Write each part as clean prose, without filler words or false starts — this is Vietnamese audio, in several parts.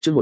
Chương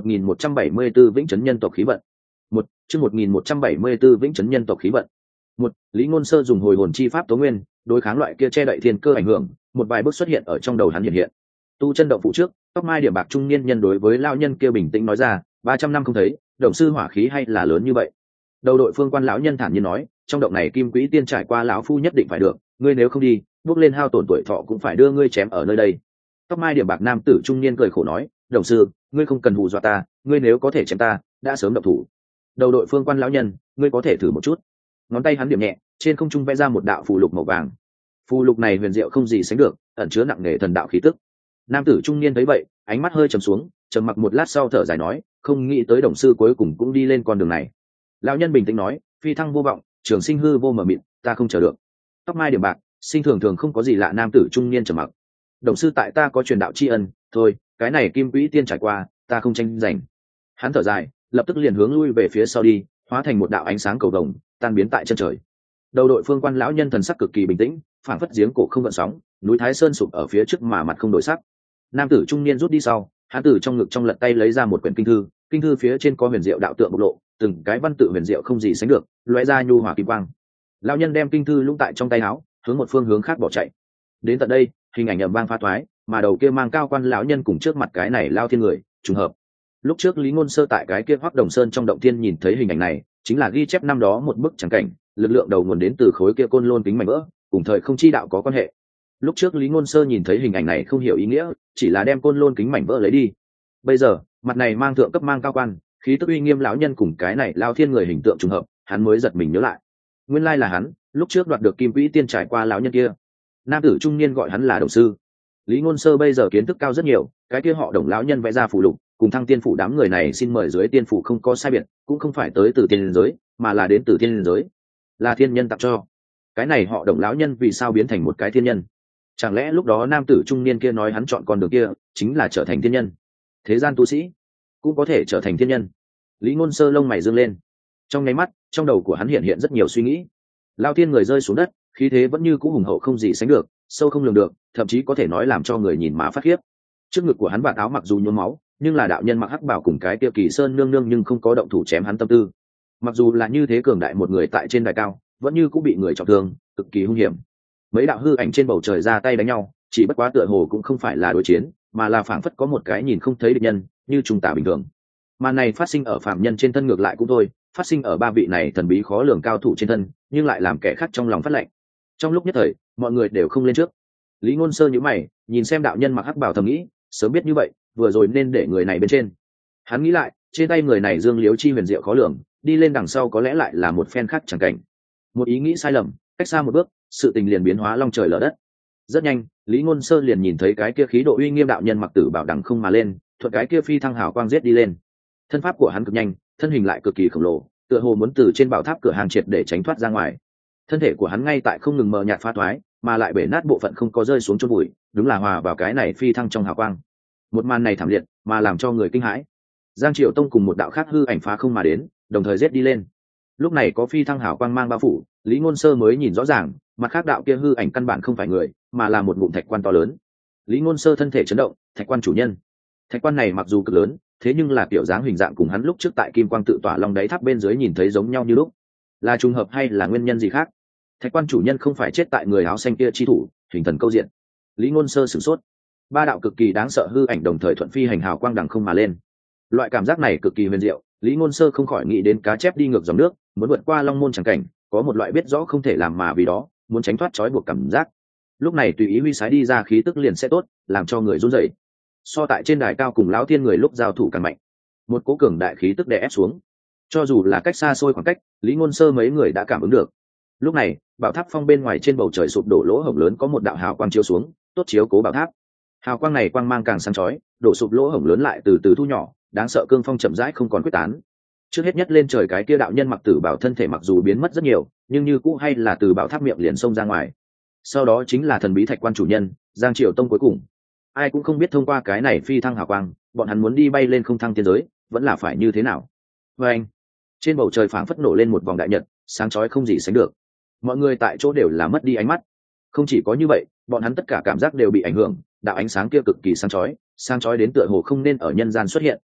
1174 Vĩnh Chấn nhân tộc khí vận. Chương 1174 Vĩnh Chấn nhân tộc khí vận. Lý Ngôn Sơ dùng hồi hồn chi pháp tố nguyên, đối kháng loại kia che đậy thiên cơ ảnh hưởng, một vài bước xuất hiện ở trong đầu hắn hiện. Tu chân động phụ trước, tóc mai điểm bạc trung niên nhân đối với lão nhân kia bình tĩnh nói ra, 300 năm không thấy, động sư hỏa khí hay là lớn như vậy. Đầu đội phương quan lão nhân thản nhiên nói, trong động này kim quỹ tiên trải qua lão phu nhất định phải được, ngươi nếu không đi, bước lên hao tổn tuổi thọ cũng phải đưa ngươi chém ở nơi đây. Tóc mai điểm bạc nam tử trung niên cười khổ nói, đồng sư, ngươi không cần hù dọa ta, ngươi nếu có thể chém ta, đã sớm động thủ. Đầu đội phương quan lão nhân, ngươi có thể thử một chút. Ngón tay hắn điểm nhẹ, trên không trung vẽ ra một đạo phù lục màu vàng. Phù lục này huyền diệu không gì sánh được, ẩn chứa nặng nề thần đạo khí tức. Nam tử trung niên thấy vậy, ánh mắt hơi trầm xuống, trầm mặc một lát sau thở dài nói, không nghĩ tới đồng sư cuối cùng cũng đi lên con đường này. Lão nhân bình tĩnh nói, phi thăng vô vọng, trường sinh hư vô mờ mịt, ta không chờ được. Tóc mai điểm bạc, sinh thường thường không có gì lạ. Nam tử trung niên trầm mặc. Đồng sư tại ta có truyền đạo tri ân, thôi, cái này kim quỹ tiên trải qua, ta không tranh giành. Hắn thở dài, lập tức liền hướng lui về phía sau đi, hóa thành một đạo ánh sáng cầu vồng, tan biến tại chân trời. Đầu đội phương quan lão nhân thần sắc cực kỳ bình tĩnh, phảng phất giếng cổ không gợn sóng, núi Thái Sơn sụp ở phía trước mà mặt không đổi sắc. Nam tử trung niên rút đi sau, hắn từ trong ngực trong lật tay lấy ra một quyển kinh thư phía trên có huyền diệu đạo tượng bộc lộ, từng cái văn tự huyền diệu không gì sánh được, lóe ra nhu hòa kim quang. Lão nhân đem kinh thư lũng tại trong tay áo, hướng một phương hướng khác bỏ chạy. Đến tận đây, hình ảnh ầm vang pha thoái, mà đầu kia mang cao quan lão nhân cùng trước mặt cái này lao thiên người trùng hợp. Lúc trước Lý Ngôn Sơ tại cái kia Hoắc Đồng Sơn trong động thiên nhìn thấy hình ảnh này, chính là ghi chép năm đó một bức trắng cảnh, lực lượng đầu nguồn đến từ khối kia côn lôn kính mảnh vỡ, cùng thời không chi đạo có quan hệ. Lúc trước Lý Ngôn Sơ nhìn thấy hình ảnh này không hiểu ý nghĩa, chỉ là đem côn lôn kính mảnh vỡ lấy đi. Bây giờ, mặt này mang thượng cấp mang cao quan, khí tức uy nghiêm lão nhân cùng cái này lao thiên người hình tượng trùng hợp, hắn mới giật mình nhớ lại. Nguyên lai là hắn, lúc trước đoạt được kim quỹ tiên trải qua lão nhân kia. Nam tử trung niên gọi hắn là đồng sư. Lý Ngôn Sơ bây giờ kiến thức cao rất nhiều, cái kia họ Đồng lão nhân vẽ ra phù lục, cùng Thăng Tiên phủ đám người này xin mời dưới tiên phủ không có sai biệt, cũng không phải tới từ tiên giới, mà là đến từ tiên giới, là thiên nhân tặng cho. Cái này họ Đồng lão nhân vì sao biến thành một cái thiên nhân? Chẳng lẽ lúc đó nam tử trung niên kia nói hắn chọn con đường kia chính là trở thành thiên nhân? Thế gian tu sĩ cũng có thể trở thành thiên nhân. Lý Ngôn Sơ lông mày dương lên, trong nháy mắt trong đầu của hắn hiện rất nhiều suy nghĩ. Lao thiên người rơi xuống đất, khí thế vẫn như cũ hùng hậu không gì sánh được, sâu không lường được, thậm chí có thể nói làm cho người nhìn mà phát khiếp. Trước ngực của hắn vạt áo mặc dù nhuốm máu, nhưng là đạo nhân mặc hắc bảo cùng cái kia Kỳ Sơn nương nương nhưng không có động thủ chém hắn tâm tư. Mặc dù là như thế cường đại một người tại trên đài cao, vẫn như cũng bị người trọng thương, cực kỳ hung hiểm. Mấy đạo hư ảnh trên bầu trời ra tay đánh nhau, chỉ bất quá tựa hồ cũng không phải là đối chiến, mà là phảng phất có một cái nhìn không thấy địch nhân, như trùng tả bình thường. Màn này phát sinh ở phạm nhân trên thân ngược lại cũng thôi, phát sinh ở ba vị này thần bí khó lường cao thủ trên thân, nhưng lại làm kẻ khác trong lòng phát lạnh. Trong lúc nhất thời, mọi người đều không lên trước. Lý Ngôn Sơ nhíu mày, nhìn xem đạo nhân mặc hắc bào thầm nghĩ, sớm biết như vậy, vừa rồi nên để người này bên trên. Hắn nghĩ lại, trên tay người này dương liếu chi huyền diệu khó lường, đi lên đằng sau có lẽ lại là một phen khác chẳng cảnh. Một ý nghĩ sai lầm, cách xa một bước, sự tình liền biến hóa long trời lở đất. Rất nhanh, Lý Ngôn Sơ liền nhìn thấy cái kia khí độ uy nghiêm đạo nhân mặc tử bảo đằng không mà lên, thuận cái kia phi thăng hào quang giết đi lên. Thân pháp của hắn cực nhanh, thân hình lại cực kỳ khổng lồ, tựa hồ muốn từ trên bảo tháp cửa hàng triệt để tránh thoát ra ngoài. Thân thể của hắn ngay tại không ngừng mờ nhạt phá thoái, mà lại bể nát bộ phận không có rơi xuống chôn bụi, đúng là hòa vào cái này phi thăng trong hào quang. Một màn này thảm liệt, mà làm cho người kinh hãi. Giang Triều Tông cùng một đạo khác hư ảnh phá không mà đến, đồng thời giết đi lên. Lúc này có phi thăng hào quang mang bao phủ, Lý Ngôn Sơ mới nhìn rõ ràng, mặt khác đạo kia hư ảnh căn bản không phải người, mà là một ngụm thạch quan to lớn. Lý Ngôn Sơ thân thể chấn động, thạch quan chủ nhân. Thạch quan này mặc dù cực lớn, thế nhưng là kiểu dáng hình dạng cùng hắn lúc trước tại Kim Quang tự tỏa long đáy tháp bên dưới nhìn thấy giống nhau như lúc. Là trùng hợp hay là nguyên nhân gì khác? Thạch quan chủ nhân không phải chết tại người áo xanh kia chi thủ, hình thần câu diện. Lý Ngôn Sơ sửng sốt. Ba đạo cực kỳ đáng sợ hư ảnh đồng thời thuận phi hành hào quang đằng không mà lên. Loại cảm giác này cực kỳ huyền diệu, Lý Ngôn Sơ không khỏi nghĩ đến cá chép đi ngược dòng nước, muốn vượt qua long môn chẳng cảnh, có một loại biết rõ không thể làm mà vì đó, muốn tránh thoát trói buộc cảm giác. Lúc này tùy ý huy sái đi ra khí tức liền sẽ tốt, làm cho người run rẩy. So tại trên đài cao cùng lão thiên người lúc giao thủ càng mạnh. Một cỗ cường đại khí tức đè ép xuống. Cho dù là cách xa xôi khoảng cách, Lý Ngôn Sơ mấy người đã cảm ứng được. Lúc này, bảo tháp phong bên ngoài trên bầu trời sụp đổ lỗ hổng lớn có một đạo hào quang chiếu xuống, tốt chiếu cố bảo tháp. Hào quang này quang mang càng sáng chói, đổ sụp lỗ hổng lớn lại từ từ thu nhỏ, đáng sợ cương phong chậm rãi không còn quyết tán. Trước hết nhất lên trời cái kia đạo nhân mặc tử bảo thân thể mặc dù biến mất rất nhiều, nhưng như cũ hay là từ bảo tháp miệng liền xông ra ngoài. Sau đó chính là thần bí thạch quan chủ nhân, Giang Triều Tông cuối cùng. Ai cũng không biết thông qua cái này phi thăng hào quang, bọn hắn muốn đi bay lên không thăng tiên giới, vẫn là phải như thế nào. Và anh, trên bầu trời phảng phất nổ lên một vòng đại nhật, sáng chói không gì sánh được. Mọi người tại chỗ đều là mất đi ánh mắt. Không chỉ có như vậy, bọn hắn tất cả cảm giác đều bị ảnh hưởng, đạo ánh sáng kia cực kỳ sáng chói đến tựa hồ không nên ở nhân gian xuất hiện.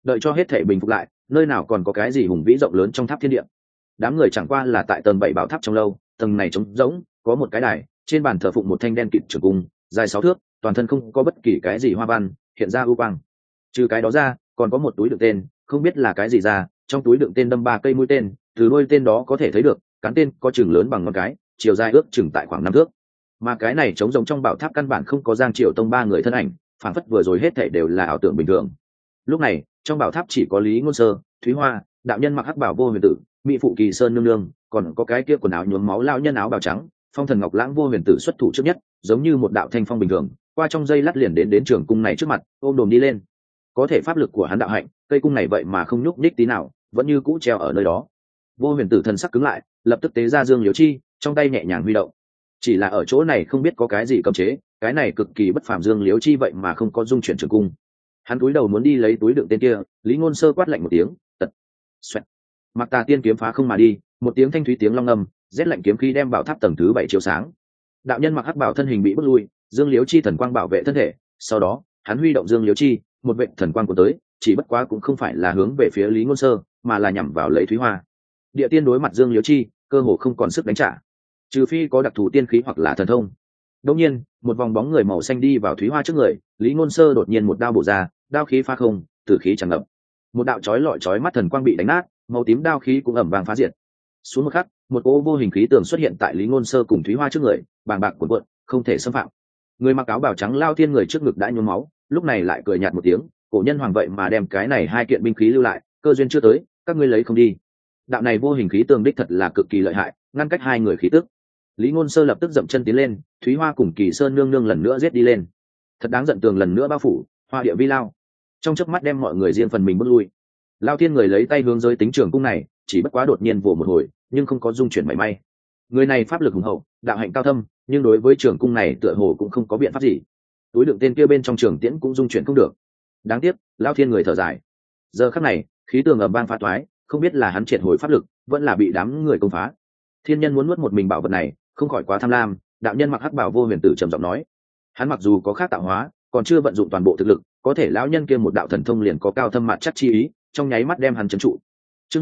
đợi cho hết thể bình phục lại, nơi nào còn có cái gì hùng vĩ rộng lớn trong tháp thiên địa. Đám người chẳng qua là tại tầng 7 bảo tháp trong lâu, tầng này trống rỗng, có một cái đài, trên bàn thờ phụng một thanh đen kịt trường cung, dài 6 thước, toàn thân không có bất kỳ cái gì hoa văn, hiện ra ưu quang. Trừ cái đó ra, còn có một túi đựng tên, không biết là cái gì ra, trong túi đựng tên đâm 3 cây mũi tên, từ đuôi tên đó có thể thấy được, cán tên có chừng lớn bằng ngón cái, chiều dài ước chừng tại khoảng 5 thước. Mà cái này trống rỗng trong bảo tháp căn bản không có Giang Triều Tông 3 người thân ảnh, phản phất vừa rồi hết thảy đều là ảo tưởng bình thường. Lúc này, trong bảo tháp chỉ có Lý Ngôn Sơ, Thúy Hoa, đạo nhân mặc hắc bảo Vô Huyền Tử, mỹ phụ Kỳ Sơn nương nương, còn có cái kia quần áo nhuốm máu lão nhân áo bào trắng, Phong Thần Ngọc Lãng Vô Huyền Tử xuất thủ trước nhất, giống như một đạo thanh phong bình thường, qua trong dây lát liền đến trường cung này trước mặt, ôm đồm đi lên. Có thể pháp lực của hắn đạo hạnh, cây cung này vậy mà không nhúc nhích tí nào, vẫn như cũ treo ở nơi đó. Vô Huyền Tử thần sắc cứng lại, lập tức tế ra Dương Liễu Chi, trong tay nhẹ nhàng huy động. Chỉ là ở chỗ này không biết có cái gì cấm chế, cái này cực kỳ bất phàm Dương Liễu Chi vậy mà không có dung chuyển trường cung. Hắn cúi đầu muốn đi lấy túi đựng tên kia, Lý Ngôn Sơ quát lạnh một tiếng, tật. Xoẹt. Mặc Tà Tiên kiếm phá không mà đi, một tiếng thanh thúy tiếng long ngâm, rét lạnh kiếm khí đem bảo tháp tầng thứ 7 chiếu sáng. Đạo nhân mặc hắc bảo thân hình bị bước lui, Dương Liễu Chi thần quang bảo vệ thân thể, sau đó, hắn huy động Dương Liễu Chi, một vệt thần quang của tới, chỉ bất quá cũng không phải là hướng về phía Lý Ngôn Sơ, mà là nhắm vào lấy Thúy Hoa. Địa tiên đối mặt Dương Liễu Chi, cơ hồ không còn sức đánh trả, trừ phi có đặc thù tiên khí hoặc là thần thông. Đột nhiên, một vòng bóng người màu xanh đi vào Thúy Hoa trước người, Lý Ngôn Sơ đột nhiên một đao bổ ra, đao khí phá không, tử khí tràn ngập. Một đạo chói mắt thần quang bị đánh nát, màu tím đao khí cũng ầm vang phá diệt. Xuống một khắc, một cỗ vô hình khí tường xuất hiện tại Lý Ngôn Sơ cùng Thúy Hoa trước người, bàng bạc cuộn cuộn, không thể xâm phạm. Người mặc áo bào trắng Lao Thiên người trước ngực đã nhuốm máu, lúc này lại cười nhạt một tiếng, cổ nhân hoàng vậy mà đem cái này hai kiện binh khí lưu lại, cơ duyên chưa tới, các ngươi lấy không đi. Đạo này vô hình khí tường đích thật là cực kỳ lợi hại, ngăn cách hai người khí tức. Lý Ngôn Sơ lập tức dậm chân tiến lên, Thúy Hoa cùng Kỳ Sơn nương nương lần nữa giết đi lên. Thật đáng giận, tường lần nữa bao phủ, hoa địa vi lao. Trong chớp mắt đem mọi người riêng phần mình bước lui. Lao Thiên người lấy tay hướng giới tính trường cung này, chỉ bất quá đột nhiên vồ một hồi, nhưng không có dung chuyển mảy may. Người này pháp lực hùng hậu, đạo hạnh cao thâm, nhưng đối với trường cung này tựa hồ cũng không có biện pháp gì. Túi đựng tên kia bên trong trường tiễn cũng dung chuyển không được. Đáng tiếc, Lao Thiên người thở dài. Giờ khắc này, khí tường ầm vang phá toái, không biết là hắn triệt hồi pháp lực, vẫn là bị đám người công phá. Thiên nhân muốn nuốt một mình bảo vật này, không khỏi quá tham lam. Đạo nhân mặc hắc bảo Vô Huyền Tử trầm giọng nói, hắn mặc dù có khác tạo hóa, còn chưa vận dụng toàn bộ thực lực, có thể lão nhân kia một đạo thần thông liền có cao thâm mạn chắc chi ý, trong nháy mắt đem hắn trấn trụ. Chương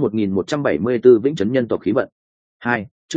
1174 Vĩnh Chấn nhân tộc khí vận. 2, chương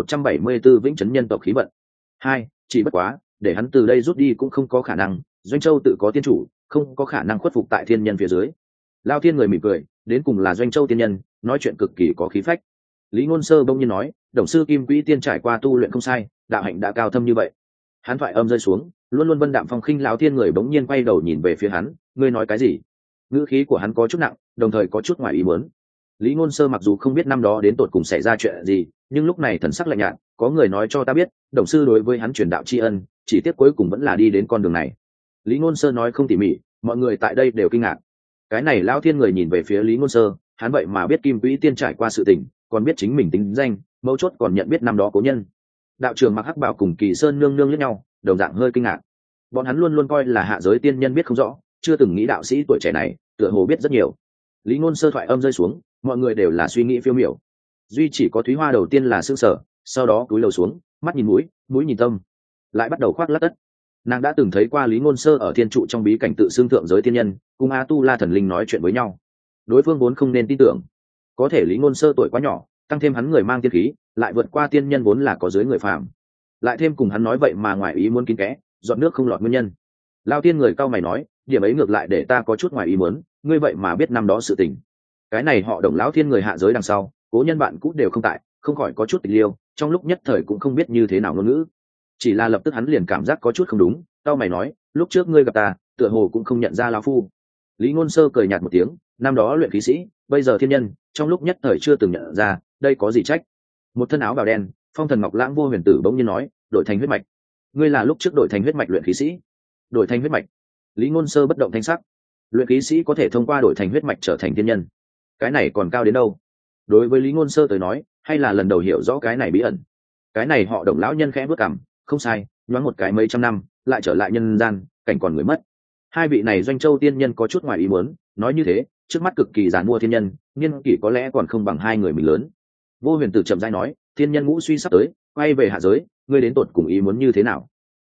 1174 Vĩnh Chấn nhân tộc khí vận. 2, chỉ bất quá, để hắn từ đây rút đi cũng không có khả năng, Doanh Châu tự có tiên chủ, không có khả năng khuất phục tại thiên nhân phía dưới. Lao Thiên người mỉm cười, đến cùng là Doanh Châu tiên nhân, nói chuyện cực kỳ có khí phách. Lý Ngôn Sơ bỗng nhiên nói, đồng sư Kim Quỹ Tiên trải qua tu luyện không sai, đạo hạnh đã cao thâm như vậy. Hắn thoại âm rơi xuống, luôn luôn vân đạm phong khinh Lão Thiên người bỗng nhiên quay đầu nhìn về phía hắn, ngươi nói cái gì? Ngữ khí của hắn có chút nặng, đồng thời có chút ngoài ý muốn. Lý Ngôn Sơ mặc dù không biết năm đó đến tột cùng xảy ra chuyện gì, nhưng lúc này thần sắc lạnh nhạt, có người nói cho ta biết, đồng sư đối với hắn truyền đạo tri ân, chỉ tiếc cuối cùng vẫn là đi đến con đường này. Lý Ngôn Sơ nói không tỉ mỉ, mọi người tại đây đều kinh ngạc. Cái này Lão Thiên người nhìn về phía Lý Ngôn Sơ, hắn vậy mà biết Kim Quỹ Tiên trải qua sự tình, còn biết chính mình tính danh, mấu chốt còn nhận biết năm đó cố nhân. Đạo trưởng mặc hắc bào cùng Kỳ Sơn nương nương liếc nhau, đồng dạng hơi kinh ngạc. Bọn hắn luôn luôn coi là hạ giới tiên nhân biết không rõ, chưa từng nghĩ đạo sĩ tuổi trẻ này tựa hồ biết rất nhiều. Lý Ngôn Sơ thoại âm rơi xuống, mọi người đều là suy nghĩ phiêu miểu, duy chỉ có Thúy Hoa đầu tiên là sững sờ, sau đó cúi đầu xuống, mắt nhìn mũi, mũi nhìn tâm, lại bắt đầu khoác lác tất. Nàng đã từng thấy qua Lý Ngôn Sơ ở thiên trụ trong bí cảnh tự xưng thượng giới tiên nhân, cùng A Tu La thần linh nói chuyện với nhau. Đối phương vốn không nên tin tưởng, có thể Lý Ngôn Sơ tuổi quá nhỏ, tăng thêm hắn người mang tiên khí, lại vượt qua tiên nhân vốn là có dưới người phàm, lại thêm cùng hắn nói vậy mà ngoài ý muốn kín kẽ, dọn nước không lọt nguyên nhân. Lao Tiên người cao mày nói, điểm ấy ngược lại để ta có chút ngoài ý muốn, ngươi vậy mà biết năm đó sự tình. Cái này họ Đồng lão Thiên người hạ giới đằng sau, cố nhân bạn cũ đều không tại, không khỏi có chút tịch liêu, trong lúc nhất thời cũng không biết như thế nào ngôn ngữ. Chỉ là lập tức hắn liền cảm giác có chút không đúng, cao mày nói, lúc trước ngươi gặp ta, tựa hồ cũng không nhận ra lão phu. Lý Ngôn Sơ cười nhạt một tiếng, năm đó luyện khí sĩ, bây giờ thiên nhân, trong lúc nhất thời chưa từng nhận ra, đây có gì trách. Một thân áo bào đen, Phong Thần Ngọc Lãng Vô Huyền Tử bỗng nhiên nói, đổi thành huyết mạch. Ngươi là lúc trước đổi thành huyết mạch luyện khí sĩ? Đổi thành huyết mạch? Lý Ngôn Sơ bất động thanh sắc. Luyện khí sĩ có thể thông qua đổi thành huyết mạch trở thành thiên nhân, cái này còn cao đến đâu? Đối với Lý Ngôn Sơ tới nói, hay là lần đầu hiểu rõ cái này bí ẩn. Cái này họ Đồng lão nhân khẽ bước cằm, không sai, nhoáng một cái mấy trăm năm, lại trở lại nhân gian, cảnh còn người mất. Hai vị này Doanh Châu tiên nhân có chút ngoài ý muốn, nói như thế, trước mắt cực kỳ giàn mua thiên nhân, niên kỷ có lẽ còn không bằng hai người mình lớn. Vô Huyền Tử chậm rãi nói, thiên nhân ngũ suy sắp tới, quay về hạ giới, ngươi đến tột cùng ý muốn như thế nào?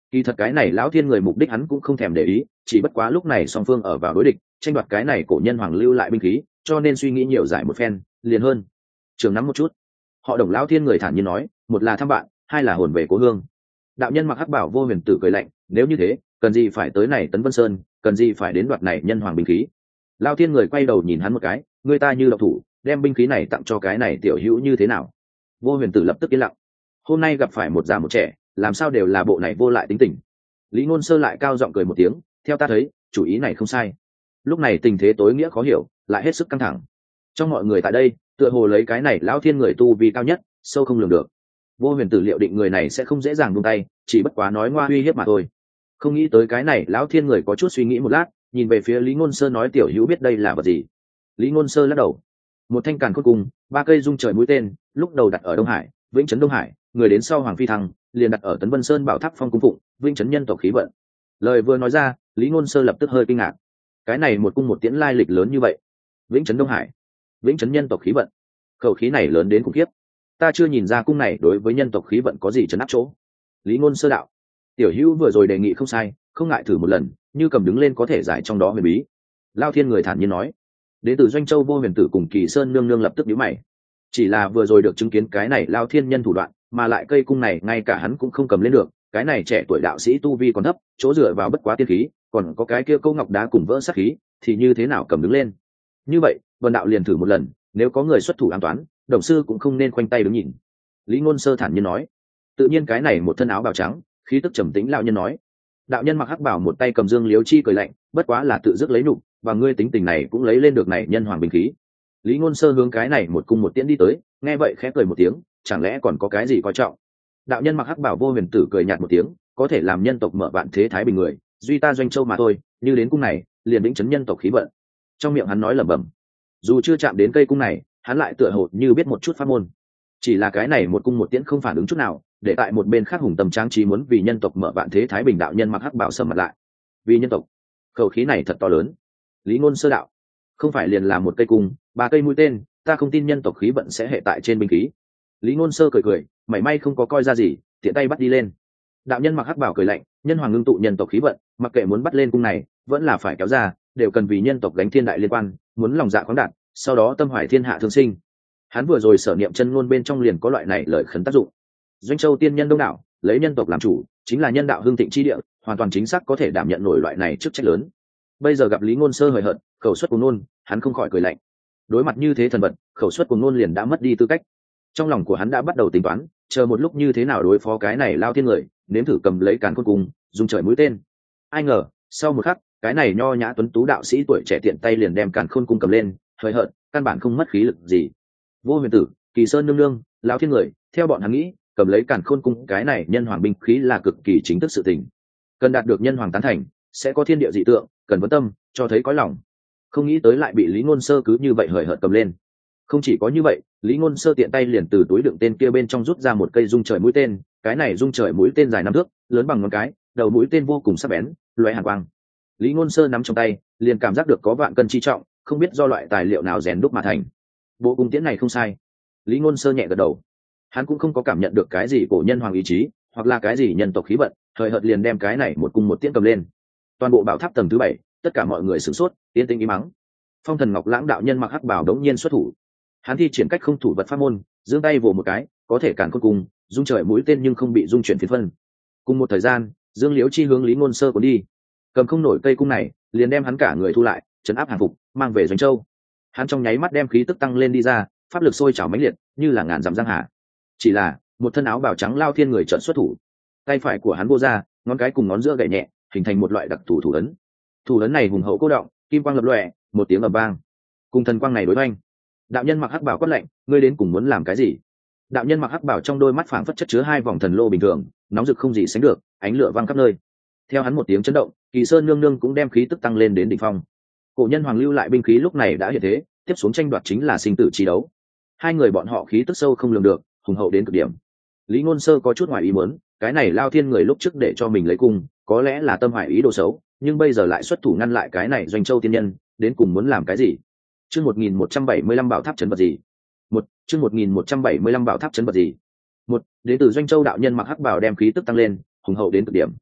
Kỳ thật cái này lão thiên người mục đích hắn cũng không thèm để ý, chỉ bất quá lúc này song phương ở vào đối địch, tranh đoạt cái này cổ nhân hoàng lưu lại binh khí, cho nên suy nghĩ nhiều giải một phen liền hơn. Trường nắm một chút, họ Đồng lão thiên người thản nhiên nói, một là thăm bạn, hai là hồn về cố hương. Đạo nhân mặc hắc bảo Vô Huyền Tử cười lạnh, nếu như thế, cần gì phải tới này Tấn Vân Sơn, cần gì phải đến đoạt này nhân hoàng binh khí. Lão thiên người quay đầu nhìn hắn một cái, người ta như độc thủ, đem binh khí này tặng cho cái này tiểu hữu như thế nào? Vô Huyền Tử lập tức yên lặng. Hôm nay gặp phải một già một trẻ, làm sao đều là bộ này vô lại tính tình. Lý Ngôn Sơ lại cao giọng cười một tiếng, theo ta thấy, chủ ý này không sai. Lúc này tình thế tối nghĩa khó hiểu, lại hết sức căng thẳng. Trong mọi người tại đây, tựa hồ lấy cái này lão thiên người tu vi cao nhất, sâu không lường được. Vô Huyền Tử liệu định người này sẽ không dễ dàng buông tay, chỉ bất quá nói ngoa uy hiếp mà thôi. Không nghĩ tới cái này lão thiên người có chút suy nghĩ một lát, nhìn về phía Lý Ngôn Sơ nói tiểu hữu biết đây là vật gì. Lý Ngôn Sơ lắc đầu. Một thanh càn khôn cung, ba cây dung trời mũi tên, lúc đầu đặt ở Đông Hải, Vĩnh Trấn Đông Hải, người đến sau Hoàng Phi Thăng, liền đặt ở Tấn Vân Sơn Bảo Tháp Phong cung phụng, Vĩnh Trấn nhân tộc khí vận. Lời vừa nói ra, Lý Ngôn Sơ lập tức hơi kinh ngạc. Cái này một cung một tiễn lai lịch lớn như vậy. Vĩnh Trấn Đông Hải, Vĩnh Trấn nhân tộc khí vận. Khẩu khí này lớn đến khủng khiếp. Ta chưa nhìn ra cung này đối với nhân tộc khí vận có gì trấn áp chỗ. Lý Ngôn Sơ đạo. Tiểu Hữu vừa rồi đề nghị không sai, không ngại thử một lần, như cầm đứng lên có thể giải trong đó huyền bí. Lao Thiên người thản nhiên nói. Đến từ Doanh Châu Vô Huyền Tử cùng Kỳ Sơn nương nương lập tức nhíu mày. Chỉ là vừa rồi được chứng kiến cái này Lao Thiên nhân thủ đoạn, mà lại cây cung này ngay cả hắn cũng không cầm lên được, cái này trẻ tuổi đạo sĩ tu vi còn thấp, chỗ dựa vào bất quá tiên khí, còn có cái kia câu ngọc đá cùng vỡ sát khí, thì như thế nào cầm đứng lên. Như vậy, Vân đạo liền thử một lần, nếu có người xuất thủ an toán, đồng sư cũng không nên khoanh tay đứng nhìn. Lý Ngôn Sơ thản nhiên nói. Tự nhiên cái này một thân áo bào trắng, khí tức trầm tĩnh lão nhân nói. Đạo nhân mặc hắc bảo một tay cầm dương liếu chi cười lạnh, bất quá là tự dứt lấy nụ, và ngươi tính tình này cũng lấy lên được này nhân hoàng binh khí. Lý Ngôn Sơ hướng cái này một cung một tiễn đi tới, nghe vậy khẽ cười một tiếng, chẳng lẽ còn có cái gì coi trọng. Đạo nhân mặc hắc bảo Vô Huyền Tử cười nhạt một tiếng, có thể làm nhân tộc mở vạn thế thái bình người, duy ta Doanh Châu mà thôi, như đến cung này, liền đĩnh chấn nhân tộc khí vận. Trong miệng hắn nói lẩm bẩm, dù chưa chạm đến cây cung này, hắn lại tựa hồ như biết một chút pháp môn. Chỉ là cái này một cung một tiễn không phản ứng chút nào, để tại một bên khác hùng tâm trang trí muốn vì nhân tộc mở vạn thế thái bình đạo nhân mặc hắc bảo sầm mặt lại. Vì nhân tộc, khẩu khí này thật to lớn. Lý Ngôn Sơ đạo, không phải liền là một cây cung, ba cây mũi tên, ta không tin nhân tộc khí vận sẽ hệ tại trên binh khí. Lý Ngôn Sơ cười cười, mảy may không có coi ra gì, tiện tay bắt đi lên. Đạo nhân mặc hắc bảo cười lạnh, nhân hoàng ngưng tụ nhân tộc khí vận, mặc kệ muốn bắt lên cung này, vẫn là phải kéo ra, đều cần vì nhân tộc gánh thiên đại liên quan, muốn lòng dạ khoáng đạt, sau đó tâm hoài thiên hạ thương sinh. Hắn vừa rồi sở niệm chân ngôn bên trong liền có loại này lời khấn tác dụng. Doanh Châu tiên nhân đông đảo, lấy nhân tộc làm chủ, chính là nhân đạo hưng thịnh chi địa, hoàn toàn chính xác có thể đảm nhận nổi loại này chức trách lớn. Bây giờ gặp Lý Ngôn Sơ hời hợt, khẩu suất cuồng ngôn, hắn không khỏi cười lạnh. Đối mặt như thế thần vật, khẩu suất cuồng ngôn liền đã mất đi tư cách. Trong lòng của hắn đã bắt đầu tính toán, chờ một lúc như thế nào đối phó cái này lao thiên người, nếm thử cầm lấy càn khôn cung, dùng trời mũi tên. Ai ngờ, sau một khắc, cái này nho nhã tuấn tú đạo sĩ tuổi trẻ tiện tay liền đem càn khôn cung cầm lên, hời hợt, căn bản không mất khí lực gì. Vô Huyền Tử, Kỳ Sơn nương nương, lão thiên người, theo bọn hắn nghĩ, cầm lấy càn khôn cung cái này nhân hoàng binh khí là cực kỳ chính thức sự tình. Cần đạt được nhân hoàng tán thành, sẽ có thiên địa dị tượng, cần vấn tâm, cho thấy cõi lòng. Không nghĩ tới lại bị Lý Ngôn Sơ cứ như vậy hời hợt cầm lên. Không chỉ có như vậy, Lý Ngôn Sơ tiện tay liền từ túi đựng tên kia bên trong rút ra một cây dung trời mũi tên, cái này dung trời mũi tên dài 5 thước, lớn bằng ngón cái, đầu mũi tên vô cùng sắc bén, lóe hàn quang. Lý Ngôn Sơ nắm trong tay, liền cảm giác được có vạn cân chi trọng, không biết do loại tài liệu nào rèn đúc mà thành. Bộ cung tiễn này không sai. Lý Ngôn Sơ nhẹ gật đầu. Hắn cũng không có cảm nhận được cái gì cổ nhân hoàng ý chí, hoặc là cái gì nhân tộc khí vận, hời hợt liền đem cái này một cung một tiễn cầm lên. Toàn bộ bảo tháp tầng thứ 7, tất cả mọi người sửng sốt, yên tĩnh im mắng. Phong Thần Ngọc Lãng đạo nhân mặc hắc bào đống nhiên xuất thủ. Hắn thi triển cách không thủ vật pháp môn, giương tay vồ một cái, có thể cản khôn cung, dung trời mũi tên nhưng không bị dung chuyển phiến phân. Cùng một thời gian, Dương Liễu chi hướng Lý Ngôn Sơ cuốn đi. Cầm không nổi cây cung này, liền đem hắn cả người thu lại, trấn áp hàng phục, mang về Doanh Châu. Hắn trong nháy mắt đem khí tức tăng lên đi ra, pháp lực sôi trào mãnh liệt, như là ngàn dặm giang hà. Chỉ là, một thân áo bào trắng lao thiên người chợt xuất thủ. Tay phải của hắn vô ra, ngón cái cùng ngón giữa gảy nhẹ, hình thành một loại đặc thủ thủ ấn. Thủ ấn này hùng hậu cố động, kim quang lập lòe, một tiếng ầm vang. Cùng thần quang này đối oanh. Đạo nhân mặc hắc bảo quát lạnh, ngươi đến cùng muốn làm cái gì? Đạo nhân mặc hắc bảo trong đôi mắt phảng phất chất chứa hai vòng thần lô bình thường, nóng rực không gì sánh được, ánh lửa vang khắp nơi. Theo hắn một tiếng chấn động, Kỳ Sơn nương nương cũng đem khí tức tăng lên đến đỉnh phong. Cổ nhân hoàng lưu lại binh khí lúc này đã hiện thế, tiếp xuống tranh đoạt chính là sinh tử chi đấu. Hai người bọn họ khí tức sâu không lường được, hùng hậu đến cực điểm. Lý Ngôn Sơ có chút ngoài ý muốn, cái này lao thiên người lúc trước để cho mình lấy cung, có lẽ là tâm hoài ý đồ xấu, nhưng bây giờ lại xuất thủ ngăn lại cái này Doanh Châu tiên nhân, đến cùng muốn làm cái gì? Chương 1175 bảo tháp trấn vật gì? Chương 1175 bảo tháp trấn vật gì? Đến từ Doanh Châu đạo nhân mặc hắc bào đem khí tức tăng lên, hùng hậu đến cực điểm.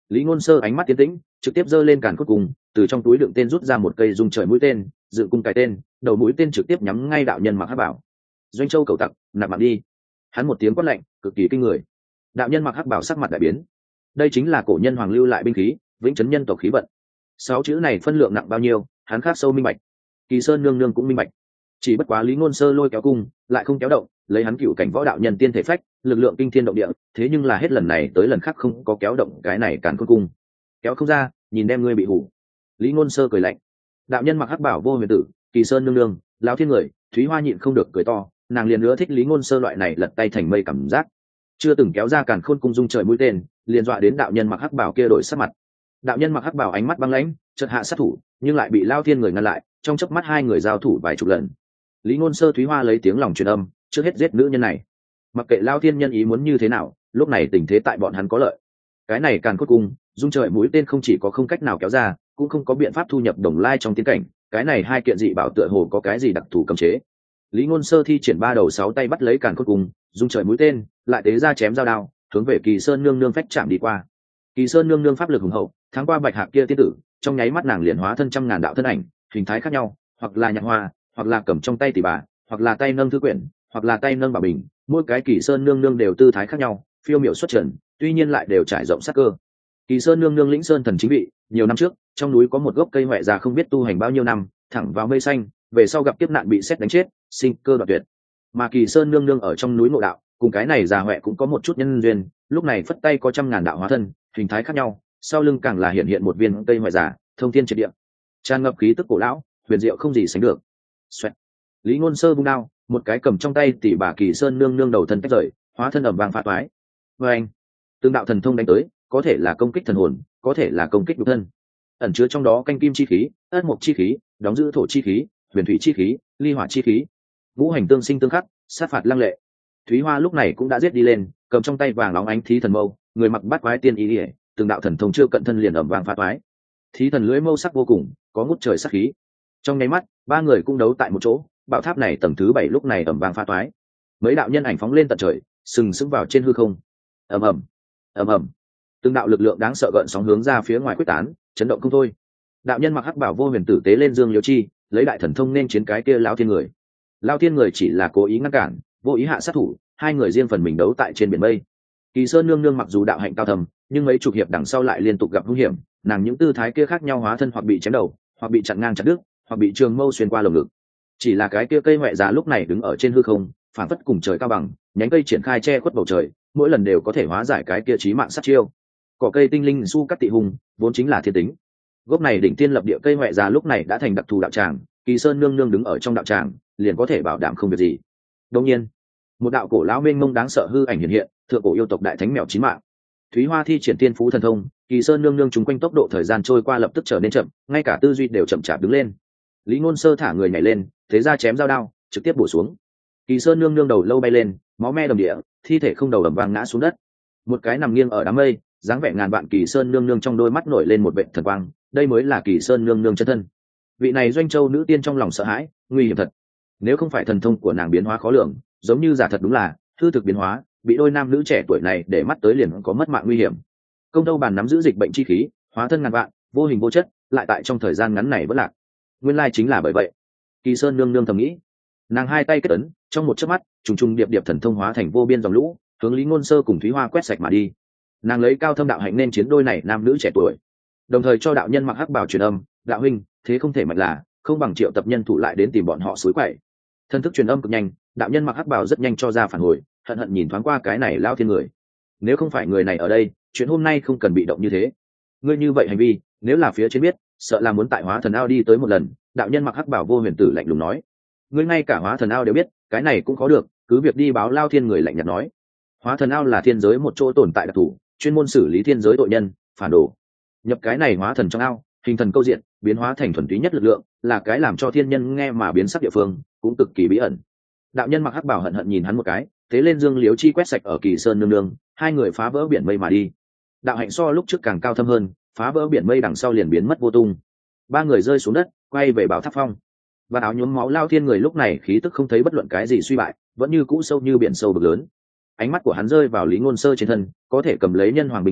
Lý Ngôn Sơ ánh mắt tiến tĩnh, trực tiếp giơ lên càn khôn cung, từ trong túi đựng tên rút ra một cây dung trời mũi tên, dựng cung cài tên, đầu mũi tên trực tiếp nhắm ngay đạo nhân mặc hắc bảo. Doanh Châu cầu tặc, nạp mạng đi. Hắn một tiếng quát lạnh, cực kỳ kinh người. Đạo nhân mặc hắc bảo sắc mặt đại biến. Đây chính là cổ nhân hoàng lưu lại binh khí, vĩnh chấn nhân tộc khí vận. 6 chữ này phân lượng nặng bao nhiêu, hắn khắc sâu minh bạch. Kỳ Sơn nương nương cũng minh bạch. Chỉ bất quá Lý Ngôn Sơ lôi kéo cung, lại không kéo động, lấy hắn cựu cảnh võ đạo nhân tiên thể phách, lực lượng kinh thiên động địa, thế nhưng là hết lần này tới lần khác không có kéo động cái này càn khôn cung. Kéo không ra, nhìn đem ngươi bị hủ. Lý Ngôn Sơ cười lạnh. Đạo nhân mặc hắc bảo vô huyền tử, Kỳ Sơn nương nương, lão thiên người, Thúy Hoa nhịn không được cười to, nàng liền nữa thích Lý Ngôn Sơ loại này lật tay thành mây cảm giác. Chưa từng kéo ra càn khôn cung dung trời mũi tên, liền dọa đến đạo nhân mặc hắc bảo kia đổi sắc mặt. Đạo nhân mặc hắc bảo ánh mắt băng lãnh, chợt hạ sát thủ, nhưng lại bị Lão Thiên người ngăn lại, trong chớp mắt hai người giao thủ vài chục lần. Lý Ngôn Sơ Thúy Hoa lấy tiếng lòng truyền âm, trước hết giết nữ nhân này. Mặc kệ Lão Thiên nhân ý muốn như thế nào, lúc này tình thế tại bọn hắn có lợi. Cái này càn khôn cung, dung trời mũi tên không chỉ có không cách nào kéo ra, cũng không có biện pháp thu nhập đồng lai trong tiên cảnh, cái này hai kiện dị bảo tựa hồ có cái gì đặc thù cấm chế. Lý Ngôn Sơ thi triển ba đầu sáu tay bắt lấy càn khôn cung, dung trời mũi tên, lại tế ra chém dao đao, hướng về Kỳ Sơn nương nương phách chạm đi qua. Kỳ Sơn nương nương pháp lực hùng hậu, tháng qua bạch hạc kia tiên tử, trong nháy mắt nàng liền hóa thân trăm ngàn đạo thân ảnh, hình thái khác nhau, hoặc là nhạc hoa, hoặc là cầm trong tay tỷ bà, hoặc là tay nâng thư quyển, hoặc là tay nâng bảo bình, mỗi cái Kỳ Sơn nương nương đều tư thái khác nhau, phiêu miểu xuất trần, tuy nhiên lại đều trải rộng sắc cơ. Kỳ Sơn nương nương lĩnh sơn thần chính vị, nhiều năm trước, trong núi có một gốc cây hoè già không biết tu hành bao nhiêu năm, thẳng vào mây xanh, về sau gặp kiếp nạn bị sét đánh chết, sinh cơ đoạn tuyệt. Mà Kỳ Sơn nương nương ở trong núi ngộ đạo, cùng cái này già hoè cũng có một chút nhân duyên, lúc này phất tay có trăm ngàn đạo hóa thân, hình thái khác nhau, sau lưng càng là hiện một viên cây hoè già, thông thiên triệt địa, tràn ngập khí tức cổ lão, huyền diệu không gì sánh được. Xoẹt. Lý Ngôn Sơ vung đao, một cái cầm trong tay tỷ bà Kỳ Sơn nương nương đầu thân tách rời, hóa thân ầm vang phá toái. Oeng. Từng đạo thần thông đánh tới, có thể là công kích thần hồn, có thể là công kích nhục thân, ẩn chứa trong đó canh kim chi khí, ất mộc chi khí, đóng giữ thổ chi khí, huyền thủy chi khí, ly hỏa chi khí, ngũ hành tương sinh tương khắc, sát phạt lăng lệ. Thúy Hoa lúc này cũng đã giết đi lên, cầm trong tay vàng óng ánh thí thần mâu, người mặc bát quái tiên ý ỉa, từng đạo thần thông chưa cận thân liền ầm vang phá toái. Thí thần lưỡi mâu sắc vô cùng, có ngút trời sát khí. Trong nháy mắt, ba người cũng đấu tại một chỗ, bảo tháp này tầng thứ 7 lúc này ầm vang phá toái. Mấy đạo nhân ảnh phóng lên tận trời, sừng sững vào trên hư không. Ầm ầm, ầm ầm. Từng đạo lực lượng đáng sợ gợn sóng hướng ra phía ngoài quyết tán, chấn động không thôi. Đạo nhân mặc hắc bảo vô huyền tử tế lên dương liêu chi, lấy đại thần thông nên chiến cái kia lão thiên người. Lão thiên người chỉ là cố ý ngăn cản, vô ý hạ sát thủ, hai người riêng phần mình đấu tại trên biển mây. Kỳ Sơn nương nương mặc dù đạo hạnh cao thầm, nhưng mấy chục hiệp đằng sau lại liên tục gặp nguy hiểm, nàng những tư thái kia khác nhau hóa thân hoặc bị chém đầu, hoặc bị chặn ngang chặt đứt, hoặc bị trường mâu xuyên qua lồng ngực. Chỉ là cái kia cây hoè già lúc này đứng ở trên hư không, phản phất cùng trời cao bằng, nhánh cây triển khai che khuất bầu trời, mỗi lần đều có thể hóa giải cái kia chí mạng sát chiêu. Cỏ cây tinh linh su cắt tị hùng, vốn chính là thiên tính. Gốc này đỉnh tiên lập địa cây hoè già lúc này đã thành đặc thù đạo tràng, Kỳ Sơn nương nương đứng ở trong đạo tràng, liền có thể bảo đảm không việc gì. Đương nhiên, một đạo cổ lão mênh mông đáng sợ hư ảnh hiện hiện, thượng cổ yêu tộc đại thánh mèo chín mạng. Thúy Hoa thi triển tiên phú thần thông, Kỳ Sơn nương nương chúng quanh tốc độ thời gian trôi qua lập tức trở nên chậm, ngay cả tư duy đều chậm chạp đứng lên. Lý Ngôn Sơ thả người nhảy lên, thế ra chém dao đao, trực tiếp bổ xuống. Kỳ Sơn nương nương đầu lâu bay lên, máu me đầm địa, thi thể không đầu ầm vang ngã xuống đất. Một cái nằm nghiêng ở đám mây, dáng vẻ ngàn vạn Kỳ Sơn nương nương trong đôi mắt nổi lên một vệt thần quang, đây mới là Kỳ Sơn nương nương chân thân. Vị này Doanh Châu nữ tiên trong lòng sợ hãi, nguy hiểm thật. Nếu không phải thần thông của nàng biến hóa khó lường, giống như giả thật đúng là hư thực biến hóa, bị đôi nam nữ trẻ tuổi này để mắt tới liền có mất mạng nguy hiểm. Công Tâu Bàn nắm giữ dịch bệnh chi khí, hóa thân ngàn vạn, vô hình vô chất, lại tại trong thời gian ngắn này vẫn lạc. Nguyên lai chính là bởi vậy. Kỳ Sơn nương nương thầm nghĩ. Nàng hai tay kết ấn, trong một chớp mắt, trùng trùng điệp điệp thần thông hóa thành vô biên dòng lũ, hướng Lý Ngôn Sơ cùng Thúy Hoa quét sạch mà đi. Nàng lấy cao thâm đạo hạnh nên chiến đôi này nam nữ trẻ tuổi, đồng thời cho đạo nhân mặc hắc bào truyền âm, đạo huynh, thế không thể mạnh là, không bằng triệu tập nhân thủ lại đến tìm bọn họ suối quậy. Thân thức truyền âm cực nhanh, đạo nhân mặc hắc bào rất nhanh cho ra phản hồi, hận hận nhìn thoáng qua cái này lao thiên người. Nếu không phải người này ở đây, chuyện hôm nay không cần bị động như thế. Ngươi như vậy hành vi, nếu là phía trên biết, sợ là muốn tại hóa thần ao đi tới một lần. Đạo nhân mặc hắc bào vô huyền tử lạnh lùng nói. Ngươi ngay cả hóa thần ao đều biết, cái này cũng có được, cứ việc đi báo lao thiên người lạnh nhạt nói. Hóa thần ao là thiên giới một chỗ tồn tại đặc thù, chuyên môn xử lý thiên giới tội nhân, phản đồ. Nhập cái này hóa thần trong ao, hình thần câu diện, biến hóa thành thuần túy nhất lực lượng, là cái làm cho thiên nhân nghe mà biến sắc địa phương, cũng cực kỳ bí ẩn. Đạo nhân mặc hắc bào hận hận nhìn hắn một cái, thế lên dương liếu chi quét sạch ở Kỳ Sơn nương nương, hai người phá vỡ biển mây mà đi. Đạo hạnh so lúc trước càng cao thâm hơn, phá vỡ biển mây đằng sau liền biến mất vô tung. Ba người rơi xuống đất, quay về bảo tháp phong. Và áo nhuốm máu lao thiên người lúc này khí tức không thấy bất luận cái gì suy bại, vẫn như cũ sâu như biển sâu vực lớn. Ánh mắt của hắn rơi vào Lý Ngôn Sơ trên thân, có thể cầm lấy nhân hoàng binh khí,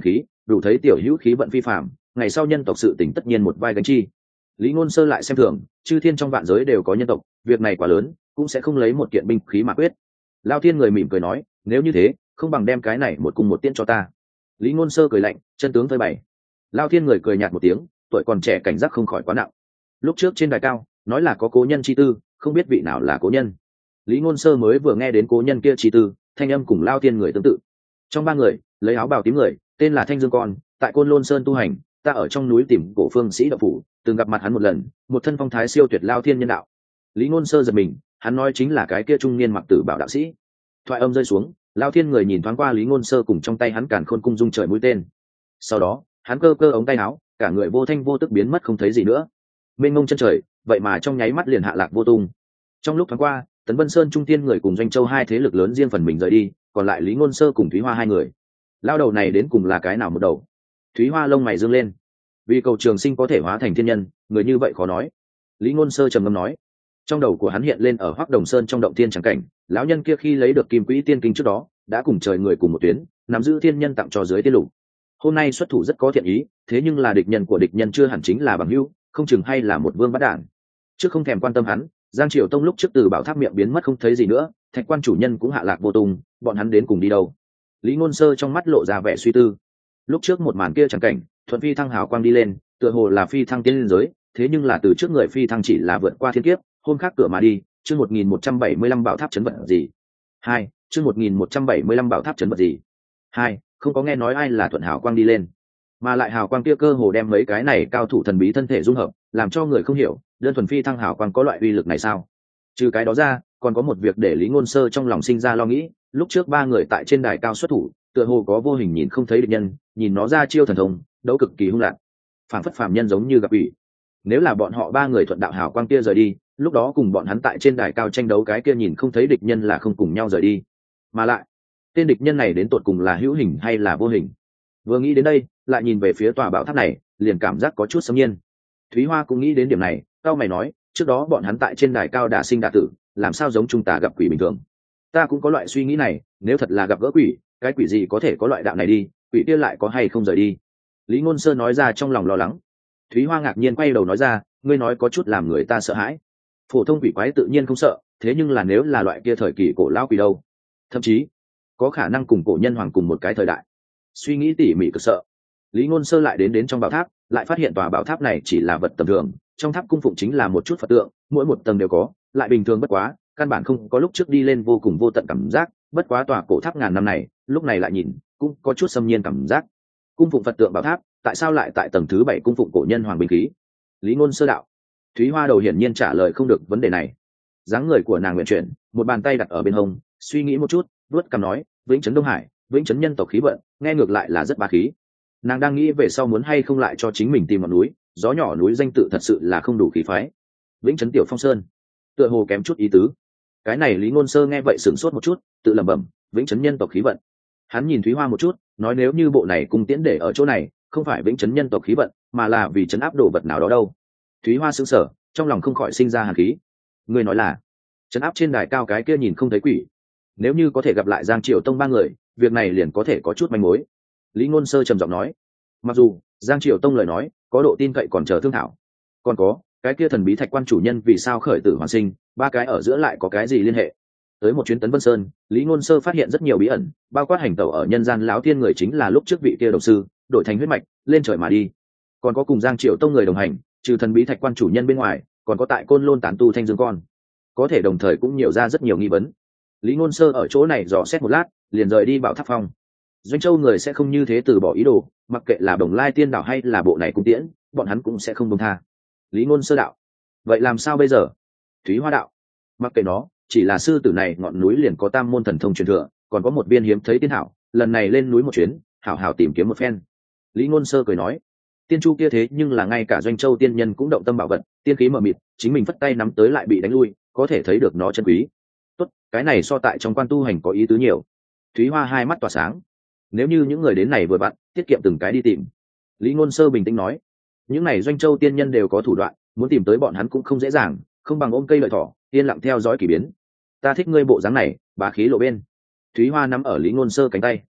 đủ thấy tiểu hữu khí vận phi phạm, ngày sau nhân tộc sự tỉnh tất nhiên một vai gánh chi. Lý Ngôn Sơ lại xem thường, chư thiên trong vạn giới đều có nhân tộc, việc này quá lớn, cũng sẽ không lấy một kiện binh khí mà quyết. Lao Thiên người mỉm cười nói, nếu như thế, không bằng đem cái này một cung một tiễn cho ta. Lý Ngôn Sơ cười lạnh, chân tướng phơi bày. Lao Thiên người cười nhạt một tiếng, tuổi còn trẻ cảnh giác không khỏi quá nặng. Lúc trước trên đài cao nói là có cố nhân chi tư, không biết vị nào là cố nhân. Lý Ngôn Sơ mới vừa nghe đến cố nhân kia chi tư, thanh âm cùng Lao Thiên người tương tự. Trong ba người, lấy áo bào tím người, tên là Thanh Dương Con, tại Côn Lôn Sơn tu hành, ta ở trong núi tìm cổ phương sĩ đạo phủ, từng gặp mặt hắn một lần, một thân phong thái siêu tuyệt Lao Thiên nhân đạo. Lý Ngôn Sơ giật mình, hắn nói chính là cái kia trung niên mặc tử bảo đạo sĩ. Thoại âm rơi xuống, Lao Thiên người nhìn thoáng qua Lý Ngôn Sơ cùng trong tay hắn càn khôn cung dung trời mũi tên. Sau đó, hắn cơ cơ ống tay áo, cả người vô thanh vô tức biến mất không thấy gì nữa. Mênh mông chân trời, vậy mà trong nháy mắt liền hạ lạc vô tung. Trong lúc thoáng qua, Tấn Vân Sơn trung tiên người cùng Doanh Châu hai thế lực lớn riêng phần mình rời đi, còn lại Lý Ngôn Sơ cùng Thúy Hoa hai người. Lao đầu này đến cùng là cái nào một đầu? Thúy Hoa lông mày dương lên. Vì cầu trường sinh có thể hóa thành thiên nhân, người như vậy khó nói. Lý Ngôn Sơ trầm ngâm nói. Trong đầu của hắn hiện lên ở Hoắc Đồng Sơn trong động thiên chẳng cảnh, lão nhân kia khi lấy được Kim Quỹ Tiên Kinh trước đó, đã cùng trời người cùng một tuyến, nắm giữ thiên nhân tặng cho dưới tiên lục. Hôm nay xuất thủ rất có thiện ý, thế nhưng là địch nhân của địch nhân chưa hẳn chính là bằng hữu, không chừng hay là một vương bắt đản. Trước không thèm quan tâm hắn, Giang Triều Tông lúc trước từ bảo tháp miệng biến mất không thấy gì nữa, Thạch Quan chủ nhân cũng hạ lạc vô tung, bọn hắn đến cùng đi đâu? Lý Ngôn Sơ trong mắt lộ ra vẻ suy tư. Lúc trước một màn kia chẳng cảnh, thuận phi thăng hào quang đi lên, tựa hồ là phi thăng tiên giới, thế nhưng là từ trước người phi thăng chỉ là vượt qua thiên kiếp, hôm khác cửa mà đi. Chương 1175 bảo tháp chấn vật gì? 2. Chương 1175 bảo tháp chấn vật gì? 2. Không có nghe nói ai là thuận hào quang đi lên, mà lại hào quang kia cơ hồ đem mấy cái này cao thủ thần bí thân thể dung hợp, làm cho người không hiểu, đơn thuần phi thăng hào quang có loại uy lực này sao? Trừ cái đó ra, còn có một việc để Lý Ngôn Sơ trong lòng sinh ra lo nghĩ, lúc trước ba người tại trên đài cao xuất thủ, tựa hồ có vô hình nhìn không thấy địch nhân, nhìn nó ra chiêu thần thông, đấu cực kỳ hung lạn, phản phất phàm nhân giống như gặp ủy. Nếu là bọn họ ba người thuận đạo hào quang kia rời đi, lúc đó cùng bọn hắn tại trên đài cao tranh đấu cái kia nhìn không thấy địch nhân là không cùng nhau rời đi. Mà lại, tên địch nhân này đến tột cùng là hữu hình hay là vô hình? Vừa nghĩ đến đây, lại nhìn về phía tòa bảo tháp này, liền cảm giác có chút xâm nhiên. Thúy Hoa cũng nghĩ đến điểm này, cao mày nói, trước đó bọn hắn tại trên đài cao đả sinh đả tử, làm sao giống chúng ta gặp quỷ bình thường? Ta cũng có loại suy nghĩ này, nếu thật là gặp gỡ quỷ, cái quỷ gì có thể có loại đạo này đi, quỷ kia lại có hay không rời đi? Lý Ngôn Sơ nói ra trong lòng lo lắng. Thúy Hoa ngạc nhiên quay đầu nói ra, ngươi nói có chút làm người ta sợ hãi. Phổ thông quỷ quái tự nhiên không sợ, thế nhưng là nếu là loại kia thời kỳ cổ lão quỷ đâu? Thậm chí có khả năng cùng cổ nhân hoàng cùng một cái thời đại. Suy nghĩ tỉ mỉ cực sợ. Lý Ngôn Sơ lại đến trong bảo tháp, lại phát hiện tòa bảo tháp này chỉ là vật tầm thường, trong tháp cung phụng chính là một chút Phật tượng, mỗi một tầng đều có, lại bình thường bất quá, căn bản không có lúc trước đi lên vô cùng vô tận cảm giác. Bất quá tòa cổ tháp ngàn năm này, lúc này lại nhìn cũng có chút xâm nhiên cảm giác. Cung phụng Phật tượng bảo tháp, tại sao lại tại tầng thứ 7 cung phụng cổ nhân hoàng binh khí? Lý Ngôn Sơ đạo. Thúy Hoa đầu hiển nhiên trả lời không được vấn đề này. Dáng người của nàng nguyện chuyển, một bàn tay đặt ở bên hông, suy nghĩ một chút, vuốt cằm nói, Vĩnh Trấn Đông Hải, Vĩnh Trấn nhân tộc khí vận, nghe ngược lại là rất bá khí. Nàng đang nghĩ về sau muốn hay không lại cho chính mình tìm một núi, gió nhỏ núi danh tự thật sự là không đủ khí phái. Vĩnh Trấn Tiểu Phong Sơn, tựa hồ kém chút ý tứ. Cái này Lý Ngôn Sơ nghe vậy sửng sốt một chút, tự lẩm bẩm, Vĩnh Trấn nhân tộc khí vận. Hắn nhìn Thúy Hoa một chút, nói nếu như bộ này cung tiễn để ở chỗ này, không phải Vĩnh Trấn nhân tộc khí vận, mà là vì trấn áp đồ vật nào đó đâu. Thúy Hoa sững sờ, trong lòng không khỏi sinh ra hàn khí. Người nói là trấn áp trên đài cao cái kia nhìn không thấy quỷ. Nếu như có thể gặp lại Giang Triều Tông ba người, việc này liền có thể có chút manh mối. Lý Ngôn Sơ trầm giọng nói, mặc dù Giang Triều Tông lời nói có độ tin cậy còn chờ thương thảo, còn có cái kia thần bí Thạch Quan chủ nhân vì sao khởi tử hoàn sinh, ba cái ở giữa lại có cái gì liên hệ? Tới một chuyến Tấn Vân Sơn, Lý Ngôn Sơ phát hiện rất nhiều bí ẩn, bao quát hành tẩu ở nhân gian lão tiên người chính là lúc trước vị kia đồng sư, đổi thành huyết mạch, lên trời mà đi. Còn có cùng Giang Triều Tông người đồng hành, trừ thần bí Thạch Quan chủ nhân bên ngoài, còn có tại Côn Lôn tán tu Thanh Dương Con. Có thể đồng thời cũng nhiều ra rất nhiều nghi vấn. Lý Ngôn Sơ ở chỗ này dò xét một lát, liền rời đi Bảo Tháp Phong. Doanh Châu người sẽ không như thế từ bỏ ý đồ, mặc kệ là Đồng Lai Tiên Đảo hay là bộ này cung tiễn, bọn hắn cũng sẽ không buông tha. Lý Ngôn Sơ đạo, vậy làm sao bây giờ? Thúy Hoa đạo, mặc kệ nó, chỉ là sư tử này ngọn núi liền có tam môn thần thông truyền thừa, còn có một viên hiếm thấy tiên thảo, lần này lên núi một chuyến, hảo hảo tìm kiếm một phen. Lý Ngôn Sơ cười nói, tiên chu kia thế nhưng là ngay cả Doanh Châu tiên nhân cũng động tâm bảo vật, tiên khí mờ mịt, chính mình phất tay nắm tới lại bị đánh lui, có thể thấy được nó chân quý. Tốt, cái này so tại trong quan tu hành có ý tứ nhiều. Thúy Hoa hai mắt tỏa sáng. Nếu như những người đến này vừa vặn, tiết kiệm từng cái đi tìm. Lý Ngôn Sơ bình tĩnh nói, những này Doanh Châu tiên nhân đều có thủ đoạn, muốn tìm tới bọn hắn cũng không dễ dàng, không bằng ôm cây lợi thỏ, yên lặng theo dõi kỳ biến. Ta thích ngươi bộ dáng này, bá khí lộ bên. Thúy Hoa nắm ở Lý Ngôn Sơ cánh tay.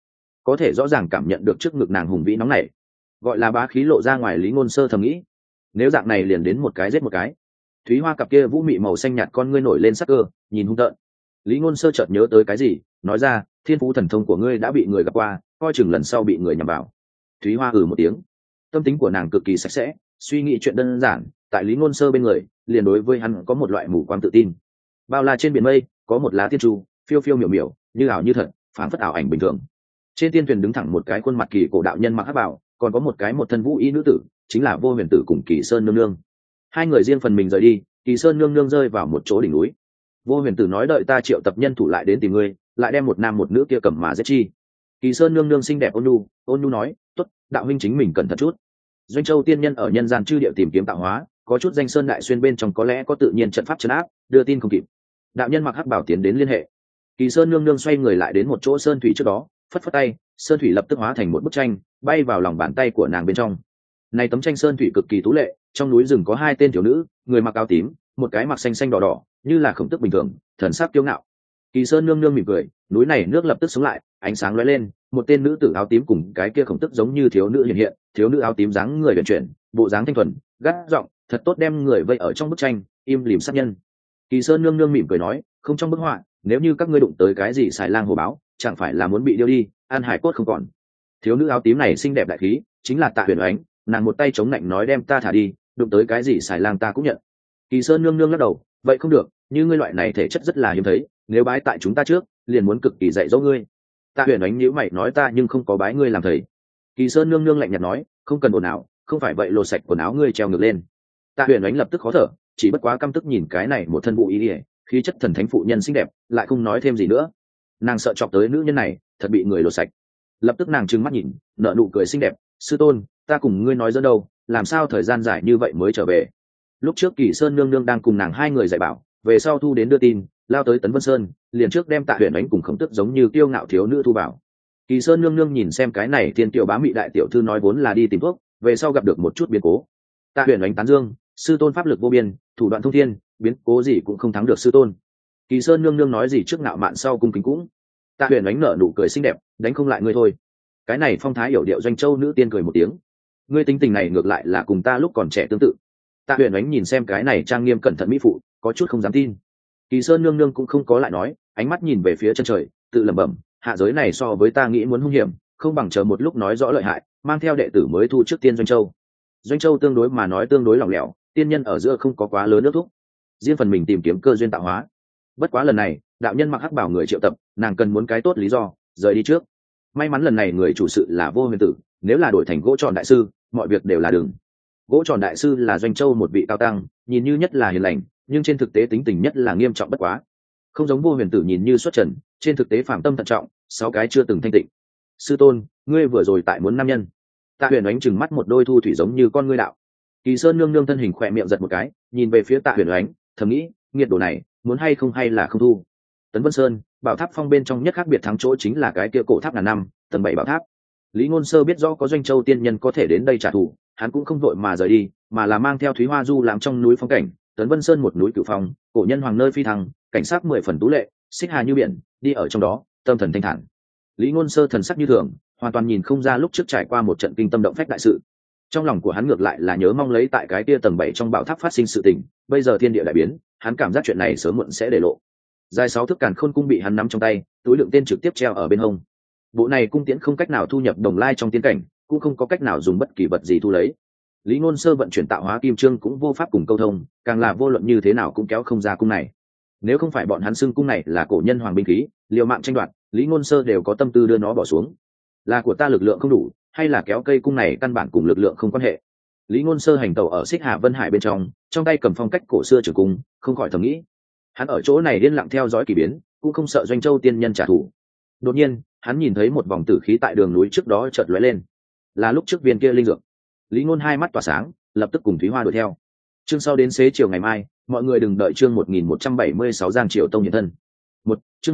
có thể rõ ràng cảm nhận được trước ngực nàng hùng vĩ nóng này, gọi là bá khí lộ ra ngoài. Lý Ngôn Sơ thầm nghĩ, nếu dạng này liền đến một cái giết một cái. Thúy Hoa cặp kia vũ mị màu xanh nhạt con ngươi nổi lên sắc cơ, nhìn hung tợn. Lý Ngôn Sơ chợt nhớ tới cái gì, nói ra, thiên phú thần thông của ngươi đã bị người gặp qua, coi chừng lần sau bị người nhằm vào. Thúy Hoa một tiếng. Tâm tính của nàng cực kỳ sạch sẽ, suy nghĩ chuyện đơn giản, tại Lý Ngôn Sơ bên người, liền đối với hắn có một loại mù quáng tự tin. Bao la trên biển mây, có một lá tiên chu, phiêu phiêu miểu miểu, như ảo như thật, phảng phất ảo ảnh bình thường. Trên tiên thuyền đứng thẳng một cái khuôn mặt kỳ cổ đạo nhân mặc hắc bào, còn có một cái một thân vũ y nữ tử, chính là Vô Huyền Tử cùng Kỳ Sơn nương nương. Hai người riêng phần mình rời đi, Kỳ Sơn nương nương rơi vào một chỗ đỉnh núi. Vô Huyền Tử nói đợi ta triệu tập nhân thủ lại đến tìm ngươi, lại đem một nam một nữ kia cầm mà giết chi. Kỳ Sơn nương nương xinh đẹp ôn nhu nói, tốt, đạo huynh chính mình cẩn thận chút. Doanh Châu tiên nhân ở nhân gian chư địa tìm kiếm tạo hóa, có chút danh sơn đại xuyên bên trong có lẽ có tự nhiên trận pháp trấn áp, đưa tin không kịp. Đạo nhân mặc hắc bảo tiến đến liên hệ. Kỳ Sơn nương nương xoay người lại đến một chỗ sơn thủy trước đó, phất phất tay, sơn thủy lập tức hóa thành một bức tranh, bay vào lòng bàn tay của nàng bên trong. Này tấm tranh sơn thủy cực kỳ tú lệ, trong núi rừng có hai tên thiếu nữ, người mặc áo tím, một cái mặc xanh xanh đỏ đỏ, như là khổng tước bình thường, thần sắc kiêu ngạo. Kỳ Sơn nương nương mỉm cười, núi này nước lập tức sống lại, ánh sáng lóe lên, một tên nữ tử áo tím cùng cái kia khổng tước giống như thiếu nữ hiện hiện, thiếu nữ áo tím dáng người uyển chuyển, bộ dáng thanh thuần, gắt giọng, thật tốt đem người vây ở trong bức tranh, im lìm sát nhân. Kỳ Sơn nương nương mỉm cười nói, không trong bức họa, nếu như các ngươi đụng tới cái gì xài lang hổ báo, chẳng phải là muốn bị điêu đi, an hải cốt không còn. Thiếu nữ áo tím này xinh đẹp đại khí, chính là Tạ Huyền Ánh, nàng một tay chống lạnh nói đem ta thả đi, đụng tới cái gì xài lang ta cũng nhận. Kỳ Sơn nương nương lắc đầu, vậy không được, như ngươi loại này thể chất rất là hiếm thấy, nếu bái tại chúng ta trước, liền muốn cực kỳ dạy dỗ ngươi. Tạ Huyền Ánh nhíu mày nói ta nhưng không có bái ngươi làm thầy. Kỳ Sơn nương nương lạnh nhạt nói, không cần ồn ào, không phải vậy lột sạch quần áo ngươi treo ngược lên. Tạ Huyền Ánh lập tức khó thở, chỉ bất quá căm tức nhìn cái này một thân vụ ý ỉa, khí chất thần thánh phụ nhân xinh đẹp, lại không nói thêm gì nữa. Nàng sợ chọc tới nữ nhân này, thật bị người lột sạch. Lập tức nàng trừng mắt nhìn, nở nụ cười xinh đẹp, sư tôn, ta cùng ngươi nói dẫn đâu, làm sao thời gian dài như vậy mới trở về. Lúc trước Kỳ Sơn nương nương đang cùng nàng hai người dạy bảo, về sau thu đến đưa tin, lao tới Tấn Vân Sơn, liền trước đem Tạ Huyền Ánh cùng khổng tức giống như kiêu ngạo thiếu nữ thu bảo. Kỳ Sơn nương nương nhìn xem cái này thiên tiểu bá mị đại tiểu thư nói vốn là đi tìm thuốc, về sau gặp được một chút biến cố. Tạ Huyền Ánh tán dương, sư tôn pháp lực vô biên, thủ đoạn thông thiên, biến cố gì cũng không thắng được sư tôn. Kỳ Sơn nương nương nói gì trước ngạo mạn sau cung kính cũng. Tạ Huyền Ánh nở nụ cười xinh đẹp, đánh không lại ngươi thôi. Cái này phong thái hiểu điệu Doanh Châu nữ tiên cười một tiếng, ngươi tính tình này ngược lại là cùng ta lúc còn trẻ tương tự. Tạ Huyền Ánh nhìn xem cái này trang nghiêm cẩn thận mỹ phụ, có chút không dám tin. Kỳ Sơn nương nương cũng không có lại nói, ánh mắt nhìn về phía chân trời, tự lẩm bẩm, hạ giới này so với ta nghĩ muốn hung hiểm, không bằng chờ một lúc nói rõ lợi hại, mang theo đệ tử mới thu trước tiên Doanh Châu. Doanh Châu tương đối mà nói tương đối lỏng lẻo, tiên nhân ở giữa không có quá lớn nước thúc, riêng phần mình tìm kiếm cơ duyên tạo hóa. Bất quá lần này đạo nhân mặc hắc bảo người triệu tập, nàng cần muốn cái tốt lý do rời đi trước. May mắn lần này người chủ sự là Vô Huyền Tử, nếu là đổi thành Gỗ Tròn đại sư, mọi việc đều là đường. Gỗ Tròn đại sư là Doanh Châu một vị cao tăng, nhìn như nhất là hiền lành, nhưng trên thực tế tính tình nhất là nghiêm trọng bất quá. Không giống Vô Huyền Tử nhìn như xuất trần, trên thực tế phạm tâm thận trọng, 6 cái chưa từng thanh tịnh. Sư tôn, ngươi vừa rồi tại muốn nam nhân. Tạ Huyền Ánh trừng mắt một đôi thu thủy giống như con ngươi đạo. Kỳ Sơn nương nương thân hình khỏe miệng giật một cái, nhìn về phía Tạ Huyền Ánh, thầm nghĩ, nghiệt đồ này, muốn hay không hay là không thu. Tấn Vân Sơn, bảo tháp phong bên trong nhất khác biệt thắng chỗ chính là cái kia cổ tháp ngàn năm, tầng 7 bảo tháp. Lý Ngôn Sơ biết rõ có Doanh Châu tiên nhân có thể đến đây trả thù, hắn cũng không vội mà rời đi, mà là mang theo Thúy Hoa du làm trong núi phong cảnh, Tấn Vân Sơn một núi cửu phong, cổ nhân hoàng nơi phi thăng, cảnh sắc 10 phần tú lệ, xích hà như biển, đi ở trong đó, tâm thần thanh thản. Lý Ngôn Sơ thần sắc như thường, hoàn toàn nhìn không ra lúc trước trải qua một trận kinh tâm động phách đại sự. Trong lòng của hắn ngược lại là nhớ mong lấy tại cái kia tầng 7 trong bảo tháp phát sinh sự tình, bây giờ thiên địa đại biến, hắn cảm giác chuyện này sớm muộn sẽ để lộ. Dài 6 thước càn khôn cung bị hắn nắm trong tay, túi lượng tên trực tiếp treo ở bên hông. Bộ này cung tiễn không cách nào thu nhập đồng lai trong tiên cảnh, cũng không có cách nào dùng bất kỳ vật gì thu lấy. Lý Ngôn Sơ vận chuyển tạo hóa kim chương cũng vô pháp cùng câu thông, càng là vô luận như thế nào cũng kéo không ra cung này. Nếu không phải bọn hắn xưng cung này là cổ nhân hoàng binh khí, liều mạng tranh đoạt, Lý Ngôn Sơ đều có tâm tư đưa nó bỏ xuống. Là của ta lực lượng không đủ, hay là kéo cây cung này căn bản cùng lực lượng không quan hệ. Lý Ngôn Sơ hành tẩu ở Xích Hà Vân Hải bên trong tay cầm phong cách cổ xưa trường cung, không khỏi thầm nghĩ, hắn ở chỗ này điên lặng theo dõi kỳ biến, cũng không sợ Doanh Châu tiên nhân trả thù. Đột nhiên, hắn nhìn thấy một vòng tử khí tại đường núi trước đó chợt lóe lên, là lúc trước viên kia linh dược. Lý Ngôn hai mắt tỏa sáng, lập tức cùng Thúy Hoa đuổi theo. Chương sau đến xế chiều ngày mai, mọi người đừng đợi chương 1176 Giang Triều Tông hiện thân. Chương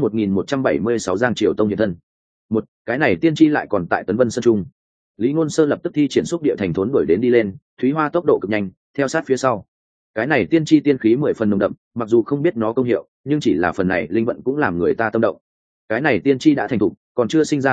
1176 Giang Triều Tông hiện thân. Cái này tiên tri lại còn tại Tấn Vân Sơn Trung. Lý Ngôn Sơ lập tức thi triển xúc địa thành thốn đuổi đến đi lên, Thúy Hoa tốc độ cực nhanh, theo sát phía sau. Cái này tiên tri tiên khí 10 phần nồng đậm, mặc dù không biết nó công hiệu, nhưng chỉ là phần này linh vận cũng làm người ta tâm động. Cái này tiên tri đã thành thục, còn chưa sinh ra linh thức,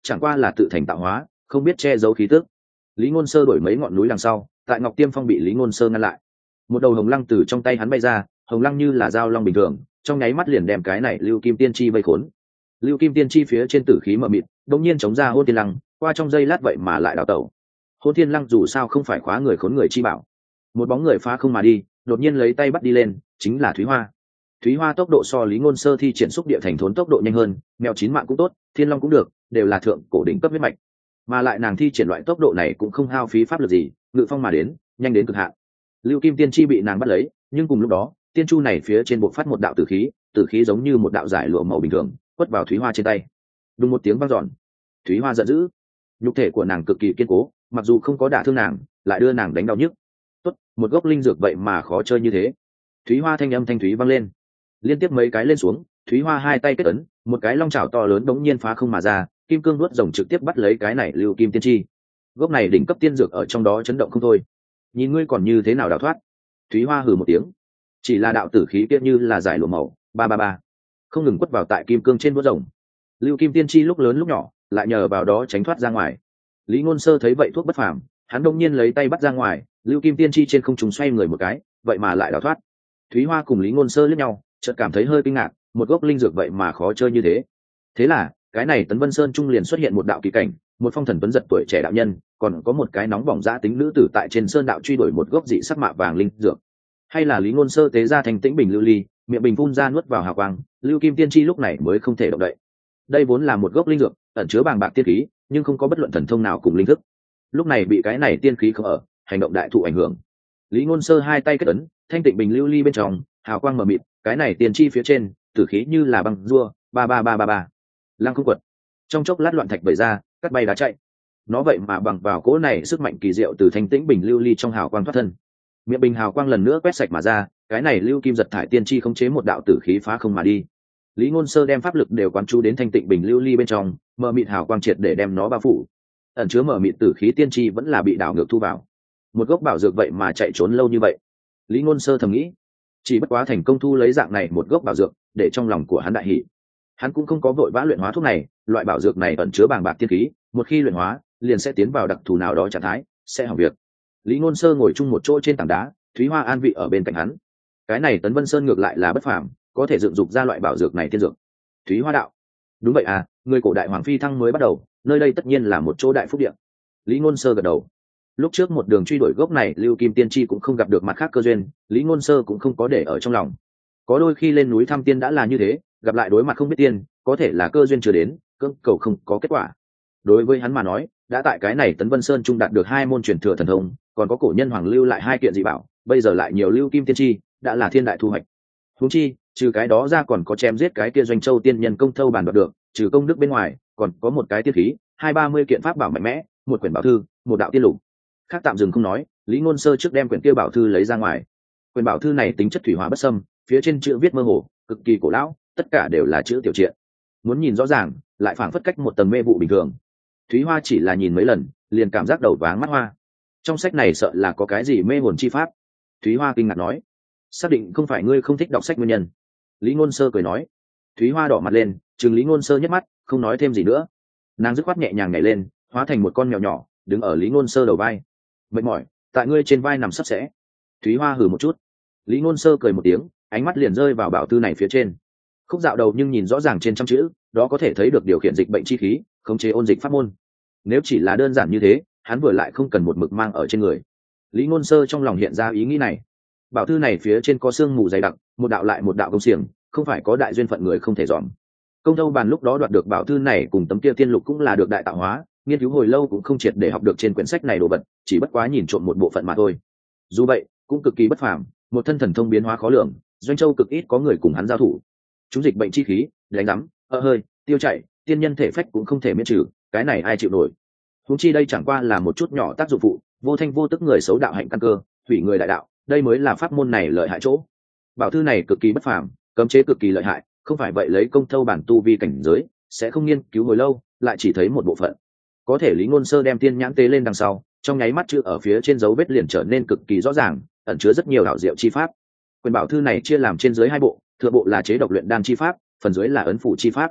chẳng qua là tự thành tạo hóa, không biết che giấu khí tức. Lý Ngôn Sơ đổi mấy ngọn núi đằng sau, tại Ngọc Tiêm Phong bị Lý Ngôn Sơ ngăn lại. Một đầu hồng lăng từ trong tay hắn bay ra, hồng lăng như là dao long bình thường, trong nháy mắt liền đem cái này Lưu Kim Tiên Chi vây khốn. Lưu Kim Tiên Chi phía trên tử khí mờ mịt, đột nhiên chống ra Hôn Thiên Lăng, qua trong giây lát vậy mà lại đảo tẩu. Hôn Thiên Lăng dù sao không phải khóa người khốn người chi bảo. Một bóng người phá không mà đi, đột nhiên lấy tay bắt đi lên, chính là Thúy Hoa. Thúy Hoa tốc độ so Lý Ngôn Sơ thi triển xúc địa thành thốn tốc độ nhanh hơn, mèo chín mạng cũng tốt, thiên long cũng được, đều là thượng cổ đỉnh cấp huyết mạch. Mà lại nàng thi triển loại tốc độ này cũng không hao phí pháp lực gì, ngự phong mà đến, nhanh đến cực hạn. Lưu Kim Tiên Chi bị nàng bắt lấy, nhưng cùng lúc đó, tiên chu này phía trên bộc phát một đạo tử khí giống như một đạo giải lụa màu bình thường, quất vào Thúy Hoa trên tay. Đùng một tiếng vang dọn. Thúy Hoa giận dữ. Nhục thể của nàng cực kỳ kiên cố, mặc dù không có đả thương nàng, lại đưa nàng đánh đau nhức. Tốt, một gốc linh dược vậy mà khó chơi như thế. Thúy Hoa thanh âm thanh thúy vang lên. Liên tiếp mấy cái lên xuống, Thúy Hoa hai tay kết ấn, một cái long chảo to lớn đống nhiên phá không mà ra, kim cương đuốt rồng trực tiếp bắt lấy cái này Lưu Kim Tiên Chi. Gốc này đỉnh cấp tiên dược ở trong đó chấn động không thôi. Nhìn ngươi còn như thế nào đào thoát? Thúy Hoa hừ một tiếng. Chỉ là đạo tử khí kia như là giải lụa màu, ba ba ba, không ngừng quất vào tại kim cương trên đuốt rồng. Lưu Kim Tiên Chi lúc lớn lúc nhỏ, lại nhờ vào đó tránh thoát ra ngoài. Lý Ngôn Sơ thấy vậy thuốc bất phàm, hắn đột nhiên lấy tay bắt ra ngoài, Lưu Kim Tiên Chi trên không trung xoay người một cái, vậy mà lại đào thoát. Thúy Hoa cùng Lý Ngôn Sơ liếc nhau, chợt cảm thấy hơi kinh ngạc, một gốc linh dược vậy mà khó chơi như thế. Thế là, cái này Tấn Vân Sơn trung liền xuất hiện một đạo kỳ cảnh, một phong thần tuấn giật tuổi trẻ đạo nhân, còn có một cái nóng bỏng dã tính nữ tử tại trên sơn đạo truy đuổi một gốc dị sắc mạ vàng linh dược. Hay là Lý Ngôn Sơ tế ra thành tĩnh bình lưu ly, miệng bình phun ra nuốt vào hào quang, Lưu Kim Tiên Chi lúc này mới không thể động đậy. Đây vốn là một gốc linh dược, ẩn chứa bàng bạc tiên khí, nhưng không có bất luận thần thông nào cùng linh thức. Lúc này bị cái này tiên khí không ở, hành động đại thụ ảnh hưởng. Lý Ngôn Sơ hai tay kết ấn, thanh tịnh bình lưu ly bên trong, hào quang mờ mịt, cái này tiên chi phía trên, tử khí như là băng rua, ba ba ba ba ba. Lăng không quật. Trong chốc lát loạn thạch bày ra, cắt bay đá chạy. Nó vậy mà bằng vào cỗ này sức mạnh kỳ diệu từ thanh tĩnh bình lưu ly trong hào quang thoát thân. Miệng bình hào quang lần nữa quét sạch mà ra, cái này lưu kim giật thải tiên chi khống chế một đạo tử khí phá không mà đi. Lý Ngôn Sơ đem pháp lực đều quán chú đến thanh tịnh bình lưu ly bên trong, mờ mịt hào quang triệt để đem nó bao phủ. Ẩn chứa mờ mịt tử khí tiên chi vẫn là bị đảo ngược thu vào. Một gốc bảo dược vậy mà chạy trốn lâu như vậy. Lý Ngôn Sơ thầm nghĩ, chỉ bất quá thành công thu lấy dạng này một gốc bảo dược, để trong lòng của hắn đại hỉ. Hắn cũng không có vội vã luyện hóa thuốc này, loại bảo dược này ẩn chứa bàng bạc tiên khí, một khi luyện hóa, liền sẽ tiến vào đặc thù nào đó trạng thái, sẽ hỏng việc. Lý Ngôn Sơ ngồi chung một chỗ trên tảng đá, Thúy Hoa an vị ở bên cạnh hắn. Cái này Tấn Vân Sơn ngược lại là bất phàm, có thể dựng dục ra loại bảo dược này tiên dược. Thúy Hoa đạo: đúng vậy à, người cổ đại hoàng phi thăng mới bắt đầu, nơi đây tất nhiên là một chỗ đại phúc địa. Lý Ngôn Sơ gật đầu. Lúc trước một đường truy đuổi gốc này Lưu Kim Tiên Chi cũng không gặp được mặt khác cơ duyên, Lý Ngôn Sơ cũng không có để ở trong lòng. Có đôi khi lên núi thăm tiên đã là như thế, gặp lại đối mặt không biết tiên, có thể là cơ duyên chưa đến, cưỡng cầu không có kết quả. Đối với hắn mà nói, đã tại cái này Tấn Vân Sơn trung đạt được hai môn truyền thừa thần thông, còn có cổ nhân hoàng lưu lại hai kiện dị bảo, bây giờ lại nhiều Lưu Kim Tiên Chi, đã là thiên đại thu hoạch. Huống chi, trừ cái đó ra còn có chém giết cái kia Doanh Châu tiên nhân công thâu bàn đoạt được, trừ công đức bên ngoài, còn có một cái tiên khí, 230 kiện pháp bảo mạnh mẽ, một quyển bảo thư, một đạo tiên lục. Khác tạm dừng không nói, Lý Ngôn Sơ trước đem quyển kia bảo thư lấy ra ngoài. Quyển bảo thư này tính chất thủy hỏa bất xâm, phía trên chữ viết mơ hồ, cực kỳ cổ lão, tất cả đều là chữ tiểu truyện. Muốn nhìn rõ ràng, lại phảng phất cách một tầng mê vụ bình thường. Thúy Hoa chỉ là nhìn mấy lần, liền cảm giác đầu váng mắt hoa. Trong sách này sợ là có cái gì mê hồn chi pháp. Thúy Hoa kinh ngạc nói: xác định không phải ngươi không thích đọc sách nguyên nhân. Lý Ngôn Sơ cười nói. Thúy Hoa đỏ mặt lên, trừng Lý Ngôn Sơ nhếch mắt, không nói thêm gì nữa. Nàng dứt khoát nhẹ nhàng nhảy lên, hóa thành một con mèo nhỏ, đứng ở Lý Ngôn Sơ đầu vai. Mệt mỏi, tại ngươi trên vai nằm sấp sẽ. Thúy Hoa hừ một chút. Lý Ngôn Sơ cười một tiếng, ánh mắt liền rơi vào bảo thư này phía trên. Khúc dạo đầu nhưng nhìn rõ ràng trên trăm chữ, đó có thể thấy được điều khiển dịch bệnh chi khí, khống chế ôn dịch pháp môn. Nếu chỉ là đơn giản như thế, hắn vừa lại không cần một mực mang ở trên người. Lý Ngôn Sơ trong lòng hiện ra ý nghĩ này. Bảo thư này phía trên có sương mù dày đặc, một đạo lại một đạo công xiềng, không phải có đại duyên phận người không thể dòm. Công thâu bàn lúc đó đoạt được bảo thư này cùng tấm kia tiên lục cũng là được đại tạo hóa, nghiên cứu hồi lâu cũng không triệt để học được trên quyển sách này đồ vật, chỉ bất quá nhìn trộm một bộ phận mà thôi. Dù vậy, cũng cực kỳ bất phàm, một thân thần thông biến hóa khó lường, Doanh Châu cực ít có người cùng hắn giao thủ. Chúng dịch bệnh chi khí, đánh rắm, hơi, tiêu chảy, tiên nhân thể phách cũng không thể miễn trừ, cái này ai chịu nổi. Huống chi đây chẳng qua là một chút nhỏ tác dụng phụ, vô thanh vô tức người xấu đạo hạnh căn cơ, hủy người đại đạo, đây mới là pháp môn này lợi hại chỗ. Bảo thư này cực kỳ bất phàm, cấm chế cực kỳ lợi hại, không phải vậy lấy công thâu bản tu vi cảnh giới, sẽ không nghiên cứu hồi lâu, lại chỉ thấy một bộ phận. Có thể Lý Ngôn Sơ đem tiên nhãn tế lên đằng sau, trong nháy mắt chữ ở phía trên dấu vết liền trở nên cực kỳ rõ ràng, ẩn chứa rất nhiều đạo diệu chi pháp. Quyền bảo thư này chia làm trên dưới hai bộ, thượng bộ là chế độc luyện đan chi pháp, phần dưới là ấn phủ chi pháp.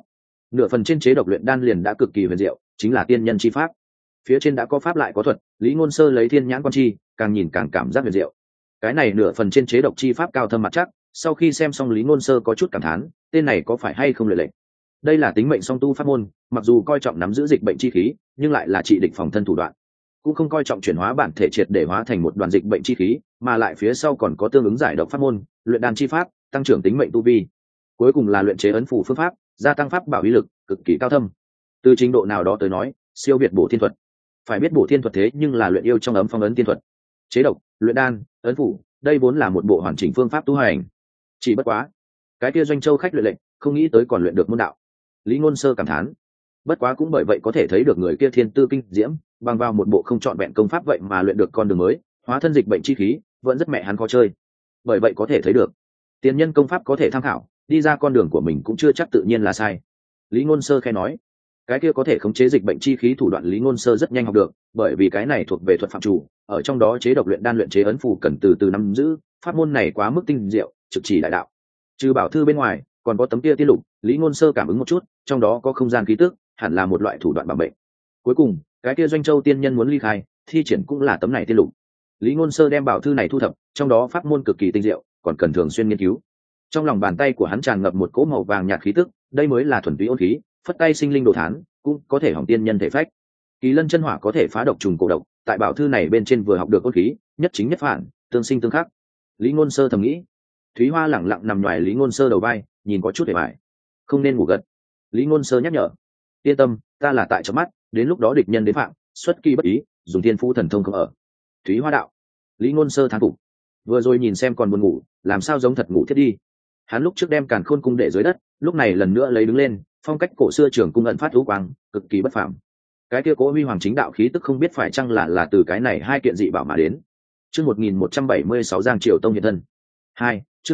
nửa phần trên chế độc luyện đan liền đã cực kỳ huyền diệu, chính là tiên nhân chi pháp. Phía trên đã có pháp lại có thuật, Lý Ngôn Sơ lấy thiên nhãn quan chi, càng nhìn càng cảm giác huyền diệu. Cái này nửa phần trên chế độc chi pháp cao thâm mặt chắc, sau khi xem xong Lý Ngôn Sơ có chút cảm thán, tên này có phải hay không luyện lệnh. Đây là tính mệnh song tu pháp môn, mặc dù coi trọng nắm giữ dịch bệnh chi khí, nhưng lại là trị địch phòng thân thủ đoạn, cũng không coi trọng chuyển hóa bản thể triệt để hóa thành một đoàn dịch bệnh chi khí, mà lại phía sau còn có tương ứng giải độc pháp môn, luyện đan chi pháp, tăng trưởng tính mệnh tu vi, cuối cùng là luyện chế ấn phù phương pháp, gia tăng pháp bảo uy lực, cực kỳ cao thâm. Từ trình độ nào đó tới nói, siêu việt bổ thiên thuật. Phải biết bổ thiên thuật thế nhưng là luyện yêu trong ấm phong ấn tiên thuật, chế độc, luyện đan, ấn phủ, đây vốn là một bộ hoàn chỉnh phương pháp tu hành. Chỉ bất quá, cái kia Doanh Châu khách luyện lệnh, không nghĩ tới còn luyện được môn đạo. Lý Ngôn Sơ cảm thán. Bất quá cũng bởi vậy có thể thấy được người kia thiên tư kinh diễm, bằng vào một bộ không trọn vẹn công pháp vậy mà luyện được con đường mới, hóa thân dịch bệnh chi khí, vẫn rất mẹ hắn khó chơi. Bởi vậy có thể thấy được, tiền nhân công pháp có thể tham khảo, đi ra con đường của mình cũng chưa chắc tự nhiên là sai. Lý Ngôn Sơ khẽ nói, cái kia có thể khống chế dịch bệnh chi khí thủ đoạn Lý Ngôn Sơ rất nhanh học được, bởi vì cái này thuộc về thuật phạm chủ, ở trong đó chế độc luyện đan luyện chế ấn phù cần từ từ nắm giữ, pháp môn này quá mức tinh diệu, trực chỉ đại đạo. Trừ bảo thư bên ngoài, còn có tấm kia tiên lục, Lý Ngôn Sơ cảm ứng một chút, trong đó có không gian khí tức, hẳn là một loại thủ đoạn bảo mệnh. Cuối cùng, cái kia Doanh Châu tiên nhân muốn ly khai, thi triển cũng là tấm này tiên lục. Lý Ngôn Sơ đem bảo thư này thu thập, trong đó pháp môn cực kỳ tinh diệu, còn cần thường xuyên nghiên cứu. Trong lòng bàn tay của hắn tràn ngập một cỗ màu vàng nhạt khí tức, đây mới là thuần túy ôn khí, phất tay sinh linh đồ thán, cũng có thể hỏng tiên nhân thể phách. Kỳ lân chân hỏa có thể phá độc trùng cổ độc, tại bảo thư này bên trên vừa học được ôn khí, nhất chính nhất phản, tương sinh tương khắc. Lý Ngôn Sơ thầm nghĩ. Thúy Hoa lẳng lặng nằm ngoài Lý Ngôn Sơ đầu vai, nhìn có chút hề bại. Không nên ngủ gật. Lý Ngôn Sơ nhắc nhở. Yên tâm, ta là tại chớp mắt, đến lúc đó địch nhân đến phạm, xuất kỳ bất ý, dùng thiên phú thần thông không ở. Thúy Hoa đạo. Lý Ngôn Sơ thán phục. Vừa rồi nhìn xem còn buồn ngủ, làm sao giống thật ngủ thiết đi. Hắn lúc trước đem Càn Khôn cung để dưới đất, lúc này lần nữa lấy đứng lên, phong cách cổ xưa trường cung ẩn phát thú quang, cực kỳ bất phàm. Cái kia cố huy hoàng chính đạo khí tức không biết phải chăng là từ cái này hai kiện dị bảo mà đến. Chương 1176 Giang Triều Tông hiện thân. 2, chương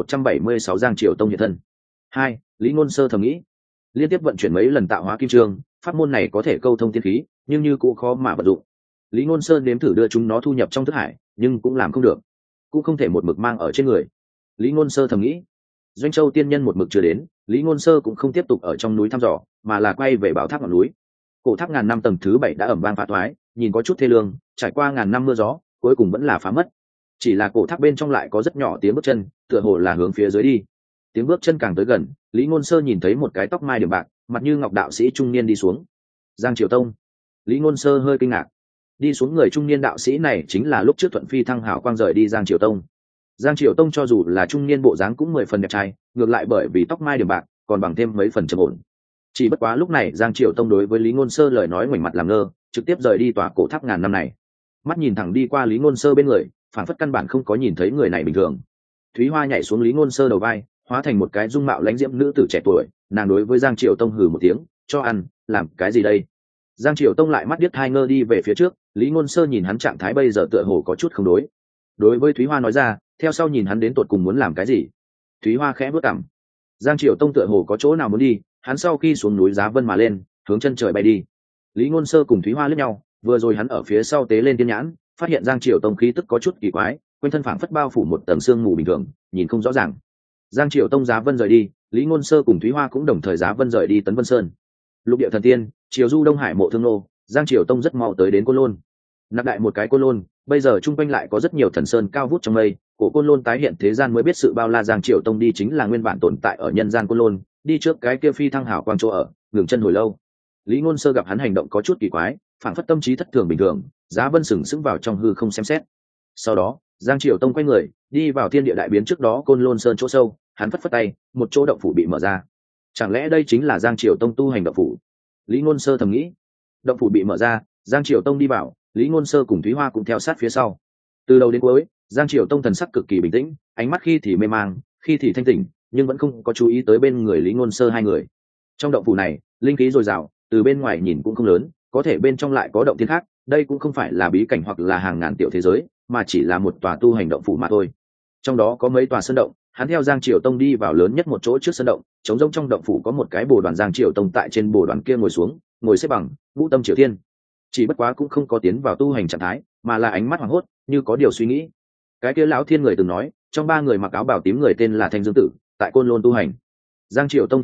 1176 Giang Triều Tông hiện thân. 2, Lý Ngôn Sơ thầm nghĩ. Liên tiếp vận chuyển mấy lần tạo hóa kim trương, pháp môn này có thể câu thông tiên khí, nhưng như cũng khó mà vận dụng. Lý Ngôn Sơ nếm thử đưa chúng nó thu nhập trong thức hải, nhưng cũng làm không được, cũng không thể một mực mang ở trên người. Lý Ngôn Sơ thầm nghĩ. Doanh Châu tiên nhân một mực chưa đến, Lý Ngôn Sơ cũng không tiếp tục ở trong núi thăm dò, mà là quay về bảo tháp ngọn núi. Cổ tháp ngàn năm tầng thứ 7 đã ẩm vang phá thoái, nhìn có chút thê lương, trải qua ngàn năm mưa gió, cuối cùng vẫn là phá mất. Chỉ là cổ tháp bên trong lại có rất nhỏ tiếng bước chân, tựa hồ là hướng phía dưới đi. Tiếng bước chân càng tới gần, Lý Ngôn Sơ nhìn thấy một cái tóc mai điểm bạc, mặt như ngọc đạo sĩ trung niên đi xuống. Giang Triều Tông. Lý Ngôn Sơ hơi kinh ngạc. Đi xuống người trung niên đạo sĩ này chính là lúc trước Thuận Phi thăng hảo quang rời đi Giang Triều Tông. Giang Triều Tông cho dù là trung niên bộ dáng cũng 10 phần đẹp trai, ngược lại bởi vì tóc mai điểm bạc, còn bằng thêm mấy phần trầm ổn. Chỉ bất quá lúc này Giang Triều Tông đối với Lý Ngôn Sơ lời nói ngoảnh mặt làm ngơ, trực tiếp rời đi tòa cổ tháp ngàn năm này. Mắt nhìn thẳng đi qua Lý Ngôn Sơ bên người, phản phất căn bản không có nhìn thấy người này bình thường. Thúy Hoa nhảy xuống Lý Ngôn Sơ đầu vai, hóa thành một cái dung mạo lãnh diễm nữ tử trẻ tuổi, nàng đối với Giang Triều Tông hừ một tiếng, cho ăn, làm cái gì đây? Giang Triều Tông lại mắt điếc hai ngơ đi về phía trước, Lý Ngôn Sơ nhìn hắn trạng thái bây giờ tựa hồ có chút không đối. Đối với Thúy Hoa nói ra, theo sau nhìn hắn đến tột cùng muốn làm cái gì. Thúy Hoa khẽ bước cằm. Giang Triều Tông tựa hồ có chỗ nào muốn đi, hắn sau khi xuống núi Giá Vân mà lên, hướng chân trời bay đi. Lý Ngôn Sơ cùng Thúy Hoa liếc nhau, vừa rồi hắn ở phía sau tế lên tiên nhãn, phát hiện Giang Triều Tông khí tức có chút kỳ quái, quanh thân phảng phất bao phủ một tầng sương mù bình thường, nhìn không rõ ràng. Giang Triều Tông Giá Vân rời đi, Lý Ngôn Sơ cùng Thúy Hoa cũng đồng thời Giá Vân rời đi Tấn Vân Sơn. Lục địa thần tiên, Triều Du Đông Hải mộ Thương Nô, Giang Triều Tông rất mau tới đến Côn Lôn. Nạp đại một cái Côn Lôn, bây giờ trung quanh lại có rất nhiều thần sơn cao vút trong mây, cổ Côn Lôn tái hiện thế gian mới biết sự bao la. Giang Triều Tông đi chính là nguyên bản tồn tại ở nhân gian Côn Lôn, đi trước cái kia phi thăng hảo quang chỗ ở, ngừng chân hồi lâu. Lý Ngôn Sơ gặp hắn hành động có chút kỳ quái, phảng phất tâm trí thất thường bình thường, Giá Vân sừng sững vào trong hư không xem xét. Sau đó, Giang Triều Tông quay người, đi vào thiên địa đại biến trước đó Côn Lôn Sơn chỗ sâu, hắn phất phất tay, một chỗ động phủ bị mở ra. Chẳng lẽ đây chính là Giang Triều Tông tu hành động phủ? Lý Ngôn Sơ thầm nghĩ. Động phủ bị mở ra, Giang Triều Tông đi vào, Lý Ngôn Sơ cùng Thúy Hoa cũng theo sát phía sau. Từ đầu đến cuối, Giang Triều Tông thần sắc cực kỳ bình tĩnh, ánh mắt khi thì mê mang, khi thì thanh tỉnh, nhưng vẫn không có chú ý tới bên người Lý Ngôn Sơ hai người. Trong động phủ này, linh khí dồi dào, từ bên ngoài nhìn cũng không lớn, có thể bên trong lại có động thiên khác, đây cũng không phải là bí cảnh hoặc là hàng ngàn tiểu thế giới, mà chỉ là một tòa tu hành động phủ mà thôi. Trong đó có mấy tòa sơn động, hắn theo Giang Triều Tông đi vào lớn nhất một chỗ trước sơn động, trống rỗng trong động phủ có một cái bồ đoàn. Giang Triều Tông tại trên bồ đoàn kia ngồi xuống, ngồi xếp bằng, ngũ tâm triều thiên. Chỉ bất quá cũng không có tiến vào tu hành trạng thái, mà là ánh mắt hoảng hốt, như có điều suy nghĩ. Cái kia lão thiên người từng nói, trong ba người mặc áo bào tím người tên là Thanh Dương Tử, tại Côn Lôn tu hành. Giang Triều Tông thì nói,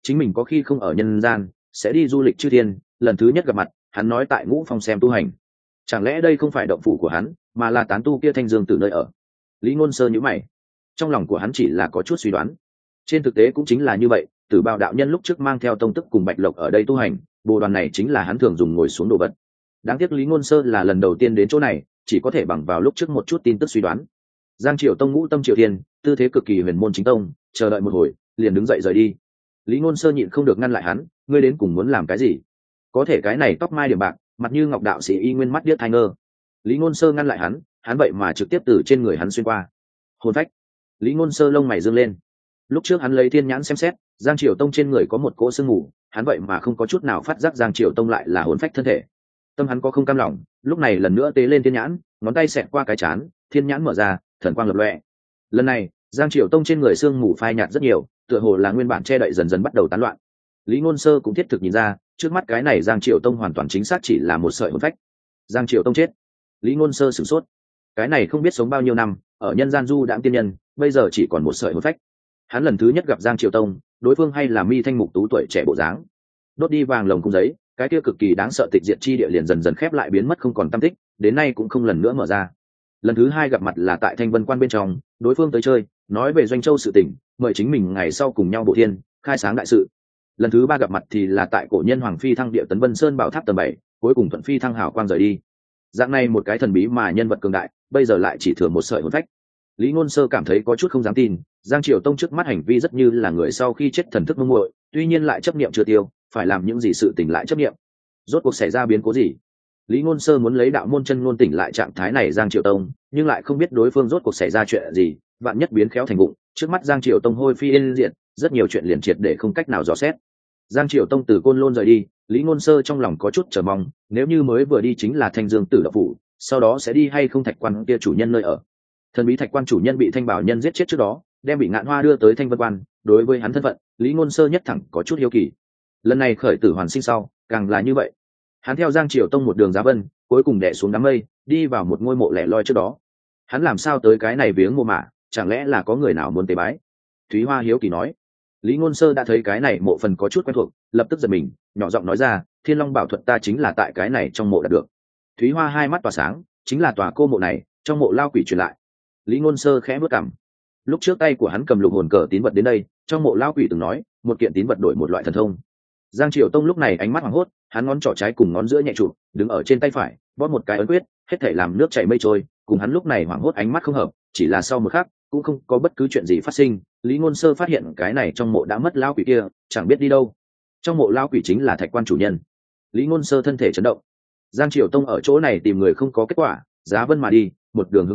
chính mình có khi không ở nhân gian, sẽ đi du lịch chư thiên. Lần thứ nhất gặp mặt, hắn nói tại Ngũ Phong xem tu hành. Chẳng lẽ đây không phải động phủ của hắn, mà là tán tu kia Thanh Dương Tử nơi ở? Lý Ngôn Sơ nhíu mày, trong lòng của hắn chỉ là có chút suy đoán. Trên thực tế cũng chính là như vậy, Tử Bào đạo nhân lúc trước mang theo tông tức cùng Bạch Lộc ở đây tu hành, bồ đoàn này chính là hắn thường dùng ngồi xuống đồ vật. Đáng tiếc Lý Ngôn Sơ là lần đầu tiên đến chỗ này, chỉ có thể bằng vào lúc trước một chút tin tức suy đoán. Giang Triều Tông Ngũ Tâm Triều Thiên, tư thế cực kỳ huyền môn chính tông, chờ đợi một hồi, liền đứng dậy rời đi. Lý Ngôn Sơ nhịn không được ngăn lại hắn, ngươi đến cùng muốn làm cái gì? Có thể cái này tóc mai điểm bạc, mặt như ngọc đạo sĩ y nguyên mắt điếc tai ngơ. Lý Ngôn Sơ ngăn lại hắn vậy mà trực tiếp từ trên người hắn xuyên qua. Hồn phách. Lý Ngôn Sơ lông mày dương lên. Lúc trước hắn lấy thiên nhãn xem xét, Giang Triều Tông trên người có một cỗ sương mù, hắn vậy mà không có chút nào phát giác Giang Triều Tông lại là hồn phách thân thể. Tâm hắn có không cam lòng, lúc này lần nữa tế lên thiên nhãn, ngón tay xẹt qua cái trán, thiên nhãn mở ra, thần quang lập lòe. Lần này, Giang Triều Tông trên người sương mù phai nhạt rất nhiều, tựa hồ là nguyên bản che đậy dần dần bắt đầu tán loạn. Lý Ngôn Sơ cũng thiết thực nhìn ra, trước mắt cái này Giang Triều Tông hoàn toàn chính xác chỉ là một sợi hồn phách. Giang Triều Tông chết. Lý Ngôn Sơ sửng sốt. Cái này không biết sống bao nhiêu năm, ở nhân gian du đãng tiên nhân, bây giờ chỉ còn một sợi hồn phách. Hắn lần thứ nhất gặp Giang Triều Tông, đối phương hay là mi thanh mục tú tuổi trẻ bộ dáng. Đốt đi vàng lồng cung giấy, cái kia cực kỳ đáng sợ tịch diệt chi địa liền dần dần khép lại biến mất không còn tăm tích, đến nay cũng không lần nữa mở ra. Lần thứ hai gặp mặt là tại Thanh Vân Quan bên trong, đối phương tới chơi, nói về Doanh Châu sự tình, mời chính mình ngày sau cùng nhau bộ thiên, khai sáng đại sự. Lần thứ ba gặp mặt thì là tại cổ nhân Hoàng Phi thăng địa Tấn Vân Sơn Bảo Tháp tầng 7, cuối cùng Thuận Phi thăng hào quang rời đi. Dạng này một cái thần bí mà nhân vật cường đại, bây giờ lại chỉ thừa một sợi hồn phách. Lý Ngôn Sơ cảm thấy có chút không dám tin, Giang Triều Tông trước mắt hành vi rất như là người sau khi chết thần thức mông muội, tuy nhiên lại chấp niệm chưa tiêu, phải làm những gì sự tỉnh lại chấp niệm. Rốt cuộc xảy ra biến cố gì? Lý Ngôn Sơ muốn lấy đạo môn chân ngôn tỉnh lại trạng thái này Giang Triều Tông, nhưng lại không biết đối phương rốt cuộc xảy ra chuyện gì, vạn nhất biến khéo thành vụng, trước mắt Giang Triều Tông hôi phi yên diệt, rất nhiều chuyện liền triệt để không cách nào dò xét. Giang Triều Tông từ Côn Lôn rời đi, Lý Ngôn Sơ trong lòng có chút chờ mong, nếu như mới vừa đi chính là Thanh Dương Tử đạo phủ, sau đó sẽ đi hay không Thạch Quan kia chủ nhân nơi ở. Thần bí Thạch Quan chủ nhân bị Thanh Bảo nhân giết chết trước đó, đem bị Ngạn Hoa đưa tới Thanh Vân Quan, đối với hắn thân phận, Lý Ngôn Sơ nhất thẳng có chút hiếu kỳ. Lần này khởi tử hoàn sinh sau, càng là như vậy. Hắn theo Giang Triều Tông một đường giá vân, cuối cùng đè xuống đám mây, đi vào một ngôi mộ lẻ loi trước đó. Hắn làm sao tới cái này viếng mộ mả, chẳng lẽ là có người nào muốn tế bái? Thúy Hoa hiếu kỳ nói. Lý Ngôn Sơ đã thấy cái này mộ phần có chút quen thuộc, lập tức giật mình, nhỏ giọng nói ra, Thiên Long Bảo Thuật ta chính là tại cái này trong mộ đạt được. Thúy Hoa hai mắt tỏa sáng, chính là tòa cô mộ này, trong mộ lao quỷ truyền lại. Lý Ngôn Sơ khẽ bước cằm. Lúc trước tay của hắn cầm lục hồn cờ tín vật đến đây, trong mộ lao quỷ từng nói, một kiện tín vật đổi một loại thần thông. Giang Triều Tông lúc này ánh mắt hoảng hốt, hắn ngón trỏ trái cùng ngón giữa nhẹ chụp, đứng ở trên tay phải, bóp một cái ấn quyết, hết thảy làm nước chảy mây trôi, cùng hắn lúc này hoảng hốt ánh mắt không hợp, chỉ là sau một khắc, cũng không có bất cứ chuyện gì phát sinh. Lý Ngôn Sơ phát hiện cái này trong mộ đã mất lao quỷ kia, chẳng biết đi đâu. Trong mộ lao quỷ chính là Thạch Quan chủ nhân. Lý Ngôn Sơ thân thể chấn động. Giang Triều Tông ở chỗ này tìm người không có kết quả, giá vân mà đi, một đường hướng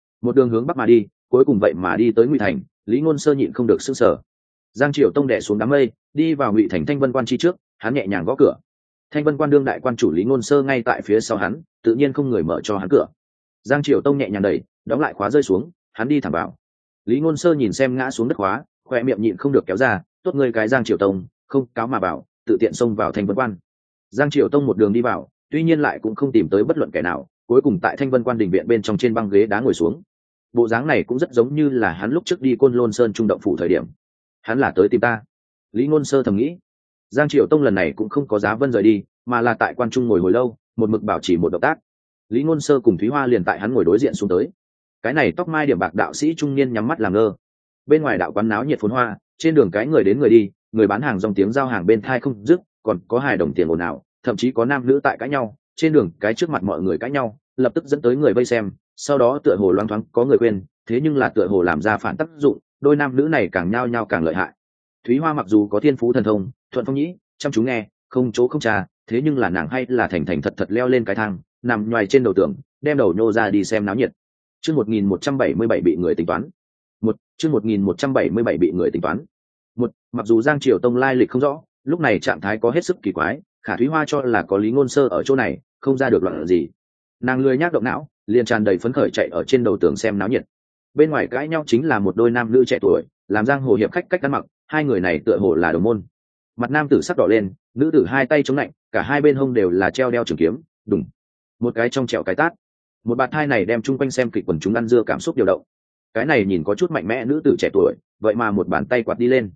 bắc mà đi, cuối cùng vậy mà đi tới Ngụy Thành. Lý Ngôn Sơ nhịn không được sửng sở. Giang Triều Tông đè xuống đám mây, đi vào Ngụy Thành Thanh Vân Quan chi trước, hắn nhẹ nhàng gõ cửa. Thanh Vân Quan đương đại quan chủ Lý Ngôn Sơ ngay tại phía sau hắn, tự nhiên không người mở cho hắn cửa. Giang Triều Tông nhẹ nhàng đẩy, đóng lại khóa rơi xuống, hắn đi thẳng vào. Lý Ngôn Sơ nhìn xem ngã xuống đất khóa, khoe miệng nhịn không được kéo ra, tốt ngươi cái Giang Triều Tông, không cáo mà bảo, tự tiện xông vào Thanh Vân Quan. Giang Triều Tông một đường đi vào, tuy nhiên lại cũng không tìm tới bất luận kẻ nào, cuối cùng tại Thanh Vân Quan đình viện bên trong trên băng ghế đá ngồi xuống. Bộ dáng này cũng rất giống như là hắn lúc trước đi Côn Lôn Sơn trung động phủ thời điểm. Hắn là tới tìm ta. Lý Ngôn Sơ thầm nghĩ. Giang Triều Tông lần này cũng không có giá vân rời đi, mà là tại quan trung ngồi hồi lâu, một mực bảo chỉ một động tác. Lý Ngôn Sơ cùng Thúy Hoa liền tại hắn ngồi đối diện xuống tới. Cái này tóc mai điểm bạc đạo sĩ trung niên nhắm mắt làm ngơ. Bên ngoài đạo quán náo nhiệt phồn hoa, trên đường cái người đến người đi, người bán hàng dòng tiếng giao hàng bên thai không dứt, còn có hài đồng tiền ồn ào, thậm chí có nam nữ tại cãi nhau, trên đường cái trước mặt mọi người cãi nhau, lập tức dẫn tới người vây xem, sau đó tựa hồ loáng thoáng có người quên, thế nhưng là tựa hồ làm ra phản tác dụng, đôi nam nữ này càng nhao nhao càng lợi hại. Thúy Hoa mặc dù có thiên phú thần thông, thuận phong nhĩ, chăm chú nghe, không chỗ không trà, thế nhưng là nàng hay là thành thành thật thật leo lên cái thang, nằm nhoài trên đầu tường, đem đầu nhô ra đi xem náo nhiệt. Chương 1177 bị người tính toán. Chương 1177 bị người tính toán. Mặc dù Giang Triều Tông lai lịch không rõ, lúc này trạng thái có hết sức kỳ quái, Khả Thúy Hoa cho là có Lý Ngôn Sơ ở chỗ này, không ra được loạn gì. Nàng lười nhác động não, liền tràn đầy phấn khởi chạy ở trên đầu tường xem náo nhiệt. Bên ngoài cãi nhau chính là một đôi nam nữ trẻ tuổi, làm giang hồ hiệp khách cách ăn mặc, hai người này tựa hồ là đồng môn. Mặt nam tử sắc đỏ lên, nữ tử hai tay chống lạnh, cả hai bên hông đều là treo đeo trường kiếm, đùng, một cái trong trẹo cái tát. Một bạt thai này đem chung quanh xem kịch quần chúng ăn dưa cảm xúc điều động. Cái này nhìn có chút mạnh mẽ nữ tử trẻ tuổi, vậy mà một bàn tay quạt đi lên.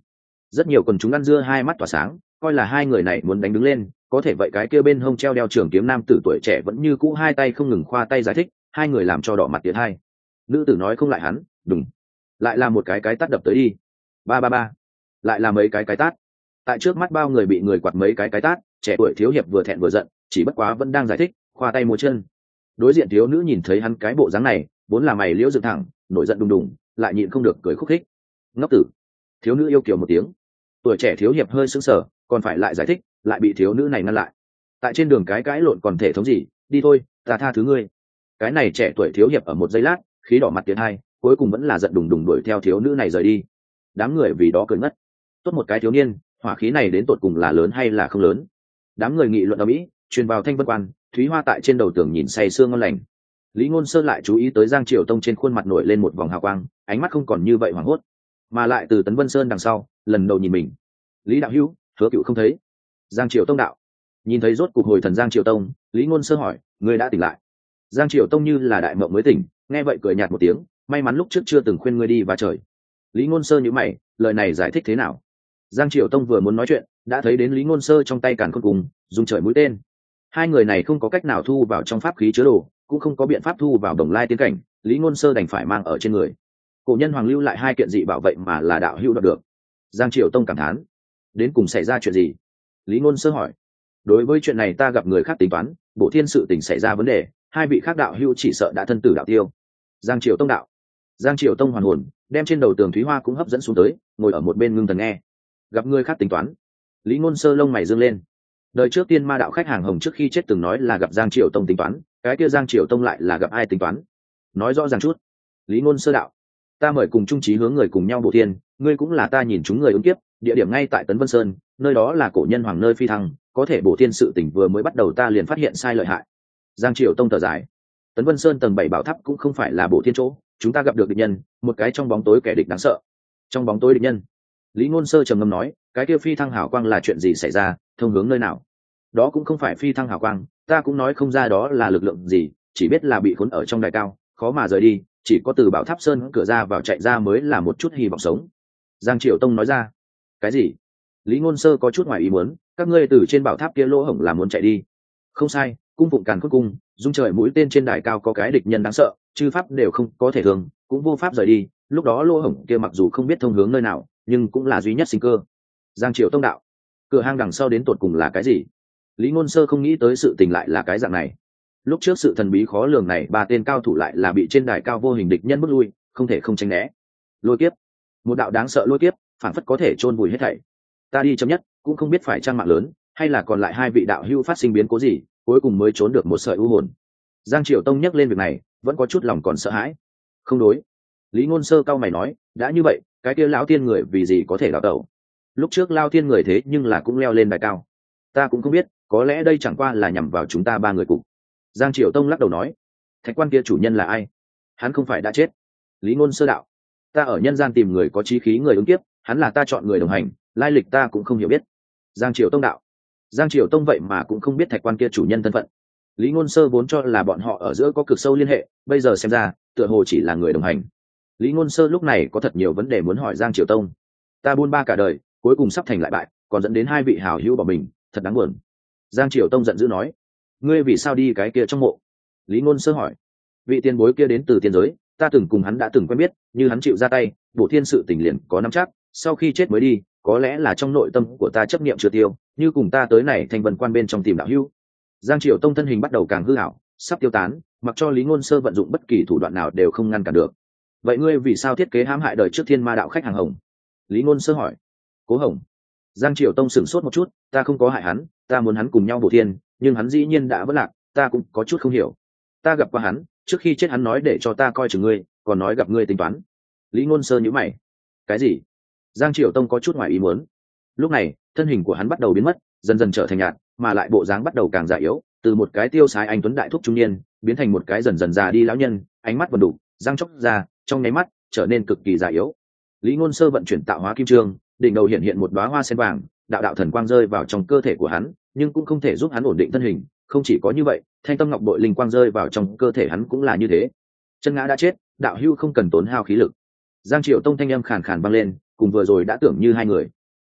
Rất nhiều quần chúng ăn dưa hai mắt tỏa sáng, coi là hai người này muốn đánh đứng lên, có thể vậy cái kia bên hông treo đeo trường kiếm nam tử tuổi trẻ vẫn như cũ hai tay không ngừng khoa tay giải thích, hai người làm cho đỏ mặt tiến hai. Nữ tử nói không lại hắn, đùng, lại là một cái tát đập tới đi. Ba ba ba, lại là mấy cái tát. Tại trước mắt bao người bị người quạt mấy cái tát, trẻ tuổi thiếu hiệp vừa thẹn vừa giận, chỉ bất quá vẫn đang giải thích, khoa tay múa chân. Đối diện thiếu nữ nhìn thấy hắn cái bộ dáng này, vốn là mày liễu dựng thẳng, nổi giận đùng đùng, lại nhịn không được cười khúc khích. Ngốc tử. Thiếu nữ yêu kiều một tiếng. Tuổi trẻ thiếu hiệp hơi sững sờ, còn phải lại giải thích, lại bị thiếu nữ này ngăn lại. Tại trên đường cái cãi lộn còn thể thống gì, đi thôi, ta tha thứ ngươi. Cái này trẻ tuổi thiếu hiệp ở một giây lát, khí đỏ mặt tiến hai, cuối cùng vẫn là giận đùng đùng đuổi theo thiếu nữ này rời đi. Đám người vì đó cười ngất. Tốt một cái thiếu niên, hỏa khí này đến tột cùng là lớn hay là không lớn? Đám người nghị luận ầm ĩ, truyền vào Thanh Vân Quan, Thúy Hoa tại trên đầu tường nhìn say sương ngon lành. Lý Ngôn Sơ lại chú ý tới Giang Triều Tông trên khuôn mặt nổi lên một vòng hào quang, ánh mắt không còn như vậy hoảng hốt, mà lại từ Tấn Vân Sơn đằng sau, lần đầu nhìn mình. Lý đạo hữu, Hứa Cựu không thấy. Giang Triều Tông đạo. Nhìn thấy rốt cục hồi thần Giang Triều Tông, Lý Ngôn Sơ hỏi, ngươi đã tỉnh lại? Giang Triều Tông như là đại mộng mới tỉnh, nghe vậy cười nhạt một tiếng, may mắn lúc trước chưa từng khuyên ngươi đi và trời. Lý Ngôn Sơ nhíu mày, lời này giải thích thế nào? Giang Triều Tông vừa muốn nói chuyện, đã thấy đến Lý Ngôn Sơ trong tay càn khôn cùng, dùng trời mũi tên. Hai người này không có cách nào thu vào trong pháp khí chứa đồ, cũng không có biện pháp thu vào đồng lai tiến cảnh, Lý Ngôn Sơ đành phải mang ở trên người. Cổ nhân hoàng lưu lại hai kiện dị bảo vậy mà là đạo hữu đoạt được. Giang Triều Tông cảm thán, đến cùng xảy ra chuyện gì? Lý Ngôn Sơ hỏi. Đối với chuyện này ta gặp người khác tính toán, Bộ Thiên sự tình xảy ra vấn đề, hai vị khác đạo hữu chỉ sợ đã thân tử đạo tiêu. Giang Triều Tông đạo. Giang Triều Tông hoàn hồn, đem trên đầu tường Thúy Hoa cũng hấp dẫn xuống tới, ngồi ở một bên ngưng thần nghe. Gặp người khác tính toán. Lý Ngôn Sơ lông mày dương lên. Đời trước Tiên Ma đạo khách hàng hồng trước khi chết từng nói là gặp Giang Triều Tông tính toán, cái kia Giang Triều Tông lại là gặp ai tính toán? Nói rõ ràng chút. Lý Ngôn Sơ đạo. Ta mời cùng chung chí hướng người cùng nhau Bộ Thiên, ngươi cũng là ta nhìn chúng người ứng kiếp, địa điểm ngay tại Tấn Vân Sơn, nơi đó là cổ nhân hoàng nơi phi thăng, có thể Bộ Thiên sự tình vừa mới bắt đầu ta liền phát hiện sai lợi hại. Giang Triều Tông thở dài. Tấn Vân Sơn tầng 7 bảo tháp cũng không phải là Bộ Thiên chỗ, chúng ta gặp được địch nhân, một cái trong bóng tối kẻ địch đáng sợ. Trong bóng tối địch nhân. Lý Ngôn Sơ trầm ngâm nói, cái kia phi thăng hào quang là chuyện gì xảy ra, thông hướng nơi nào? Đó cũng không phải phi thăng hào quang, ta cũng nói không ra đó là lực lượng gì, chỉ biết là bị khốn ở trong đài cao, khó mà rời đi, chỉ có từ bảo tháp sơn cửa ra vào chạy ra mới là một chút hy vọng sống. Giang Triều Tông nói ra. Cái gì? Lý Ngôn Sơ có chút ngoài ý muốn, các ngươi từ trên bảo tháp kia lỗ hổng là muốn chạy đi? Không sai, cung phụng càn khôn cung, dung trời mũi tên trên đài cao có cái địch nhân đáng sợ, chư pháp đều không có thể thường, cũng vô pháp rời đi, lúc đó lỗ hổng kia mặc dù không biết thông hướng nơi nào, nhưng cũng là duy nhất sinh cơ. Giang Triều Tông đạo. Cửa hang đằng sau đến tột cùng là cái gì? Lý Ngôn Sơ không nghĩ tới sự tình lại là cái dạng này. Lúc trước sự thần bí khó lường này, ba tên cao thủ lại là bị trên đài cao vô hình địch nhân bước lui, không thể không tránh né. Lôi kiếp, một đạo đáng sợ lôi kiếp, phản phất có thể chôn vùi hết thảy. Ta đi chấm nhất, cũng không biết phải trang mạng lớn, hay là còn lại hai vị đạo hữu phát sinh biến cố gì, cuối cùng mới trốn được một sợi u hồn. Giang Triều Tông nhắc lên việc này, vẫn có chút lòng còn sợ hãi. Không đối. Lý Ngôn Sơ cau mày nói, đã như vậy, cái kia lão tiên người vì gì có thể đào tẩu? Lúc trước lao tiên người thế nhưng là cũng leo lên đài cao. Ta cũng không biết, có lẽ đây chẳng qua là nhằm vào chúng ta ba người cùng. Giang Triều Tông lắc đầu nói, thạch quan kia chủ nhân là ai? Hắn không phải đã chết? Lý Ngôn Sơ đạo. Ta ở nhân gian tìm người có chí khí người ứng kiếp, hắn là ta chọn người đồng hành, lai lịch ta cũng không hiểu biết. Giang Triều Tông đạo. Giang Triều Tông vậy mà cũng không biết thạch quan kia chủ nhân thân phận. Lý Ngôn Sơ vốn cho là bọn họ ở giữa có cực sâu liên hệ, bây giờ xem ra tựa hồ chỉ là người đồng hành. Lý Ngôn Sơ lúc này có thật nhiều vấn đề muốn hỏi Giang Triều Tông. Ta buôn ba cả đời, cuối cùng sắp thành lại bại, còn dẫn đến hai vị hảo hữu bỏ mình, thật đáng buồn. Giang Triều Tông giận dữ nói, ngươi vì sao đi cái kia trong mộ? Lý Ngôn Sơ hỏi. Vị tiền bối kia đến từ tiên giới, ta từng cùng hắn đã từng quen biết, như hắn chịu ra tay, Bộ Thiên sự tình liền có nắm chắc, sau khi chết mới đi, có lẽ là trong nội tâm của ta chấp niệm chưa tiêu, như cùng ta tới này Thanh Vân Quan bên trong tìm đạo hữu. Giang Triều Tông thân hình bắt đầu càng hư ảo, sắp tiêu tán, mặc cho Lý Ngôn Sơ vận dụng bất kỳ thủ đoạn nào đều không ngăn cản được. Vậy ngươi vì sao thiết kế hãm hại đời trước Thiên Ma đạo khách hàng hồng? Lý Ngôn Sơ hỏi. Cố Hồng. Giang Triều Tông sửng sốt một chút, ta không có hại hắn, ta muốn hắn cùng nhau Bộ Thiên, nhưng hắn dĩ nhiên đã vỡ lạc, ta cũng có chút không hiểu. Ta gặp qua hắn, trước khi chết hắn nói để cho ta coi chừng ngươi, còn nói gặp ngươi tính toán. Lý Ngôn Sơ nhíu mày. Cái gì? Giang Triều Tông có chút ngoài ý muốn. Lúc này, thân hình của hắn bắt đầu biến mất, dần dần trở thành nhạt, mà lại bộ dáng bắt đầu càng già yếu, từ một cái tiêu sái anh tuấn đại thúc trung niên, biến thành một cái dần dần già đi lão nhân, ánh mắt vần đủ, răng chóc ra, trong nháy mắt trở nên cực kỳ già yếu. Lý Ngôn Sơ vận chuyển tạo hóa kim trương, đỉnh đầu hiện hiện một đóa hoa sen vàng, đạo đạo thần quang rơi vào trong cơ thể của hắn, nhưng cũng không thể giúp hắn ổn định thân hình. Không chỉ có như vậy, thanh tâm ngọc bội linh quang rơi vào trong cơ thể hắn cũng là như thế. Chân ngã đã chết, đạo hữu không cần tốn hao khí lực. Giang Triều Tông thanh âm khàn khàn vang lên, cùng vừa rồi đã tưởng như hai người.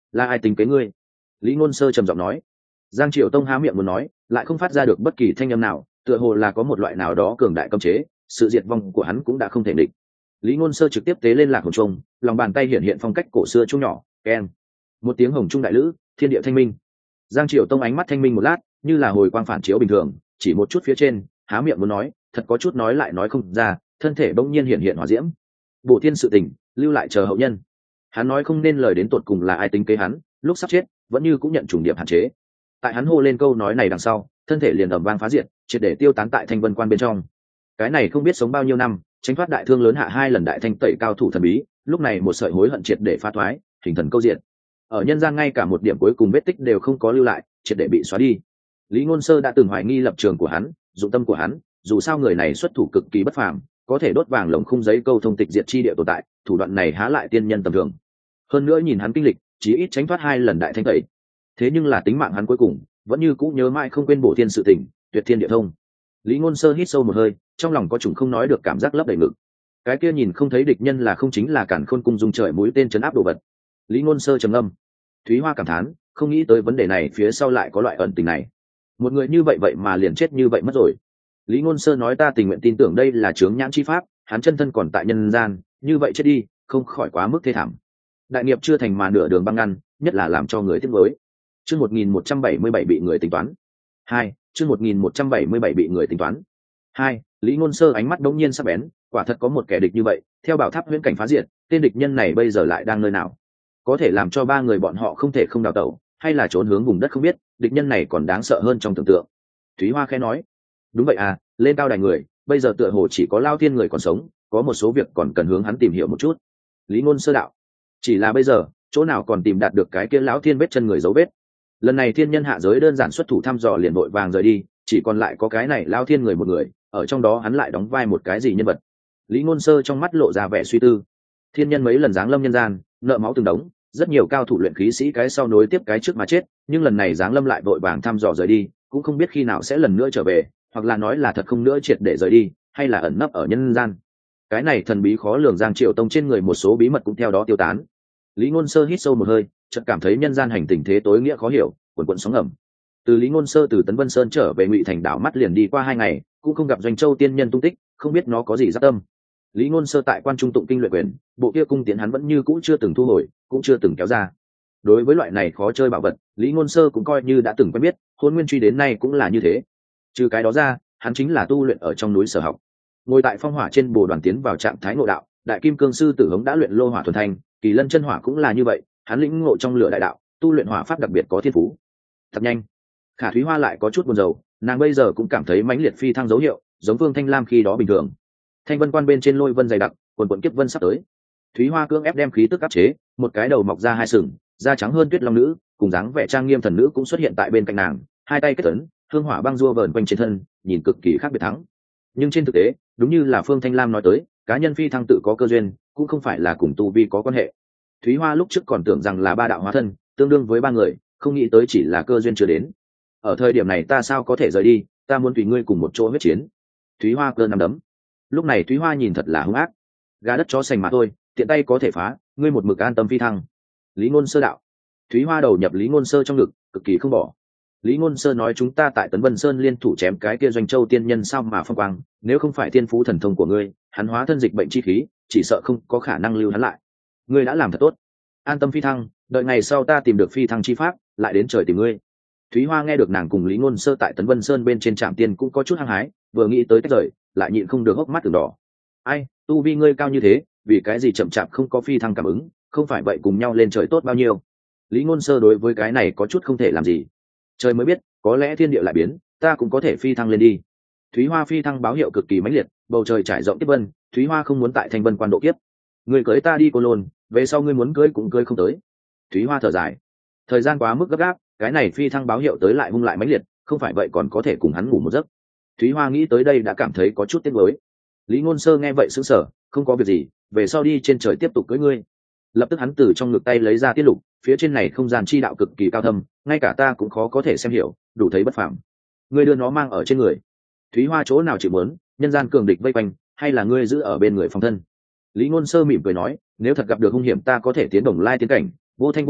là ai tính kế ngươi? Lý Ngôn Sơ trầm giọng nói. Giang Triệu Tông há miệng muốn nói, lại không phát ra được bất kỳ thanh âm nào, tựa hồ là có một loại nào đó cường đại cấm chế, sự diệt vong của hắn cũng đã không thể địch. Lý Ngôn Sơ trực tiếp tế lên lạc hồn trung, lòng bàn tay hiện hiện phong cách cổ xưa trung nhỏ, keng. Một tiếng hồng trung đại lữ, thiên địa thanh minh. Giang Triệu Tông ánh mắt thanh minh một lát, như là hồi quang phản chiếu bình thường, chỉ một chút phía trên, há miệng muốn nói, thật có chút nói lại nói không ra, thân thể bỗng nhiên hiện hiện hỏa diễm. Bổ thiên sự tình, lưu lại chờ hậu nhân. Hắn nói không nên lời đến tột cùng là ai tính kế hắn, lúc sắp chết, vẫn như cũng nhận trùng điệp hạn chế. Tại hắn hô lên câu nói này đằng sau, thân thể liền ầm vang phá diệt, triệt để tiêu tán tại Thanh Vân Quan bên trong. Cái này không biết sống bao nhiêu năm, tránh thoát đại thương lớn hạ 2 lần đại thanh tẩy cao thủ thần bí, lúc này một sợi hối hận triệt để phá thoái, hình thần câu diện. Ở nhân gian ngay cả một điểm cuối cùng vết tích đều không có lưu lại, triệt để bị xóa đi. Lý Ngôn Sơ đã từng hoài nghi lập trường của hắn, dụng tâm của hắn, dù sao người này xuất thủ cực kỳ bất phàm, có thể đốt vàng lồng khung giấy câu thông tịch diệt chi địa tồn tại, thủ đoạn này há lại tiên nhân tầm thường. Hơn nữa nhìn hắn kinh lịch, chí ít tránh thoát 2 lần đại thanh tẩy. Thế nhưng là tính mạng hắn cuối cùng, vẫn như cũ nhớ mãi không quên bổ thiên sự tình, tuyệt thiên địa thông. Lý Ngôn Sơ hít sâu một hơi, trong lòng có chủng không nói được cảm giác lấp đầy ngực. Cái kia nhìn không thấy địch nhân là không chính là Càn Khôn cung dùng trời mũi tên trấn áp đồ vật. Lý Ngôn Sơ trầm ngâm. Thúy Hoa cảm thán, không nghĩ tới vấn đề này phía sau lại có loại ẩn tình này. Một người như vậy vậy mà liền chết như vậy mất rồi. Lý Ngôn Sơ nói ta tình nguyện tin tưởng đây là chướng nhãn chi pháp, hắn chân thân còn tại nhân gian, như vậy chết đi, không khỏi quá mức thê thảm. Đại nghiệp chưa thành mà nửa đường băng ngăn, nhất là làm cho người tiếc nuối. Chương 1177 bị người tính toán. 2, chương 1177 bị người tính toán. 2, Lý Ngôn Sơ ánh mắt đống nhiên sắc bén, quả thật có một kẻ địch như vậy, theo bảo tháp huyễn cảnh phá diệt, tên địch nhân này bây giờ lại đang nơi nào? Có thể làm cho 3 người bọn họ không thể không đào tẩu, hay là trốn hướng vùng đất không biết, địch nhân này còn đáng sợ hơn trong tưởng tượng. Thúy Hoa khẽ nói, đúng vậy à, lên cao đài người, bây giờ tựa hồ chỉ có Lao Thiên người còn sống, có một số việc còn cần hướng hắn tìm hiểu một chút. Lý Ngôn Sơ đạo, chỉ là bây giờ, chỗ nào còn tìm đạt được cái kia lão thiên vết chân người dấu vết. Lần này thiên nhân hạ giới đơn giản xuất thủ thăm dò liền vội vàng rời đi, chỉ còn lại có cái này Lao Thiên người một người, ở trong đó hắn lại đóng vai một cái gì nhân vật. Lý Ngôn Sơ trong mắt lộ ra vẻ suy tư. Thiên nhân mấy lần giáng lâm nhân gian, nợ máu từng đống, rất nhiều cao thủ luyện khí sĩ cái sau nối tiếp cái trước mà chết, nhưng lần này giáng lâm lại vội vàng thăm dò rời đi, cũng không biết khi nào sẽ lần nữa trở về, hoặc là nói là thật không nữa triệt để rời đi, hay là ẩn nấp ở nhân gian. Cái này thần bí khó lường Giang Triệu Tông trên người một số bí mật cũng theo đó tiêu tán. Lý Ngôn Sơ hít sâu một hơi, chợt cảm thấy nhân gian hành tình thế tối nghĩa khó hiểu, cuồn cuộn sóng ngầm. Từ Lý Ngôn Sơ từ Tấn Vân Sơn trở về Ngụy Thành đảo mắt liền đi qua 2 ngày, cũng không gặp Doanh Châu tiên nhân tung tích, không biết nó có gì dắt tâm. Lý Ngôn Sơ tại Quan Trung tụng kinh luyện quyền, bộ kia cung tiến hắn vẫn như cũ chưa từng thu hồi, cũng chưa từng kéo ra. Đối với loại này khó chơi bảo vật, Lý Ngôn Sơ cũng coi như đã từng quen biết, Hôn Nguyên truy đến nay cũng là như thế. Trừ cái đó ra, hắn chính là tu luyện ở trong núi Sở học. Ngồi tại phong hỏa trên bồ đoàn tiến vào trạng thái ngộ đạo, Đại Kim Cương sư Tử Hống đã luyện lô hỏa thuần thành, Kỳ Lân chân hỏa cũng là như vậy, hắn lĩnh ngộ trong lửa đại đạo, tu luyện hỏa pháp đặc biệt có thiên phú. Thật nhanh. Khả Thúy Hoa lại có chút buồn rầu, nàng bây giờ cũng cảm thấy mãnh liệt phi thăng dấu hiệu, giống Vương Thanh Lam khi đó bình thường. Thanh Vân Quan bên trên lôi vân dày đặc, quần quần kiếp vân sắp tới. Thúy Hoa cưỡng ép đem khí tức áp chế, một cái đầu mọc ra 2 sừng, da trắng hơn tuyết long nữ, cùng dáng vẻ trang nghiêm thần nữ cũng xuất hiện tại bên cạnh nàng, 2 tay kết ấn, hương hỏa băng rua vờn quanh trên thân, nhìn cực kỳ khác biệt thắng. Nhưng trên thực tế, đúng như là Phương Thanh Lam nói tới, cá nhân phi thăng tự có cơ duyên, cũng không phải là cùng tu vi có quan hệ. Thúy Hoa lúc trước còn tưởng rằng là 3 đạo hóa thân, tương đương với 3 người, không nghĩ tới chỉ là cơ duyên chưa đến. Ở thời điểm này ta sao có thể rời đi, ta muốn tùy ngươi cùng một chỗ huyết chiến. Thúy Hoa cơ nắm đấm. Lúc này Thúy Hoa nhìn thật là hung ác. Gà đất chó sành mà thôi, tiện tay có thể phá, ngươi một mực an tâm phi thăng. Lý Ngôn Sơ đạo. Thúy Hoa đầu nhập Lý Ngôn Sơ trong ngực, cực kỳ không bỏ. Lý Ngôn Sơ nói chúng ta tại Tấn Vân Sơn liên thủ chém cái kia Doanh Châu tiên nhân sao mà phong quang, nếu không phải thiên phú thần thông của ngươi, hắn hóa thân dịch bệnh chi khí, chỉ sợ không có khả năng lưu hắn lại. Ngươi đã làm thật tốt, an tâm phi thăng, đợi ngày sau ta tìm được phi thăng chi pháp, lại đến trời tìm ngươi. Thúy Hoa nghe được nàng cùng Lý Ngôn Sơ tại Tấn Vân Sơn bên trên trạm tiên cũng có chút hăng hái, vừa nghĩ tới cách rời, lại nhịn không được hốc mắt ửng đỏ. Ai, tu vi ngươi cao như thế, vì cái gì chậm chạp không có phi thăng cảm ứng, không phải vậy cùng nhau lên trời tốt bao nhiêu. Lý Ngôn Sơ đối với cái này có chút không thể làm gì. Trời mới biết, có lẽ thiên địa lại biến, ta cũng có thể phi thăng lên đi. Thúy Hoa phi thăng báo hiệu cực kỳ mãnh liệt, bầu trời trải rộng tiếp vân, Thúy Hoa không muốn tại Thanh Vân Quan độ kiếp. Ngươi cưới ta đi Cô Lôn, về sau ngươi muốn cưới cũng cưới không tới. Thúy Hoa thở dài, thời gian quá mức gấp gáp, cái này phi thăng báo hiệu tới lại hung lại mãnh liệt, không phải vậy còn có thể cùng hắn ngủ một giấc. Thúy Hoa nghĩ tới đây đã cảm thấy có chút tiếc nuối. Lý Ngôn Sơ nghe vậy sững sờ, không có việc gì, về sau đi trên trời tiếp tục cưới ngươi. Lập tức hắn từ trong ngực tay lấy ra tiết lục, phía trên này không gian chi đạo cực kỳ cao thâm, ngay cả ta cũng khó có thể xem hiểu, đủ thấy bất phàm. Ngươi đưa nó mang ở trên người. Thúy Hoa chỗ nào chịu muốn, nhân gian cường địch vây quanh, hay là ngươi giữ ở bên người phòng thân? Lý Ngôn Sơ mỉm cười nói, nếu thật gặp được hung hiểm ta có thể tiến đồng lai tiến cảnh, vô thanh vô tức,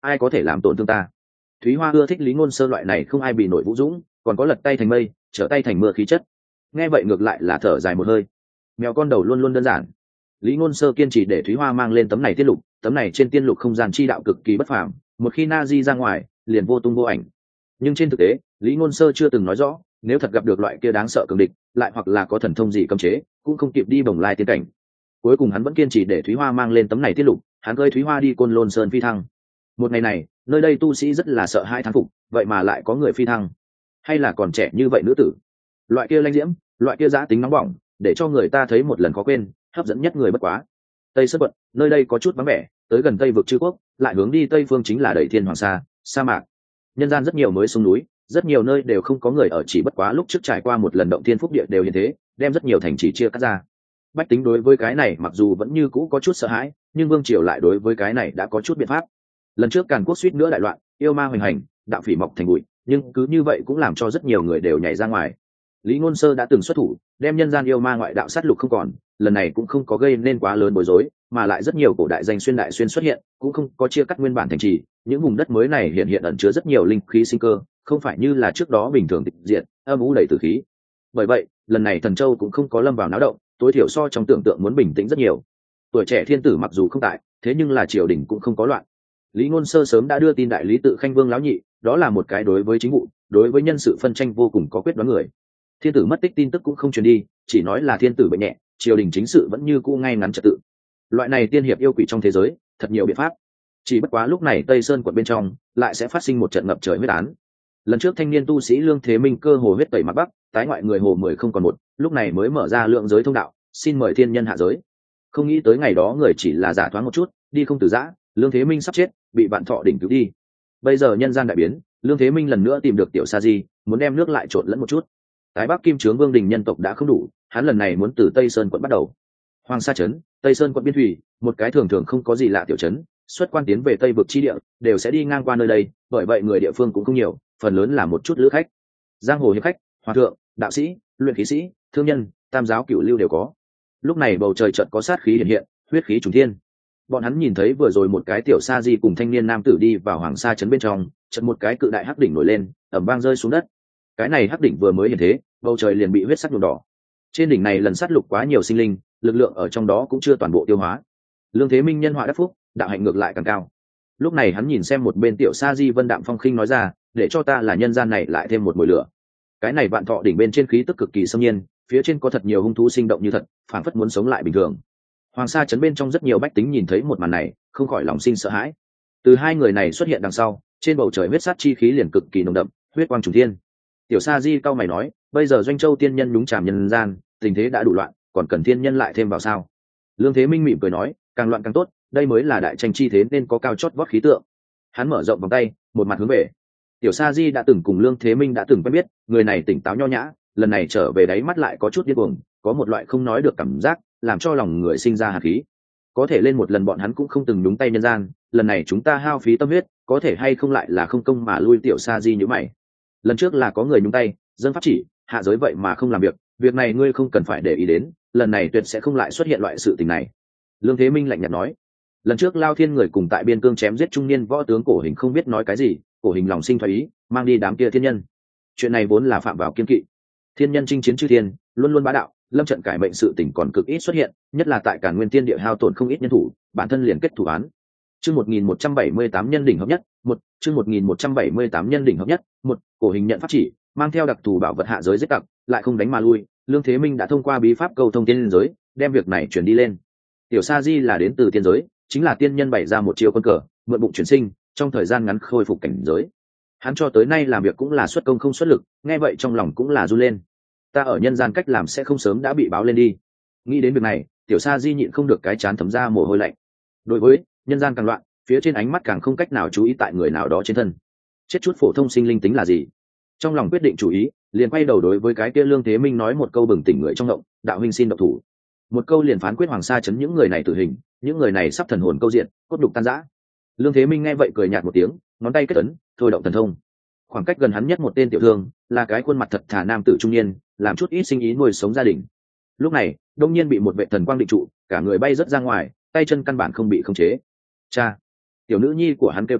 ai có thể làm tổn thương ta. Thúy Hoa ưa thích Lý Ngôn Sơ loại này không ai bị nổi vũ dũng, còn có lật tay thành mây trở tay thành mưa khí chất. Nghe vậy ngược lại là thở dài một hơi. Mèo con đầu luôn luôn đơn giản. Lý Ngôn Sơ kiên trì để Thúy Hoa mang lên tấm này tiên lục, tấm này trên tiên lục không gian chi đạo cực kỳ bất phàm, một khi na di ra ngoài liền vô tung vô ảnh. Nhưng trên thực tế Lý Ngôn Sơ chưa từng nói rõ, nếu thật gặp được loại kia đáng sợ cường địch, lại hoặc là có thần thông gì cấm chế, cũng không kịp đi bồng lai tiên cảnh. Cuối cùng hắn vẫn kiên trì để Thúy Hoa mang lên tấm này tiên lục, hắn cưỡi Thúy Hoa đi Côn Lôn Sơn phi thăng. Một ngày này nơi đây tu sĩ rất là sợ hai thán phục, vậy mà lại có người phi thăng, hay là còn trẻ như vậy nữ tử, loại kia lanh diễm, loại kia giá tính nóng bỏng, để cho người ta thấy một lần khó quên, hấp dẫn nhất người bất quá. Tây Sơn quận nơi đây có chút vắng vẻ, tới gần Tây vực Chư Quốc, lại hướng đi tây phương chính là Đầy Thiên Hoàng Sa, sa mạc. Nhân gian rất nhiều mới sông núi, rất nhiều nơi đều không có người ở, chỉ bất quá lúc trước trải qua một lần động thiên phúc địa đều hiện thế, đem rất nhiều thành trì chia cắt ra. Bách tính đối với cái này mặc dù vẫn như cũ có chút sợ hãi, nhưng vương triều lại đối với cái này đã có chút biện pháp. Lần trước Càn Quốc suýt nữa đại loạn, yêu ma hoành hành, đạo phỉ mọc thành bụi, nhưng cứ như vậy cũng làm cho rất nhiều người đều nhảy ra ngoài. Lý Ngôn Sơ đã từng xuất thủ đem nhân gian yêu ma ngoại đạo sát lục không còn, lần này cũng không có gây nên quá lớn bối rối, mà lại rất nhiều cổ đại danh xuyên đại xuyên xuất hiện, cũng không có chia cắt nguyên bản thành trì. Những vùng đất mới này hiện ẩn chứa rất nhiều linh khí sinh cơ, không phải như là trước đó bình thường tịch diệt, âm u đầy tử khí. Bởi vậy lần này Thần Châu cũng không có lâm vào náo động, tối thiểu so trong tưởng tượng muốn bình tĩnh rất nhiều. Tuổi trẻ thiên tử mặc dù không tại, thế nhưng là triều đình cũng không có loạn. Lý Ngôn Sơ sớm đã đưa tin đại lý tự Khanh Vương lão nhị, đó là một cái đối với chính vụ, đối với nhân sự phân tranh vô cùng có quyết đoán người. Thiên tử mất tích tin tức cũng không truyền đi, chỉ nói là thiên tử bệnh nhẹ, triều đình chính sự vẫn như cũ ngay ngắn trật tự. Loại này tiên hiệp yêu quỷ trong thế giới thật nhiều biện pháp, chỉ bất quá lúc này Tây Sơn quận bên trong lại sẽ phát sinh một trận ngập trời huyết án. Lần trước thanh niên tu sĩ Lương Thế Minh cơ hồ huyết tẩy mặt bắc, tái ngoại người hồ 10 không còn một, lúc này mới mở ra lượng giới thông đạo, xin mời thiên nhân hạ giới. Không nghĩ tới ngày đó người chỉ là giả thoáng một chút, đi không từ giã, Lương Thế Minh sắp chết, bị Vạn Thọ đỉnh cứu đi. Bây giờ nhân gian đại biến, Lương Thế Minh lần nữa tìm được Tiểu Sa Di, muốn đem nước lại trộn lẫn một chút. Tái Bắc Kim Trướng Vương đình nhân tộc đã không đủ, hắn lần này muốn từ Tây Sơn quận bắt đầu. Hoàng Sa trấn, Tây Sơn quận biên thủy, một cái thường thường không có gì lạ tiểu trấn, xuất quan tiến về Tây vực chi địa, đều sẽ đi ngang qua nơi đây, bởi vậy người địa phương cũng không nhiều, phần lớn là một chút lữ khách, giang hồ hiệp khách, hòa thượng, đạo sĩ, luyện khí sĩ, thương nhân, tam giáo cửu lưu đều có. Lúc này bầu trời chợt có sát khí hiện hiện, huyết khí trùng thiên. Bọn hắn nhìn thấy vừa rồi một cái Tiểu Sa Di cùng thanh niên nam tử đi vào Hoàng Sa trấn bên trong, chợt một cái cự đại hắc đỉnh nổi lên, ầm vang rơi xuống đất. Cái này hắc đỉnh vừa mới hiện thế, bầu trời liền bị huyết sắc nhuộm đỏ. Trên đỉnh này lần sát lục quá nhiều sinh linh, lực lượng ở trong đó cũng chưa toàn bộ tiêu hóa. Lương Thế Minh nhân họa đắc phúc, đạo hạnh ngược lại càng cao. Lúc này hắn nhìn xem một bên Tiểu Sa Di vân đạm phong khinh nói ra, để cho ta là nhân gian này lại thêm một mùi lửa. Cái này Vạn Thọ đỉnh bên trên khí tức cực kỳ xâm nhiên, phía trên có thật nhiều hung thú sinh động như thật, phảng phất muốn sống lại bình thường. Hoàng Sa trấn bên trong rất nhiều bách tính nhìn thấy một màn này, không khỏi lòng sinh sợ hãi. Từ hai người này xuất hiện đằng sau, trên bầu trời huyết sát chi khí liền cực kỳ nồng đậm, huyết quang trùng thiên. Tiểu Sa Di cao mày nói, bây giờ Doanh Châu tiên nhân nhúng chàm nhân gian, tình thế đã đủ loạn, còn cần tiên nhân lại thêm vào sao? Lương Thế Minh mỉm cười nói, càng loạn càng tốt, đây mới là đại tranh chi thế nên có cao chót vót khí tượng. Hắn mở rộng vòng tay, một mặt hướng về. Tiểu Sa Di đã từng cùng Lương Thế Minh đã từng quen biết, người này tỉnh táo nho nhã, lần này trở về đáy mắt lại có chút điên cuồng, có một loại không nói được cảm giác, làm cho lòng người sinh ra hàn khí. Có thể lên một lần bọn hắn cũng không từng nhúng tay nhân gian, lần này chúng ta hao phí tâm huyết, có thể hay không lại là không công mà lui. Tiểu Sa Di nhíu mày. Lần trước là có người nhúng tay, dân pháp chỉ, hạ giới vậy mà không làm việc, việc này ngươi không cần phải để ý đến, lần này tuyệt sẽ không lại xuất hiện loại sự tình này. Lương Thế Minh lạnh nhạt nói. Lần trước Lao Thiên người cùng tại biên cương chém giết trung niên võ tướng Cổ Hình không biết nói cái gì, Cổ Hình lòng sinh thoái ý, mang đi đám kia thiên nhân. Chuyện này vốn là phạm vào kiên kỵ. Thiên nhân chinh chiến chư thiên, luôn luôn bá đạo, lâm trận cải mệnh sự tình còn cực ít xuất hiện, nhất là tại Càn Nguyên Tiên địa hao tổn không ít nhân thủ, bản thân liền kết thủ án. Chương 1178 nhân đỉnh hợp nhất, chương 1178 nhân đỉnh hợp nhất, Cổ Hình nhận pháp chỉ, mang theo đặc thù bảo vật hạ giới giết tặc, lại không đánh mà lui. Lương Thế Minh đã thông qua bí pháp cầu thông tiên giới, đem việc này chuyển đi lên. Tiểu Sa Di là đến từ tiên giới, chính là tiên nhân bày ra một chiêu quân cờ, mượn bụng chuyển sinh, trong thời gian ngắn khôi phục cảnh giới. Hắn cho tới nay làm việc cũng là xuất công không xuất lực, nghe vậy trong lòng cũng là run lên. Ta ở nhân gian cách làm sẽ không sớm đã bị báo lên đi. Nghĩ đến việc này, Tiểu Sa Di nhịn không được cái chán thấm ra mồ hôi lạnh. Đối với nhân gian càng loạn, phía trên ánh mắt càng không cách nào chú ý tại người nào đó trên thân. Chết chút phổ thông sinh linh tính là gì? Trong lòng quyết định chủ ý, liền quay đầu đối với cái kia Lương Thế Minh nói một câu bừng tỉnh người trong động, đạo huynh xin động thủ. Một câu liền phán quyết Hoàng Sa trấn những người này tử hình, những người này sắp thần hồn câu diện, cốt đục tan rã. Lương Thế Minh nghe vậy cười nhạt một tiếng, ngón tay kết ấn, thôi động thần thông. Khoảng cách gần hắn nhất một tên tiểu thương, là cái khuôn mặt thật thà nam tử trung niên, làm chút ít sinh ý nuôi sống gia đình. Lúc này, đông nhiên bị một vệ thần quang định trụ, cả người bay rất ra ngoài, tay chân căn bản không bị khống chế. Cha! Tiểu nữ nhi của hắn kêu to,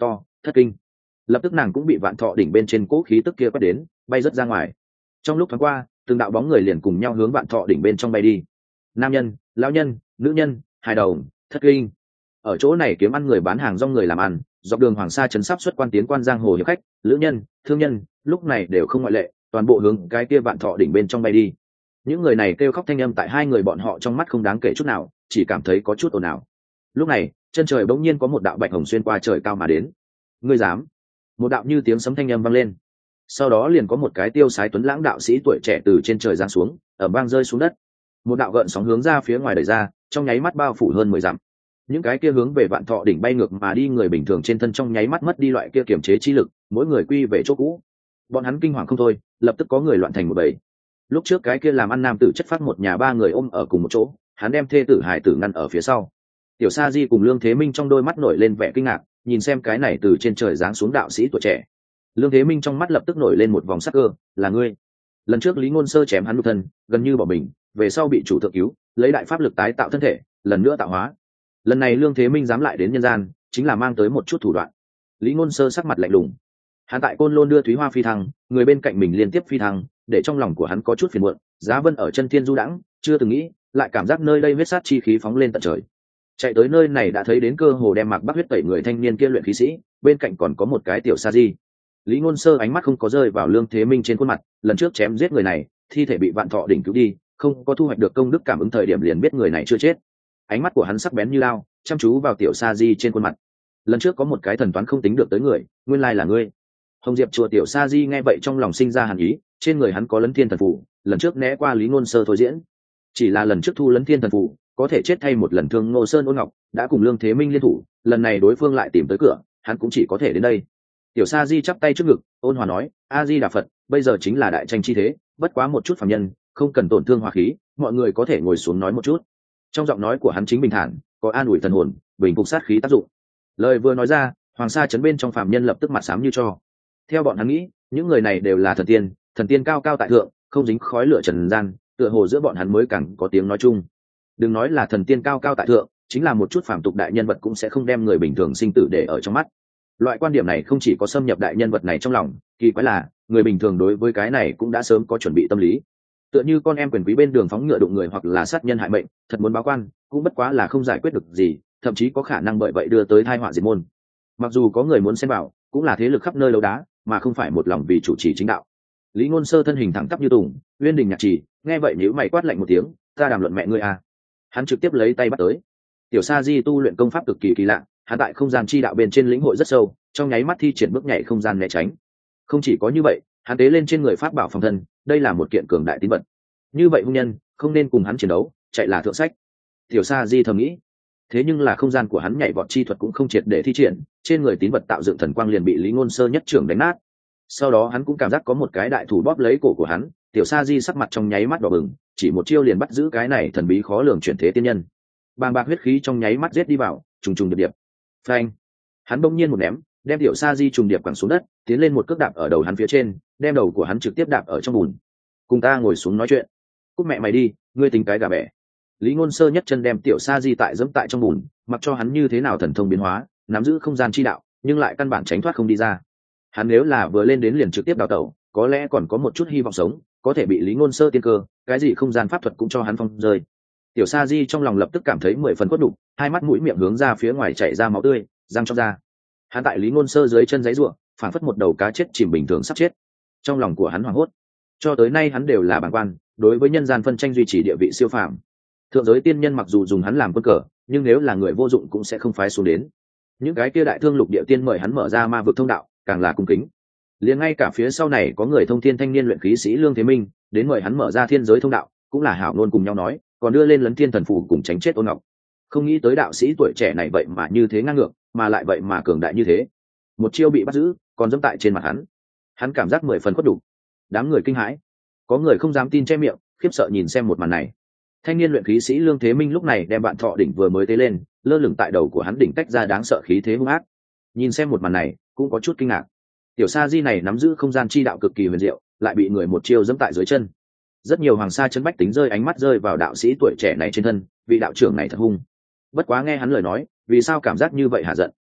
thất kinh. Lập tức nàng cũng bị vạn thọ đỉnh bên trên cỗ khí tức kia quét đến, bay rất ra ngoài. Trong lúc thoáng qua, từng đạo bóng người liền cùng nhau hướng vạn thọ đỉnh bên trong bay đi. Nam nhân, lão nhân, nữ nhân, hài đầu, thất kinh. Ở chỗ này kiếm ăn người bán hàng rong người làm ăn, dọc đường Hoàng Sa trấn sắp xuất quan tiến quan giang hồ hiệp khách, lữ nhân, thương nhân, lúc này đều không ngoại lệ, toàn bộ hướng cái kia vạn thọ đỉnh bên trong bay đi. Những người này kêu khóc thanh âm tại hai người bọn họ trong mắt không đáng kể chút nào, chỉ cảm thấy có chút ồn ào. Lúc này, chân trời bỗng nhiên có một đạo bạch hồng xuyên qua trời cao mà đến. Ngươi dám? Một đạo như tiếng sấm thanh âm vang lên. Sau đó liền có một cái tiêu sái tuấn lãng đạo sĩ tuổi trẻ từ trên trời giáng xuống, ầm vang rơi xuống đất. Một đạo gợn sóng hướng ra phía ngoài đẩy ra, trong nháy mắt bao phủ hơn 10 dặm. Những cái kia hướng về vạn thọ đỉnh bay ngược mà đi người bình thường trên thân trong nháy mắt mất đi loại kia kiềm chế chi lực, mỗi người quy về chỗ cũ. Bọn hắn kinh hoàng không thôi, lập tức có người loạn thành một bầy. Lúc trước cái kia làm ăn nam tử chất phát một nhà ba người ôm ở cùng một chỗ, hắn đem thê tử hải tử ngăn ở phía sau. Tiểu Sa Di cùng Lương Thế Minh trong đôi mắt nổi lên vẻ kinh ngạc, nhìn xem cái này từ trên trời giáng xuống đạo sĩ tuổi trẻ. Lương Thế Minh trong mắt lập tức nổi lên một vòng sắc cơ, là ngươi. Lần trước Lý Ngôn Sơ chém hắn nhục thân, gần như bỏ mình, về sau bị chủ thượng cứu, lấy đại pháp lực tái tạo thân thể, lần nữa tạo hóa. Lần này Lương Thế Minh dám lại đến nhân gian, chính là mang tới một chút thủ đoạn. Lý Ngôn Sơ sắc mặt lạnh lùng. Hắn tại Côn Lôn đưa Thúy Hoa phi thăng, người bên cạnh mình liên tiếp phi thăng, để trong lòng của hắn có chút phiền muộn. Giá Vân ở chân thiên du đãng, chưa từng nghĩ, lại cảm giác nơi đây huyết sát chi khí phóng lên tận trời. Chạy tới nơi này đã thấy đến cơ hồ đem Mạc Bắc huyết tẩy người thanh niên kia luyện khí sĩ, bên cạnh còn có một cái tiểu Sa Di. Lý Ngôn Sơ ánh mắt không có rơi vào Lương Thế Minh trên khuôn mặt, lần trước chém giết người này, thi thể bị Vạn Thọ đỉnh cứu đi, không có thu hoạch được công đức cảm ứng thời điểm liền biết người này chưa chết. Ánh mắt của hắn sắc bén như lao, chăm chú vào tiểu Sa Di trên khuôn mặt. Lần trước có một cái thần toán không tính được tới người, nguyên lai là ngươi. Hồng Diệp chùa tiểu Sa Di nghe vậy trong lòng sinh ra hàn ý, trên người hắn có Lấn Thiên thần phù, lần trước né qua Lý Ngôn Sơ thôi diễn. Chỉ là lần trước thu Lấn Thiên thần phù, có thể chết thay một lần thương Ngô Sơn Ôn Ngọc, đã cùng Lương Thế Minh liên thủ, lần này đối phương lại tìm tới cửa, hắn cũng chỉ có thể đến đây. Tiểu Sa Di chắp tay trước ngực, ôn hòa nói: A Di Đà Phật, bây giờ chính là đại tranh chi thế, bất quá một chút phàm nhân, không cần tổn thương hòa khí, mọi người có thể ngồi xuống nói một chút. Trong giọng nói của hắn chính bình thản, có an ủi thần hồn, bình phục sát khí tác dụng. Lời vừa nói ra, Hoàng Sa trấn bên trong phàm nhân lập tức mặt xám như tro. Theo bọn hắn nghĩ, những người này đều là thần tiên cao cao tại thượng, không dính khói lửa trần gian, tựa hồ giữa bọn hắn mới càng có tiếng nói chung. Đừng nói là thần tiên cao cao tại thượng, chính là một chút phàm tục đại nhân vật cũng sẽ không đem người bình thường sinh tử để ở trong mắt. Loại quan điểm này không chỉ có xâm nhập đại nhân vật này trong lòng, kỳ quái là người bình thường đối với cái này cũng đã sớm có chuẩn bị tâm lý. Tựa như con em quyền quý bên đường phóng ngựa đụng người hoặc là sát nhân hại mệnh, thật muốn báo quan cũng bất quá là không giải quyết được gì, thậm chí có khả năng bởi vậy đưa tới tai họa diệt môn. Mặc dù có người muốn xem bảo, cũng là thế lực khắp nơi đấu đá, mà không phải một lòng vì chủ trì chính đạo. Lý Ngôn Sơ thân hình thẳng tắp như tùng, uyên đình nhạc trì, nghe vậy nhíu mày quát lạnh một tiếng: "Ta đàm luận mẹ ngươi à?" Hắn trực tiếp lấy tay bắt tới. Tiểu Sa Di tu luyện công pháp cực kỳ kỳ lạ, hắn tại không gian chi đạo bên trên lĩnh hội rất sâu, trong nháy mắt thi triển bước nhảy không gian né tránh. Không chỉ có như vậy, hắn tế lên trên người pháp bảo phòng thân, đây là một kiện cường đại tín vật. Như vậy hung nhân, không nên cùng hắn chiến đấu, chạy là thượng sách. Tiểu Sa Di thầm nghĩ. Thế nhưng là không gian của hắn nhảy vọt chi thuật cũng không triệt để thi triển, trên người tín vật tạo dựng thần quang liền bị Lý Ngôn Sơ nhất trưởng đánh nát. Sau đó hắn cũng cảm giác có một cái đại thủ bóp lấy cổ của hắn, Tiểu Sa Di sắc mặt trong nháy mắt đỏ bừng, chỉ một chiêu liền bắt giữ cái này thần bí khó lường chuyển thế tiên nhân. Bàng bạc huyết khí trong nháy mắt giết đi vào, trùng trùng điệp điệp. Phanh! Hắn bỗng nhiên một ném, đem Tiểu Sa Di trùng điệp quẳng xuống đất, tiến lên một cước đạp ở đầu hắn phía trên, đem đầu của hắn trực tiếp đạp ở trong bùn. Cùng ta ngồi xuống nói chuyện. Cút mẹ mày đi, ngươi tính cái gà bẻ. Lý Ngôn Sơ nhất chân đem Tiểu Sa Di tại dẫm tại trong bùn, mặc cho hắn như thế nào thần thông biến hóa, nắm giữ không gian chi đạo, nhưng lại căn bản tránh thoát không đi ra. Hắn nếu là vừa lên đến liền trực tiếp đào tẩu, có lẽ còn có một chút hy vọng sống, có thể bị Lý Ngôn Sơ tiên cơ, cái gì không gian pháp thuật cũng cho hắn phong rơi. Tiểu Sa Di trong lòng lập tức cảm thấy 10 phần quất đục, hai mắt mũi miệng hướng ra phía ngoài chảy ra máu tươi, răng trong ra. Hắn tại Lý Ngôn Sơ dưới chân giấy rủa, phản phất một đầu cá chết chìm bình thường sắp chết. Trong lòng của hắn hoảng hốt. Cho tới nay hắn đều là bàng quan, đối với nhân gian phân tranh duy trì địa vị siêu phàm. Thượng giới tiên nhân mặc dù dùng hắn làm quân cờ, nhưng nếu là người vô dụng cũng sẽ không phái xuống đến. Những cái kia đại thương lục địa tiên mời hắn mở ra ma vực thông đạo, càng là cung kính. Liền ngay cả phía sau này có người thông thiên thanh niên luyện khí sĩ Lương Thế Minh, đến mời hắn mở ra thiên giới thông đạo, cũng là hảo ngôn cùng nhau nói, còn đưa lên Lấn Thiên thần phù cùng tránh chết Ôn Ngọc. Không nghĩ tới đạo sĩ tuổi trẻ này vậy mà như thế ngang ngược, mà lại vậy mà cường đại như thế. Một chiêu bị bắt giữ, còn dẫm tại trên mặt hắn cảm giác 10 phần khuất đủ. Đám người kinh hãi, có người không dám tin che miệng, khiếp sợ nhìn xem một màn này. Thanh niên luyện khí sĩ Lương Thế Minh lúc này đem Vạn Thọ đỉnh vừa mới tế lên, lơ lửng tại đầu của hắn đỉnh tách ra đáng sợ khí thế hung ác. Nhìn xem một màn này, cũng có chút kinh ngạc. Tiểu Sa Di này nắm giữ không gian chi đạo cực kỳ huyền diệu, lại bị người một chiêu dẫm tại dưới chân. Rất nhiều Hoàng Sa trấn bách tính rơi ánh mắt rơi vào đạo sĩ tuổi trẻ này trên thân, vị đạo trưởng này thật hung. Bất quá nghe hắn lời nói, vì sao cảm giác như vậy hả giận?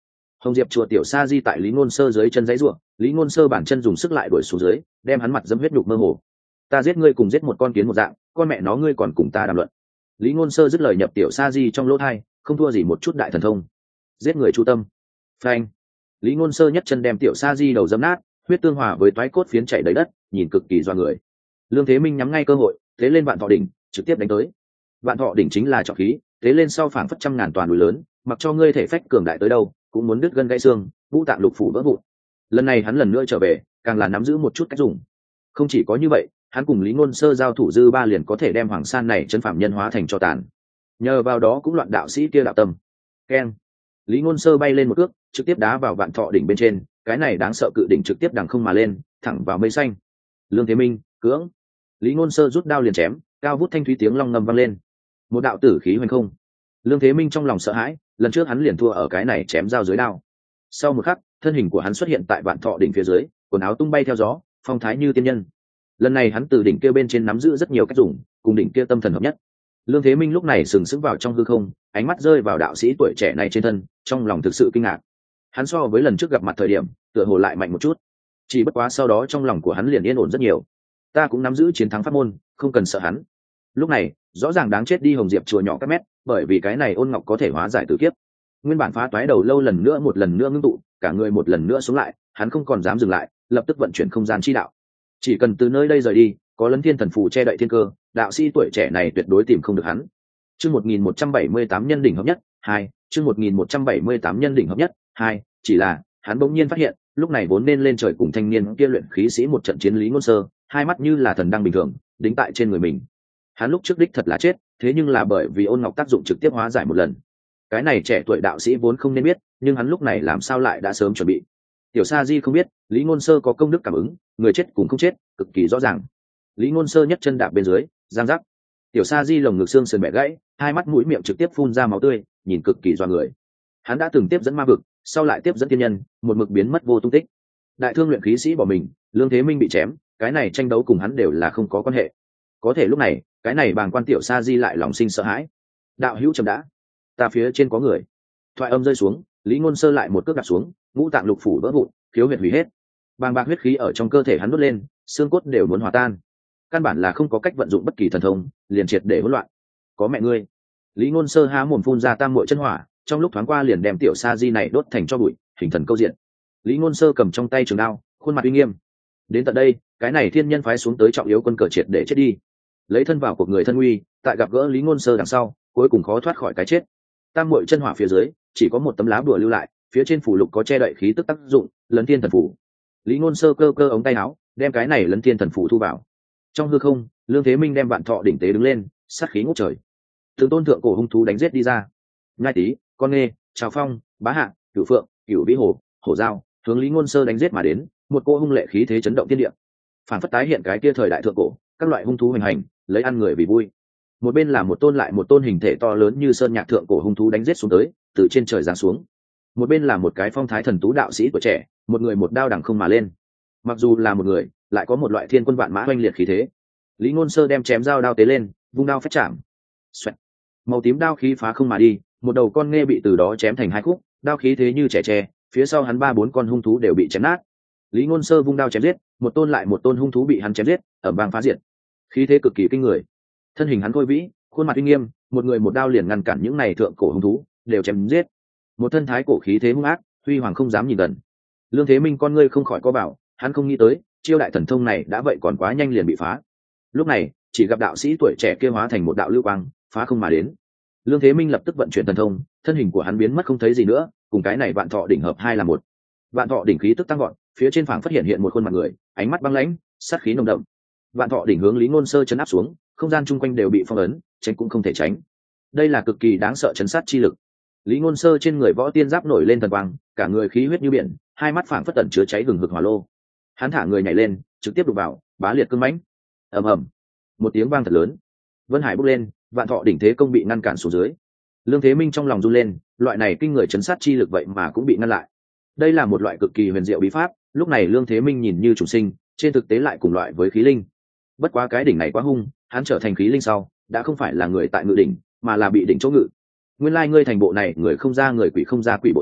Hồng Diệp chùa tiểu sa di tại Lý Ngôn Sơ dưới chân dãy ruộng, Lý Ngôn Sơ bản chân dùng sức lại đuổi xuống dưới, đem hắn mặt dẫm huyết nhục mơ hồ. Ta giết ngươi cùng giết một con kiến một dạng, con mẹ nó ngươi còn cùng ta đàm luận. Lý Ngôn Sơ dứt lời nhập tiểu sa di trong lỗ tai, không thua gì một chút đại thần thông. Giết người chu tâm. Phanh. Lý Ngôn Sơ nhất chân đem tiểu sa di đầu dẫm nát, huyết tương hòa với toái cốt phiến chảy đầy đất, nhìn cực kỳ doa người. Lương Thế Minh nhắm ngay cơ hội, thế lên Vạn Thọ đỉnh, trực tiếp đánh tới. Vạn Thọ đỉnh chính là trọng khí, thế lên sau phảng phất trăm ngàn toàn núi lớn, mặc cho ngươi thể phách cường đại tới đâu, cũng muốn đứt gân gãy xương, ngũ tạng lục phủ vỡ vụn. Lần này hắn lần nữa trở về, càng là nắm giữ một chút cách dùng. Không chỉ có như vậy, hắn cùng Lý Ngôn Sơ giao thủ dư ba liền có thể đem Hoàng San này chân phạm nhân hóa thành tro tàn. Nhờ vào đó cũng loạn đạo sĩ kia đạo tâm. Keng. Lý Ngôn Sơ bay lên một cước, trực tiếp đá vào Vạn Thọ đỉnh bên trên, cái này đáng sợ cự đỉnh trực tiếp đằng không mà lên, thẳng vào mây xanh. Lương Thế Minh, cưỡng. Lý Ngôn Sơ rút đao liền chém, cao vút thanh thúy tiếng long ngâm vang lên. Một đạo tử khí hoành không. Lương Thế Minh trong lòng sợ hãi, lần trước hắn liền thua ở cái này chém dao dưới đao. Sau một khắc, thân hình của hắn xuất hiện tại Vạn Thọ đỉnh phía dưới, quần áo tung bay theo gió, phong thái như tiên nhân. Lần này hắn từ đỉnh kia bên trên nắm giữ rất nhiều cách dùng, cùng đỉnh kia tâm thần hợp nhất. Lương Thế Minh lúc này sừng sững vào trong hư không, ánh mắt rơi vào đạo sĩ tuổi trẻ này trên thân, trong lòng thực sự kinh ngạc. Hắn so với lần trước gặp mặt thời điểm, tựa hồ lại mạnh một chút. Chỉ bất quá sau đó trong lòng của hắn liền yên ổn rất nhiều. Ta cũng nắm giữ chiến thắng pháp môn, không cần sợ hắn. Lúc này, rõ ràng đáng chết đi Hồng Diệp chùa nhỏ các mét, bởi vì cái này ôn ngọc có thể hóa giải tử kiếp. Nguyên bản phá toái đầu lâu lần nữa một lần nữa ngưng tụ, cả người một lần nữa xuống lại, hắn không còn dám dừng lại, lập tức vận chuyển không gian chi đạo. Chỉ cần từ nơi đây rời đi, có Lấn Thiên Thần Phù che đậy thiên cơ, đạo sĩ tuổi trẻ này tuyệt đối tìm không được hắn. Chương 1178 nhân đỉnh hợp nhất 2, chương 1178 nhân đỉnh hợp nhất 2, chỉ là, hắn bỗng nhiên phát hiện, lúc này vốn nên lên trời cùng thanh niên kia luyện khí sĩ một trận chiến Lý Ngôn Sơ, hai mắt như là thần đang bình thường, đính tại trên người mình. Hắn lúc trước đích thật là chết, thế nhưng là bởi vì ôn ngọc tác dụng trực tiếp hóa giải một lần. Cái này trẻ tuổi đạo sĩ vốn không nên biết, nhưng hắn lúc này làm sao lại đã sớm chuẩn bị. Tiểu Sa Di không biết, Lý Ngôn Sơ có công đức cảm ứng, người chết cùng không chết, cực kỳ rõ ràng. Lý Ngôn Sơ nhất chân đạp bên dưới, giang giác. Tiểu Sa Di lồng ngực xương sườn bẻ gãy, hai mắt mũi miệng trực tiếp phun ra máu tươi, nhìn cực kỳ doa người. Hắn đã từng tiếp dẫn ma vực, sau lại tiếp dẫn thiên nhân, một mực biến mất vô tung tích. Đại thương luyện khí sĩ bỏ mình, Lương Thế Minh bị chém, cái này tranh đấu cùng hắn đều là không có quan hệ. Có thể lúc này, cái này bàng quan Tiểu Sa Di lại lòng sinh sợ hãi. Đạo hữu trầm đã, ta phía trên có người. Thoại âm rơi xuống, Lý Ngôn Sơ lại một cước đạp xuống, ngũ tạng lục phủ vỡ vụn, khiếu huyệt hủy hết. Bàng bạc huyết khí ở trong cơ thể hắn đốt lên, xương cốt đều muốn hòa tan. Căn bản là không có cách vận dụng bất kỳ thần thông, liền triệt để hỗn loạn. Có mẹ ngươi. Lý Ngôn Sơ há mồm phun ra tam muội chân hỏa, trong lúc thoáng qua liền đem Tiểu Sa Di này đốt thành tro bụi, hình thần câu diện. Lý Ngôn Sơ cầm trong tay trường đao, khuôn mặt uy nghiêm. Đến tận đây, cái này thiên nhân phái xuống tới trọng yếu quân cờ triệt để chết đi. Lấy thân vào cuộc người thân uy, tại gặp gỡ Lý Ngôn Sơ đằng sau, cuối cùng khó thoát khỏi cái chết. Tam muội chân hỏa phía dưới, chỉ có một tấm lá bùa lưu lại, phía trên phủ lục có che đậy khí tức tác dụng, Lấn Thiên Thần Phủ. Lý Ngôn Sơ cơ cơ ống tay áo, đem cái này Lấn Thiên Thần Phủ thu vào. Trong hư không, Lương Thế Minh đem Vạn Thọ đỉnh tế đứng lên, sát khí ngút trời. Từng tôn thượng cổ hung thú đánh giết đi ra. Ngai Tý, Con Nghê, Trào Phong, Bá Hạ, Cửu Phượng, Cửu Vĩ Hồ, Hổ Dao, hướng Lý Ngôn Sơ đánh giết mà đến, một cỗ hung lệ khí thế chấn động thiên địa. Phản phất tái hiện cái kia thời đại thượng cổ, các loại hung thú hoành hành, lấy ăn người vì vui. Một bên là một tôn lại một tôn hình thể to lớn như sơn nhạc thượng cổ hung thú đánh giết xuống tới, từ trên trời giáng xuống. Một bên là một cái phong thái thần tú đạo sĩ tuổi trẻ, một người một đao đằng không mà lên. Mặc dù là một người, lại có một loại thiên quân vạn mã oanh liệt khí thế. Lý Ngôn Sơ đem chém dao đao tế lên, vung đao phách chạm. Xoẹt. Màu tím đao khí phá không mà đi, một đầu con nghê bị từ đó chém thành hai khúc, đao khí thế như trẻ tre, phía sau hắn ba bốn con hung thú đều bị chém nát. Lý Ngôn Sơ vung đao chém giết, một tôn lại một tôn hung thú bị hắn chém giết, ầm vang phá diệt. Khí thế cực kỳ kinh người. Thân hình hắn khôi vĩ, khuôn mặt uy nghiêm, một người một đao liền ngăn cản những này thượng cổ hung thú, đều chém giết. Một thân thái cổ khí thế hung ác, huy hoàng không dám nhìn gần. Lương Thế Minh con ngươi không khỏi có bảo, hắn không nghĩ tới, chiêu đại thần thông này đã vậy còn quá nhanh liền bị phá. Lúc này, chỉ gặp đạo sĩ tuổi trẻ kia hóa thành một đạo lưu quang, phá không mà đến. Lương Thế Minh lập tức vận chuyển thần thông, thân hình của hắn biến mất không thấy gì nữa, cùng cái này Vạn Thọ đỉnh hợp hai là một. Vạn Thọ đỉnh khí tức tăng vọt, phía trên phảng phát hiện một khuôn mặt người, ánh mắt băng lãnh, sát khí nồng đậm. Vạn Thọ đỉnh hướng Lý Ngôn Sơ chấn áp xuống, không gian chung quanh đều bị phong ấn, tránh cũng không thể tránh. Đây là cực kỳ đáng sợ chấn sát chi lực. Lý Ngôn Sơ trên người võ tiên giáp nổi lên thần quang, cả người khí huyết như biển, hai mắt phảng phất tẩn chứa cháy hừng hực hỏa lô. Hắn thả người nhảy lên, trực tiếp đụng vào, bá liệt cương mãnh. Ầm ầm, một tiếng vang thật lớn. Vân Hải bốc lên, Vạn Thọ đỉnh thế công bị ngăn cản xuống dưới. Lương Thế Minh trong lòng run lên, loại này kinh người chấn sát chi lực vậy mà cũng bị ngăn lại. Đây là một loại cực kỳ huyền diệu bí pháp, lúc này Lương Thế Minh nhìn như chủ sinh, trên thực tế lại cùng loại với khí linh. Bất quá cái đỉnh này quá hung, hắn trở thành khí linh sau, đã không phải là người tại ngự đỉnh, mà là bị đỉnh chỗ ngự. Nguyên lai ngươi thành bộ này, người không ra người quỷ không ra quỷ bộ dáng,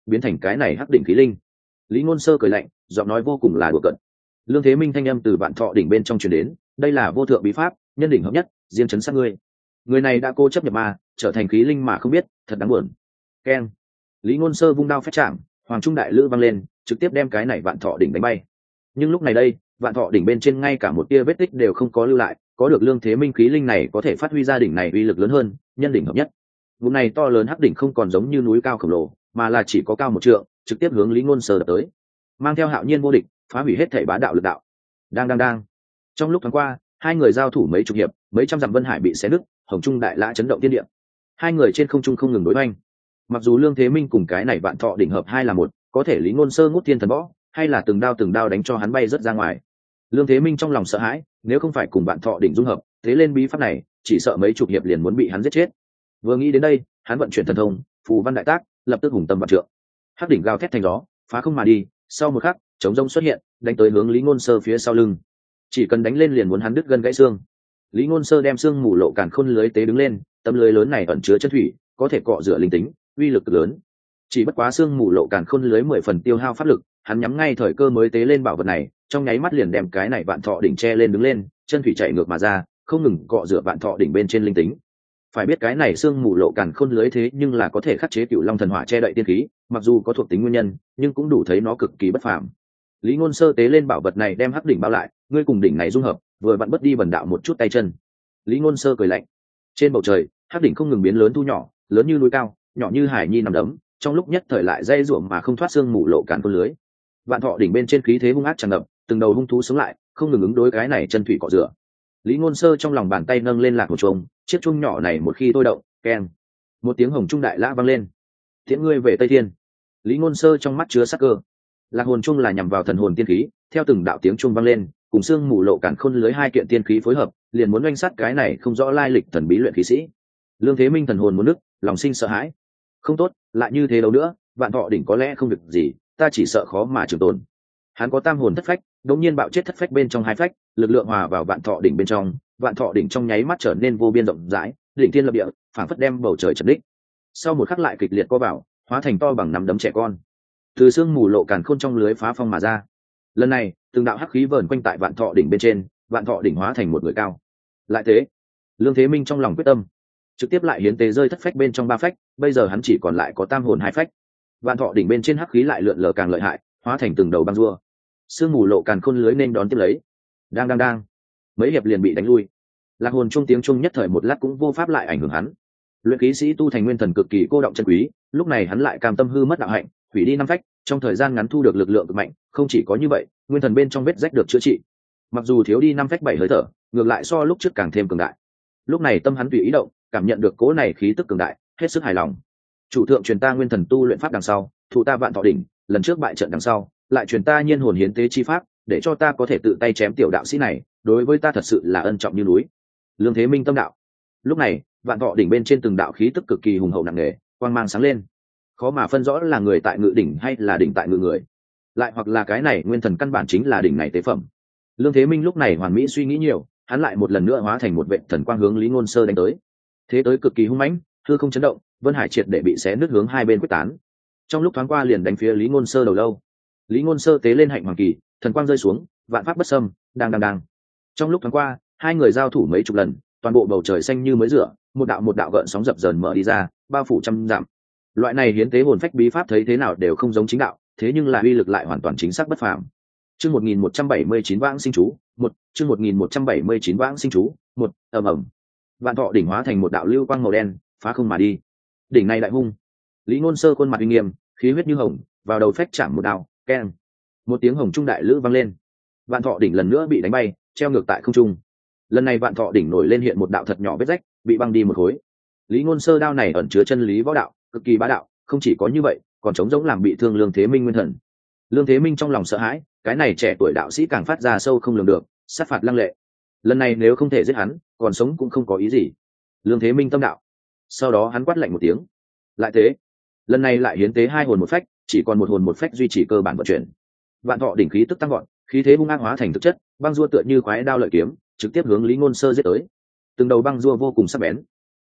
biến thành cái này hắc đỉnh khí linh. Lý Ngôn Sơ cười lạnh, giọng nói vô cùng là đùa cợt. Lương Thế Minh thanh âm từ vạn thọ đỉnh bên trong truyền đến, đây là vô thượng bí pháp, nhân đỉnh hợp nhất, riêng chấn sát ngươi. Người này đã cố chấp nhập ma, trở thành khí linh mà không biết, thật đáng buồn. Keng. Lý Ngôn Sơ vung đao phách chạm, hoàng trung đại lữ văng lên, trực tiếp đem cái này vạn thọ đỉnh đánh bay. Nhưng lúc này đây, vạn thọ đỉnh bên trên ngay cả một tia vết tích đều không có lưu lại, có được Lương Thế Minh khí linh này có thể phát huy ra đỉnh này uy lực lớn hơn, nhân đỉnh hợp nhất. Vụ này to lớn hắc đỉnh không còn giống như núi cao khổng lồ, mà là chỉ có cao một trượng, trực tiếp hướng Lý Ngôn Sơ đập tới, mang theo hạo nhiên vô địch, phá hủy hết thảy bá đạo lực đạo. Đang. Trong lúc thoáng qua, hai người giao thủ mấy chục hiệp, mấy trăm dặm vân hải bị xé nứt, hồng trung đại lã chấn động thiên địa. Hai người trên không trung không ngừng đối oanh. Mặc dù Lương Thế Minh cùng cái này vạn thọ đỉnh hợp hai là một, có thể Lý Ngôn Sơ ngút thiên thần võ, hay là từng đao đánh cho hắn bay rất ra ngoài. Lương Thế Minh trong lòng sợ hãi, nếu không phải cùng vạn thọ đỉnh dung hợp, thế lên bí pháp này, chỉ sợ mấy chục hiệp liền muốn bị hắn giết chết. Vừa nghĩ đến đây, hắn vận chuyển thần thông, phù văn đại tác, lập tức hùng tâm vạn trượng. Hắc đỉnh gào thét thành gió, phá không mà đi, sau một khắc, chống rông xuất hiện, đánh tới hướng Lý Ngôn Sơ phía sau lưng. Chỉ cần đánh lên liền muốn hắn đứt gân gãy xương. Lý Ngôn Sơ đem xương mù lộ càn khôn lưới tế đứng lên, tấm lưới lớn này ẩn chứa chân thủy, có thể cọ rửa linh tính, uy lực lớn. Chỉ bất quá xương mù lộ càn khôn lưới 10 phần tiêu hao pháp lực, hắn nhắm ngay thời cơ mới tế lên bảo vật này, trong nháy mắt liền đem cái này vạn thọ đỉnh che lên đứng lên, chân thủy chạy ngược mà ra, không ngừng cọ rửa vạn thọ đỉnh bên trên linh tính. Phải biết cái này xương mù lộ càn khôn lưới thế nhưng là có thể khắc chế cửu long thần hỏa che đậy tiên khí, mặc dù có thuộc tính nguyên nhân, nhưng cũng đủ thấy nó cực kỳ bất phàm. Lý Ngôn Sơ tế lên bảo vật này đem hắc đỉnh bao lại, ngươi cùng đỉnh này dung hợp, vừa vặn bất đi bần đạo một chút tay chân. Lý Ngôn Sơ cười lạnh. Trên bầu trời, hắc đỉnh không ngừng biến lớn thu nhỏ, lớn như núi cao, nhỏ như hải nhi nằm đấm, trong lúc nhất thời lại dây rủa mà không thoát xương mù lộ càn khôn lưới. Vạn thọ đỉnh bên trên khí thế hung ác tràn ngập, từng đầu hung thú sống lại, không ngừng ứng đối cái này chân thủy cọ rửa. Lý Ngôn Sơ trong lòng bàn tay nâng lên lạc một chuông, chiếc chuông nhỏ này một khi tôi động, keng, một tiếng hồng trung đại lã vang lên. Tiễn ngươi về Tây Thiên. Lý Ngôn Sơ trong mắt chứa sắc cơ. Lạc hồn chuông là nhằm vào thần hồn tiên khí, theo từng đạo tiếng chuông vang lên, cùng xương mù lộ càn khôn lưới hai kiện tiên khí phối hợp, liền muốn oanh sát cái này không rõ lai lịch thần bí luyện khí sĩ. Lương Thế Minh thần hồn muốn nứt, lòng sinh sợ hãi. Không tốt, lại như thế đâu nữa, vạn thọ đỉnh có lẽ không được gì, ta chỉ sợ khó mà trường tồn. Hắn có tam hồn thất phách, đột nhiên bạo chết thất phách bên trong hai phách, lực lượng hòa vào vạn thọ đỉnh bên trong, vạn thọ đỉnh trong nháy mắt trở nên vô biên rộng rãi, đỉnh thiên lập địa, phảng phất đem bầu trời chật đích. Sau một khắc lại kịch liệt co vào, hóa thành to bằng nắm đấm trẻ con. Từ xương mù lộ càn khôn trong lưới phá phong mà ra. Lần này, từng đạo hắc khí vờn quanh tại vạn thọ đỉnh bên trên, vạn thọ đỉnh hóa thành một người cao. Lại thế, Lương Thế Minh trong lòng quyết tâm, trực tiếp lại hiến tế rơi thất phách bên trong ba phách, bây giờ hắn chỉ còn lại có tam hồn hai phách. Vạn thọ đỉnh bên trên hắc khí lại lượn lờ càng lợi hại, hóa thành từng đầu băng rua. Sương mù lộ càn khôn lưới nên đón tiếp lấy. Đang. Mấy hiệp liền bị đánh lui. Lạc hồn trung tiếng trung nhất thời một lát cũng vô pháp lại ảnh hưởng hắn. Luyện khí sĩ tu thành nguyên thần cực kỳ cô động chân quý, lúc này hắn lại cam tâm hư mất đạo hạnh, hủy đi năm phách, trong thời gian ngắn thu được lực lượng cực mạnh, không chỉ có như vậy, nguyên thần bên trong vết rách được chữa trị. Mặc dù thiếu đi năm phách bảy hơi thở, ngược lại so lúc trước càng thêm cường đại. Lúc này tâm hắn tùy ý động, cảm nhận được cỗ này khí tức cường đại, hết sức hài lòng. Chủ thượng truyền ta nguyên thần tu luyện pháp đằng sau, thụ ta vạn thọ đỉnh, lần trước bại trận đằng sau, lại truyền ta nhiên hồn hiến tế chi pháp, để cho ta có thể tự tay chém tiểu đạo sĩ này, đối với ta thật sự là ân trọng như núi. Lương Thế Minh tâm đạo. Lúc này, vạn thọ đỉnh bên trên từng đạo khí tức cực kỳ hùng hậu nặng nề, quang mang sáng lên, khó mà phân rõ là người tại ngự đỉnh hay là đỉnh tại ngự người, lại hoặc là cái này nguyên thần căn bản chính là đỉnh này tế phẩm. Lương Thế Minh lúc này hoàn mỹ suy nghĩ nhiều, hắn lại một lần nữa hóa thành một vệ thần quang hướng Lý Ngôn Sơ đánh tới. Thế tới cực kỳ hung mãnh, hư không chấn động, vân hải triệt để bị xé nứt hướng hai bên quyết tán. Trong lúc thoáng qua liền đánh phía Lý Ngôn Sơ đầu lâu. Lý Ngôn Sơ tế lên hạnh hoàng kỳ, thần quang rơi xuống, vạn pháp bất xâm, đang. Trong lúc thoáng qua, hai người giao thủ mấy chục lần, toàn bộ bầu trời xanh như mới rửa, một đạo gợn sóng dập dờn mở đi ra, bao phủ trăm dặm. Loại này hiến tế hồn phách bí pháp thấy thế nào đều không giống chính đạo, thế nhưng là uy lực lại hoàn toàn chính xác bất phàm. Chương 1179 vãng sinh chú, chương 1179 vãng sinh chú, ầm. Vạn thọ đỉnh hóa thành một đạo lưu quang màu đen, phá không mà đi. Đỉnh này đại hung. Lý Ngôn Sơ khuôn mặt uy nghiêm, khí huyết như hồng, vào đầu phách chạm một đao, keng. Một tiếng hồng trung đại lữ vang lên. Vạn thọ đỉnh lần nữa bị đánh bay, treo ngược tại không trung. Lần này vạn thọ đỉnh nổi lên hiện một đạo thật nhỏ vết rách, bị băng đi một khối. Lý Ngôn Sơ đao này ẩn chứa chân lý võ đạo, cực kỳ bá đạo, không chỉ có như vậy, còn chống giống làm bị thương Lương Thế Minh nguyên thần. Lương Thế Minh trong lòng sợ hãi, cái này trẻ tuổi đạo sĩ càng phát ra sâu không lường được, sát phạt lăng lệ. Lần này nếu không thể giết hắn, còn sống cũng không có ý gì. Lương Thế Minh tâm đạo. Sau đó hắn quát lạnh một tiếng. Lại thế, lần này lại hiến tế hai hồn một phách, chỉ còn một hồn một phách duy trì cơ bản vận chuyển. Vạn thọ đỉnh khí tức tăng gọn, khí thế hung ác hóa thành thực chất, băng rua tựa như khoái đao lợi kiếm, trực tiếp hướng Lý Ngôn Sơ giết tới. Từng đầu băng rua vô cùng sắc bén.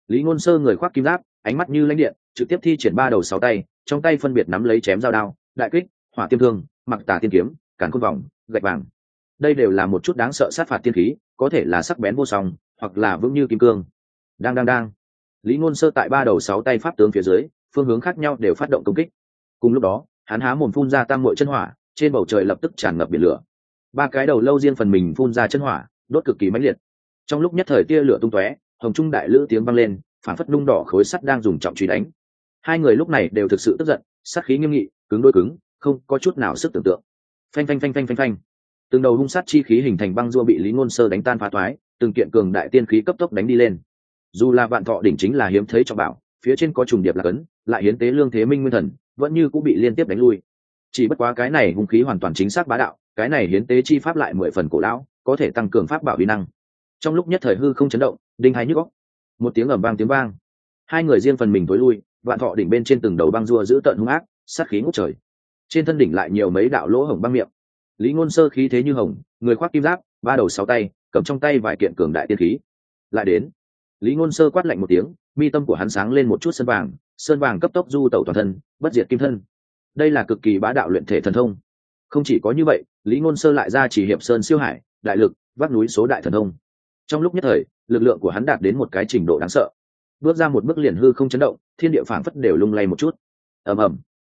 Lý Ngôn Sơ người khoác kim giáp, ánh mắt như lãnh điện, trực tiếp thi triển ba đầu sáu tay, trong tay phân biệt nắm lấy chém dao đao, đại kích, hỏa tiêm thương, mặc tà tiên kiếm, càn khôn vòng, gạch vàng. Đây đều là một chút đáng sợ sát phạt tiên khí, có thể là sắc bén vô song, hoặc là vững như kim cương. Đang. Lý Ngôn Sơ tại ba đầu sáu tay pháp tướng phía dưới, phương hướng khác nhau đều phát động công kích. Cùng lúc đó, hắn há mồm phun ra tam muội chân hỏa, trên bầu trời lập tức tràn ngập biển lửa. Ba cái đầu lâu riêng phần mình phun ra chân hỏa, đốt cực kỳ mãnh liệt. Trong lúc nhất thời tia lửa tung tóe, hồng trung đại lữ tiếng vang lên, phản phất nung đỏ khối sắt đang dùng trọng truy đánh. Hai người lúc này đều thực sự tức giận, sát khí nghiêm nghị, cứng đôi cứng, không có chút nào sức tưởng tượng. Phanh. Từng đầu hung sát chi khí hình thành băng rua bị Lý Ngôn Sơ đánh tan phá toái, từng kiện cường đại tiên khí cấp tốc đánh đi lên. Dù là vạn thọ đỉnh chính là hiếm thấy trọng bảo, phía trên có trùng điệp là cấn, lại hiến tế lương thế minh nguyên thần, vẫn như cũng bị liên tiếp đánh lui. Chỉ bất quá cái này hung khí hoàn toàn chính xác bá đạo, cái này hiến tế chi pháp lại 10 phần cổ lão, có thể tăng cường pháp bảo uy năng. Trong lúc nhất thời hư không chấn động, đinh hai nhức óc. Một tiếng ầm vang tiếng vang, hai người riêng phần mình tối lui, vạn thọ đỉnh bên trên từng đầu băng rua giữ tận hung ác, sát khí ngút trời. Trên thân đỉnh lại nhiều mấy đạo lỗ hổng băng miệng. Lý Ngôn Sơ khí thế như hồng, người khoác kim giáp, ba đầu sáu tay, cầm trong tay vài kiện cường đại tiên khí. Lại đến. Lý Ngôn Sơ quát lạnh một tiếng, mi tâm của hắn sáng lên một chút sơn vàng cấp tốc du tẩu toàn thân, bất diệt kim thân. Đây là cực kỳ bá đạo luyện thể thần thông. Không chỉ có như vậy, Lý Ngôn Sơ lại ra chỉ hiệp sơn siêu hải, đại lực, vác núi số đại thần thông. Trong lúc nhất thời, lực lượng của hắn đạt đến một cái trình độ đáng sợ. Bước ra một bước liền hư không chấn động, thiên địa phảng phất đều lung lay một chút. Ầm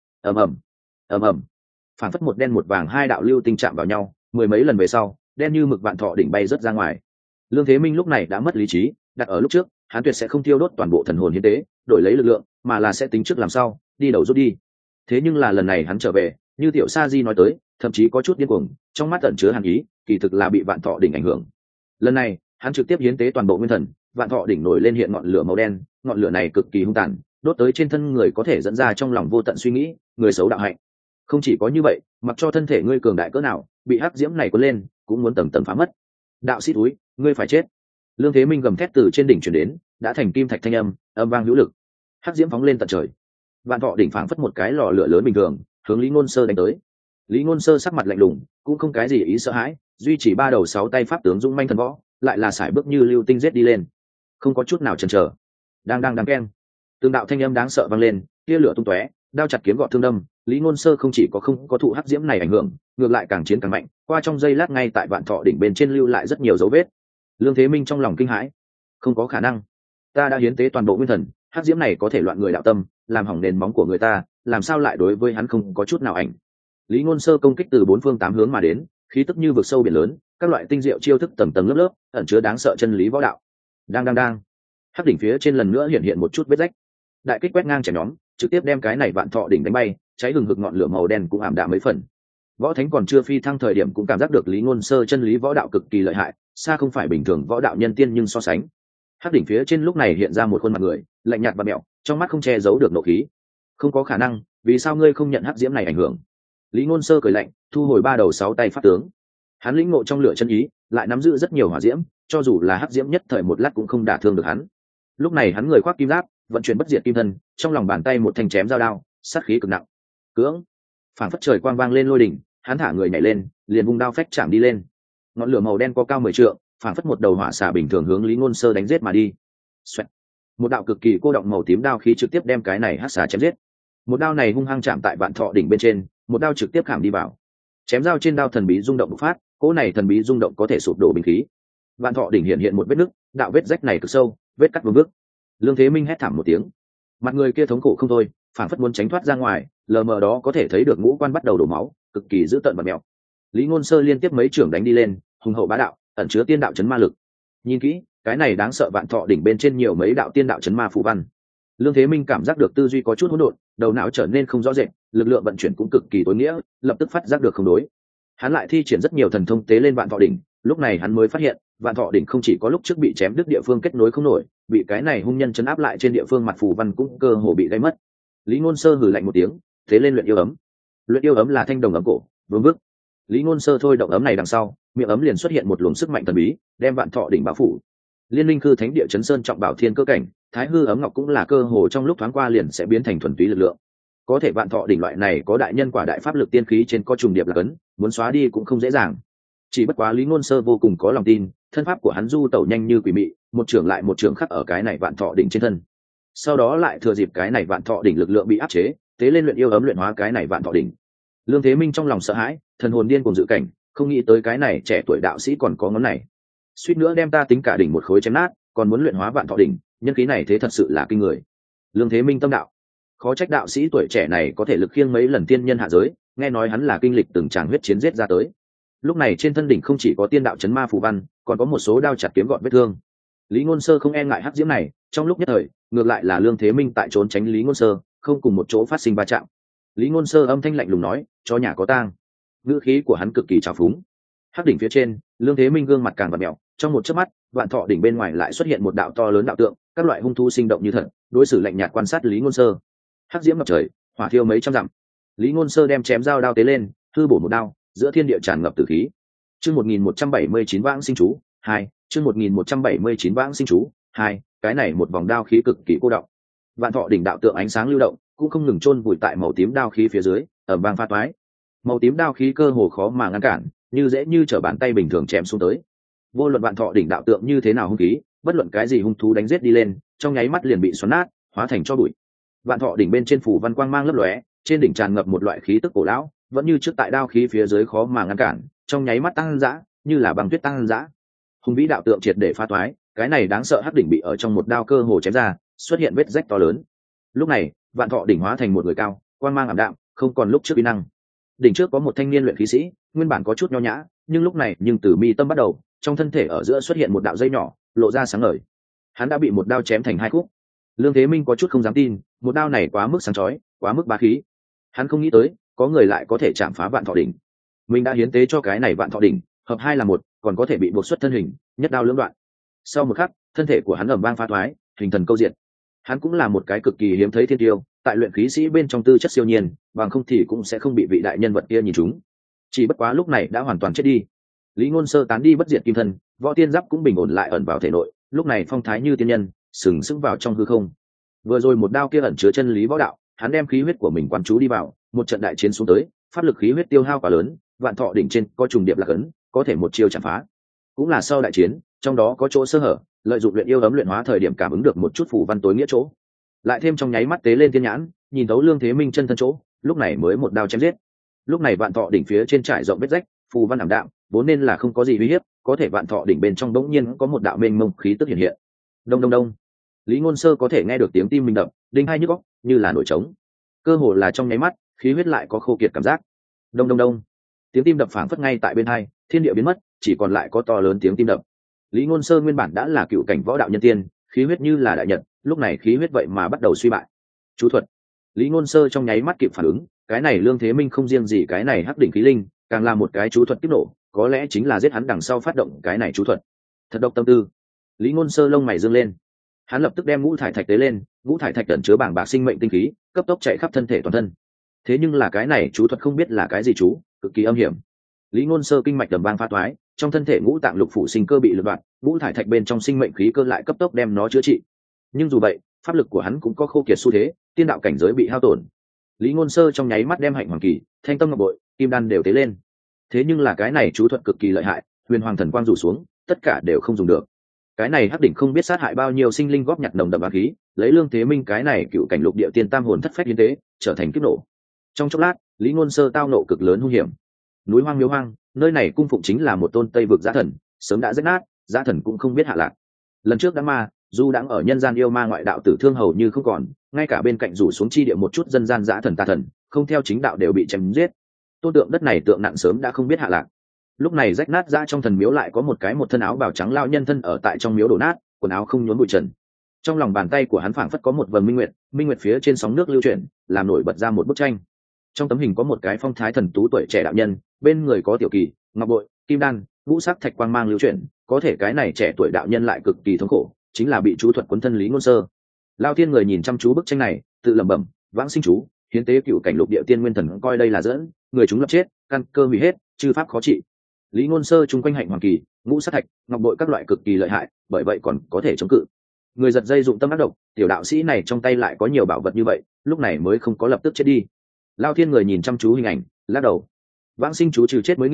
ầm. Phảng phất một đen một vàng hai đạo lưu tinh chạm vào nhau, mười mấy lần về sau, đen như mực vạn thọ đỉnh bay rất ra ngoài. Lương Thế Minh lúc này đã mất lý trí, đặt ở lúc trước, hắn tuyệt sẽ không tiêu đốt toàn bộ thần hồn hiến tế, đổi lấy lực lượng, mà là sẽ tính trước làm sao, đi đầu rút đi. Thế nhưng là lần này hắn trở về, như Tiểu Sa Di nói tới, thậm chí có chút điên cuồng, trong mắt ẩn chứa hàn ý, kỳ thực là bị vạn thọ đỉnh ảnh hưởng. Lần này, hắn trực tiếp hiến tế toàn bộ nguyên thần, vạn thọ đỉnh nổi lên hiện ngọn lửa màu đen, ngọn lửa này cực kỳ hung tàn, đốt tới trên thân người có thể dẫn ra trong lòng vô tận suy nghĩ, người xấu đạo hạnh. Không chỉ có như vậy, mặc cho thân thể ngươi cường đại cỡ nào, bị hắc diễm này cuốn lên, cũng muốn tầng tầng phá mất. Đạo sĩ túi, ngươi phải chết. Lương Thế Minh gầm thét từ trên đỉnh truyền đến, đã thành kim thạch thanh âm, âm vang hữu lực. Hắc diễm phóng lên tận trời. Vạn thọ đỉnh phảng phất một cái lò lửa lớn bình thường, hướng Lý Ngôn Sơ đánh tới. Lý Ngôn Sơ sắc mặt lạnh lùng, cũng không cái gì ý sợ hãi, duy trì ba đầu sáu tay pháp tướng dũng manh thần võ, lại là sải bước như lưu tinh giết đi lên, không có chút nào chần chờ. Đang keng. Từng đạo thanh âm đáng sợ vang lên, tia lửa tung tóe, đao chặt kiếm gọt thương đâm. Lý Ngôn Sơ không chỉ có không có thụ hắc diễm này ảnh hưởng, ngược lại càng chiến càng mạnh, qua trong giây lát ngay tại vạn thọ đỉnh bên trên lưu lại rất nhiều dấu vết. Lương Thế Minh trong lòng kinh hãi, không có khả năng, ta đã hiến tế toàn bộ nguyên thần, hắc diễm này có thể loạn người đạo tâm, làm hỏng nền móng của người ta, làm sao lại đối với hắn không có chút nào ảnh. Lý Ngôn Sơ công kích từ bốn phương tám hướng mà đến, khí tức như vực sâu biển lớn, các loại tinh diệu chiêu thức tầng tầng lớp lớp, ẩn chứa đáng sợ chân lý võ đạo. Đang. Hắc đỉnh phía trên lần nữa hiện một chút vết rách. Đại kích quét ngang chém nhóm, trực tiếp đem cái này vạn thọ đỉnh đánh bay, cháy hừng hực ngọn lửa màu đen cũng ảm đạm mấy phần. Võ Thánh còn chưa phi thăng thời điểm cũng cảm giác được Lý Ngôn Sơ chân lý võ đạo cực kỳ lợi hại, xa không phải bình thường võ đạo nhân tiên nhưng so sánh. Hắc đỉnh phía trên lúc này hiện ra một khuôn mặt người, lạnh nhạt và mẹo, trong mắt không che giấu được nộ khí. Không có khả năng, vì sao ngươi không nhận hắc diễm này ảnh hưởng? Lý Ngôn Sơ cười lạnh, thu hồi ba đầu sáu tay pháp tướng. Hắn lĩnh ngộ trong lửa chân ý, lại nắm giữ rất nhiều hỏa diễm, cho dù là hắc diễm nhất thời một lát cũng không đả thương được hắn. Lúc này hắn người khoác kim giáp, vận chuyển bất diệt kim thân, trong lòng bàn tay một thanh chém dao đao, sát khí cực nặng. Cưỡng, phảng phất trời quang vang lên lôi đỉnh, hắn thả người nhảy lên, liền vung đao phách chạm đi lên. Ngọn lửa màu đen có cao 10 trượng, phảng phất một đầu hỏa xà bình thường hướng Lý Ngôn Sơ đánh giết mà đi. Xoẹt. Một đạo cực kỳ cô động màu tím đao khí trực tiếp đem cái này hắc xà chém giết. Một đao này hung hăng chạm tại vạn thọ đỉnh bên trên, một đao trực tiếp khảm đi vào. Chém dao trên đao thần bí rung động bộc phát, cỗ này thần bí rung động có thể sụp đổ binh khí. Vạn thọ đỉnh hiện một vết nứt, đạo vết rách này cực sâu, vết cắt vương vước. Lương Thế Minh hét thảm một tiếng, mặt người kia thống khổ không thôi, phảng phất muốn tránh thoát ra ngoài, lờ mờ đó có thể thấy được ngũ quan bắt đầu đổ máu, cực kỳ dữ tợn và mèo. Lý Ngôn Sơ liên tiếp mấy trưởng đánh đi lên, hùng hậu bá đạo, ẩn chứa tiên đạo chấn ma lực. Nhìn kỹ, cái này đáng sợ, vạn thọ đỉnh bên trên nhiều mấy đạo tiên đạo chấn ma phù văn. Lương Thế Minh cảm giác được tư duy có chút hỗn độn, đầu não trở nên không rõ rệt, lực lượng vận chuyển cũng cực kỳ tối nghĩa, lập tức phát giác được không đối. Hắn lại thi triển rất nhiều thần thông tế lên vạn thọ đỉnh, lúc này hắn mới phát hiện, vạn thọ đỉnh không chỉ có lúc trước bị chém đứt địa phương kết nối không nổi, bị cái này hung nhân chấn áp lại trên địa phương mặt phù văn cũng cơ hồ bị gây mất. Lý Ngôn Sơ hừ lạnh một tiếng, thế lên luyện yêu ấm. Luyện yêu ấm là thanh đồng ấm cổ, vương vức. Lý Ngôn Sơ thôi động ấm này đằng sau, miệng ấm liền xuất hiện một luồng sức mạnh thần bí, đem vạn thọ đỉnh bao phủ. Liên Minh Cư Thánh Địa Chấn Sơn trọng bảo thiên cơ cảnh, Thái Hư ấm ngọc cũng là cơ hồ trong lúc thoáng qua liền sẽ biến thành thuần túy lực lượng. Có thể vạn thọ đỉnh loại này có đại nhân quả đại pháp lực tiên khí trên có trùng điệp là cấn, muốn xóa đi cũng không dễ dàng. Chỉ bất quá Lý Ngôn Sơ vô cùng có lòng tin, thân pháp của hắn du tẩu nhanh như quỷ mị, một trường lại một trường khắc ở cái này vạn thọ đỉnh trên thân. Sau đó lại thừa dịp cái này vạn thọ đỉnh lực lượng bị áp chế, tế lên luyện yêu ấm luyện hóa cái này vạn thọ đỉnh. Lương Thế Minh trong lòng sợ hãi, thần hồn điên cuồng dự cảnh, không nghĩ tới cái này trẻ tuổi đạo sĩ còn có ngón này. Suýt nữa đem ta tính cả đỉnh một khối chém nát, còn muốn luyện hóa vạn thọ đỉnh, nhân khí này thế thật sự là kinh người. Lương Thế Minh tâm đạo, khó trách đạo sĩ tuổi trẻ này có thể lực khiêng mấy lần tiên nhân hạ giới, nghe nói hắn là kinh lịch từng tràng huyết chiến giết ra tới. Lúc này trên thân đỉnh không chỉ có tiên đạo chấn ma phù văn, còn có một số đao chặt kiếm gọn vết thương. Lý Ngôn Sơ không e ngại hắc diễm này, trong lúc nhất thời, ngược lại là Lương Thế Minh tại trốn tránh Lý Ngôn Sơ, không cùng một chỗ phát sinh va chạm. Lý Ngôn Sơ âm thanh lạnh lùng nói, cho nhà có tang. Ngữ khí của hắn cực kỳ trào phúng. Hắc đỉnh phía trên, Lương Thế Minh gương mặt càng vặn mèo, trong một chớp mắt, vạn thọ đỉnh bên ngoài lại xuất hiện một đạo to lớn đạo tượng, các loại hung thú sinh động như thật, đối xử lạnh nhạt quan sát Lý Ngôn Sơ. Hắc diễm ngập trời, hỏa thiêu mấy trăm dặm. Lý Ngôn Sơ đem chém dao đao tế lên, hư bổ một đao, giữa thiên địa tràn ngập tử khí. Chương 1179 vãng sinh chú 2, chương 1179 vãng sinh chú 2, cái này một vòng đao khí cực kỳ cô động. Vạn thọ đỉnh đạo tượng ánh sáng lưu động, cũng không ngừng chôn vùi tại màu tím đao khí phía dưới, ở bang pha toái. Màu tím đao khí cơ hồ khó mà ngăn cản, như dễ như trở bàn tay bình thường chém xuống tới. Vô luận vạn thọ đỉnh đạo tượng như thế nào hung khí, bất luận cái gì hung thú đánh giết đi lên, trong nháy mắt liền bị xoắn nát, hóa thành tro bụi. Vạn thọ đỉnh bên trên phủ văn quang mang lấp lóe, trên đỉnh tràn ngập một loại khí tức cổ lão, vẫn như trước tại đao khí phía dưới khó mà ngăn cản, trong nháy mắt tăng dã, như là băng tuyết tăng dã. Hùng vĩ đạo tượng triệt để phá toái, cái này đáng sợ hắc đỉnh bị ở trong một đao cơ hồ chém ra, xuất hiện vết rách to lớn. Lúc này, vạn thọ đỉnh hóa thành một người cao, quang mang ảm đạm, không còn lúc trước uy năng. Đỉnh trước có một thanh niên luyện khí sĩ, nguyên bản có chút nho nhã, nhưng lúc này, từ mi tâm bắt đầu, trong thân thể ở giữa xuất hiện một đạo dây nhỏ, lộ ra sáng ngời. Hắn đã bị một đao chém thành hai khúc. Lương Thế Minh có chút không dám tin, một đao này quá mức sáng chói, quá mức bá khí. Hắn không nghĩ tới, có người lại có thể chạm phá vạn thọ đỉnh. Mình đã hiến tế cho cái này vạn thọ đỉnh, hợp hai là một, còn có thể bị buộc xuất thân hình, nhất đao lưỡng đoạn. Sau một khắc, thân thể của hắn ầm vang phá thoái, hình thần câu diện. Hắn cũng là một cái cực kỳ hiếm thấy thiên tiêu, tại luyện khí sĩ bên trong tư chất siêu nhiên, bằng không thì cũng sẽ không bị vị đại nhân vật kia nhìn trúng. Chỉ bất quá lúc này đã hoàn toàn chết đi. Lý Ngôn Sơ tán đi bất diệt kim thân, võ tiên giáp cũng bình ổn lại ẩn vào thể nội, lúc này phong thái như tiên nhân, sừng sững vào trong hư không. Vừa rồi một đao kia ẩn chứa chân lý võ đạo, hắn đem khí huyết của mình quán chú đi vào, một trận đại chiến xuống tới, pháp lực khí huyết tiêu hao quá lớn, vạn thọ đỉnh trên có trùng điệp lạc ấn, có thể một chiêu chạm phá. Cũng là sau đại chiến, trong đó có chỗ sơ hở, lợi dụng luyện yêu ấm luyện hóa thời điểm cảm ứng được một chút phù văn tối nghĩa chỗ, lại thêm trong nháy mắt tế lên thiên nhãn, nhìn thấu Lương Thế Minh chân thân chỗ, lúc này mới một đao chém giết. Lúc này vạn thọ đỉnh phía trên trải rộng vết rách, phù văn ảm đạm, vốn nên là không có gì uy hiếp, có thể vạn thọ đỉnh bên trong bỗng nhiên có một đạo mênh mông khí tức hiện hiện. Đông đông đông. Lý Ngôn Sơ có thể nghe được tiếng tim mình đập, đinh hai nhức óc, như là nổi trống. Cơ hồ là trong nháy mắt, khí huyết lại có khô kiệt cảm giác. Đông đông đông. Tiếng tim đập phảng phất ngay tại bên hai, thiên địa biến mất, chỉ còn lại có to lớn tiếng tim đập. Lý Ngôn Sơ nguyên bản đã là cựu cảnh võ đạo nhân tiên, khí huyết như là đại nhật, lúc này khí huyết vậy mà bắt đầu suy bại. Chú thuật. Lý Ngôn Sơ trong nháy mắt kịp phản ứng, cái này Lương Thế Minh không riêng gì cái này hắc đỉnh khí linh, càng là một cái chú thuật tiếp nổ, có lẽ chính là giết hắn đằng sau phát động cái này chú thuật. Thật độc tâm tư. Lý Ngôn Sơ lông mày dương lên. Hắn lập tức đem ngũ thải thạch tế lên, ngũ thải thạch ẩn chứa bảng bạc sinh mệnh tinh khí, cấp tốc chạy khắp thân thể toàn thân. Thế nhưng là cái này chú thuật không biết là cái gì chú, cực kỳ âm hiểm. Lý Ngôn Sơ kinh mạch đầm vang phá toái, trong thân thể ngũ tạng lục phủ sinh cơ bị lật đoạn, ngũ thải thạch bên trong sinh mệnh khí cơ lại cấp tốc đem nó chữa trị. Nhưng dù vậy, pháp lực của hắn cũng có khô kiệt xu thế, tiên đạo cảnh giới bị hao tổn. Lý Ngôn Sơ trong nháy mắt đem hạnh hoàng kỳ, thanh tâm ngọc bội, kim đan đều tế lên. Thế nhưng là cái này chú thuật cực kỳ lợi hại, huyền hoàng thần quang rủ xuống, tất cả đều không dùng được. Cái này hắc đỉnh không biết sát hại bao nhiêu sinh linh góp nhặt nồng đậm bá khí, lấy Lương Thế Minh cái này cựu cảnh lục địa tiên tam hồn thất phách hiến tế, trở thành kiếp nổ. Trong chốc lát, Lý Ngôn Sơ tao nộ cực lớn hung hiểm. Núi hoang miếu hoang, nơi này cung phụng chính là một tôn Tây vực Giá Thần, sớm đã rách nát, Giá Thần cũng không biết hạ lạc. Lần trước đã ma, dù đang ở nhân gian yêu ma ngoại đạo tử thương hầu như không còn, ngay cả bên cạnh rủ xuống chi địa một chút dân gian Giá Thần tà thần, không theo chính đạo đều bị chém giết. Tôn tượng đất này tượng nặng sớm đã không biết hạ lạc. Lúc này rách nát ra trong thần miếu lại có một thân áo bào trắng lao nhân thân ở tại trong miếu đổ nát, quần áo không nhốn bụi trần. Trong lòng bàn tay của hắn phảng phất có một vầng minh nguyệt phía trên sóng nước lưu chuyển, làm nổi bật ra một bức tranh. Trong tấm hình có một cái phong thái thần tú tuổi trẻ đạo nhân, bên người có tiểu kỳ, ngọc bội, kim đan, ngũ sắc thạch quang mang lưu chuyển, có thể cái này trẻ tuổi đạo nhân lại cực kỳ thống khổ, chính là bị chú thuật cuốn thân Lý Ngôn Sơ. Lao Thiên người nhìn chăm chú bức tranh này, tự lẩm bẩm, vãng sinh chú, hiến tế cựu cảnh lục địa tiên nguyên thần coi đây là dẫn, người chúng lập chết, căn cơ hủy hết, chư pháp khó trị. Lý Ngôn Sơ chung quanh hạnh hoàng kỳ, ngũ sắc thạch, ngọc bội các loại cực kỳ lợi hại, bởi vậy còn có thể chống cự. Người giật dây dụng tâm ác độc, tiểu đạo sĩ này trong tay lại có nhiều bảo vật như vậy, lúc này mới không có lập tức chết đi. Lao Thiên người nhìn chăm chú hình ảnh, lắc đầu. Vãng sinh chú trừ chết mới nghỉ,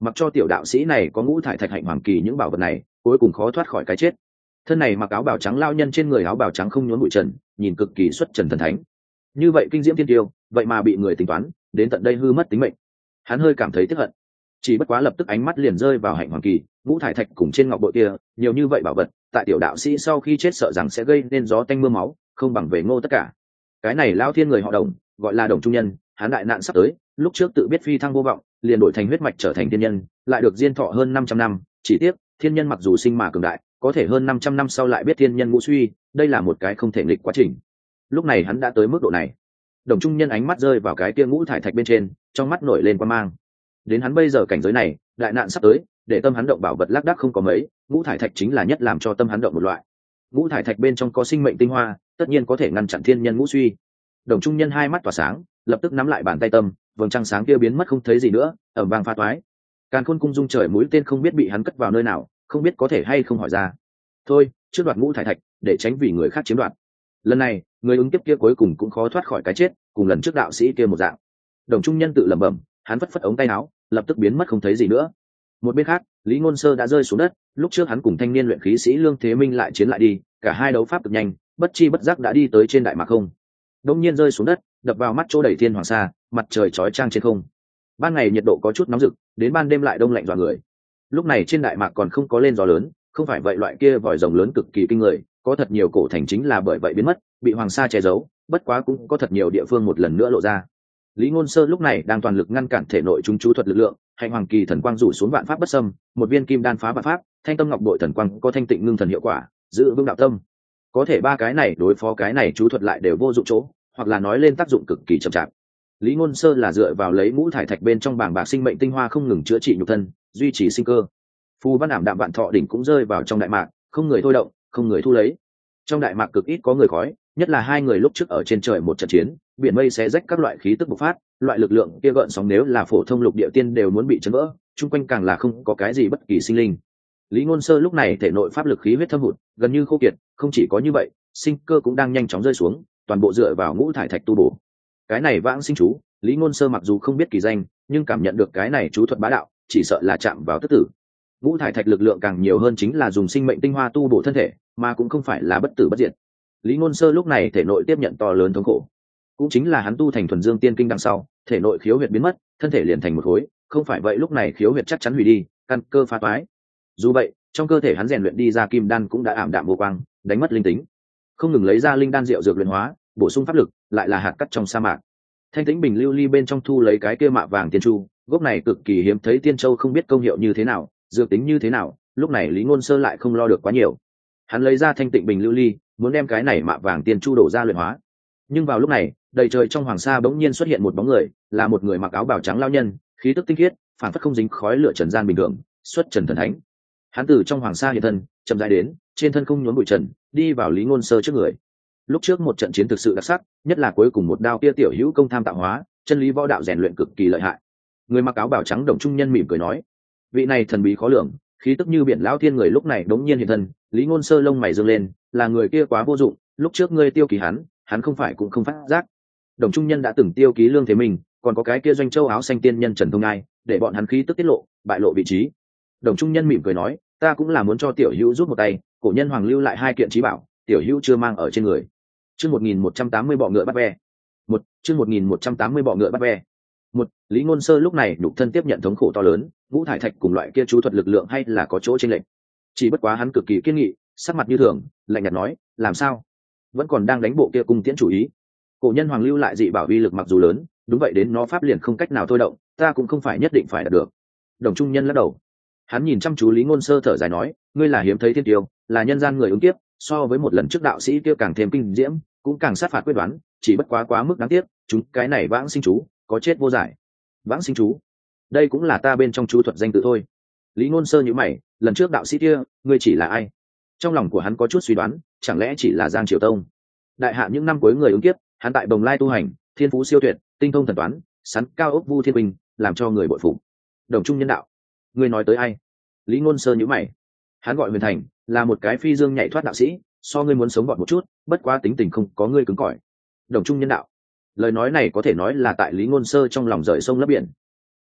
mặc cho tiểu đạo sĩ này có ngũ thải thạch hạnh hoàng kỳ những bảo vật này cuối cùng khó thoát khỏi cái chết. Thân này mặc áo bào trắng lao nhân trên người áo bào trắng không nhốn bụi trần, nhìn cực kỳ xuất trần thần thánh. Như vậy kinh diễm thiên tiêu, vậy mà bị người tính toán đến tận đây hư mất tính mệnh. Hắn hơi cảm thấy tiếc hận, chỉ bất quá lập tức ánh mắt liền rơi vào hạnh hoàng kỳ, ngũ thải thạch cùng trên ngọc bội kia, nhiều như vậy bảo vật, tại tiểu đạo sĩ sau khi chết sợ rằng sẽ gây nên gió tanh mưa máu, không bằng về Ngô tất cả. Cái này lao thiên người họ Đồng, gọi là Đồng Trung Nhân, hắn đại nạn sắp tới, lúc trước tự biết phi thăng vô vọng, liền đổi thành huyết mạch trở thành thiên nhân, lại được diên thọ hơn 500 năm, chỉ tiếc, thiên nhân mặc dù sinh mà cường đại, có thể hơn 500 năm sau lại biết thiên nhân ngũ suy, đây là một cái không thể nghịch quá trình. Lúc này hắn đã tới mức độ này. Đồng Trung Nhân ánh mắt rơi vào cái kia ngũ thải thạch bên trên, trong mắt nổi lên quan mang. Đến hắn bây giờ cảnh giới này, đại nạn sắp tới, để tâm hắn động bảo vật lác đác không có mấy, ngũ thải thạch chính là nhất làm cho tâm hắn động một loại. Ngũ thải thạch bên trong có sinh mệnh tinh hoa, tất nhiên có thể ngăn chặn thiên nhân ngũ suy. Đồng Trung Nhân hai mắt tỏa sáng, lập tức nắm lại bàn tay tâm, vầng trăng sáng kia biến mất không thấy gì nữa, ầm vang pha toái. Càn Khôn cung dung trời mũi tên không biết bị hắn cất vào nơi nào, không biết có thể hay không hỏi ra. Thôi, trước đoạt ngũ thải thạch, để tránh vì người khác chiếm đoạt. Lần này, người ứng kiếp kia cuối cùng cũng khó thoát khỏi cái chết, cùng lần trước đạo sĩ kia một dạng. Đồng Trung Nhân tự lẩm bẩm, hắn phất phất ống tay áo, lập tức biến mất không thấy gì nữa. Một bên khác, Lý Ngôn Sơ đã rơi xuống đất, lúc trước hắn cùng thanh niên luyện khí sĩ Lương Thế Minh lại chiến lại đi, cả hai đấu pháp cực nhanh, bất chi bất giác đã đi tới trên đại mạc không. Đông nhiên rơi xuống đất, đập vào mắt chỗ đầy thiên hoàng sa, mặt trời chói chang trên không. Ban ngày nhiệt độ có chút nóng rực, đến ban đêm lại đông lạnh dọa người. Lúc này trên đại mạc còn không có lên gió lớn, không phải vậy loại kia vòi rồng lớn cực kỳ kinh người, có thật nhiều cổ thành chính là bởi vậy biến mất, bị hoàng sa che giấu, bất quá cũng có thật nhiều địa phương một lần nữa lộ ra. Lý Ngôn Sơ lúc này đang toàn lực ngăn cản thể nội chúng chú thuật lực lượng, hạnh hoàng kỳ thần quang rủ xuống vạn pháp bất xâm, một viên kim đan phá vạn pháp, thanh tâm ngọc bội thần quang có thanh tịnh ngưng thần hiệu quả, giữ vững đạo tâm. Có thể ba cái này đối phó cái này chú thuật lại đều vô dụng chỗ, hoặc là nói lên tác dụng cực kỳ chậm chạp. Lý Ngôn Sơ là dựa vào lấy ngũ thải thạch bên trong bảng bạc sinh mệnh tinh hoa không ngừng chữa trị nhục thân, duy trì sinh cơ. Phù Văn Ảm Đạm Vạn Thọ đỉnh cũng rơi vào trong đại mạc, không người thôi động, không người thu lấy. Trong đại mạc cực ít có người khói, nhất là hai người lúc trước ở trên trời một trận chiến, biển mây xé rách các loại khí tức bộc phát, loại lực lượng kia gợn sóng nếu là phổ thông lục địa tiên đều muốn bị chấn vỡ, chung quanh càng là không có cái gì bất kỳ sinh linh. Lý Ngôn Sơ lúc này thể nội pháp lực khí huyết thâm hụt, gần như khô kiệt, không chỉ có như vậy, sinh cơ cũng đang nhanh chóng rơi xuống, toàn bộ dựa vào ngũ thải thạch tu bổ. Cái này vãng sinh chú, Lý Ngôn Sơ mặc dù không biết kỳ danh, nhưng cảm nhận được cái này chú thuật bá đạo, chỉ sợ là chạm vào tức tử. Ngũ thải thạch lực lượng càng nhiều hơn chính là dùng sinh mệnh tinh hoa tu bổ thân thể, mà cũng không phải là bất tử bất diệt. Lý Ngôn Sơ lúc này thể nội tiếp nhận to lớn thống khổ, cũng chính là hắn tu thành thuần dương tiên kinh đằng sau, thể nội khiếu huyệt biến mất, thân thể liền thành một khối, không phải vậy lúc này khiếu huyệt chắc chắn hủy đi, căn cơ phá toái. Dù vậy, trong cơ thể hắn rèn luyện đi ra kim đan cũng đã ảm đạm vô quang, đánh mất linh tính. Không ngừng lấy ra linh đan rượu dược luyện hóa, bổ sung pháp lực, lại là hạt cát trong sa mạc. Thanh tĩnh bình lưu ly bên trong thu lấy cái kia mạ vàng tiên chu, gốc này cực kỳ hiếm thấy tiên châu không biết công hiệu như thế nào, dược tính như thế nào, lúc này Lý Ngôn Sơ lại không lo được quá nhiều. Hắn lấy ra thanh tịnh bình lưu ly, muốn đem cái này mạ vàng tiên chu đổ ra luyện hóa. Nhưng vào lúc này, đầy trời trong hoàng sa bỗng nhiên xuất hiện một bóng người, là một người mặc áo bào trắng lao nhân, khí tức tinh khiết, phản phất không dính khói lửa trần gian bình thường, xuất trần thần thánh. Hắn từ trong hoàng sa hiện thân, chậm rãi đến, trên thân không nhốn bụi trần, đi vào Lý Ngôn Sơ trước người. Lúc trước một trận chiến thực sự đặc sắc, nhất là cuối cùng một đao kia tiểu hữu công tham tạo hóa, chân lý võ đạo rèn luyện cực kỳ lợi hại. Người mặc áo bào trắng Đồng Trung Nhân mỉm cười nói, vị này thần bí khó lường, khí tức như biển lão thiên người lúc này đống nhiên hiện thân. Lý Ngôn Sơ lông mày dương lên, là người kia quá vô dụng, lúc trước ngươi tiêu ký hắn không phải cũng không phát giác. Đồng Trung Nhân đã từng tiêu ký Lương Thế Minh, còn có cái kia doanh châu áo xanh tiên nhân Trần Thông Ngai, để bọn hắn khí tức tiết lộ, bại lộ vị trí. Đồng Trung Nhân mỉm cười nói, ta cũng là muốn cho tiểu hữu giúp một tay, cổ nhân hoàng lưu lại hai kiện chí bảo, tiểu hữu chưa mang ở trên người. Chương 1180 bọ ngựa bắt ve. Chương 1180 bọ ngựa bắt ve. Lý Ngôn Sơ lúc này nhục thân tiếp nhận thống khổ to lớn, ngũ thải thạch cùng loại kia chú thuật lực lượng hay là có chỗ chênh lệch. Chỉ bất quá hắn cực kỳ kiên nghị, sắc mặt như thường, lạnh nhạt nói, làm sao? Vẫn còn đang đánh bộ kia cung tiễn chủ ý. Cổ nhân hoàng lưu lại dị bảo uy lực mặc dù lớn, đúng vậy đến nó pháp liền không cách nào thôi động, ta cũng không phải nhất định phải đạt được. Đồng Trung Nhân lắc đầu. Hắn nhìn chăm chú Lý Ngôn Sơ thở dài nói, ngươi là hiếm thấy thiên tiêu, là nhân gian người ứng kiếp, so với một lần trước đạo sĩ kia càng thêm kinh diễm, cũng càng sát phạt quyết đoán, chỉ bất quá mức đáng tiếc, chúng cái này vãng sinh chú, có chết vô giải. Vãng sinh chú, đây cũng là ta bên trong chú thuật danh tự thôi. Lý Ngôn Sơ nhíu mày, lần trước đạo sĩ kia, ngươi chỉ là ai? Trong lòng của hắn có chút suy đoán, chẳng lẽ chỉ là Giang Triều Tông? Đại hạ những năm cuối người ứng kiếp, hắn tại Bồng Lai tu hành, thiên phú siêu tuyệt, tinh thông thần toán, sắn cao ốc vu thiên bình, làm cho người bội phục. Đồng Trung Nhân đạo, ngươi nói tới ai? Lý Ngôn Sơ nhíu mày. Hắn gọi Huyền Thành, là một cái phi dương nhảy thoát đạo sĩ, so ngươi muốn sống gọn một chút, bất quá tính tình không có ngươi cứng cỏi. Đồng Trung Nhân đạo, lời nói này có thể nói là tại Lý Ngôn Sơ trong lòng rời sông lấp biển.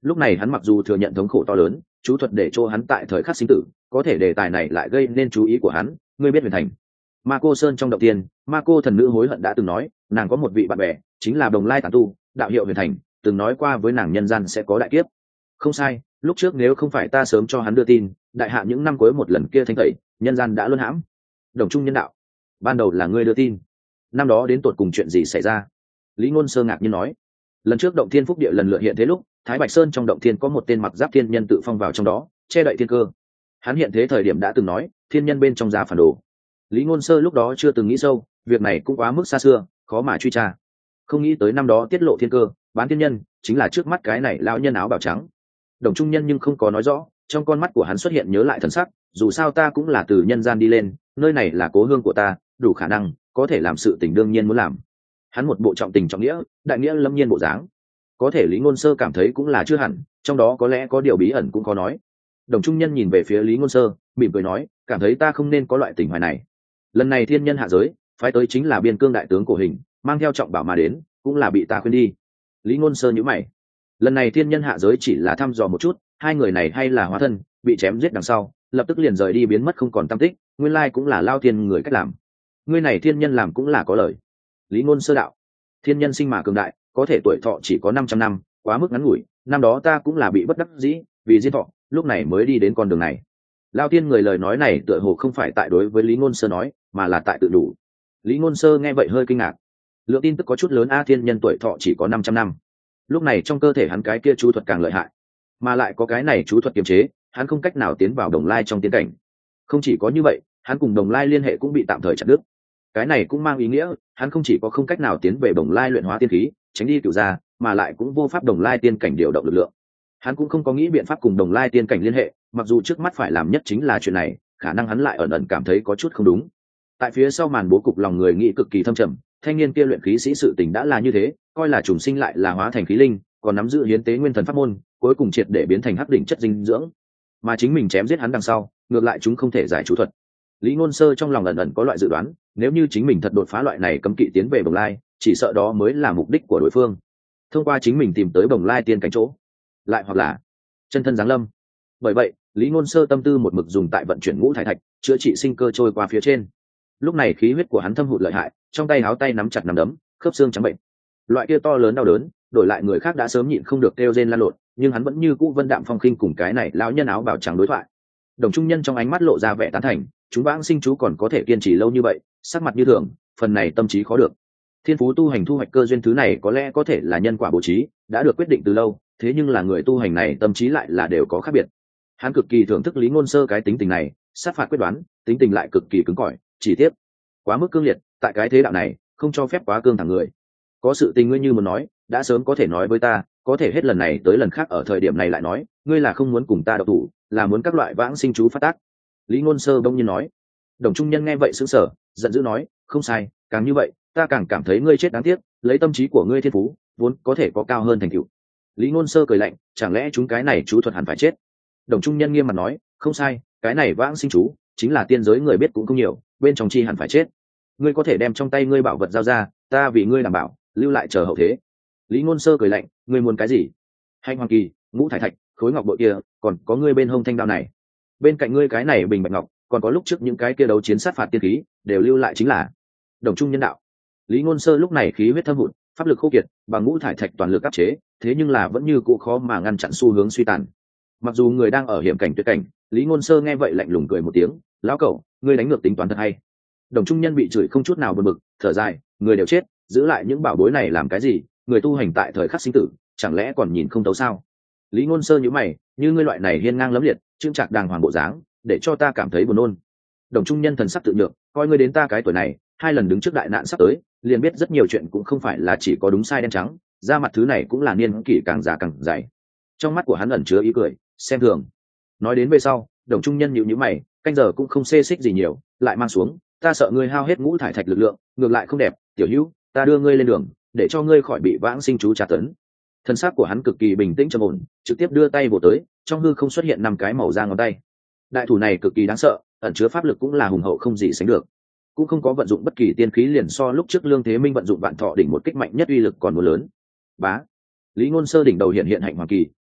Lúc này hắn mặc dù thừa nhận thống khổ to lớn, chú thuật để cho hắn tại thời khắc sinh tử, có thể đề tài này lại gây nên chú ý của hắn. Ngươi biết huyền thành ma cô sơn trong động tiên, ma cô thần nữ hối hận đã từng nói nàng có một vị bạn bè chính là Đồng Lai tán tu đạo hiệu huyền thành, từng nói qua với nàng nhân gian sẽ có đại kiếp. Không sai, lúc trước nếu không phải ta sớm cho hắn đưa tin, đại hạ những năm cuối một lần kia thanh tẩy, nhân gian đã luân hãm. Đồng Trung nhân đạo, ban đầu là ngươi đưa tin, năm đó đến tột cùng chuyện gì xảy ra? Lý Ngôn Sơ ngạc nhiên nói, lần trước động thiên phúc địa lần lượt hiện thế lúc, Thái Bạch Sơn trong động thiên có một tên mặc giáp thiên nhân tự phong vào trong đó, che đậy thiên cơ. Hắn hiện thế thời điểm đã từng nói, thiên nhân bên trong ra phản đồ. Lý Ngôn Sơ lúc đó chưa từng nghĩ sâu, việc này cũng quá mức xa xưa, khó mà truy tra. Không nghĩ tới năm đó tiết lộ thiên cơ, bán thiên nhân, chính là trước mắt cái này lão nhân áo bào trắng. Đồng Trung nhân nhưng không có nói rõ, trong con mắt của hắn xuất hiện nhớ lại thần sắc, dù sao ta cũng là từ nhân gian đi lên, nơi này là cố hương của ta, đủ khả năng có thể làm sự tình đương nhiên muốn làm. Hắn một bộ trọng tình trọng nghĩa, đại nghĩa lâm nhiên bộ dáng. Có thể Lý Ngôn Sơ cảm thấy cũng là chưa hẳn, trong đó có lẽ có điều bí ẩn cũng có nói. Đồng Trung nhân nhìn về phía Lý Ngôn Sơ, mỉm cười nói, cảm thấy ta không nên có loại tình hoài này. Lần này thiên nhân hạ giới, phái tới chính là biên cương đại tướng cổ hình, mang theo trọng bảo mà đến, cũng là bị ta khuyên đi. Lý Ngôn Sơ nhíu mày, lần này thiên nhân hạ giới chỉ là thăm dò một chút, hai người này hay là hóa thân, bị chém giết đằng sau, lập tức liền rời đi biến mất không còn tăm tích, nguyên lai cũng là lao thiên người cách làm. Ngươi này thiên nhân làm cũng là có lời. Lý Ngôn Sơ đạo, thiên nhân sinh mà cường đại, có thể tuổi thọ chỉ có 500 năm, quá mức ngắn ngủi, năm đó ta cũng là bị bất đắc dĩ, vì diên thọ, lúc này mới đi đến con đường này. Lao tiên người lời nói này tựa hồ không phải tại đối với Lý Ngôn Sơ nói, mà là tại tự đủ. Lý Ngôn Sơ nghe vậy hơi kinh ngạc. Lượng tin tức có chút lớn, a thiên nhân tuổi thọ chỉ có 500 năm. Lúc này trong cơ thể hắn cái kia chú thuật càng lợi hại, mà lại có cái này chú thuật kiềm chế, hắn không cách nào tiến vào Đồng Lai trong tiến cảnh. Không chỉ có như vậy, hắn cùng Đồng Lai liên hệ cũng bị tạm thời chặt đứt. Cái này cũng mang ý nghĩa, hắn không chỉ có không cách nào tiến về Đồng Lai luyện hóa tiên khí, tránh đi cửu gia, mà lại cũng vô pháp Đồng Lai tiên cảnh điều động lực lượng. Hắn cũng không có nghĩ biện pháp cùng Đồng Lai tiên cảnh liên hệ, mặc dù trước mắt phải làm nhất chính là chuyện này, khả năng hắn lại ẩn ẩn cảm thấy có chút không đúng. Tại phía sau màn bố cục lòng người nghĩ cực kỳ thâm trầm, thanh niên kia luyện khí sĩ sự tình đã là như thế, coi là trùng sinh lại là hóa thành khí linh, còn nắm giữ hiến tế nguyên thần pháp môn, cuối cùng triệt để biến thành hắc đỉnh chất dinh dưỡng, mà chính mình chém giết hắn đằng sau, ngược lại chúng không thể giải chú thuật. Lý Ngôn Sơ trong lòng ẩn ẩn có loại dự đoán, nếu như chính mình thật đột phá loại này cấm kỵ tiến về Bồng Lai, chỉ sợ đó mới là mục đích của đối phương. Thông qua chính mình tìm tới Bồng Lai tiên cảnh chỗ, lại hoặc là chân thân giáng lâm. Bởi vậy, Lý Ngôn Sơ tâm tư một mực dùng tại vận chuyển ngũ thải thạch, chữa trị sinh cơ trôi qua phía trên. Lúc này khí huyết của hắn thâm hụt lợi hại, trong tay háo tay nắm chặt nắm đấm, khớp xương trắng bệnh. Loại kia to lớn đau đớn, đổi lại người khác đã sớm nhịn không được kêu rên la lộn, nhưng hắn vẫn như cũ vân đạm phong khinh cùng cái này lão nhân áo bào trắng đối thoại. Đồng Trung nhân trong ánh mắt lộ ra vẻ tán thành, chúng vãng sinh chú còn có thể kiên trì lâu như vậy, sắc mặt như thường, phần này tâm trí khó được. Thiên phú tu hành thu hoạch cơ duyên thứ này có lẽ có thể là nhân quả bố trí, đã được quyết định từ lâu, thế nhưng là người tu hành này tâm trí lại là đều có khác biệt. Hắn cực kỳ thưởng thức Lý Ngôn Sơ cái tính tình này, sát phạt quyết đoán, tính tình lại cực kỳ cứng cỏi, chỉ tiếc quá mức cương liệt, tại cái thế đạo này không cho phép quá cương thẳng người. Có sự tình ngươi như muốn nói, đã sớm có thể nói với ta, có thể hết lần này tới lần khác ở thời điểm này lại nói, ngươi là không muốn cùng ta độc thủ, là muốn các loại vãng sinh chú phát tác. Lý Ngôn Sơ bỗng nhiên nói. Đồng Trung nhân nghe vậy sững sờ, giận dữ nói, không sai, càng như vậy, ta càng cảm thấy ngươi chết đáng tiếc, lấy tâm trí của ngươi thiên phú, vốn có thể có cao hơn thành tựu. Lý Ngôn Sơ cười lạnh, chẳng lẽ chúng cái này chú thuật hẳn phải chết? Đồng Trung nhân nghiêm mặt nói, không sai, cái này vãng sinh chú, chính là tiên giới người biết cũng không nhiều, bên trong chi hẳn phải chết. Ngươi có thể đem trong tay ngươi bảo vật giao ra, ta vì ngươi đảm bảo, lưu lại chờ hậu thế. Lý Ngôn Sơ cười lạnh, ngươi muốn cái gì? Hành hoàng kỳ, ngũ thải thạch, khối ngọc bội kia, còn có ngươi bên hông thanh đao này. Bên cạnh ngươi cái này bình bạch ngọc, còn có lúc trước những cái kia đấu chiến sát phạt tiên khí, đều lưu lại chính là. Đồng Trung nhân đạo. Lý Ngôn Sơ lúc này khí huyết thâm hụt, pháp lực khô kiệt, bằng ngũ thải thạch toàn lực áp chế, thế nhưng là vẫn như cũ khó mà ngăn chặn xu hướng suy tàn. Mặc dù người đang ở hiểm cảnh tuyệt cảnh, Lý Ngôn Sơ nghe vậy lạnh lùng cười một tiếng, lão cẩu, ngươi đánh ngược tính toán thật hay. Đồng Trung nhân bị chửi không chút nào bực bực, thở dài, người đều chết, giữ lại những bảo bối này làm cái gì? Người tu hành tại thời khắc sinh tử, chẳng lẽ còn nhìn không thấu sao? Lý Ngôn Sơ nhíu mày, như ngươi loại này hiên ngang lẫm liệt, trưng trạc đàng hoàng bộ dáng, để cho ta cảm thấy buồn nôn. Đồng Trung nhân thần sắc tự nhượng, coi ngươi đến ta cái tuổi này, 2 lần đứng trước đại nạn sắp tới, liền biết rất nhiều chuyện cũng không phải là chỉ có đúng sai đen trắng, ra mặt thứ này cũng là niên kỷ càng già càng dày. Trong mắt của hắn ẩn chứa ý cười, xem thường. Nói đến về sau, Đồng Trung nhân nhíu nhíu mày, canh giờ cũng không xê xích gì nhiều, lại mang xuống, ta sợ ngươi hao hết ngũ thải thạch lực lượng, ngược lại không đẹp, tiểu hữu, ta đưa ngươi lên đường, để cho ngươi khỏi bị vãng sinh chú tra tấn. Thân xác của hắn cực kỳ bình tĩnh trầm ổn, trực tiếp đưa tay vỗ tới, trong hư không xuất hiện 5 cái màu da ngón tay. Đại thủ này cực kỳ đáng sợ, ẩn chứa pháp lực cũng là hùng hậu không gì sánh được, cũng không có vận dụng bất kỳ tiên khí, liền so lúc trước Lương Thế Minh vận dụng vạn thọ đỉnh một kích mạnh nhất uy lực còn muốn lớn. Bá, Lý Ngôn Sơ đỉnh đầu hiện hiện hạnh hoàng kỳ,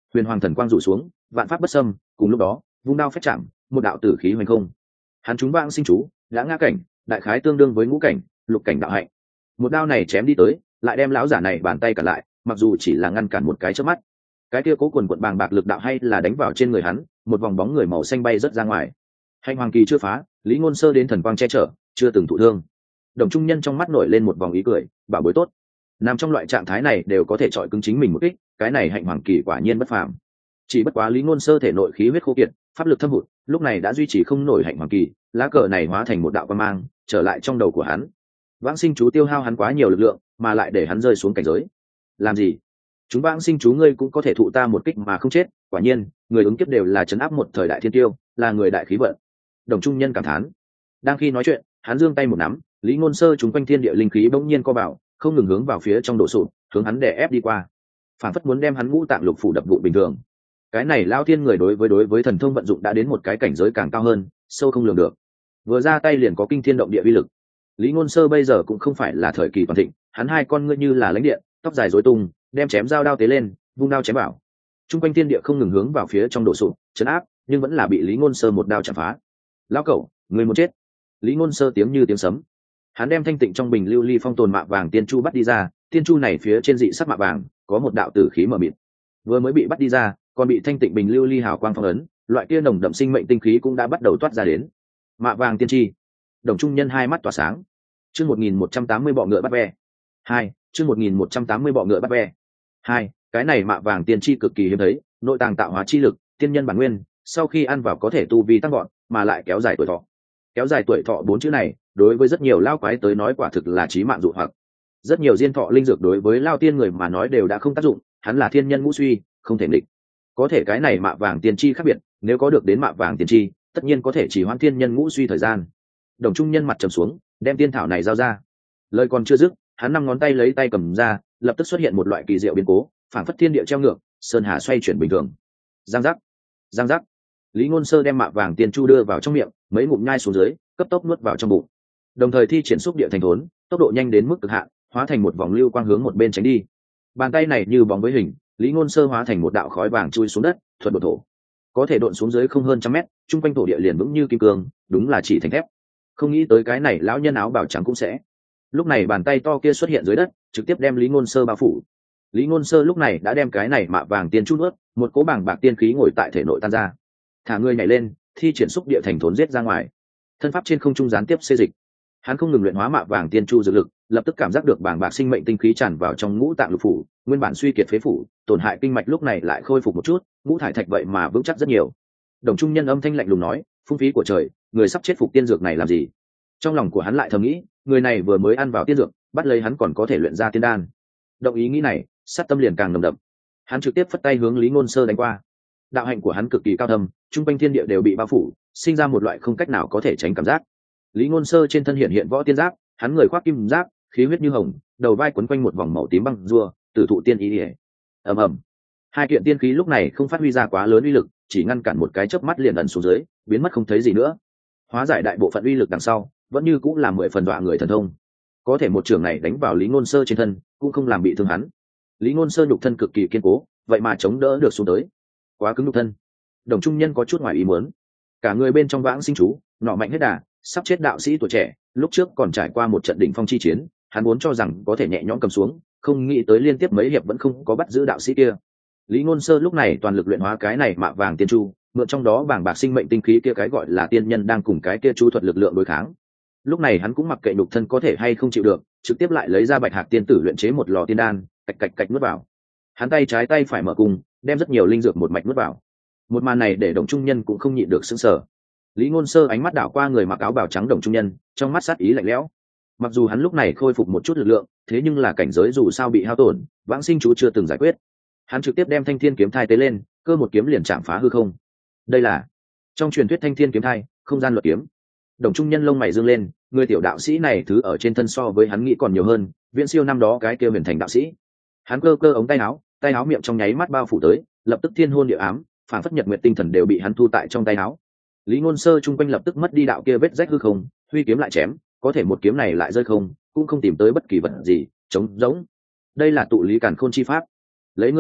huyền hoàng thần quang rủ xuống, vạn pháp bất xâm, cùng lúc đó vung đao phách chạm, một đạo tử khí hoành không. Hắn trúng vãng sinh chú đã ngã cảnh, đại khái tương đương với ngũ cảnh lục cảnh đạo hạnh. Một đao này chém đi tới, lại đem lão giả này bàn tay cản lại, mặc dù chỉ là ngăn cản một cái chớp mắt, cái kia cố quần quận bàng bạc lực đạo hay là đánh vào trên người hắn, một vòng bóng người màu xanh bay rớt ra ngoài. Hạnh hoàng kỳ chưa phá, Lý Ngôn Sơ đến thần quang che chở, chưa từng thụ thương. Đồng trung nhân trong mắt nổi lên một vòng ý cười, bảo bối tốt, nằm trong loại trạng thái này đều có thể chọi cứng chính mình một kích, cái này hạnh hoàng kỳ quả nhiên bất phàm. Chỉ bất quá Lý Ngôn Sơ thể nội khí huyết khô kiệt, pháp lực thâm hụt, lúc này đã duy trì không nổi hạnh hoàng kỳ, lá cờ này hóa thành một đạo quang mang trở lại trong đầu của hắn. Vãng sinh chú tiêu hao hắn quá nhiều lực lượng, mà lại để hắn rơi xuống cảnh giới. Làm gì? Chúng vãng sinh chú ngươi cũng có thể thụ ta một kích mà không chết, quả nhiên người ứng kiếp đều là trấn áp một thời đại thiên tiêu, là người đại khí vận. Đồng trung nhân cảm thán. Đang khi nói chuyện, hắn giương tay một nắm, Lý Ngôn Sơ chúng quanh thiên địa linh khí bỗng nhiên co vào, không ngừng hướng vào phía trong đổ sụp, hướng hắn đè ép đi qua, phản phất muốn đem hắn ngũ tạng lục phủ đập vụn bình thường. Cái này lao thiên người đối với thần thông vận dụng đã đến một cái cảnh giới càng cao hơn, sâu không lường được. Vừa ra tay liền có kinh thiên động địa uy lực. Lý Ngôn Sơ bây giờ cũng không phải là thời kỳ toàn thịnh, hắn hai con ngươi như là lãnh điện, tóc dài rối tung, đem chém dao đao tế lên, vung đao chém vào. Trung quanh thiên địa không ngừng hướng vào phía trong đổ sụp, chấn áp, nhưng vẫn là bị Lý Ngôn Sơ một đao chạm phá. Lão cẩu, người muốn chết! Lý Ngôn Sơ tiếng như tiếng sấm. Hắn đem thanh tịnh trong bình lưu ly phong tồn mạ vàng tiên chu bắt đi ra, tiên chu này phía trên dị sắc mạ vàng có một đạo tử khí mờ mịt. Vừa mới bị bắt đi ra, còn bị thanh tịnh bình lưu ly hào quang phong ấn, loại kia nồng đậm sinh mệnh tinh khí cũng đã bắt đầu toát ra đến. Mạ vàng tiên chi. Đồng trung nhân hai mắt tỏa sáng. Chương 1180 bọ ngựa bắt ve. 2, chương 1180 bọ ngựa bắt ve. 2, cái này mạ vàng tiên chi cực kỳ hiếm thấy, nội tàng tạo hóa chi lực, tiên nhân bản nguyên, sau khi ăn vào có thể tu vi tăng gọn, mà lại kéo dài tuổi thọ. Kéo dài tuổi thọ bốn chữ này, đối với rất nhiều lao quái tới nói quả thực là chí mạng dụ hoặc. Rất nhiều diên thọ linh dược đối với lao tiên người mà nói đều đã không tác dụng, hắn là thiên nhân ngũ suy, không thể địch. Có thể cái này mạ vàng tiên chi khác biệt, nếu có được đến mạ vàng tiên chi, tất nhiên có thể chỉ hoãn thiên nhân ngũ suy thời gian. Đồng trung nhân mặt trầm xuống, đem tiên thảo này giao ra. Lời còn chưa dứt, hắn năm ngón tay lấy tay cầm ra, lập tức xuất hiện một loại kỳ diệu biến cố, phảng phất thiên địa treo ngược, sơn hà xoay chuyển bình thường. Giang giác, giang giác. Lý Ngôn Sơ đem mạ vàng tiên chu đưa vào trong miệng, mấy ngụm nhai xuống dưới, cấp tốc nuốt vào trong bụng. Đồng thời thi triển xúc địa thành thốn, tốc độ nhanh đến mức cực hạn, hóa thành một vòng lưu quang hướng một bên tránh đi. Bàn tay này như bóng với hình, Lý Ngôn Sơ hóa thành một đạo khói vàng chui xuống đất, thuận độn thổ. Có thể độn xuống dưới không hơn trăm mét, trung quanh thổ địa liền vững như kim cương, đúng là chỉ thành thép. Không nghĩ tới cái này lão nhân áo bào trắng cũng sẽ. Lúc này bàn tay to kia xuất hiện dưới đất, trực tiếp đem Lý Ngôn Sơ bao phủ. Lý Ngôn Sơ lúc này đã đem cái này mạ vàng tiên chu nuốt, một cỗ bàng bạc tiên khí ngồi tại thể nội tan ra. Thả người nhảy lên, thi triển xúc địa thành thốn giết ra ngoài. Thân pháp trên không trung gián tiếp xê dịch. Hắn không ngừng luyện hóa mạ vàng tiên chu dược lực, lập tức cảm giác được bàng bạc sinh mệnh tinh khí tràn vào trong ngũ tạng lục phủ, nguyên bản suy kiệt phế phủ, tổn hại kinh mạch lúc này lại khôi phục một chút, ngũ thải thạch vậy mà vững chắc rất nhiều. Đồng trung nhân âm thanh lạnh lùng nói, phung phí của trời, người sắp chết phục tiên dược này làm gì? Trong lòng của hắn lại thầm nghĩ, người này vừa mới ăn vào tiên dược, bắt lấy hắn còn có thể luyện ra tiên đan. Động ý nghĩ này, sát tâm liền càng nồng đậm. Hắn trực tiếp phất tay hướng Lý Ngôn Sơ đánh qua. Đạo hạnh của hắn cực kỳ cao thâm, trung quanh thiên địa đều bị bao phủ, sinh ra một loại không cách nào có thể tránh cảm giác. Lý Ngôn Sơ trên thân hiện võ tiên giáp, hắn người khoác kim giáp, khí huyết như hồng, đầu vai quấn quanh một vòng màu tím băng rùa, tử thụ tiên ý. Ầm ầm. Hai kiện tiên khí lúc này không phát huy ra quá lớn uy lực, chỉ ngăn cản một cái chớp mắt liền ẩn xuống dưới, biến mất không thấy gì nữa. Hóa giải đại bộ phận uy lực đằng sau, vẫn như cũng là 10 phần dọa người thần thông. Có thể một trường này đánh vào Lý Ngôn Sơ trên thân, cũng không làm bị thương hắn. Lý Ngôn Sơ nhục thân cực kỳ kiên cố, vậy mà chống đỡ được xuống tới. Quá cứng nhục thân. Đồng trung nhân có chút ngoài ý muốn. Cả người bên trong vãng sinh chú, nọ mạnh hết đà, sắp chết đạo sĩ tuổi trẻ, lúc trước còn trải qua một trận đỉnh phong chi chiến, hắn vốn cho rằng có thể nhẹ nhõm cầm xuống, không nghĩ tới liên tiếp mấy hiệp vẫn không có bắt giữ đạo sĩ kia. Lý Ngôn Sơ lúc này toàn lực luyện hóa cái này mạ vàng tiên chu, mượn trong đó bàng bạc sinh mệnh tinh khí kia, cái gọi là tiên nhân đang cùng cái kia chu thuật lực lượng đối kháng. Lúc này hắn cũng mặc kệ nhục thân có thể hay không chịu được, trực tiếp lại lấy ra bạch hạc tiên tử luyện chế một lò tiên đan, cạch cạch cạch nuốt vào. Hắn tay trái tay phải mở cùng, đem rất nhiều linh dược một mạch nuốt vào. Một màn này để Đồng trung nhân cũng không nhịn được sững sờ. Lý Ngôn Sơ ánh mắt đảo qua người mặc áo bào trắng Đồng trung nhân, trong mắt sát ý lạnh lẽo. Mặc dù hắn lúc này khôi phục một chút lực lượng, thế nhưng là cảnh giới dù sao bị hao tổn, vãng sinh chú chưa từng giải quyết. Hắn trực tiếp đem thanh thiên kiếm thai tế lên, cơ một kiếm liền chạm phá hư không. Đây là trong truyền thuyết thanh thiên kiếm thai, không gian luật kiếm. Đồng trung nhân lông mày dương lên, người tiểu đạo sĩ này thứ ở trên thân so với hắn nghĩ còn nhiều hơn, viễn siêu năm đó cái kia huyền thành đạo sĩ. Hắn cơ cơ ống tay áo miệng trong nháy mắt bao phủ tới, lập tức thiên hôn địa ám, phản phất nhật nguyệt tinh thần đều bị hắn thu tại trong tay áo. Lý Ngôn Sơ trung quanh lập tức mất đi đạo kia vết rách hư không, huy kiếm lại chém, có thể một kiếm này lại rơi không, cũng không tìm tới bất kỳ vật gì, trống rỗng. Đây là tụ lý càn khôn chi pháp. Lấy ngươi thủ đoạn,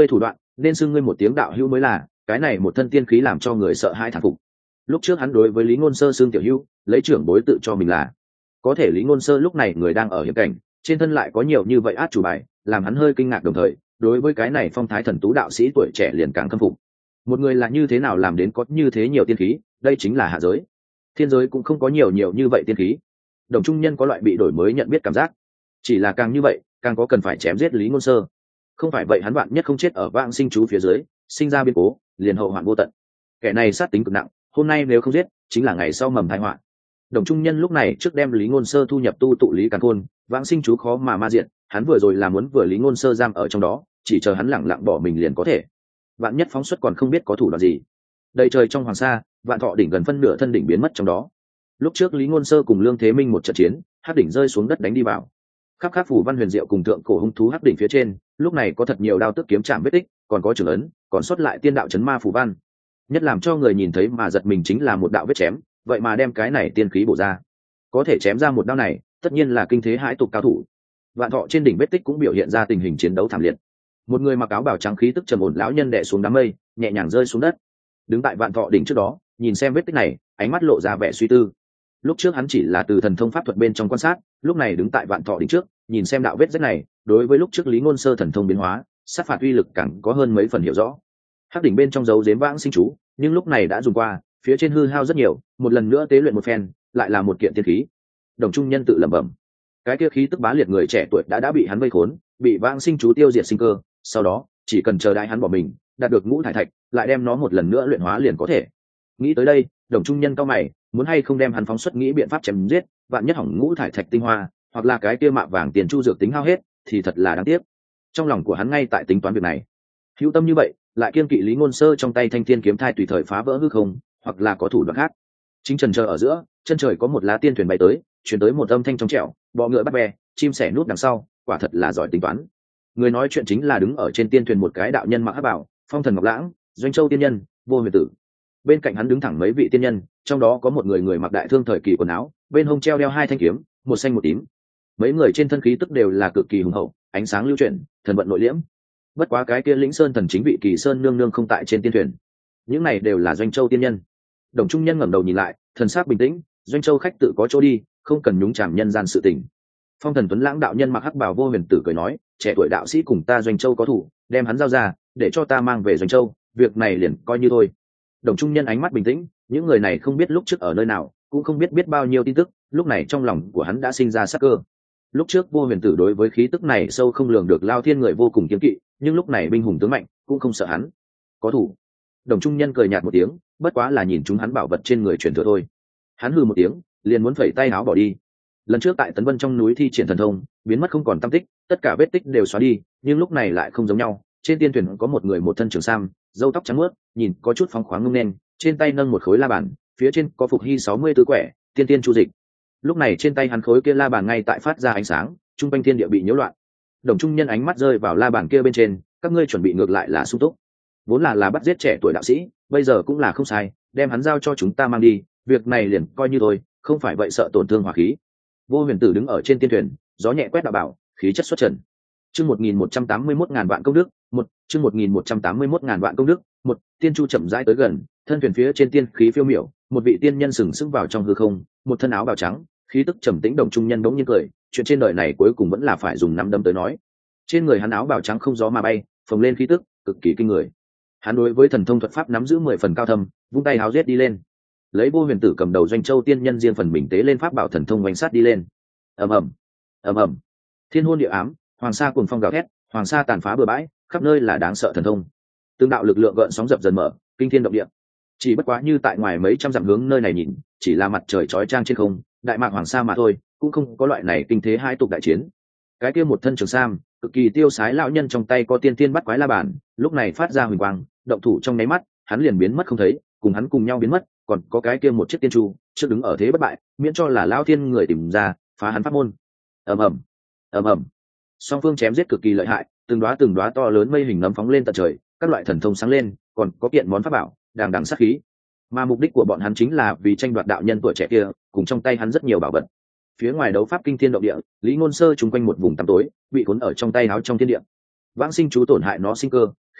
nên xưng ngươi một tiếng đạo hữu mới là, cái này một thân tiên khí làm cho người sợ hãi thán phục. Lúc trước hắn đối với Lý Ngôn Sơ xưng tiểu hữu, lấy trưởng bối tự cho mình là. Có thể Lý Ngôn Sơ lúc này người đang ở hiểm cảnh, trên thân lại có nhiều như vậy át chủ bài, làm hắn hơi kinh ngạc, đồng thời đối với cái này phong thái thần tú đạo sĩ tuổi trẻ liền càng khâm phục. Một người là như thế nào làm đến có như thế nhiều tiên khí, đây chính là hạ giới. Thiên giới cũng không có nhiều như vậy tiên khí. Đồng Trung Nhân có loại bị đổi mới nhận biết cảm giác. Chỉ là càng như vậy, càng có cần phải chém giết Lý Ngôn Sơ. Không phải vậy hắn bạn nhất không chết ở vãng sinh chú phía dưới, sinh ra biến cố, liền hậu hoạn vô tận. Kẻ này sát tính cực nặng, hôm nay nếu không giết, chính là ngày sau mầm tai họa. Đồng Trung Nhân lúc này trước đem Lý Ngôn Sơ thu nhập tu tụ lý càn khôn, vãng sinh chú khó mà ma diện, hắn vừa rồi là muốn vừa Lý Ngôn Sơ giam ở trong đó, chỉ chờ hắn lẳng lặng bỏ mình liền có thể. Vạn nhất phóng xuất còn không biết có thủ đoạn gì. Đầy trời trong hoàng sa, Vạn Thọ đỉnh gần phân nửa thân đỉnh biến mất trong đó. Lúc trước Lý Ngôn Sơ cùng Lương Thế Minh một trận chiến, hắc đỉnh rơi xuống đất đánh đi vào. Khắp khắp phủ văn huyền diệu cùng thượng cổ hung thú hắc đỉnh phía trên, lúc này có thật nhiều đao tước kiếm chạm vết tích, còn có trường ấn, còn xuất lại tiên đạo chấn ma phủ văn. Nhất làm cho người nhìn thấy mà giật mình chính là một đạo vết chém, vậy mà đem cái này tiên khí bổ ra. Có thể chém ra một đao này, tất nhiên là kinh thế hãi tục cao thủ. Vạn Thọ trên đỉnh vết tích cũng biểu hiện ra tình hình chiến đấu thảm liệt. Một người mặc áo bào trắng khí tức trầm ổn lão nhân đè xuống đám mây, nhẹ nhàng rơi xuống đất. Đứng tại Vạn Thọ đỉnh trước đó, nhìn xem vết tích này, ánh mắt lộ ra vẻ suy tư. Lúc trước hắn chỉ là từ thần thông pháp thuật bên trong quan sát, lúc này đứng tại Vạn Thọ đỉnh trước, nhìn xem đạo vết rách này, đối với lúc trước Lý Ngôn Sơ thần thông biến hóa, sát phạt uy lực càng có hơn mấy phần hiểu rõ. Hắc đỉnh bên trong dấu giếm vãng sinh chú, nhưng lúc này đã dùng qua, phía trên hư hao rất nhiều, một lần nữa tế luyện một phen, lại là một kiện tiên khí. Đồng Trung Nhân tự lẩm bẩm, cái kia khí tức bá liệt người trẻ tuổi đã bị hắn vây khốn, bị vãng sinh chú tiêu diệt sinh cơ, sau đó chỉ cần chờ đợi hắn bỏ mình, đạt được ngũ thải thạch, lại đem nó một lần nữa luyện hóa liền có thể. Nghĩ tới đây, Đồng Trung Nhân cao mày, muốn hay không đem hắn phóng xuất nghĩ biện pháp chém giết, vạn nhất hỏng ngũ thải thạch tinh hoa, hoặc là cái kia mạ vàng tiền chu dược tính hao hết, thì thật là đáng tiếc. Trong lòng của hắn ngay tại tính toán việc này. Hữu tâm như vậy, lại kiên kỵ Lý Ngôn Sơ trong tay thanh thiên kiếm thai tùy thời phá vỡ hư không, hoặc là có thủ đoạn khác. Chính trần chờ ở giữa, chân trời có một lá tiên thuyền bay tới, truyền tới một âm thanh trong trẻo, bọ ngựa bắt bè, chim sẻ nút đằng sau, quả thật là giỏi tính toán. Người nói chuyện chính là đứng ở trên tiên thuyền một cái đạo nhân mặc hắc bào, phong thần ngọc lãng, Doanh Châu tiên nhân, Vô Huyền Tử. Bên cạnh hắn đứng thẳng mấy vị tiên nhân, trong đó có một người mặc đại thương thời kỳ quần áo, bên hông treo đeo hai thanh kiếm, một xanh một tím. Mấy người trên thân khí tức đều là cực kỳ hùng hậu, ánh sáng lưu chuyển, thần vận nội liễm. Bất quá cái kia Lĩnh Sơn thần chính vị Kỳ Sơn nương nương không tại trên tiên thuyền. Những này đều là Doanh Châu tiên nhân. Đồng Trung Nhân ngẩng đầu nhìn lại, thần sắc bình tĩnh, Doanh Châu khách tự có chỗ đi, không cần nhúng chàm nhân gian sự tình. Phong thần tuấn lãng đạo nhân mặc hắc bào Vô Huyền Tử cười nói, trẻ tuổi đạo sĩ cùng ta Doanh Châu có thủ, đem hắn giao ra, để cho ta mang về Doanh Châu, việc này liền coi như thôi. Đồng Trung Nhân ánh mắt bình tĩnh, những người này không biết lúc trước ở nơi nào, cũng không biết bao nhiêu tin tức, lúc này trong lòng của hắn đã sinh ra sắc cơ. Lúc trước Vô Huyền Tử đối với khí tức này sâu không lường được lao thiên người vô cùng kiêng kỵ, nhưng lúc này binh hùng tướng mạnh, cũng không sợ hắn. Có thủ. Đồng Trung Nhân cười nhạt một tiếng, bất quá là nhìn chúng hắn bảo vật trên người truyền thừa thôi. Hắn hừ một tiếng, liền muốn phẩy tay áo bỏ đi. Lần trước tại Tấn Vân trong núi thi triển thần thông, biến mất không còn tăm tích, tất cả vết tích đều xóa đi, nhưng lúc này lại không giống nhau. Trên tiên thuyền có một người một thân trường sam, râu tóc trắng mướt, nhìn có chút phóng khoáng ngông nên, trên tay nâng một khối la bàn, phía trên có phục hy 64 quẻ, tiên tiên chu dịch. Lúc này trên tay hắn khối kia la bàn ngay tại phát ra ánh sáng, trung quanh thiên địa bị nhiễu loạn. Đồng Trung Nhân ánh mắt rơi vào la bàn kia bên trên, các ngươi chuẩn bị ngược lại là sung túc. Vốn là bắt giết trẻ tuổi đạo sĩ, bây giờ cũng là không sai, đem hắn giao cho chúng ta mang đi, việc này liền coi như thôi, không phải vậy sợ tổn thương hỏa khí. Vô Huyền Tử đứng ở trên tiên thuyền, gió nhẹ quét đạo bảo, khí chất xuất trần. Chương 1181 ngàn vạn công đức, chương 1181 ngàn vạn công đức, tiên chu chậm rãi tới gần, thân thuyền phía trên tiên khí phiêu miểu, một vị tiên nhân sừng sững vào trong hư không, một thân áo bào trắng, khí tức trầm tĩnh. Đồng Trung Nhân bỗng nhiên cười, chuyện trên đời này cuối cùng vẫn là phải dùng nắm đấm tới nói. Trên người hắn áo bào trắng không gió mà bay, phồng lên khí tức cực kỳ kinh người. Hắn đối với thần thông thuật pháp nắm giữ 10 phần cao thâm, vung tay háo giết đi lên. Lấy Vô Huyền Tử cầm đầu Doanh Châu tiên nhân riêng phần mình tế lên pháp bảo thần thông oanh sát đi lên. Ầm ầm, ầm ầm. Thiên hôn địa ám, hoàng sa cuồng phong gào thét, hoàng sa tàn phá bừa bãi, khắp nơi là đáng sợ thần thông. Tương đạo lực lượng gợn sóng dập dần mở, kinh thiên động địa. Chỉ bất quá như tại ngoài mấy trăm dặm hướng nơi này nhìn, chỉ là mặt trời chói chang trên không, đại mạc hoàng sa mà thôi, cũng không có loại này kinh thế hai tục đại chiến. Cái kia một thân trường sam, cực kỳ tiêu sái lão nhân trong tay có tiên tiên bắt quái la bàn, lúc này phát ra huỳnh quang, động thủ trong nháy mắt, hắn liền biến mất không thấy, cùng hắn cùng nhau biến mất, còn có cái kia một chiếc tiên chu, trước đứng ở thế bất bại, miễn cho là lão thiên người tìm ra, phá hắn pháp môn. Ầm ầm, ầm ầm. Song phương chém giết cực kỳ lợi hại, từng đóa to lớn mây hình nấm phóng lên tận trời, các loại thần thông sáng lên, còn có kiện món pháp bảo, đằng đằng sát khí. Mà mục đích của bọn hắn chính là vì tranh đoạt đạo nhân tuổi trẻ kia, cùng trong tay hắn rất nhiều bảo vật. Phía ngoài đấu pháp kinh thiên động địa, Lý Ngôn Sơ trùng quanh một vùng tăm tối, bị cuốn ở trong tay áo trong thiên địa. Vãng sinh chú tổn hại nó sinh cơ,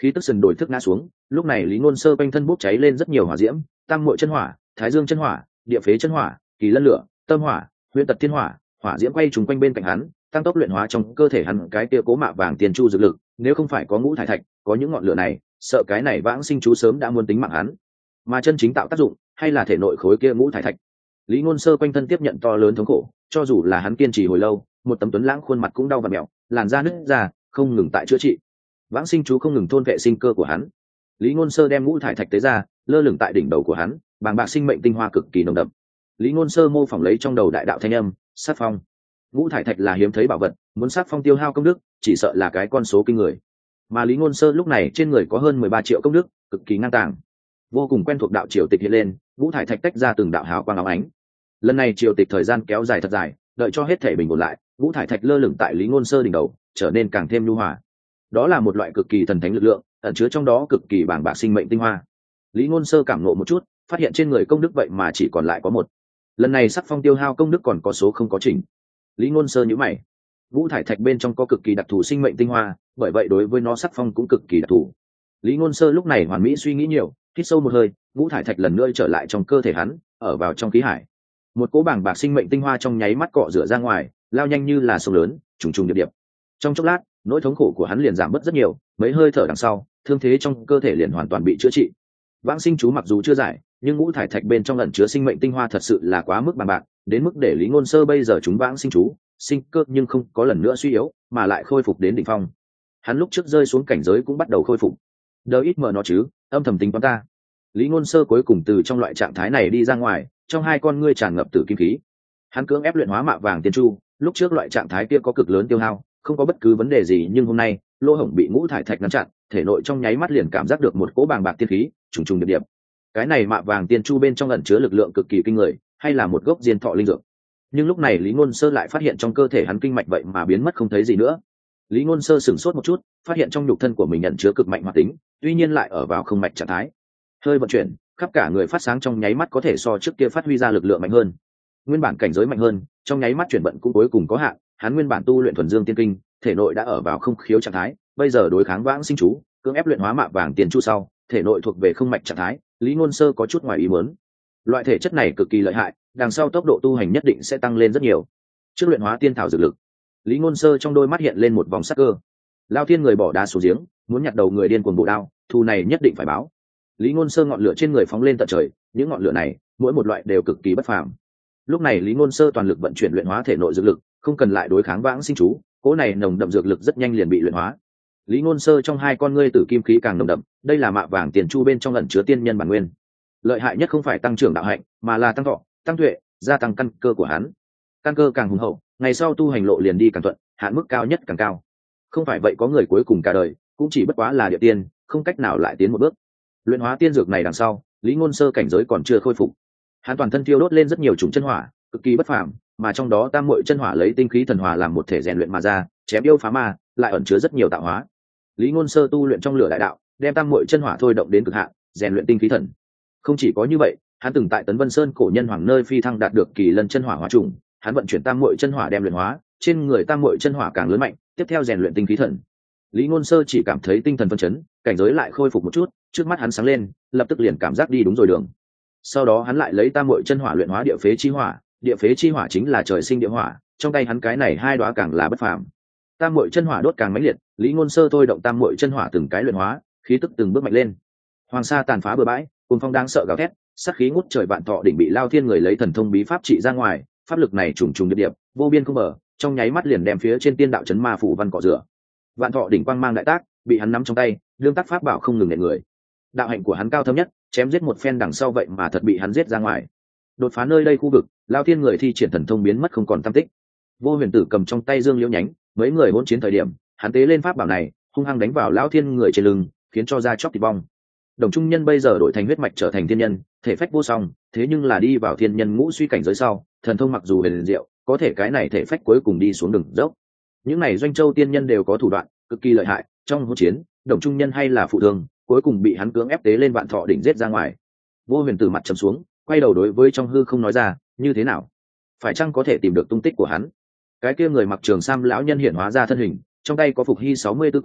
khí tức sần đổi thức ngã xuống. Lúc này Lý Ngôn Sơ quanh thân bốc cháy lên rất nhiều hỏa diễm, tam muội chân hỏa, thái dương chân hỏa, địa phế chân hỏa, kỳ lân lửa, tâm hỏa, huyễn tật thiên hỏa, hỏa diễm quay trùng quanh bên cạnh hắn, tăng tốc luyện hóa trong cơ thể hắn cái kia cố mạ vàng tiền chu dược lực. Nếu không phải có ngũ thải thạch, có những ngọn lửa này, sợ cái này vãng sinh chú sớm đã muốn tính mạng hắn. Mà chân chính tạo tác dụng, hay là thể nội khối kia ngũ thải thạch. Lý Ngôn Sơ quanh thân tiếp nhận to lớn thống khổ, cho dù là hắn kiên trì hồi lâu, một tấm tuấn lãng khuôn mặt cũng đau và mèo, làn da nứt ra, không ngừng tại chữa trị. Vãng sinh chú không ngừng thôn vệ sinh cơ của hắn. Lý Ngôn Sơ đem ngũ thải thạch tế ra, lơ lửng tại đỉnh đầu của hắn, bàng bạc sinh mệnh tinh hoa cực kỳ nồng đậm. Lý Ngôn Sơ mô phỏng lấy trong đầu đại đạo thanh âm, sát phong. Ngũ thải thạch là hiếm thấy bảo vật, muốn sát phong tiêu hao công đức, chỉ sợ là cái con số kinh người. Mà Lý Ngôn Sơ lúc này trên người có hơn 13 triệu công đức, cực kỳ ngang tàng. Vô cùng quen thuộc đạo triều tịch hiện lên, ngũ thải thạch tách ra từng đạo hào quang óng ánh. Lần này triều tịch thời gian kéo dài thật dài, đợi cho hết thể bình ổn lại, ngũ thải thạch lơ lửng tại Lý Ngôn Sơ đỉnh đầu, trở nên càng thêm nhu hòa. Đó là một loại cực kỳ thần thánh lực lượng, ẩn chứa trong đó cực kỳ bàng bạc sinh mệnh tinh hoa. Lý Ngôn Sơ cảm ngộ một chút, phát hiện trên người công đức vậy mà chỉ còn lại có một. Lần này sắc phong tiêu hao công đức còn có số không có chỉnh. Lý Ngôn Sơ nhíu mày. Ngũ thải thạch bên trong có cực kỳ đặc thù sinh mệnh tinh hoa, bởi vậy đối với nó sắc phong cũng cực kỳ đặc thù. Lý Ngôn Sơ lúc này hoàn mỹ suy nghĩ nhiều, hít sâu một hơi, ngũ thải thạch lần nữa trở lại trong cơ thể hắn, ở vào trong khí hải. Một cỗ bàng bạc sinh mệnh tinh hoa trong nháy mắt cọ rửa ra ngoài, lao nhanh như là sông lớn, trùng trùng điệp điệp. Trong chốc lát, nỗi thống khổ của hắn liền giảm bớt rất nhiều, mấy hơi thở đằng sau, thương thế trong cơ thể liền hoàn toàn bị chữa trị. Vãng sinh chú mặc dù chưa giải, nhưng ngũ thải thạch bên trong ẩn chứa sinh mệnh tinh hoa thật sự là quá mức bàng bạc, đến mức để Lý Ngôn Sơ bây giờ chúng vãng sinh chú, sinh cơ nhưng không có lần nữa suy yếu, mà lại khôi phục đến đỉnh phong. Hắn lúc trước rơi xuống cảnh giới cũng bắt đầu khôi phục. Đỡ ít mở nó chứ, âm thầm tính toán ta. Lý Ngôn Sơ cuối cùng từ trong loại trạng thái này đi ra ngoài, trong hai con ngươi tràn ngập tử kim khí. Hắn cưỡng ép luyện hóa mạ vàng tiên chu, lúc trước loại trạng thái kia có cực lớn tiêu hao, không có bất cứ vấn đề gì, nhưng hôm nay, lỗ hổng bị ngũ thải thạch ngăn chặn, thể nội trong nháy mắt liền cảm giác được một cỗ bàng bạc tiên khí, trùng trùng điệp điệp. Cái này mạ vàng tiên chu bên trong ẩn chứa lực lượng cực kỳ kinh người, hay là một gốc diên thọ linh dược. Nhưng lúc này Lý Ngôn Sơ lại phát hiện trong cơ thể hắn kinh mạch vậy mà biến mất không thấy gì nữa. Lý Ngôn Sơ sửng sốt một chút, phát hiện trong nhục thân của mình ẩn chứa cực mạnh hoạt tính, tuy nhiên lại ở vào không mạch trạng thái. Hơi vận chuyển, khắp cả người phát sáng trong nháy mắt có thể so trước kia phát huy ra lực lượng mạnh hơn. Nguyên bản cảnh giới mạnh hơn, trong nháy mắt chuyển vận cũng cuối cùng có hạn, hắn nguyên bản tu luyện thuần dương tiên kinh, thể nội đã ở vào không khiếu trạng thái, bây giờ đối kháng vãng sinh chú, cưỡng ép luyện hóa mạ vàng tiền chu sau, thể nội thuộc về không mạch trạng thái, Lý Ngôn Sơ có chút ngoài ý muốn. Loại thể chất này cực kỳ lợi hại, đằng sau tốc độ tu hành nhất định sẽ tăng lên rất nhiều. Trước luyện hóa tiên thảo dược lực, Lý Ngôn Sơ trong đôi mắt hiện lên một vòng sắc cơ. Lao Thiên người bỏ đá xuống giếng, muốn nhặt đầu người điên cuồng bộ đao, thù này nhất định phải báo. Lý Ngôn Sơ ngọn lửa trên người phóng lên tận trời, những ngọn lửa này, mỗi một loại đều cực kỳ bất phàm. Lúc này Lý Ngôn Sơ toàn lực vận chuyển luyện hóa thể nội dược lực, không cần lại đối kháng vãng sinh chú, cỗ này nồng đậm dược lực rất nhanh liền bị luyện hóa. Lý Ngôn Sơ trong hai con ngươi tử kim khí càng nồng đậm, đây là mạ vàng tiền chu bên trong ẩn chứa tiên nhân bản nguyên. Lợi hại nhất không phải tăng trưởng đạo hạnh, mà là tăng thọ, tăng tuệ, gia tăng căn cơ của hắn. Căn cơ càng hùng hậu, ngày sau tu hành lộ liền đi càng thuận, hạn mức cao nhất càng cao. Không phải vậy có người cuối cùng cả đời cũng chỉ bất quá là địa tiên, không cách nào lại tiến một bước. Luyện hóa tiên dược này đằng sau, Lý Ngôn Sơ cảnh giới còn chưa khôi phục. Hắn toàn thân thiêu đốt lên rất nhiều chủng chân hỏa, cực kỳ bất phàm, mà trong đó tam muội chân hỏa lấy tinh khí thần hỏa làm một thể rèn luyện mà ra, chém yêu phá ma, lại ẩn chứa rất nhiều tạo hóa. Lý Ngôn Sơ tu luyện trong lửa đại đạo, đem tam muội chân hỏa thôi động đến cực hạn, rèn luyện tinh khí thần. Không chỉ có như vậy, hắn từng tại Tấn Vân Sơn cổ nhân hoàng nơi phi thăng đạt được kỳ lân chân hỏa hóa trùng, hắn vận chuyển tam muội chân hỏa đem luyện hóa, trên người tam muội chân hỏa càng lớn mạnh, tiếp theo rèn luyện tinh khí thần. Lý Ngôn Sơ chỉ cảm thấy tinh thần phấn chấn, cảnh giới lại khôi phục một chút, trước mắt hắn sáng lên, lập tức liền cảm giác đi đúng rồi đường. Sau đó hắn lại lấy tam muội chân hỏa luyện hóa địa phế chi hỏa, địa phế chi hỏa chính là trời sinh địa hỏa, trong tay hắn cái này hai đóa càng là bất phàm. Tam muội chân hỏa đốt càng mãnh liệt, Lý Ngôn Sơ thôi động tam muội chân hỏa từng cái luyện hóa, khí tức từng bước mạnh lên. Hoàng sa tàn phá bừa bãi, cuồng phong đáng sợ gào thét, sát khí ngút trời vạn thọ đỉnh bị Lao Thiên người lấy thần thông bí pháp trị ra ngoài, pháp lực này trùng trùng điệp điệp, vô biên không bờ, trong nháy mắt liền đem phía trên tiên đạo chấn ma phủ văn cọ rửa. Vạn thọ đỉnh quang mang đại tác, bị hắn nắm trong tay, đương tác pháp bảo không ngừng nện người. Đạo hạnh của hắn cao thâm nhất, chém giết một phen đằng sau vậy mà thật bị hắn giết ra ngoài. Đột phá nơi đây khu vực, Lao Thiên người thi triển thần thông biến mất không còn tăm tích. Vô Huyền Tử cầm trong tay dương liễu nhánh, mấy người hỗn chiến thời điểm, hắn tế lên pháp bảo này, hung hăng đánh vào Lao Thiên người trên lưng, khiến cho da chóc thịt bong. Đồng Trung Nhân bây giờ đổi thành huyết mạch trở thành thiên nhân, thể phách vô song, thế nhưng là đi vào thiên nhân ngũ suy cảnh giới sau, thần thông mặc dù huyền diệu, có thể cái này thể phách cuối cùng đi xuống đường dốc. Những này Doanh Châu tiên nhân đều có thủ đoạn cực kỳ lợi hại, trong hỗn chiến, Đồng Trung Nhân hay là phụ thương, cuối cùng bị hắn cưỡng ép tế lên vạn thọ đỉnh giết ra ngoài. Vô Huyền Tử mặt trầm xuống, quay đầu đối với trong hư không nói ra, như thế nào? Phải chăng có thể tìm được tung tích của hắn? Cái kia người mặc trường sam lão nhân hiện hóa ra thân hình, trong tay có phục hy 64 quẻ,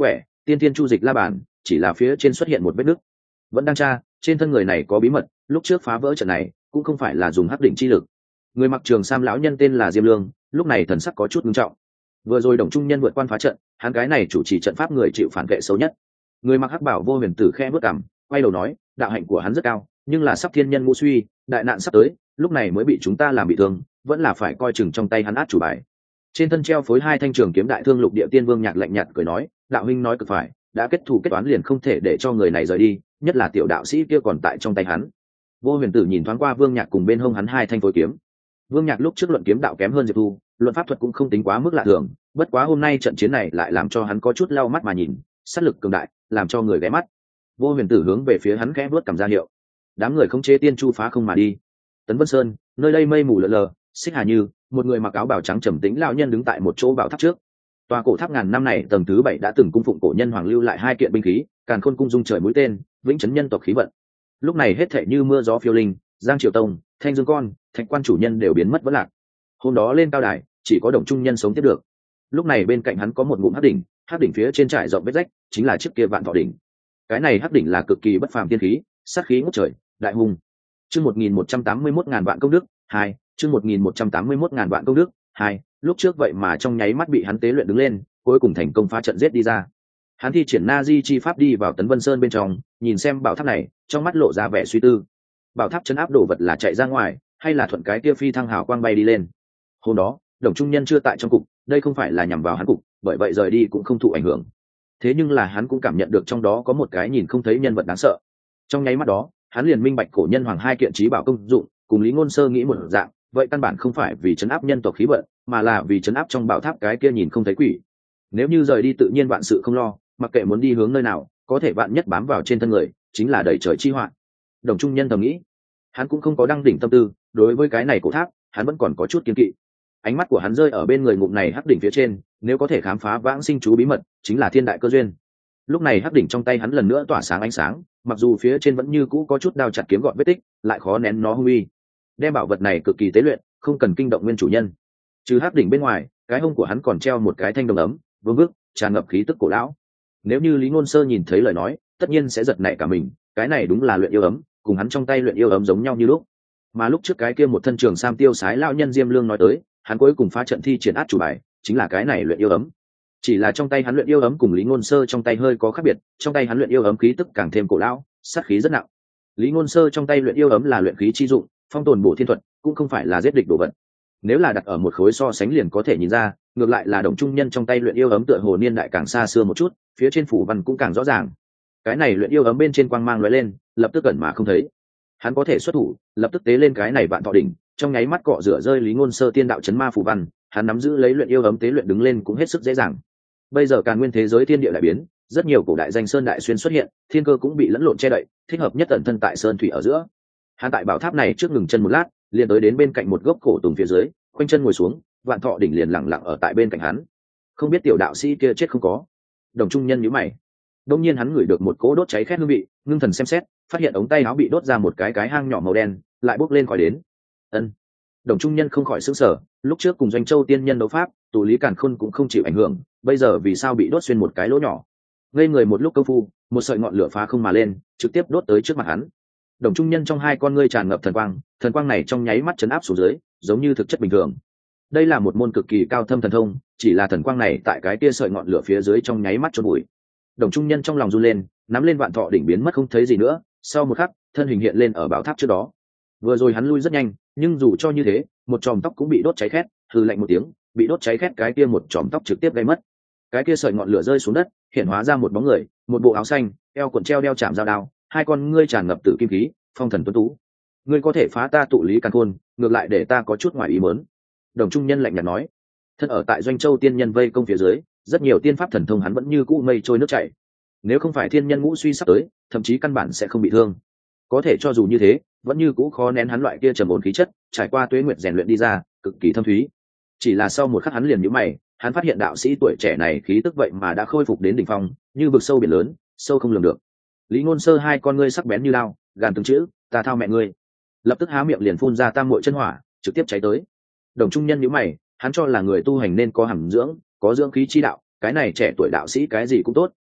tiên tiên chu dịch la bàn, chỉ là phía trên xuất hiện một vết nứt. Vẫn đang tra, trên thân người này có bí mật, lúc trước phá vỡ trận này cũng không phải là dùng hắc đỉnh chi lực. Người mặc trường sam lão nhân tên là Diêm Lương, lúc này thần sắc có chút nghiêm trọng. Vừa rồi Đồng Trung Nhân vượt quan phá trận, hắn cái này chủ trì trận pháp người chịu phản vệ xấu nhất. Người mặc hắc bảo Vô Huyền Tử khe bước cằm, quay đầu nói, đạo hạnh của hắn rất cao, nhưng là sắp thiên nhân ngũ suy, đại nạn sắp tới, lúc này mới bị chúng ta làm bị thương, vẫn là phải coi chừng trong tay hắn át chủ bài. Trên thân treo phối hai thanh trường kiếm đại thương lục địa tiên vương Nhạc lạnh nhạt cười nói, đạo huynh nói cực phải, đã kết thù kết toán liền không thể để cho người này rời đi, nhất là tiểu đạo sĩ kia còn tại trong tay hắn. Vô Huyền Tử nhìn thoáng qua Vương Nhạc cùng bên hông hắn hai thanh phối kiếm. Vương Nhạc lúc trước luận kiếm đạo kém hơn Diệp Thu, luận pháp thuật cũng không tính quá mức lạ thường, bất quá hôm nay trận chiến này lại làm cho hắn có chút lau mắt mà nhìn, sát lực cường đại, làm cho người ghé mắt. Vô Huyền Tử hướng về phía hắn khẽ vuốt cầm ra hiệu. Đám người khống chế tiên chu phá không mà đi. Tấn Vân Sơn, nơi đây mây mù lờ lờ, Xích Hà Như, một người mặc áo bào trắng trầm tĩnh lão nhân đứng tại một chỗ bảo tháp trước. Tòa cổ tháp ngàn năm này tầng thứ 7 đã từng cung phụng cổ nhân hoàng lưu lại hai kiện binh khí, Càn Khôn cung dung trời mũi tên, Vĩnh Chấn nhân tộc khí vận. Lúc này hết thảy như mưa gió phiêu linh, Giang Triều Tông, Thanh Dương con, Thạch Quan chủ nhân đều biến mất vẫn lạc. Hôm đó lên cao đài, chỉ có Đồng Trung Nhân sống tiếp được. Lúc này bên cạnh hắn có một ngụm hắc đỉnh phía trên trải rộng vết rách, chính là chiếc kia Vạn Thọ đỉnh. Cái này hắc đỉnh là cực kỳ bất phàm tiên khí, sát khí ngút trời, đại hùng. Chương 1181 ngàn vạn công đức, 2, chương 1181 ngàn vạn công đức, 2, lúc trước vậy mà trong nháy mắt bị hắn tế luyện đứng lên, cuối cùng thành công phá trận giết đi ra. Hắn thi triển Na Di chi pháp đi vào Tấn Vân Sơn bên trong, nhìn xem bảo tháp này, trong mắt lộ ra vẻ suy tư. Bảo tháp chấn áp đồ vật là chạy ra ngoài, hay là thuận cái kia phi thăng hào quang bay đi lên? Hôm đó, Đồng Trung Nhân chưa tại trong cục, đây không phải là nhằm vào hắn cục, bởi vậy rời đi cũng không thụ ảnh hưởng. Thế nhưng là hắn cũng cảm nhận được trong đó có một cái nhìn không thấy nhân vật đáng sợ. Trong nháy mắt đó, hắn liền minh bạch cổ nhân hoàng hai kiện trí bảo công dụng, cùng Lý Ngôn Sơ nghĩ một dạng, vậy căn bản không phải vì trấn áp nhân tộc khí vận, mà là vì trấn áp trong bảo tháp cái kia nhìn không thấy quỷ. Nếu như rời đi tự nhiên vạn sự không lo, mặc kệ muốn đi hướng nơi nào, có thể vạn nhất bám vào trên thân người, chính là đầy trời chi họa. Đồng Trung Nhân thầm nghĩ, hắn cũng không có đăng đỉnh tâm tư, đối với cái này cổ tháp, hắn vẫn còn có chút kiêng kỵ. Ánh mắt của hắn rơi ở bên người ngụm này hắc đỉnh phía trên, nếu có thể khám phá vãng sinh chú bí mật, chính là thiên đại cơ duyên. Lúc này hắc đỉnh trong tay hắn lần nữa tỏa sáng ánh sáng, mặc dù phía trên vẫn như cũ có chút đao chặt kiếm gọt vết tích, lại khó nén nó hung uy. Đem bảo vật này cực kỳ tế luyện, không cần kinh động nguyên chủ nhân. Trừ hắc đỉnh bên ngoài, cái hông của hắn còn treo một cái thanh đồng ấm, vương vức, tràn ngập khí tức cổ lão. Nếu như Lý Ngôn Sơ nhìn thấy lời nói, tất nhiên sẽ giật nảy cả mình, cái này đúng là luyện yêu ấm, cùng hắn trong tay luyện yêu ấm giống nhau như lúc. Mà lúc trước cái kia một thân trường sam tiêu sái lão nhân Diêm Lương nói tới, hắn cuối cùng phá trận thi triển át chủ bài, chính là cái này luyện yêu ấm. Chỉ là trong tay hắn luyện yêu ấm cùng Lý Ngôn Sơ trong tay hơi có khác biệt, trong tay hắn luyện yêu ấm khí tức càng thêm cổ lão, sát khí rất nặng. Lý Ngôn Sơ trong tay luyện yêu ấm là luyện khí chi dụng, phong tồn bổ thiên thuật, cũng không phải là giết địch đồ vật. Nếu là đặt ở một khối so sánh liền có thể nhìn ra, ngược lại là Đồng Trung Nhân trong tay luyện yêu ấm tựa hồ niên đại càng xa xưa một chút, phía trên phủ văn cũng càng rõ ràng. Cái này luyện yêu ấm bên trên quang mang lóe lên, lập tức ẩn mà không thấy. Hắn có thể xuất thủ, lập tức tế lên cái này Vạn Thọ đỉnh, trong nháy mắt cọ rửa rơi Lý Ngôn Sơ tiên đạo chấn ma phủ văn, hắn nắm giữ lấy luyện yêu ấm tế luyện đứng lên cũng hết sức dễ dàng. Bây giờ Càn Nguyên thế giới thiên địa đại biến, rất nhiều cổ đại danh sơn đại xuyên xuất hiện, thiên cơ cũng bị lẫn lộn che đậy, thích hợp nhất ẩn thân tại sơn thủy ở giữa. Hắn tại bảo tháp này trước ngừng chân một lát, liền tới đến bên cạnh một gốc cổ tùng phía dưới, khoanh chân ngồi xuống, Vạn Thọ đỉnh liền lặng lặng ở tại bên cạnh hắn. Không biết tiểu đạo sĩ kia chết không có? Đồng Trung Nhân nhíu mày. Đột nhiên hắn ngửi được một cỗ đốt cháy khét hương vị, ngưng thần xem xét, phát hiện ống tay áo bị đốt ra một cái hang nhỏ màu đen, lại bốc lên khói đến. Ân. Đồng Trung Nhân không khỏi sửng sở, lúc trước cùng Doanh Châu tiên nhân đấu pháp, tụ lý Càn Khôn cũng không chịu ảnh hưởng, bây giờ vì sao bị đốt xuyên một cái lỗ nhỏ? Ngây người một lúc công phu, một sợi ngọn lửa phá không mà lên, trực tiếp đốt tới trước mặt hắn. Đồng Trung Nhân trong hai con ngươi tràn ngập thần quang này trong nháy mắt chấn áp xuống dưới, giống như thực chất bình thường. Đây là một môn cực kỳ cao thâm thần thông, chỉ là thần quang này tại cái kia sợi ngọn lửa phía dưới trong nháy mắt chôn bụi. Đồng Trung Nhân trong lòng run lên, nắm lên Vạn Thọ đỉnh biến mất không thấy gì nữa, sau một khắc, thân hình hiện lên ở bảo tháp trước đó. Vừa rồi hắn lui rất nhanh, nhưng dù cho như thế, một chòm tóc cũng bị đốt cháy khét, hừ lạnh một tiếng, bị đốt cháy khét cái kia một chòm tóc trực tiếp gây mất. Cái kia sợi ngọn lửa rơi xuống đất, hiện hóa ra một bóng người, một bộ áo xanh, eo cuộn treo đeo chạm dao đao, hai con ngươi tràn ngập tử kim khí, phong thần tuấn tú. Ngươi có thể phá ta tụ lý Càn Khôn, ngược lại để ta có chút ngoài ý muốn. Đồng Trung Nhân lạnh nhạt nói. Thân ở tại Doanh Châu tiên nhân vây công phía dưới, rất nhiều tiên pháp thần thông hắn vẫn như cũ mây trôi nước chảy. Nếu không phải thiên nhân ngũ suy sắp tới, thậm chí căn bản sẽ không bị thương. Có thể cho dù như thế, vẫn như cũ khó nén hắn loại kia trầm ổn khí chất, trải qua tuế nguyệt rèn luyện đi ra, cực kỳ thâm thúy. Chỉ là sau một khắc hắn liền nhíu mày, hắn phát hiện đạo sĩ tuổi trẻ này khí tức vậy mà đã khôi phục đến đỉnh phong, như vực sâu biển lớn, sâu không lường được. Lý Ngôn Sơ hai con ngươi sắc bén như lao, gàn từng chữ, ta thao mẹ ngươi. Lập tức há miệng liền phun ra tam muội chân hỏa, trực tiếp cháy tới. Đồng Trung Nhân nhíu mày, hắn cho là người tu hành nên có hàm dưỡng, có dưỡng khí chi đạo, cái này trẻ tuổi đạo sĩ cái gì cũng tốt,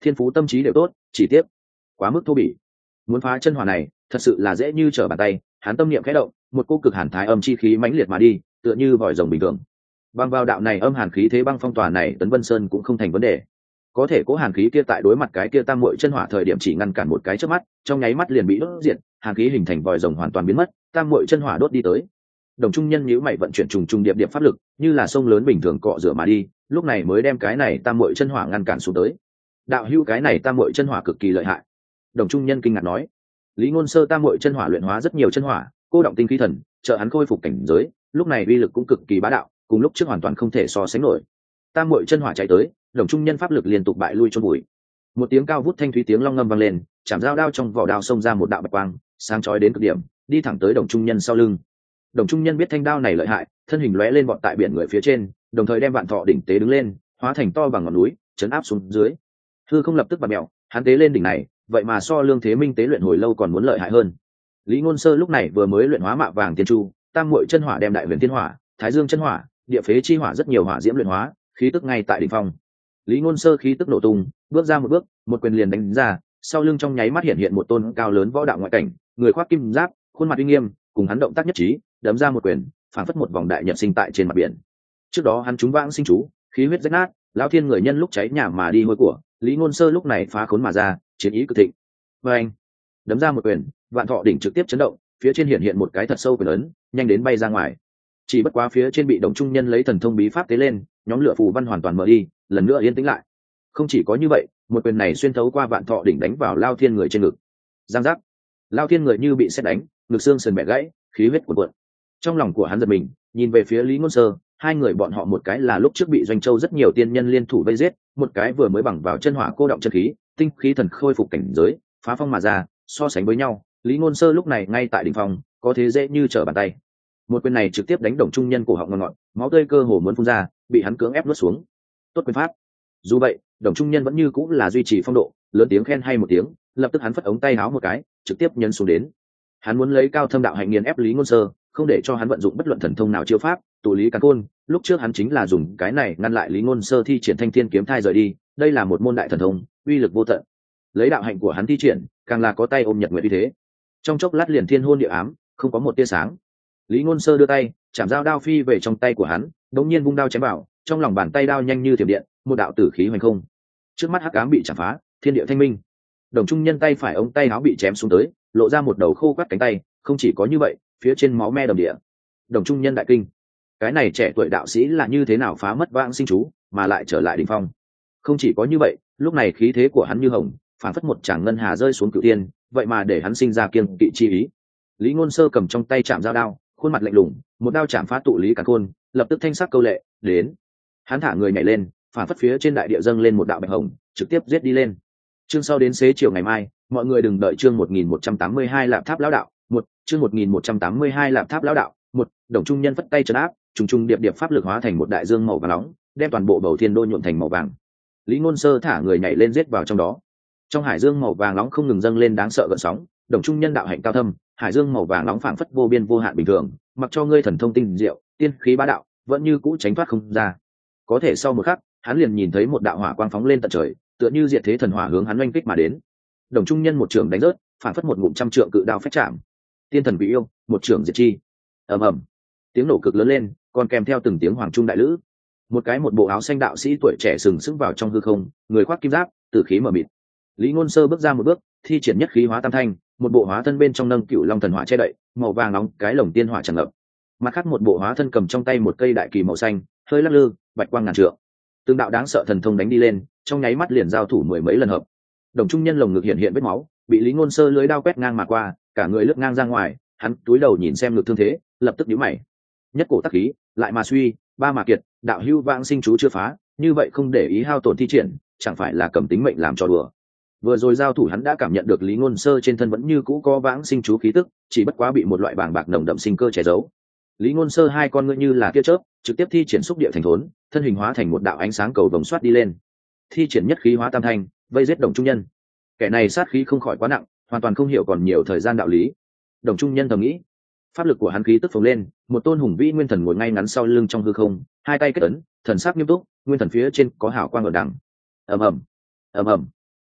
thiên phú tâm trí đều tốt, chỉ tiếc quá mức thô bỉ. Muốn phá chân hỏa này thật sự là dễ như trở bàn tay. Hắn tâm niệm khẽ động, một cô cực hàn thái âm chi khí mãnh liệt mà đi, tựa như vòi rồng bình thường. Băng vào đạo này âm hàn khí thế băng phong tỏa này, Tấn Vân Sơn cũng không thành vấn đề. Có thể cố hàn khí kia tại đối mặt cái kia tam muội chân hỏa thời điểm chỉ ngăn cản một cái chớp mắt, trong nháy mắt liền bị đốt diệt, hàn khí hình thành vòi rồng hoàn toàn biến mất, tam muội chân hỏa đốt đi tới. Đồng Trung Nhân nhíu mày vận chuyển trùng trùng điệp điệp pháp lực, như là sông lớn bình thường cọ rửa mà đi, lúc này mới đem cái này tam muội chân hỏa ngăn cản xuống tới. Đạo hữu, cái này tam muội chân hỏa cực kỳ lợi hại. Đồng Trung Nhân kinh ngạc nói. Lý Ngôn Sơ tam muội chân hỏa luyện hóa rất nhiều chân hỏa, cô động tinh khí thần, trợ hắn khôi phục cảnh giới, lúc này uy lực cũng cực kỳ bá đạo, cùng lúc trước hoàn toàn không thể so sánh nổi. Tam muội chân hỏa chạy tới, Đồng Trung Nhân pháp lực liên tục bại lui chôn bụi. Một tiếng cao vút thanh thúy tiếng long ngâm vang lên, chạm dao đao trong vỏ đao xông ra một đạo bạch quang, sáng chói đến cực điểm, đi thẳng tới Đồng Trung Nhân sau lưng. Đồng Trung Nhân biết thanh đao này lợi hại, thân hình lóe lên vọt tại biển người phía trên, đồng thời đem vạn thọ đỉnh tế đứng lên, hóa thành to bằng ngọn núi, chấn áp xuống dưới. Hư không lập tức bạt mèo, hắn tế lên đỉnh này, vậy mà so Lương Thế Minh tế luyện hồi lâu còn muốn lợi hại hơn. Lý Ngôn Sơ lúc này vừa mới luyện hóa Mạ Vàng Tiên Chu, tam muội chân hỏa đem Đại Huyền Thiên Hỏa, Thái Dương chân hỏa, Địa Phế chi hỏa rất nhiều hỏa diễm luyện hóa, khí tức ngay tại đỉnh phong. Lý Ngôn Sơ khí tức nổ tung, bước ra một bước, một quyền liền đánh ra, sau lưng trong nháy mắt hiện một tôn cao lớn võ đạo ngoại cảnh, người khoác kim giáp, khuôn mặt uy nghiêm, cùng hắn động tác nhất trí, đấm ra một quyền, phảng phất một vòng đại nhật sinh tại trên mặt biển. Trước đó hắn trúng vãng sinh chú, khí huyết rách nát, lão thiên người nhân lúc cháy nhà mà đi hôi của, Lý Ngôn Sơ lúc này phá khốn mà ra, chiến ý cực thịnh. Và anh đấm ra một quyền, vạn thọ đỉnh trực tiếp chấn động, phía trên hiện một cái thật sâu quyền ấn, nhanh đến bay ra ngoài. Chỉ bất quá phía trên bị Đồng Trung Nhân lấy thần thông bí pháp tế lên, nhóm lửa phù văn hoàn toàn mở đi, lần nữa yên tĩnh lại. Không chỉ có như vậy, một quyền này xuyên thấu qua vạn thọ đỉnh đánh vào Lao Thiên người trên ngực. Giang giác, Lao Thiên người như bị sét đánh, ngực xương sườn bẻ gãy, khí huyết cuồn cuộn. Trong lòng của hắn giật mình, nhìn về phía Lý Ngôn Sơ, hai người bọn họ một cái là lúc trước bị Doanh Châu rất nhiều tiên nhân liên thủ vây giết, một cái vừa mới bằng vào chân hỏa cô động chân khí, tinh khí thần khôi phục cảnh giới, phá phong mà ra. So sánh với nhau, Lý Ngôn Sơ lúc này ngay tại đỉnh phong, có thế dễ như trở bàn tay. Một quyền này trực tiếp đánh Đồng Trung Nhân cổ họng ngọt ngọt, máu tươi cơ hồ muốn phun ra, bị hắn cưỡng ép nuốt xuống. Tốt quyền pháp. Dù vậy, Đồng Trung Nhân vẫn như cũng là duy trì phong độ, lớn tiếng khen hay một tiếng, lập tức hắn phất ống tay áo một cái, trực tiếp nhấn xuống đến. Hắn muốn lấy cao thâm đạo hạnh nghiền ép Lý Ngôn Sơ, không để cho hắn vận dụng bất luận thần thông nào chiêu pháp, tụ lý càn khôn. Lúc trước hắn chính là dùng cái này ngăn lại Lý Ngôn Sơ thi triển Thanh Thiên kiếm thai rời đi, đây là một môn đại thần thông, uy lực vô tận. Lấy đạo hạnh của hắn thi triển, càng là có tay ôm nhật nguyệt uy thế. Trong chốc lát liền thiên hôn địa ám, không có một tia sáng. Lý Ngôn Sơ đưa tay, chạm dao đao phi về trong tay của hắn, đống nhiên vung đao chém vào, trong lòng bàn tay đao nhanh như thiểm điện, một đạo tử khí hoành không. Trước mắt hắc ám bị chạm phá, thiên địa thanh minh. Đồng Trung Nhân tay phải ống tay áo bị chém xuống tới, lộ ra một đầu khô quắt cánh tay, không chỉ có như vậy, phía trên máu me đầm địa. Đồng Trung Nhân đại kinh, cái này trẻ tuổi đạo sĩ là như thế nào phá mất vãng sinh chú, mà lại trở lại đỉnh phong. Không chỉ có như vậy, lúc này khí thế của hắn như hồng, phản phất một tràng ngân hà rơi xuống cửu tiên, vậy mà để hắn sinh ra kiêng kỵ chi ý. Lý Ngôn Sơ cầm trong tay chạm dao đao, khuôn mặt lạnh lùng, một đao chạm phá tụ lý càn khôn, lập tức thanh sắc câu lệ đến. Hắn thả người nhảy lên, phản phất phía trên đại địa dâng lên một đạo bạch hồng, trực tiếp giết đi lên. Chương sau đến xế chiều ngày mai, mọi người đừng đợi chương 1182 Lạp Tháp lão đạo, chương 1182 Lạp Tháp lão đạo, Đồng Trung Nhân vất tay trấn áp, trùng trùng điệp điệp pháp lực hóa thành một đại dương màu vàng nóng, đem toàn bộ bầu thiên đô nhuộm thành màu vàng. Lý Ngôn Sơ thả người nhảy lên giết vào trong đó. Trong hải dương màu vàng nóng không ngừng dâng lên đáng sợ gợn sóng, Đồng Trung Nhân đạo hạnh cao thâm, hải dương màu vàng nóng phảng phất vô biên vô hạn bình thường, mặc cho ngươi thần thông tinh diệu, tiên khí bá đạo, vẫn như cũ tránh thoát không ra. Có thể sau một khắc, hắn liền nhìn thấy một đạo hỏa quang phóng lên tận trời, tựa như diệt thế thần hỏa hướng hắn oanh kích mà đến. Đồng Trung Nhân một trường đánh rớt, phảng phất một ngụm trăm trượng cự đao phách chạm. Tiên thần bị yêu, một trường diệt chi. Ầm ầm, tiếng nổ cực lớn lên, còn kèm theo từng tiếng hoàng trung đại lữ. Một bộ áo xanh đạo sĩ tuổi trẻ sừng sững vào trong hư không, người khoác kim giáp, tử khí mờ mịt. Lý Ngôn Sơ bước ra một bước, thi triển nhất khí hóa tam thanh, một bộ hóa thân bên trong nâng cựu long thần hỏa che đậy, màu vàng nóng cái lồng tiên hỏa tràn ngập. Mặt khác một bộ hóa thân cầm trong tay một cây đại kỳ màu xanh, hơi lắc lư, bạch quang ngàn trượng. Từng đạo đáng sợ thần thông đánh đi lên, trong nháy mắt liền giao thủ mười mấy lần hợp. Đồng Trung Nhân lồng ngực hiện vết máu, bị Lý Ngôn Sơ lưỡi đao quét ngang mà qua, cả người lướt ngang ra ngoài, hắn cúi đầu nhìn xem ngực thương thế, lập tức nhíu mày. Nhất cổ tắc khí, lại mà suy, ba mà kiệt, đạo hưu vãng sinh chú chưa phá, như vậy không để ý hao tổn thi triển, chẳng phải là cầm tính mệnh làm trò đùa. Vừa rồi giao thủ hắn đã cảm nhận được Lý Ngôn Sơ trên thân vẫn như cũ có vãng sinh chú khí tức, chỉ bất quá bị một loại bàng bạc nồng đậm sinh cơ che giấu. Lý Ngôn Sơ hai con ngươi như là tia chớp, trực tiếp thi triển xúc địa thành thốn, thân hình hóa thành một đạo ánh sáng cầu vồng xoát đi lên. Thi triển nhất khí hóa tam thanh, vây giết Đồng Trung Nhân. Kẻ này sát khí không khỏi quá nặng, hoàn toàn không hiểu còn nhiều thời gian đạo lý. Đồng Trung Nhân thầm nghĩ, pháp lực của hắn khí tức phồng lên, một tôn hùng vĩ nguyên thần ngồi ngay ngắn sau lưng trong hư không, hai tay kết ấn, thần sắc nghiêm túc, nguyên thần phía trên có hào quang ở đằng. Ầm ầm, ầm ầm.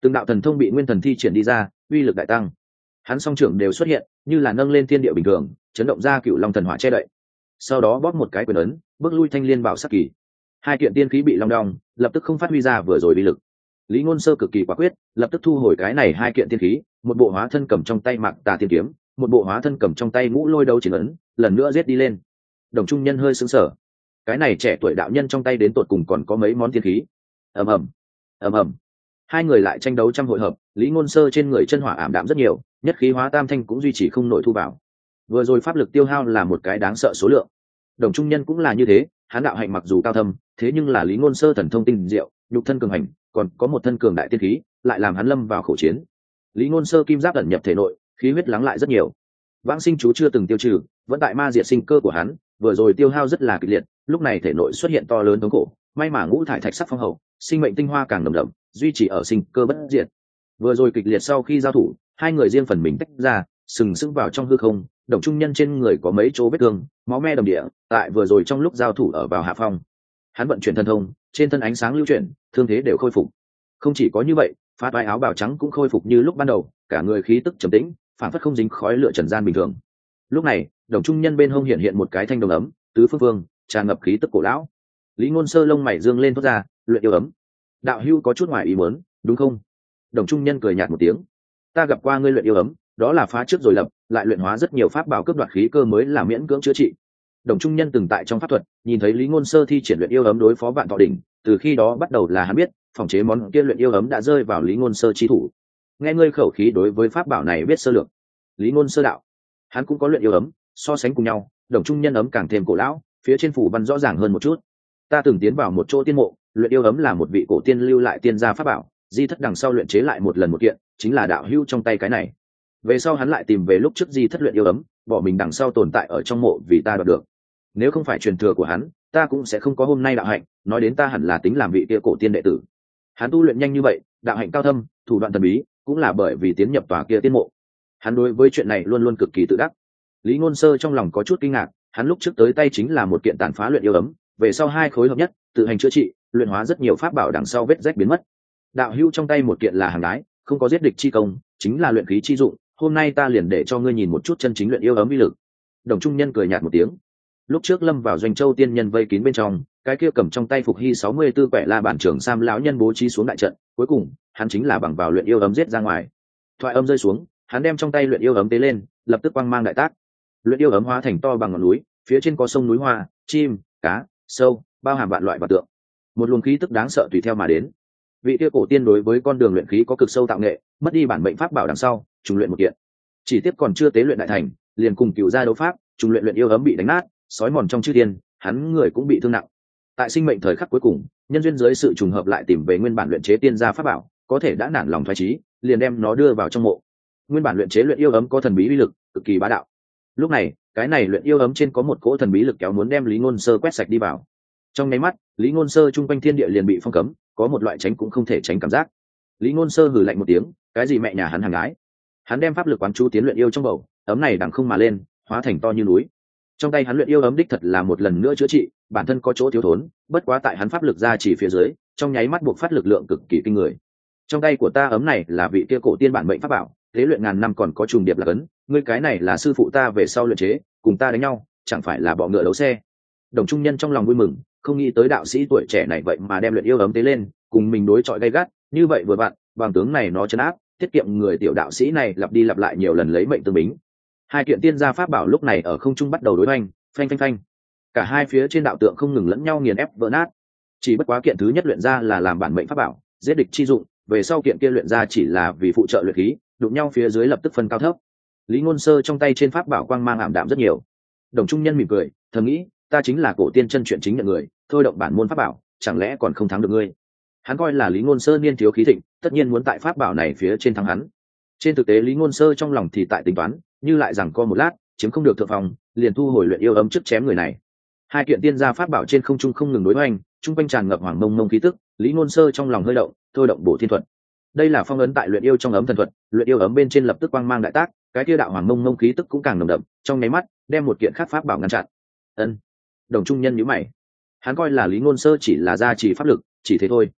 từng đạo thần thông bị nguyên thần thi triển đi ra, uy lực đại tăng. Hắn song trưởng đều xuất hiện, như là nâng lên thiên địa bình thường, chấn động ra cựu long thần hỏa che đậy. Sau đó bóp một cái quyền ấn, bước lui thanh liên bảo sắc kỳ. Hai kiện tiên khí bị long đong, lập tức không phát huy ra vừa rồi uy lực. Lý Ngôn Sơ cực kỳ quả quyết, lập tức thu hồi cái này hai kiện tiên khí, một bộ hóa thân cầm trong tay Mạc Tà tiên kiếm, một bộ hóa thân cầm trong tay Ngũ Lôi Đấu chiến ấn, lần nữa giết đi lên. Đồng Trung Nhân hơi sững sờ. Cái này trẻ tuổi đạo nhân trong tay đến tột cùng còn có mấy món tiên khí. Ầm ầm, ầm ầm. Hai người lại tranh đấu trăm hội hợp, Lý Ngôn Sơ trên người chân hỏa ảm đạm rất nhiều, nhất khí hóa tam thanh cũng duy trì không nổi thu vào. Vừa rồi pháp lực tiêu hao là một cái đáng sợ số lượng. Đồng Trung Nhân cũng là như thế, hắn đạo hạnh mặc dù cao thâm, thế nhưng là Lý Ngôn Sơ thần thông tinh diệu, nhục thân cường hành, còn có một thân cường đại tiên khí, lại làm hắn lâm vào khổ chiến. Lý Ngôn Sơ kim giáp ẩn nhập thể nội, khí huyết lắng lại rất nhiều. Vãng sinh chú chưa từng tiêu trừ, vẫn tại ma diệt sinh cơ của hắn, vừa rồi tiêu hao rất là kịch liệt, lúc này thể nội xuất hiện to lớn thống khổ, may mà ngũ thải thạch sắc phong hậu, sinh mệnh tinh hoa càng nồng đậm, duy trì ở sinh cơ bất diệt. Vừa rồi kịch liệt sau khi giao thủ, hai người riêng phần mình tách ra, sừng sững vào trong hư không. Đồng Trung Nhân trên người có mấy chỗ vết thương, máu me đầm địa, tại vừa rồi trong lúc giao thủ ở vào hạ phong. Hắn vận chuyển thần thông, trên thân ánh sáng lưu chuyển, thương thế đều khôi phục. Không chỉ có như vậy, phá toái áo bào trắng cũng khôi phục như lúc ban đầu, cả người khí tức trầm tĩnh, phản phất không dính khói lửa trần gian bình thường. Lúc này, Đồng Trung Nhân bên hông hiện một cái thanh đồng ấm, tứ phương phương, tràn ngập khí tức cổ lão. Lý Ngôn Sơ lông mày dương lên thốt ra, luyện yêu ấm. Đạo hữu có chút ngoài ý muốn, đúng không? Đồng Trung Nhân cười nhạt một tiếng. Ta gặp qua ngươi luyện yêu ấm, đó là phá trước rồi lập, lại luyện hóa rất nhiều pháp bảo cướp đoạt khí cơ mới là miễn cưỡng chữa trị. Đồng Trung Nhân từng tại trong pháp thuật nhìn thấy Lý Ngôn Sơ thi triển luyện yêu ấm đối phó Vạn Thọ đỉnh, từ khi đó bắt đầu là hắn biết phòng chế món kia luyện yêu ấm đã rơi vào Lý Ngôn Sơ chi thủ. Nghe ngươi khẩu khí đối với pháp bảo này biết sơ lược. Lý Ngôn Sơ đạo, hắn cũng có luyện yêu ấm, so sánh cùng nhau, Đồng Trung Nhân ấm càng thêm cổ lão, phía trên phủ văn rõ ràng hơn một chút. Ta từng tiến vào một chỗ tiên mộ, luyện yêu ấm là một vị cổ tiên lưu lại tiên gia pháp bảo, di thất đằng sau luyện chế lại một lần một kiện, chính là đạo hữu trong tay cái này. Về sau hắn lại tìm về lúc trước di thất luyện yêu ấm, bỏ mình đằng sau tồn tại ở trong mộ vì ta đoạt được. Nếu không phải truyền thừa của hắn, ta cũng sẽ không có hôm nay đạo hạnh, nói đến ta hẳn là tính làm vị kia cổ tiên đệ tử. Hắn tu luyện nhanh như vậy, đạo hạnh cao thâm, thủ đoạn thần bí, cũng là bởi vì tiến nhập tòa kia tiên mộ. Hắn đối với chuyện này luôn luôn cực kỳ tự đắc. Lý Ngôn Sơ trong lòng có chút kinh ngạc, hắn lúc trước tới tay chính là một kiện tàn phá luyện yêu ấm, về sau hai khối hợp nhất, tự hành chữa trị, luyện hóa rất nhiều pháp bảo đằng sau vết rách biến mất. Đạo hữu trong tay một kiện là hàng đái, không có giết địch chi công, chính là luyện khí chi dụng, hôm nay ta liền để cho ngươi nhìn một chút chân chính luyện yêu ấm uy lực. Đồng Trung Nhân cười nhạt một tiếng. Lúc trước lâm vào doanh châu tiên nhân vây kín bên trong, cái kia cầm trong tay phục hy 64 quẻ la bản trưởng sam lão nhân bố trí xuống đại trận, cuối cùng hắn chính là bằng vào luyện yêu ấm giết ra ngoài. Thoại âm rơi xuống, hắn đem trong tay luyện yêu ấm tế lên, lập tức quang mang đại tác. Luyện yêu ấm hóa thành to bằng ngọn núi, phía trên có sông núi hoa, chim, cá, sâu, bao hàm vạn loại vật tượng. Một luồng khí tức đáng sợ tùy theo mà đến. Vị kia cổ tiên đối với con đường luyện khí có cực sâu tạo nghệ, mất đi bản mệnh pháp bảo đằng sau, trùng luyện một kiện. Chỉ tiếp còn chưa tế luyện đại thành, liền cùng cựu gia đấu pháp, trùng luyện yêu ấm bị đánh nát, sói mòn trong chư thiên, hắn người cũng bị thương nặng. Tại sinh mệnh thời khắc cuối cùng, nhân duyên dưới sự trùng hợp lại tìm về nguyên bản luyện chế tiên gia pháp bảo, có thể đã nản lòng thoái chí, liền đem nó đưa vào trong mộ. Nguyên bản luyện chế luyện yêu ấm có thần bí uy lực, cực kỳ bá đạo. Lúc này, cái này luyện yêu ấm trên có một cỗ thần bí lực kéo muốn đem Lý Ngôn Sơ quét sạch đi vào. Trong nháy mắt, Lý Ngôn Sơ trung quanh thiên địa liền bị phong cấm, có một loại tránh cũng không thể tránh cảm giác. Lý Ngôn Sơ hừ lạnh một tiếng, cái gì mẹ nhà hắn hàng gái? Hắn đem pháp lực quán chú tiến luyện yêu trong bầu, ấm này đằng không mà lên, hóa thành to như núi. Trong tay hắn luyện yêu ấm đích thật là một lần nữa chữa trị, bản thân có chỗ thiếu thốn, bất quá tại hắn pháp lực ra chỉ phía dưới, trong nháy mắt buộc phát lực lượng cực kỳ kinh người. Trong tay của ta ấm này là vị kia cổ tiên bản mệnh pháp bảo, tế luyện ngàn năm còn có trùng điệp là cấn, ngươi cái này là sư phụ ta về sau luyện chế, cùng ta đánh nhau, chẳng phải là bọ ngựa đấu xe. Đồng Trung Nhân trong lòng vui mừng, không nghĩ tới đạo sĩ tuổi trẻ này vậy mà đem luyện yêu ấm tế lên, cùng mình đối chọi gay gắt, như vậy vừa vặn, bằng tướng này nó trấn áp, tiết kiệm người tiểu đạo sĩ này lặp đi lặp lại nhiều lần lấy mệnh tương bính. Hai kiện tiên gia pháp bảo lúc này ở không trung bắt đầu đối hoành, phanh phanh phanh. Cả hai phía trên đạo tượng không ngừng lẫn nhau nghiền ép vỡ nát. Chỉ bất quá kiện thứ nhất luyện ra là làm bản mệnh pháp bảo, giết địch chi dụng, về sau kiện kia luyện ra chỉ là vì phụ trợ luyện khí, đụng nhau phía dưới lập tức phân cao thấp. Lý Ngôn Sơ trong tay trên pháp bảo quang mang ảm đạm rất nhiều. Đồng Trung Nhân mỉm cười, thầm nghĩ, ta chính là cổ tiên chân chuyện chính nhận người, thôi động bản môn pháp bảo, chẳng lẽ còn không thắng được ngươi? Hắn coi là Lý Ngôn Sơ niên thiếu khí thịnh, tất nhiên muốn tại pháp bảo này phía trên thắng hắn. Trên thực tế Lý Ngôn Sơ trong lòng thì tại tính toán, như lại rằng co một lát, chiếm không được thượng phòng, liền thu hồi luyện yêu ấm trước chém người này. Hai kiện tiên gia pháp bảo trên không trung không ngừng đối hoành, trung quanh tràn ngập hoàng mông mông khí tức, Lý Ngôn Sơ trong lòng hơi động, thôi động bổ thiên thuật. Đây là phong ấn tại luyện yêu trong ấm thần thuật, luyện yêu ấm bên trên lập tức quang mang đại tác, cái kia đạo hoàng mông mông khí tức cũng càng nồng đậm, trong nháy mắt đem một kiện khác pháp bảo ngăn chặn. Ân. Đồng Trung Nhân nhíu mày, hắn coi là Lý Ngôn Sơ chỉ là gia trì pháp lực, chỉ thế thôi.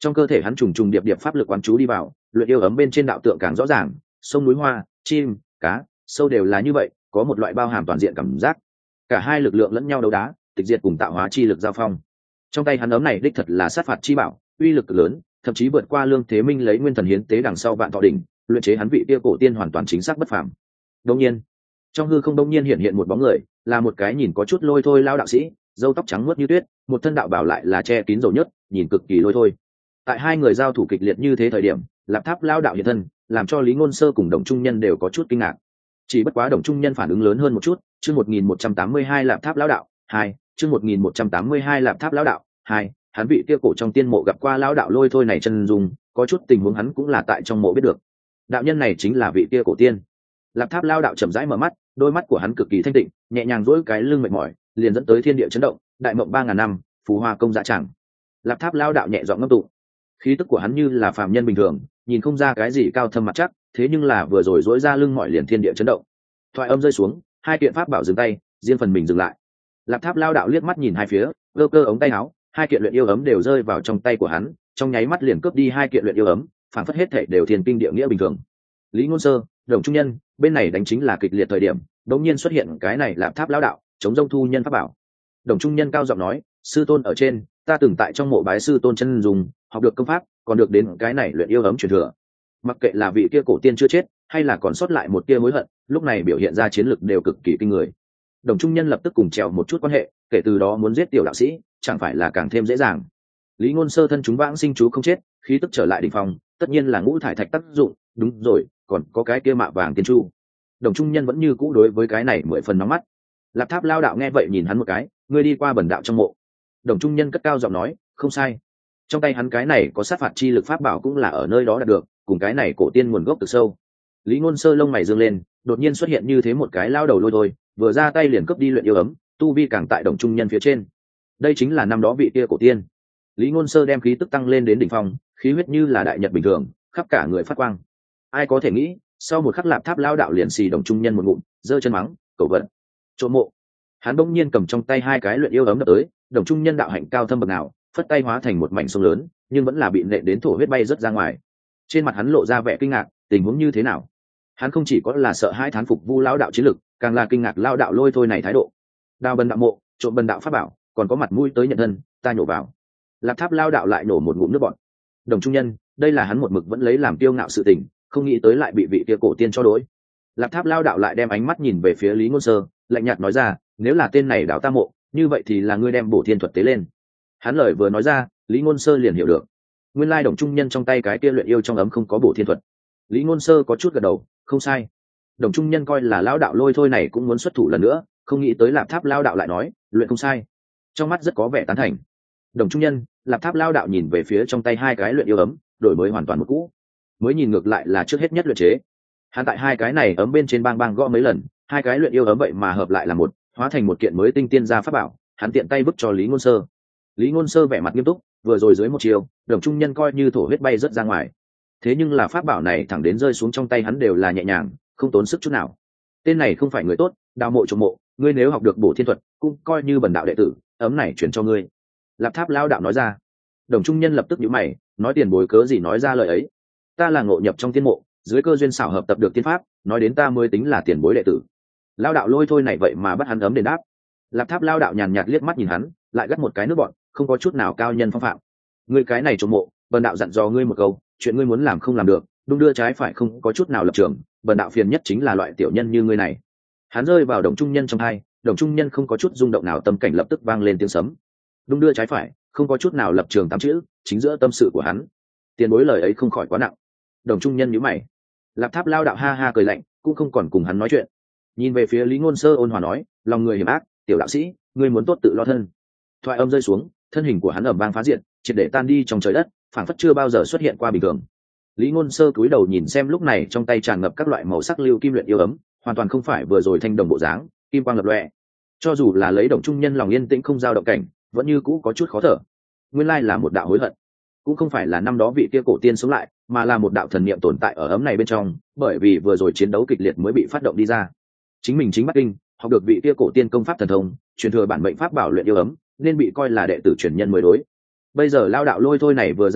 Trong cơ thể hắn trùng trùng điệp điệp pháp lực quán chú đi vào, luyện yêu ấm bên trên đạo tượng càng rõ ràng, sông núi hoa, chim, cá, sâu đều là như vậy, có một loại bao hàm toàn diện cảm giác. Cả hai lực lượng lẫn nhau đấu đá, tịch diệt cùng tạo hóa chi lực giao phong. Trong tay hắn ấm này đích thật là sát phạt chi bảo, uy lực cực lớn, thậm chí vượt qua Lương Thế Minh lấy nguyên thần hiến tế đằng sau vạn thọ đỉnh, luyện chế hắn vị kia cổ tiên hoàn toàn chính xác bất phàm. Đương nhiên, trong hư không đông nhiên hiện một bóng người, là một cái nhìn có chút lôi thôi lao đạo sĩ, râu tóc trắng muốt như tuyết, một thân đạo bảo lại là che kín dầu nhất, nhìn cực kỳ lôi thôi. Tại hai người giao thủ kịch liệt như thế thời điểm, Lạp Tháp lao đạo hiện thân, làm cho Lý Ngôn Sơ cùng Đồng Trung Nhân đều có chút kinh ngạc. Chỉ bất quá Đồng Trung Nhân phản ứng lớn hơn một chút, chương 1182 Lạp Tháp lão đạo 2, chương 1182 Lạp Tháp lão đạo 2, hắn vị kia cổ trong tiên mộ gặp qua lão đạo lôi thôi này chân dung, có chút tình huống hắn cũng là tại trong mộ biết được. Đạo nhân này chính là vị kia cổ tiên. Lạp Tháp lao đạo chậm rãi mở mắt, đôi mắt của hắn cực kỳ thanh tịnh, nhẹ nhàng duỗi cái lưng mệt mỏi, liền dẫn tới thiên địa chấn động, đại mộng 3000 năm, phù hoa công dạ chẳng. Lạp Tháp lao đạo nhẹ giọng ngâm tụng. Khí tức của hắn như là phàm nhân bình thường, nhìn không ra cái gì cao thâm mặt chắc, thế nhưng là vừa rồi duỗi ra lưng mỏi liền thiên địa chấn động. Thoại âm rơi xuống, hai kiện pháp bảo dừng tay, riêng phần mình dừng lại. Lạp Tháp lao đạo liếc mắt nhìn hai phía, cơ cơ ống tay áo, hai kiện luyện yêu ấm đều rơi vào trong tay của hắn, trong nháy mắt liền cướp đi hai kiện luyện yêu ấm, phản phất hết thảy đều thiên kinh địa nghĩa bình thường. Lý Ngôn Sơ, Đồng Trung Nhân, bên này đánh chính là kịch liệt thời điểm, đột nhiên xuất hiện cái này Lạp Tháp lão đạo, chống rông thu nhân pháp bảo. Đồng Trung Nhân cao giọng nói, sư tôn ở trên, ta từng tại trong mộ bái sư tôn chân dùng, học được công pháp, còn được đến cái này luyện yêu ấm truyền thừa. Mặc kệ là vị kia cổ tiên chưa chết, hay là còn sót lại một tia hối hận, lúc này biểu hiện ra chiến lực đều cực kỳ kinh người. Đồng Trung Nhân lập tức cùng trèo một chút quan hệ, kể từ đó muốn giết tiểu đạo sĩ, chẳng phải là càng thêm dễ dàng. Lý Ngôn Sơ thân chúng vãng sinh chú không chết, khí tức trở lại đỉnh phong, tất nhiên là ngũ thải thạch tác dụng, đúng rồi, còn có cái kia mạ vàng tiên chu. Đồng Trung Nhân vẫn như cũ đối với cái này 10 phần nóng mắt. Lạp Tháp lao đạo nghe vậy nhìn hắn một cái, ngươi đi qua bần đạo trong mộ. Đồng Trung Nhân cất cao giọng nói, không sai. Trong tay hắn cái này có sát phạt chi lực pháp bảo cũng là ở nơi đó đạt được, cùng cái này cổ tiên nguồn gốc từ sâu. Lý Ngôn Sơ lông mày dương lên, đột nhiên xuất hiện như thế một cái lao đầu lôi thôi, vừa ra tay liền cướp đi luyện yêu ấm, tu vi càng tại Đồng Trung Nhân phía trên. Đây chính là năm đó vị kia cổ tiên. Lý Ngôn Sơ đem khí tức tăng lên đến đỉnh phong, khí huyết như là đại nhật bình thường, khắp cả người phát quang. Ai có thể nghĩ, sau một khắc Lạp Tháp lao đạo liền xì Đồng Trung Nhân một ngụm, giơ chân mắng, cẩu vật, trộm mộ. Hắn bỗng nhiên cầm trong tay hai cái luyện yêu ấm đập tới, Đồng Trung Nhân đạo hạnh cao thâm bậc nào, phất tay hóa thành một mảnh sông lớn, nhưng vẫn là bị nện đến thổ huyết bay rất ra ngoài. Trên mặt hắn lộ ra vẻ kinh ngạc, tình huống như thế nào? Hắn không chỉ có là sợ hãi thán phục Vu lão đạo chiến lực, càng là kinh ngạc lao đạo lôi thôi này thái độ. Đào bần đạo mộ, trộm bần đạo pháp bảo, còn có mặt mũi tới nhận thân, ta nhổ vào. Lạp Tháp lao đạo lại nổ một ngụm nước bọt. Đồng Trung Nhân, đây là hắn một mực vẫn lấy làm kiêu ngạo sự tình, không nghĩ tới lại bị vị kia cổ tiên cho đối. Lạp Tháp lao đạo lại đem ánh mắt nhìn về phía Lý Ngôn Sơ, lạnh nhạt nói ra, nếu là tên này đào ta mộ, như vậy thì là ngươi đem bổ thiên thuật tế lên. Hắn lời vừa nói ra, Lý Ngôn Sơ liền hiểu được, nguyên lai Đồng Trung Nhân trong tay cái kia luyện yêu trong ấm không có bổ thiên thuật. Lý Ngôn Sơ có chút gật đầu, không sai. Đồng Trung Nhân coi là lão đạo lôi thôi này cũng muốn xuất thủ lần nữa, không nghĩ tới Lạp Tháp lao đạo lại nói, luyện không sai. Trong mắt rất có vẻ tán thành. Đồng Trung Nhân, Lạp Tháp lao đạo nhìn về phía trong tay hai cái luyện yêu ấm, đổi mới hoàn toàn một cũ. Mới nhìn ngược lại là trước hết nhất luyện chế. Hắn tại hai cái này ấm bên trên bang bang gõ mấy lần, hai cái luyện yêu ấm vậy mà hợp lại là một, hóa thành một kiện mới tinh tiên gia pháp bảo, hắn tiện tay vứt cho Lý Ngôn Sơ. Lý Ngôn Sơ vẻ mặt nghiêm túc, vừa rồi dưới một chiều, Đồng Trung Nhân coi như thổ huyết bay rất ra ngoài. Thế nhưng là pháp bảo này thẳng đến rơi xuống trong tay hắn đều là nhẹ nhàng, không tốn sức chút nào. Tên này không phải người tốt, đào mộ trộm mộ, ngươi nếu học được bổ thiên thuật, cũng coi như bần đạo đệ tử, ấm này chuyển cho ngươi. Lạp Tháp lao đạo nói ra. Đồng Trung Nhân lập tức nhíu mày, nói tiền bối cớ gì nói ra lời ấy? Ta là ngộ nhập trong tiên mộ, dưới cơ duyên xảo hợp tập được tiên pháp, nói đến ta mới tính là tiền bối đệ tử. Lao đạo lôi thôi này vậy mà bắt hắn ấm đền đáp. Lạp Tháp lao đạo nhàn nhạt liếc mắt nhìn hắn, lại gắt một cái nước bọn, không có chút nào cao nhân phong phạm. Ngươi cái này trộm mộ, bần đạo dặn dò ngươi một câu, chuyện ngươi muốn làm không làm được, đung đưa trái phải không có chút nào lập trường, bần đạo phiền nhất chính là loại tiểu nhân như ngươi này. Hắn rơi vào Đồng Trung Nhân trong hai, Đồng Trung Nhân không có chút rung động nào, tâm cảnh lập tức vang lên tiếng sấm. Đung đưa trái phải, không có chút nào lập trường, tám chữ chính giữa tâm sự của hắn. Tiền bối lời ấy không khỏi quá nặng. Đồng Trung Nhân nhíu mày. Lạp Tháp lao đạo ha ha cười lạnh, cũng không còn cùng hắn nói chuyện. Nhìn về phía Lý Ngôn Sơ ôn hòa nói, lòng người hiểm ác, tiểu đạo sĩ, ngươi muốn tốt tự lo thân. Thoại âm rơi xuống, thân hình của hắn ầm vang phá diện, triệt để tan đi trong trời đất, phảng phất chưa bao giờ xuất hiện qua bình thường. Lý Ngôn Sơ cúi đầu nhìn xem lúc này trong tay tràn ngập các loại màu sắc lưu kim luyện yêu ấm, hoàn toàn không phải vừa rồi thanh đồng bộ dáng, kim quang lập lòe. Cho dù là lấy Đồng Trung Nhân lòng yên tĩnh không dao động cảnh, vẫn như cũ có chút khó thở. Nguyên lai là một đạo hối hận, cũng không phải là năm đó vị kia cổ tiên sống lại, mà là một đạo thần niệm tồn tại ở ấm này bên trong, bởi vì vừa rồi chiến đấu kịch liệt mới bị phát động đi ra. Chính mình chính Bắc Kinh, học được vị kia cổ tiên công pháp thần thông, truyền thừa bản mệnh pháp bảo luyện yêu ấm, nên bị coi là đệ tử truyền nhân mới đối. Bây giờ lao đạo lôi thôi này vừa ra tay,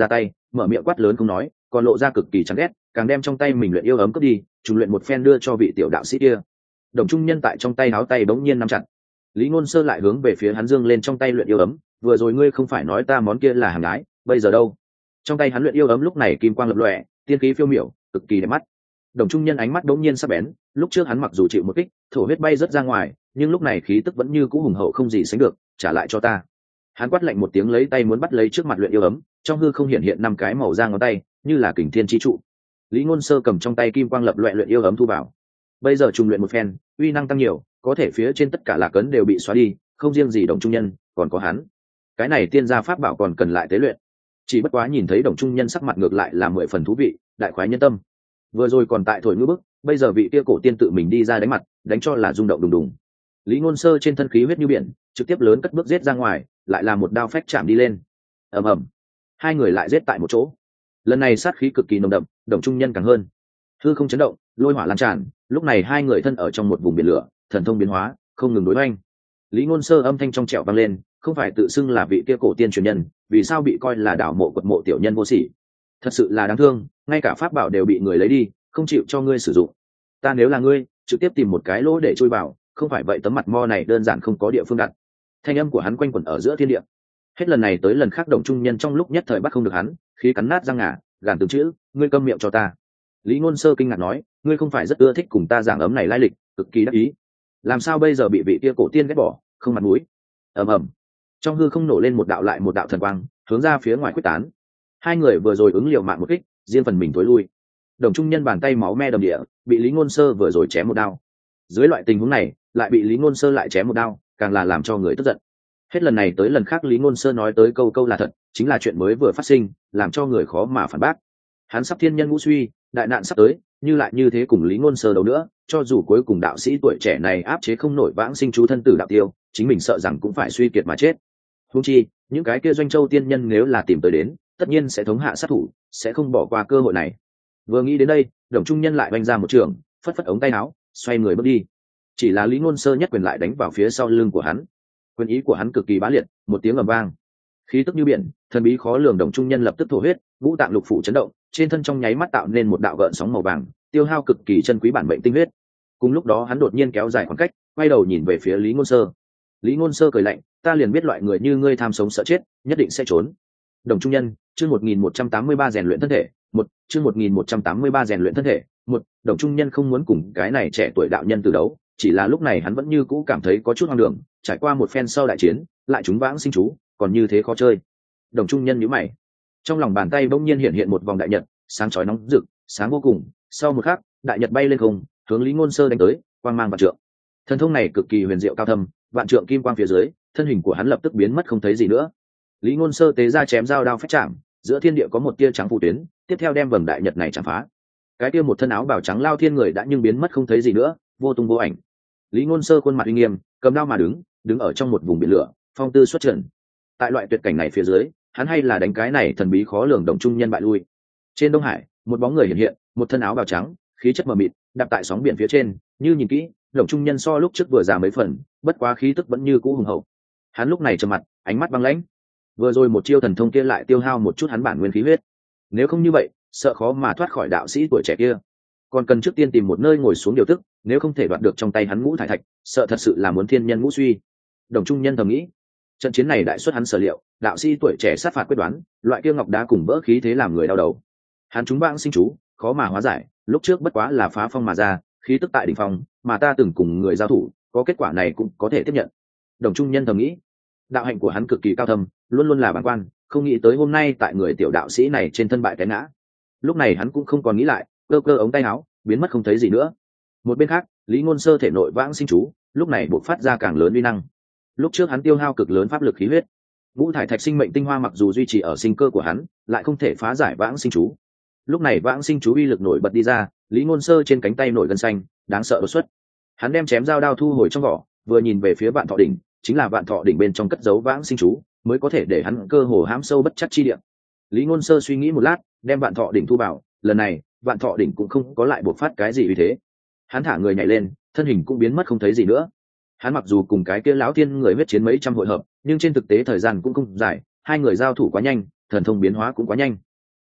mở miệng quát lớn không nói, còn lộ ra cực kỳ chán ghét, càng đem trong tay mình luyện yêu ấm cướp đi, trùng luyện một phen đưa cho vị tiểu đạo sĩ kia. Đồng trung nhân tại trong tay háo tay bỗng nhiên nắm chặt. Lý Ngôn Sơ lại hướng về phía hắn dương lên trong tay luyện yêu ấm, vừa rồi ngươi không phải nói ta món kia là hàng gái, bây giờ đâu? Trong tay hắn luyện yêu ấm lúc này kim quang lập lòe, tiên khí phiêu miểu, cực kỳ đẹp mắt. Đồng trung nhân ánh mắt đống nhiên sắc bén, lúc trước hắn mặc dù chịu một kích, thổ huyết bay rất ra ngoài, nhưng lúc này khí tức vẫn như cũ hùng hậu không gì sánh được, trả lại cho ta. Hắn quát lạnh một tiếng lấy tay muốn bắt lấy trước mặt luyện yêu ấm, trong hư không hiện hiện năm cái màu da ngón tay, như là kình thiên chi trụ. Lý Ngôn Sơ cầm trong tay kim quang lập loè luyện yêu ấm thu vào. Bây giờ trùng luyện một phen, uy năng tăng nhiều, có thể phía trên tất cả lạc ấn đều bị xóa đi, không riêng gì Đồng trung nhân, còn có hắn. Cái này tiên gia pháp bảo còn cần lại tế luyện. Chỉ bất quá nhìn thấy Đồng trung nhân sắc mặt ngược lại là 10 phần thú vị, đại khoái nhân tâm. Vừa rồi còn tại thổi ngư bức, bây giờ vị kia cổ tiên tự mình đi ra đánh mặt, đánh cho là rung động đùng đùng. Lý Ngôn Sơ trên thân khí huyết như biển, trực tiếp lớn cất bước giết ra ngoài, lại là một đao phách chạm đi lên. Ầm ầm, hai người lại giết tại một chỗ. Lần này sát khí cực kỳ nồng đậm, Đồng trung nhân càng hơn. Hư không chấn động, lôi hỏa lan tràn, lúc này hai người thân ở trong một vùng biển lửa, thần thông biến hóa, không ngừng đối hoành. Lý Ngôn Sơ âm thanh trong trẻo vang lên, không phải tự xưng là vị kia cổ tiên truyền nhân, vì sao bị coi là đảo mộ quật mộ tiểu nhân vô sỉ? Thật sự là đáng thương, ngay cả pháp bảo đều bị người lấy đi, không chịu cho ngươi sử dụng. Ta nếu là ngươi, trực tiếp tìm một cái lỗ để chui vào, không phải vậy tấm mặt mo này đơn giản không có địa phương đặt. Thanh âm của hắn quanh quẩn ở giữa thiên địa. Hết lần này tới lần khác Đồng trung nhân trong lúc nhất thời bắt không được hắn, khí cắn nát răng ngà, gàn từng chữ, ngươi câm miệng cho ta. Lý Ngôn Sơ kinh ngạc nói, ngươi không phải rất ưa thích cùng ta giảng ấm này lai lịch, cực kỳ đắc ý, làm sao bây giờ bị vị kia cổ tiên ghét bỏ, không mặt mũi. Ầm ầm, trong hư không nổ lên một đạo lại một đạo thần quang, hướng ra phía ngoài quyết tán. Hai người vừa rồi ứng liều mạng một kích, riêng phần mình tối lui. Đồng trung nhân bàn tay máu me đầm địa, bị Lý Ngôn Sơ vừa rồi chém một đao. Dưới loại tình huống này, lại bị Lý Ngôn Sơ lại chém một đao, càng là làm cho người tức giận. Hết lần này tới lần khác Lý Ngôn Sơ nói tới câu là thật, chính là chuyện mới vừa phát sinh, làm cho người khó mà phản bác. Hắn sắp thiên nhân ngũ suy, đại nạn sắp tới, như lại như thế cùng Lý Ngôn Sơ đấu nữa, cho dù cuối cùng đạo sĩ tuổi trẻ này áp chế không nổi vãng sinh chú thân tử đạo tiêu, chính mình sợ rằng cũng phải suy kiệt mà chết. Huống chi, những cái kia doanh châu tiên nhân nếu là tìm tới đến, tất nhiên sẽ thống hạ sát thủ, sẽ không bỏ qua cơ hội này. Vừa nghĩ đến đây, Đồng trung nhân lại vung ra một trường, phất phất ống tay áo, xoay người bước đi. Chỉ là Lý Ngôn Sơ nhất quyền lại đánh vào phía sau lưng của hắn. Quyền ý của hắn cực kỳ bá liệt, một tiếng ầm vang, khí tức như biển, thần bí khó lường Đồng trung nhân lập tức thổ huyết, ngũ tạng lục phủ chấn động, trên thân trong nháy mắt tạo nên một đạo gợn sóng màu vàng, tiêu hao cực kỳ chân quý bản mệnh tinh huyết. Cùng lúc đó hắn đột nhiên kéo dài khoảng cách, quay đầu nhìn về phía Lý Ngôn Sơ. Lý Ngôn Sơ cười lạnh, ta liền biết loại người như ngươi tham sống sợ chết, nhất định sẽ trốn. Đồng trung nhân, chương 1183 rèn luyện thân thể, chương 1183 rèn luyện thân thể, Đồng trung nhân không muốn cùng cái này trẻ tuổi đạo nhân từ đấu, chỉ là lúc này hắn vẫn như cũ cảm thấy có chút hoang đường, trải qua một phen sau đại chiến, lại chúng vãng sinh chú, còn như thế khó chơi. Đồng trung nhân nhíu mày, trong lòng bàn tay bỗng nhiên hiện hiện một vòng đại nhật, sáng chói nóng rực, sáng vô cùng. Sau một khắc, đại nhật bay lên không, hướng Lý Ngôn Sơ đánh tới, quang mang vạn trượng. Thần thông này cực kỳ huyền diệu cao thâm, vạn trượng kim quang phía dưới, thân hình của hắn lập tức biến mất không thấy gì nữa. Lý Ngôn Sơ tế ra chém dao đao phách chạm, giữa thiên địa có một tia trắng phủ tuyến, tiếp theo đem vầng đại nhật này chạm phá. Cái kia một thân áo bào trắng lao thiên người đã nhưng biến mất không thấy gì nữa, vô tung vô ảnh. Lý Ngôn Sơ khuôn mặt uy nghiêm, cầm đao mà đứng ở trong một vùng biển lửa, phong tư xuất trần. Tại loại tuyệt cảnh này phía dưới, hắn hay là đánh cái này thần bí khó lường Đồng trung nhân bại lui. Trên Đông Hải, một bóng người hiện hiện, một thân áo bào trắng, khí chất mờ mịt, đạp tại sóng biển phía trên, như nhìn kỹ, Đồng trung nhân so lúc trước vừa già mấy phần, bất quá khí tức vẫn như cũ hùng hậu. Hắn lúc này trầm mặt, ánh mắt băng lãnh. Vừa rồi một chiêu thần thông kia lại tiêu hao một chút hắn bản nguyên khí huyết. Nếu không như vậy, sợ khó mà thoát khỏi đạo sĩ tuổi trẻ kia. Còn cần trước tiên tìm một nơi ngồi xuống điều tức, nếu không thể đoạt được trong tay hắn ngũ thải thạch, sợ thật sự là muốn thiên nhân ngũ suy. Đồng trung nhân thầm nghĩ, trận chiến này đại xuất hắn sở liệu, đạo sĩ tuổi trẻ sát phạt quyết đoán, loại kia ngọc đá cùng vỡ khí thế làm người đau đầu. Hắn chúng vãng sinh chú, khó mà hóa giải, lúc trước bất quá là phá phong mà ra, khí tức tại đỉnh phong, mà ta từng cùng người giao thủ, có kết quả này cũng có thể tiếp nhận. Đồng trung nhân thầm nghĩ, đạo hạnh của hắn cực kỳ cao thâm, luôn luôn là bản quan, không nghĩ tới hôm nay tại người tiểu đạo sĩ này trên thân bại cái ngã. Lúc này hắn cũng không còn nghĩ lại, cơ ống tay áo, biến mất không thấy gì nữa. Một bên khác, Lý Ngôn Sơ thể nội vãng sinh chú, lúc này bộc phát ra càng lớn uy năng. Lúc trước hắn tiêu hao cực lớn pháp lực khí huyết, ngũ thải thạch sinh mệnh tinh hoa mặc dù duy trì ở sinh cơ của hắn, lại không thể phá giải vãng sinh chú. Lúc này vãng sinh chú uy lực nổi bật đi ra, Lý Ngôn Sơ trên cánh tay nổi gân xanh, đáng sợ đột xuất. Hắn đem chém dao đao thu hồi trong vỏ, vừa nhìn về phía Vạn Thọ đỉnh, chính là Vạn Thọ đỉnh bên trong cất giấu vãng sinh chú, mới có thể để hắn cơ hồ hãm sâu bất chắc chi địa. Lý Ngôn Sơ suy nghĩ một lát, đem Vạn Thọ đỉnh thu vào, lần này, Vạn Thọ đỉnh cũng không có lại bộc phát cái gì uy thế. Hắn thả người nhảy lên, thân hình cũng biến mất không thấy gì nữa. Hắn mặc dù cùng cái kia lão tiên người huyết chiến mấy trăm hội hợp, nhưng trên thực tế thời gian cũng không dài, hai người giao thủ quá nhanh, thần thông biến hóa cũng quá nhanh.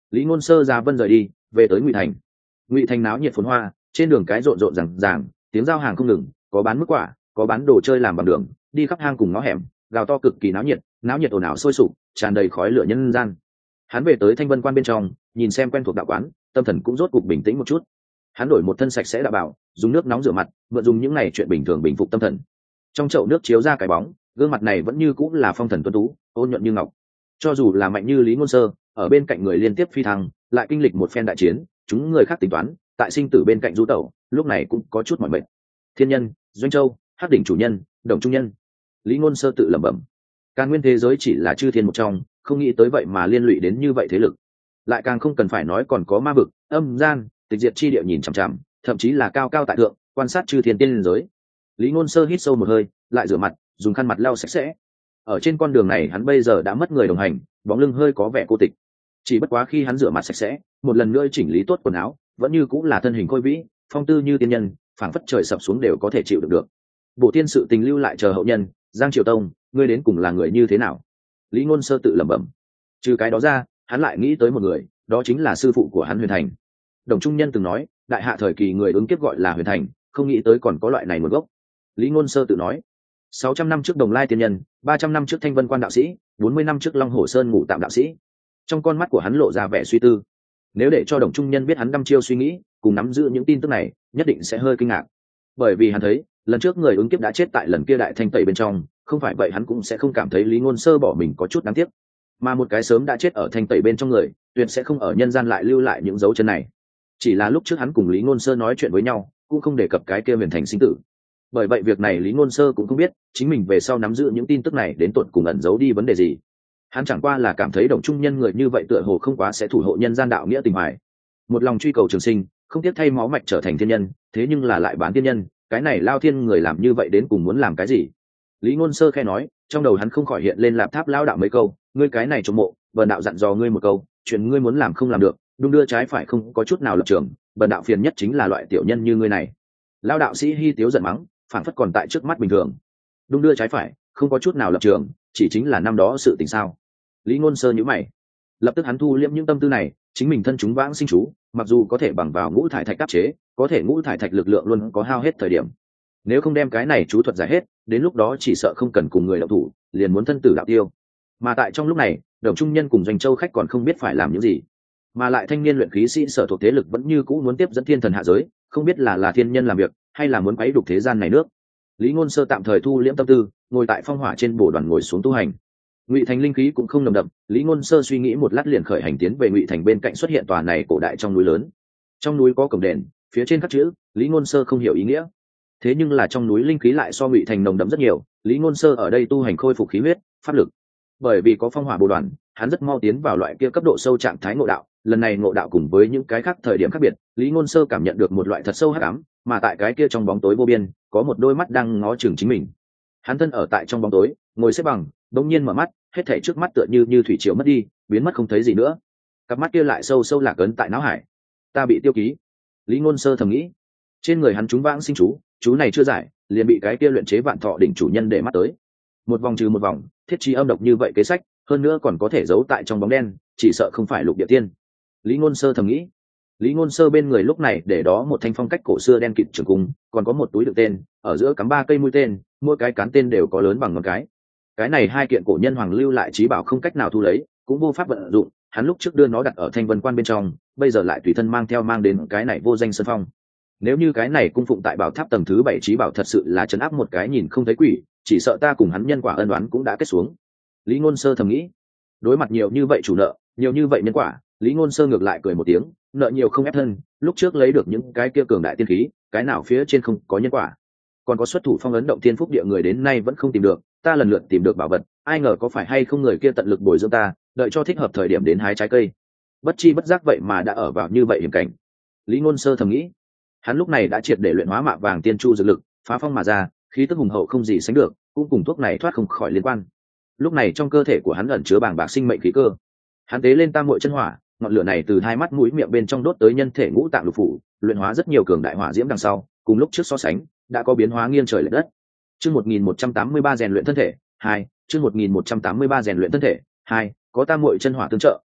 Lý Ngôn Sơ ra Vân rời đi, về tới Ngụy Thành. Ngụy Thành náo nhiệt phồn hoa, trên đường cái rộn rộn ràng ràng, tiếng giao hàng không ngừng, có bán mức quả, có bán đồ chơi làm bằng đường, đi khắp hang cùng ngõ hẻm, gào to cực kỳ náo nhiệt ồn ào sôi sục, tràn đầy khói lửa nhân gian. Hắn về tới Thanh Vân Quan bên trong, nhìn xem quen thuộc đạo quán, tâm thần cũng rốt cục bình tĩnh một chút. Hắn đổi một thân sạch sẽ đạo bảo, dùng nước nóng rửa mặt, mượn dùng những này chuyện bình thường bình phục tâm thần. Trong chậu nước chiếu ra cái bóng, gương mặt này vẫn như cũng là phong thần tuấn tú, ôn nhuận như ngọc. Cho dù là mạnh như Lý Ngôn Sơ, ở bên cạnh người liên tiếp phi thăng, lại kinh lịch một phen đại chiến, chúng người khác tính toán, tại sinh tử bên cạnh du tẩu, lúc này cũng có chút mỏi mệt. Thiên Nhân, Doanh Châu, Hắc Đỉnh chủ nhân, Đồng Trung Nhân. Lý Ngôn Sơ tự lẩm bẩm. Càn nguyên thế giới chỉ là chư thiên một trong, không nghĩ tới vậy mà liên lụy đến như vậy thế lực. Lại càng không cần phải nói còn có ma vực, âm gian, tịch diệt chi địa nhìn chằm chằm, thậm chí là cao cao tại thượng, quan sát chư thiên tiên liên giới. Lý Ngôn Sơ hít sâu một hơi, lại rửa mặt, dùng khăn mặt lau sạch sẽ. Ở trên con đường này hắn bây giờ đã mất người đồng hành, bóng lưng hơi có vẻ cô tịch. Chỉ bất quá khi hắn rửa mặt sạch sẽ, một lần nữa chỉnh lý tốt quần áo, vẫn như cũng là thân hình khôi vĩ, phong tư như tiên nhân, phảng phất trời sập xuống đều có thể chịu được. Bộ tiên sự tình lưu lại chờ hậu nhân, Giang Triều Tông, ngươi đến cùng là người như thế nào? Lý Ngôn Sơ tự lẩm bẩm. Trừ cái đó ra, hắn lại nghĩ tới một người, đó chính là sư phụ của hắn Huyền Thành. Đồng Trung Nhân từng nói, đại hạ thời kỳ người ứng kiếp gọi là Huyền Thành, không nghĩ tới còn có loại này nguồn gốc. Lý Ngôn Sơ tự nói, 600 năm trước Đồng Lai tiên nhân, 300 năm trước Thanh Vân Quan đạo sĩ, 40 năm trước Long Hồ Sơn Ngũ Tạm đạo sĩ. Trong con mắt của hắn lộ ra vẻ suy tư. Nếu để cho Đồng Trung Nhân biết hắn đăm chiêu suy nghĩ, cùng nắm giữ những tin tức này, nhất định sẽ hơi kinh ngạc. Bởi vì hắn thấy, lần trước người ứng kiếp đã chết tại lần kia đại thanh tẩy bên trong, không phải vậy hắn cũng sẽ không cảm thấy Lý Ngôn Sơ bỏ mình có chút đáng tiếc. Mà một cái sớm đã chết ở thanh tẩy bên trong người, tuyệt sẽ không ở nhân gian lại lưu lại những dấu chân này. Chỉ là lúc trước hắn cùng Lý Ngôn Sơ nói chuyện với nhau, cũng không đề cập cái kia Huyền Thành sinh tử. Bởi vậy việc này Lý Ngôn Sơ cũng không biết, chính mình về sau nắm giữ những tin tức này đến tận cùng ẩn giấu đi vấn đề gì. Hắn chẳng qua là cảm thấy Đồng Trung Nhân người như vậy tựa hồ không quá sẽ thủ hộ nhân gian đạo nghĩa tình hoài. Một lòng truy cầu trường sinh, không tiếc thay máu mạch trở thành thiên nhân, thế nhưng là lại bán thiên nhân, cái này lao thiên người làm như vậy đến cùng muốn làm cái gì? Lý Ngôn Sơ khẽ nói, trong đầu hắn không khỏi hiện lên Lạp Tháp lão đạo mấy câu, ngươi cái này trộm mộ, bần đạo dặn dò ngươi một câu, chuyện ngươi muốn làm không làm được, đung đưa trái phải không có chút nào lập trường, bần đạo phiền nhất chính là loại tiểu nhân như ngươi này. Lão đạo sĩ Hi Tiếu giận mắng, phản phất còn tại trước mắt bình thường. Đung đưa trái phải, không có chút nào lập trường, chỉ chính là năm đó sự tình sao? Lý Ngôn Sơ nhíu mày, lập tức hắn thu liễm những tâm tư này, chính mình thân chúng vãng sinh chú, mặc dù có thể bằng vào ngũ thải thạch áp chế, có thể ngũ thải thạch lực lượng luôn có hao hết thời điểm. Nếu không đem cái này chú thuật giải hết, đến lúc đó chỉ sợ không cần cùng người động thủ, liền muốn thân tử đạo tiêu. Mà tại trong lúc này, Đồng Trung Nhân cùng Doanh Châu khách còn không biết phải làm những gì, mà lại thanh niên luyện khí sĩ sở thuộc thế lực vẫn như cũ muốn tiếp dẫn thiên thần hạ giới, không biết là thiên nhân làm việc, hay là muốn quấy đục thế gian này nước. Lý Ngôn Sơ tạm thời thu liễm tâm tư, ngồi tại phong hỏa trên bồ đoàn ngồi xuống tu hành. Ngụy Thành linh khí cũng không nồng đậm, Lý Ngôn Sơ suy nghĩ một lát liền khởi hành tiến về Ngụy Thành bên cạnh xuất hiện tòa này cổ đại trong núi lớn. Trong núi có cổng đền, phía trên khắc chữ, Lý Ngôn Sơ không hiểu ý nghĩa. Thế nhưng là trong núi linh khí lại so Ngụy Thành nồng đậm rất nhiều, Lý Ngôn Sơ ở đây tu hành khôi phục khí huyết, pháp lực. Bởi vì có phong hỏa bồ đoàn, hắn rất mau tiến vào loại kia cấp độ sâu trạng thái ngộ đạo. Lần này ngộ đạo cùng với những cái khác thời điểm khác biệt, Lý Ngôn Sơ cảm nhận được một loại thật sâu hắc ám, mà tại cái kia trong bóng tối vô biên, có một đôi mắt đang ngó chừng chính mình. Hắn thân ở tại trong bóng tối, ngồi xếp bằng, đột nhiên mở mắt, hết thảy trước mắt tựa như thủy triều mất đi, biến mất không thấy gì nữa. Cặp mắt kia lại sâu sâu lạc ấn tại não hải. Ta bị tiêu ký. Lý Ngôn Sơ thầm nghĩ. Trên người hắn chúng vãng sinh chú này chưa giải, liền bị cái kia luyện chế vạn thọ đỉnh chủ nhân để mắt tới. Một vòng trừ một vòng, thiết trí âm độc như vậy kế sách, hơn nữa còn có thể giấu tại trong bóng đen, chỉ sợ không phải Lục Địa Tiên. Lý Ngôn Sơ thầm nghĩ. Lý Ngôn Sơ bên người lúc này để đó một thanh phong cách cổ xưa đen kịt trường cung, còn có một túi đựng tên, ở giữa cắm 3 cây mũi tên, mỗi cái cán tên đều có lớn bằng ngón cái. Cái này 2 kiện cổ nhân hoàng lưu lại trí bảo không cách nào thu lấy, cũng vô pháp vận dụng, hắn lúc trước đưa nó đặt ở Thanh Vân Quan bên trong, bây giờ lại tùy thân mang đến cái này vô danh sơn phong. Nếu như cái này cung phụng tại bảo tháp tầng thứ 7 trí bảo thật sự là trấn áp một cái nhìn không thấy quỷ, chỉ sợ ta cùng hắn nhân quả ân oán cũng đã kết xuống. Lý Ngôn Sơ thầm nghĩ. Đối mặt nhiều như vậy chủ nợ, nhiều như vậy nhân quả, Lý Ngôn Sơ ngược lại cười một tiếng, nợ nhiều không ép thân, lúc trước lấy được những cái kia cường đại tiên khí, cái nào phía trên không có nhân quả. Còn có xuất thủ phong ấn động thiên phúc địa người đến nay vẫn không tìm được, ta lần lượt tìm được bảo vật, ai ngờ có phải hay không người kia tận lực bồi dưỡng ta, đợi cho thích hợp thời điểm đến hái trái cây. Bất chi bất giác vậy mà đã ở vào như vậy hiểm cảnh. Lý Ngôn Sơ thầm nghĩ. Hắn lúc này đã triệt để luyện hóa mạ vàng tiên chu dược lực, phá phong mà ra, khí tức hùng hậu không gì sánh được, cũng cùng thuốc này thoát không khỏi liên quan. Lúc này trong cơ thể của hắn ẩn chứa bàng bạc sinh mệnh khí cơ. Hắn tế lên tam muội chân hỏa, ngọn lửa này từ 2 mắt mũi miệng bên trong đốt tới nhân thể ngũ tạng lục phủ, luyện hóa rất nhiều cường đại hỏa diễm đằng sau, cùng lúc trước so sánh, đã có biến hóa nghiêng trời lệch đất. Chương 1183 rèn luyện thân thể 2, chương 1183 rèn luyện thân thể 2, có tam muội chân hỏa tương trợ,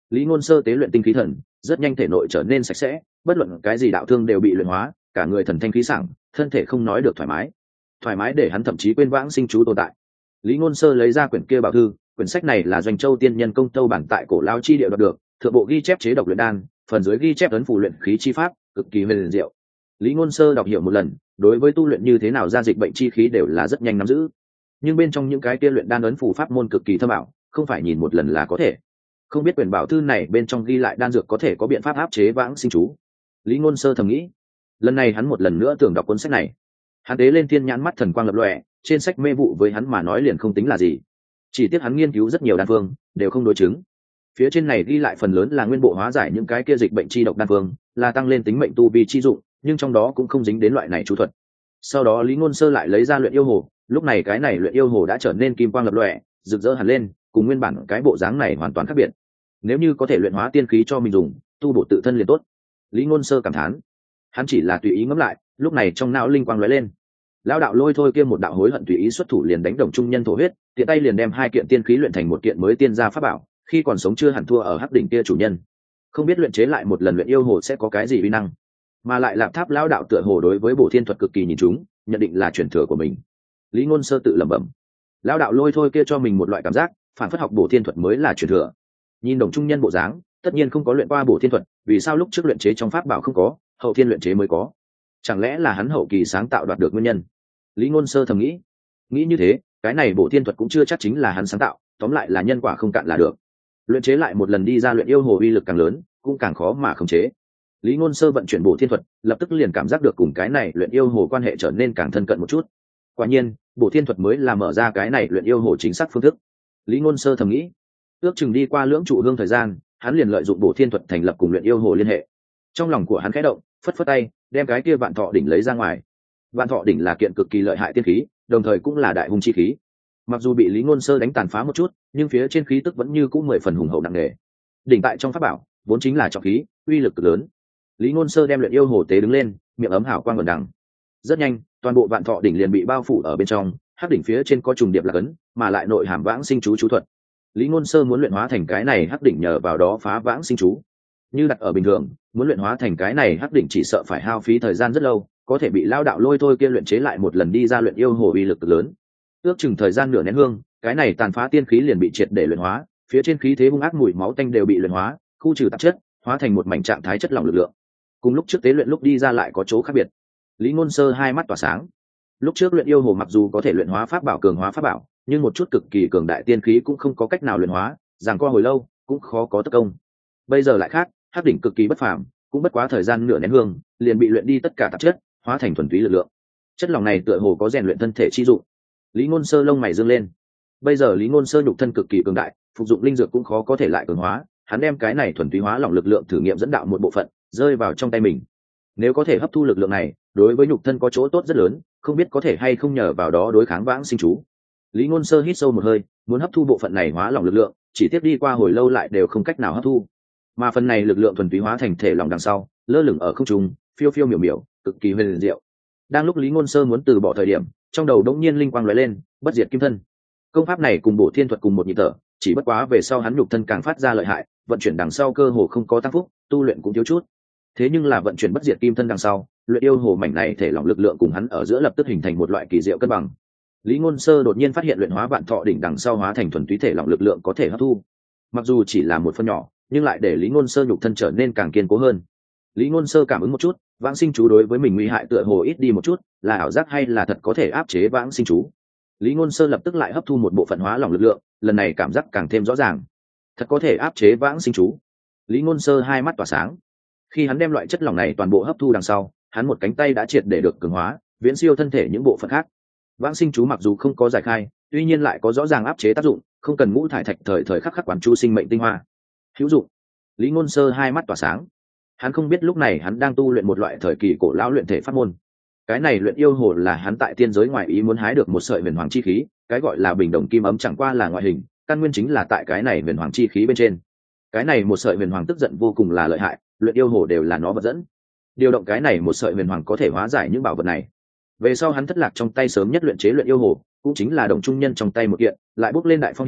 Lý Ngôn Sơ tế luyện tinh khí thần, rất nhanh thể nội trở nên sạch sẽ, bất luận cái gì đạo thương đều bị luyện hóa, cả người thần thanh khí sảng, thân thể không nói được thoải mái để hắn thậm chí quên vãng sinh chú tồn tại. Lý Ngôn Sơ lấy ra quyển kia bảo thư, quyển sách này là Doanh Châu Tiên Nhân Công Tâu bản tại cổ lao chi địa đoạt được, thượng bộ ghi chép chế độc luyện đan, phần dưới ghi chép ấn phù luyện khí chi pháp, cực kỳ huyền diệu. Lý Ngôn Sơ đọc hiểu một lần, đối với tu luyện như thế nào ra dịch bệnh chi khí đều là rất nhanh nắm giữ. Nhưng bên trong những cái kia luyện đan ấn phù pháp môn cực kỳ thâm ảo, không phải nhìn một lần là có thể. Không biết quyển bảo thư này bên trong ghi lại đan dược có thể có biện pháp áp chế vãng sinh chú. Lý Ngôn Sơ thầm nghĩ. Lần này hắn một lần nữa tưởng đọc cuốn sách này. Hắn tế lên thiên nhãn mắt thần quang lập lòe, trên sách mê vụ với hắn mà nói liền không tính là gì. Chỉ tiếc hắn nghiên cứu rất nhiều đan phương, đều không đối chứng. Phía trên này ghi lại phần lớn là nguyên bộ hóa giải những cái kia dịch bệnh chi độc đan phương, là tăng lên tính mệnh tu vi chi dụng, nhưng trong đó cũng không dính đến loại này chú thuật. Sau đó Lý Ngôn Sơ lại lấy ra luyện yêu hồ, lúc này cái này luyện yêu hồ đã trở nên kim quang lập lòe, rực rỡ hẳn lên, cùng nguyên bản cái bộ dáng này hoàn toàn khác biệt. Nếu như có thể luyện hóa tiên khí cho mình dùng, tu bổ tự thân liền tốt. Lý Ngôn Sơ cảm thán. Hắn chỉ là tùy ý ngẫm lại, lúc này trong não linh quang lóe lên. Lão đạo lôi thôi kia một đạo hối hận tùy ý xuất thủ liền đánh đồng trung nhân thổ huyết, tiện tay liền đem 2 kiện tiên khí luyện thành một kiện mới tiên gia pháp bảo, khi còn sống chưa hẳn thua ở hắc đỉnh kia chủ nhân. Không biết luyện chế lại một lần luyện yêu hồ sẽ có cái gì uy năng, mà lại Lạp Tháp lão đạo tựa hồ đối với bổ thiên thuật cực kỳ nhìn chúng, nhận định là truyền thừa của mình. Lý Ngôn Sơ tự lẩm bẩm. Lão đạo lôi thôi kia cho mình một loại cảm giác, phản phất học bổ thiên thuật mới là truyền thừa. Nhìn đồng trung nhân bộ dáng, tất nhiên không có luyện qua bổ thiên thuật, vì sao lúc trước luyện chế trong pháp bảo không có, hậu thiên luyện chế mới có? Chẳng lẽ là hắn hậu kỳ sáng tạo đoạt được nguyên nhân? Lý Ngôn Sơ thầm nghĩ. Nghĩ như thế, cái này bổ thiên thuật cũng chưa chắc chính là hắn sáng tạo, tóm lại là nhân quả không cạn là được. Luyện chế lại một lần đi ra luyện yêu hồ uy lực càng lớn, cũng càng khó mà khống chế. Lý Ngôn Sơ vận chuyển bổ thiên thuật, lập tức liền cảm giác được cùng cái này luyện yêu hồ quan hệ trở nên càng thân cận một chút. Quả nhiên, bổ thiên thuật mới là mở ra cái này luyện yêu hồ chính xác phương thức. Lý Ngôn Sơ thầm nghĩ. Ước chừng đi qua lưỡng trụ hương thời gian, hắn liền lợi dụng bổ thiên thuật thành lập cùng luyện yêu hồ liên hệ. Trong lòng của hắn khẽ động, phất phất tay, đem cái kia vạn thọ đỉnh lấy ra ngoài. Vạn thọ đỉnh là kiện cực kỳ lợi hại tiên khí, đồng thời cũng là đại hung chi khí. Mặc dù bị Lý Ngôn Sơ đánh tàn phá một chút, nhưng phía trên khí tức vẫn như cũ 10 phần hùng hậu nặng nề. Đỉnh tại trong pháp bảo, vốn chính là trọng khí, uy lực cực lớn. Lý Ngôn Sơ đem luyện yêu hồ tế đứng lên, miệng ấm hào quang ẩn đằng. Rất nhanh, toàn bộ vạn thọ đỉnh liền bị bao phủ ở bên trong, hắc đỉnh phía trên có trùng điệp là cấn, mà lại nội hàm vãng sinh chú thuật. Lý Ngôn Sơ muốn luyện hóa thành cái này hắc đỉnh nhờ vào đó phá vãng sinh chú. Như đặt ở bình thường, muốn luyện hóa thành cái này hắc đỉnh chỉ sợ phải hao phí thời gian rất lâu, có thể bị lao đạo lôi thôi kia luyện chế lại một lần đi ra luyện yêu hồ uy lực cực lớn. Ước chừng thời gian nửa nén hương, cái này tàn phá tiên khí liền bị triệt để luyện hóa, phía trên khí thế hung ác mùi máu tanh đều bị luyện hóa, khu trừ tạp chất, hóa thành một mảnh trạng thái chất lỏng lực lượng. Cùng lúc trước tế luyện lúc đi ra lại có chỗ khác biệt. Lý Ngôn Sơ hai mắt tỏa sáng. Lúc trước luyện yêu hồ mặc dù có thể luyện hóa pháp bảo cường hóa pháp bảo, nhưng một chút cực kỳ cường đại tiên khí cũng không có cách nào luyện hóa, giằng co hồi lâu cũng khó có tất công. Bây giờ lại khác, hắc đỉnh cực kỳ bất phàm, cũng bất quá thời gian nửa nén hương, liền bị luyện đi tất cả tạp chất, hóa thành thuần túy lực lượng. Chất lỏng này tựa hồ có rèn luyện thân thể chi dụng. Lý Ngôn Sơ lông mày dương lên. Bây giờ Lý Ngôn Sơ nhục thân cực kỳ cường đại, phục dụng linh dược cũng khó có thể lại cường hóa, hắn đem cái này thuần túy hóa lỏng lực lượng thử nghiệm dẫn đạo một bộ phận, rơi vào trong tay mình. Nếu có thể hấp thu lực lượng này, đối với nhục thân có chỗ tốt rất lớn, không biết có thể hay không nhờ vào đó đối kháng vãng sinh chú. Lý Ngôn Sơ hít sâu một hơi, muốn hấp thu bộ phận này hóa lỏng lực lượng, chỉ tiếp đi qua hồi lâu lại đều không cách nào hấp thu. Mà phần này lực lượng thuần túy hóa thành thể lỏng đằng sau, lơ lửng ở không trung, phiêu phiêu miểu miểu, cực kỳ huyền diệu. Đang lúc Lý Ngôn Sơ muốn từ bỏ thời điểm, trong đầu đống nhiên linh quang lóe lên, bất diệt kim thân. Công pháp này cùng bổ thiên thuật cùng một nhịp thở, chỉ bất quá về sau hắn nhục thân càng phát ra lợi hại, vận chuyển đằng sau cơ hồ không có tăng phúc, tu luyện cũng thiếu chút. Thế nhưng là vận chuyển bất diệt kim thân đằng sau, luyện yêu hồ mảnh này thể lỏng lực lượng cùng hắn ở giữa lập tức hình thành một loại kỳ diệu cân bằng. Lý Ngôn Sơ đột nhiên phát hiện luyện hóa vạn thọ đỉnh đằng sau hóa thành thuần túy thể lỏng lực lượng có thể hấp thu. Mặc dù chỉ là một phần nhỏ, nhưng lại để Lý Ngôn Sơ nhục thân trở nên càng kiên cố hơn. Lý Ngôn Sơ cảm ứng một chút, vãng sinh chú đối với mình nguy hại tựa hồ ít đi một chút, là ảo giác hay là thật có thể áp chế vãng sinh chú. Lý Ngôn Sơ lập tức lại hấp thu một bộ phận hóa lỏng lực lượng, lần này cảm giác càng thêm rõ ràng. Thật có thể áp chế vãng sinh chú. Lý Ngôn Sơ hai mắt tỏa sáng. Khi hắn đem loại chất lỏng này toàn bộ hấp thu đằng sau, hắn một cánh tay đã triệt để được cường hóa, viễn siêu thân thể những bộ phận khác. Vãng sinh chú mặc dù không có giải khai, tuy nhiên lại có rõ ràng áp chế tác dụng, không cần ngũ thải thạch thời thời khắc khắc quán chú sinh mệnh tinh hoa. Hữu dụng. Lý Ngôn Sơ hai mắt tỏa sáng. Hắn không biết lúc này hắn đang tu luyện một loại thời kỳ cổ lão luyện thể pháp môn. Cái này luyện yêu hồ là hắn tại tiên giới ngoài ý muốn hái được một sợi huyền hoàng chi khí, cái gọi là bình đồng kim ấm chẳng qua là ngoại hình, căn nguyên chính là tại cái này huyền hoàng chi khí bên trên. Cái này một sợi huyền hoàng tức giận vô cùng là lợi hại, luyện yêu hồ đều là nó vật dẫn. Điều động cái này một sợi huyền hoàng có thể hóa giải những bảo vật này. Về sau hắn thất lạc trong tay sớm nhất luyện chế luyện yêu hồ, cũng chính là đồng trung nhân trong tay một kiện, lại bước lên đại phong hiểm,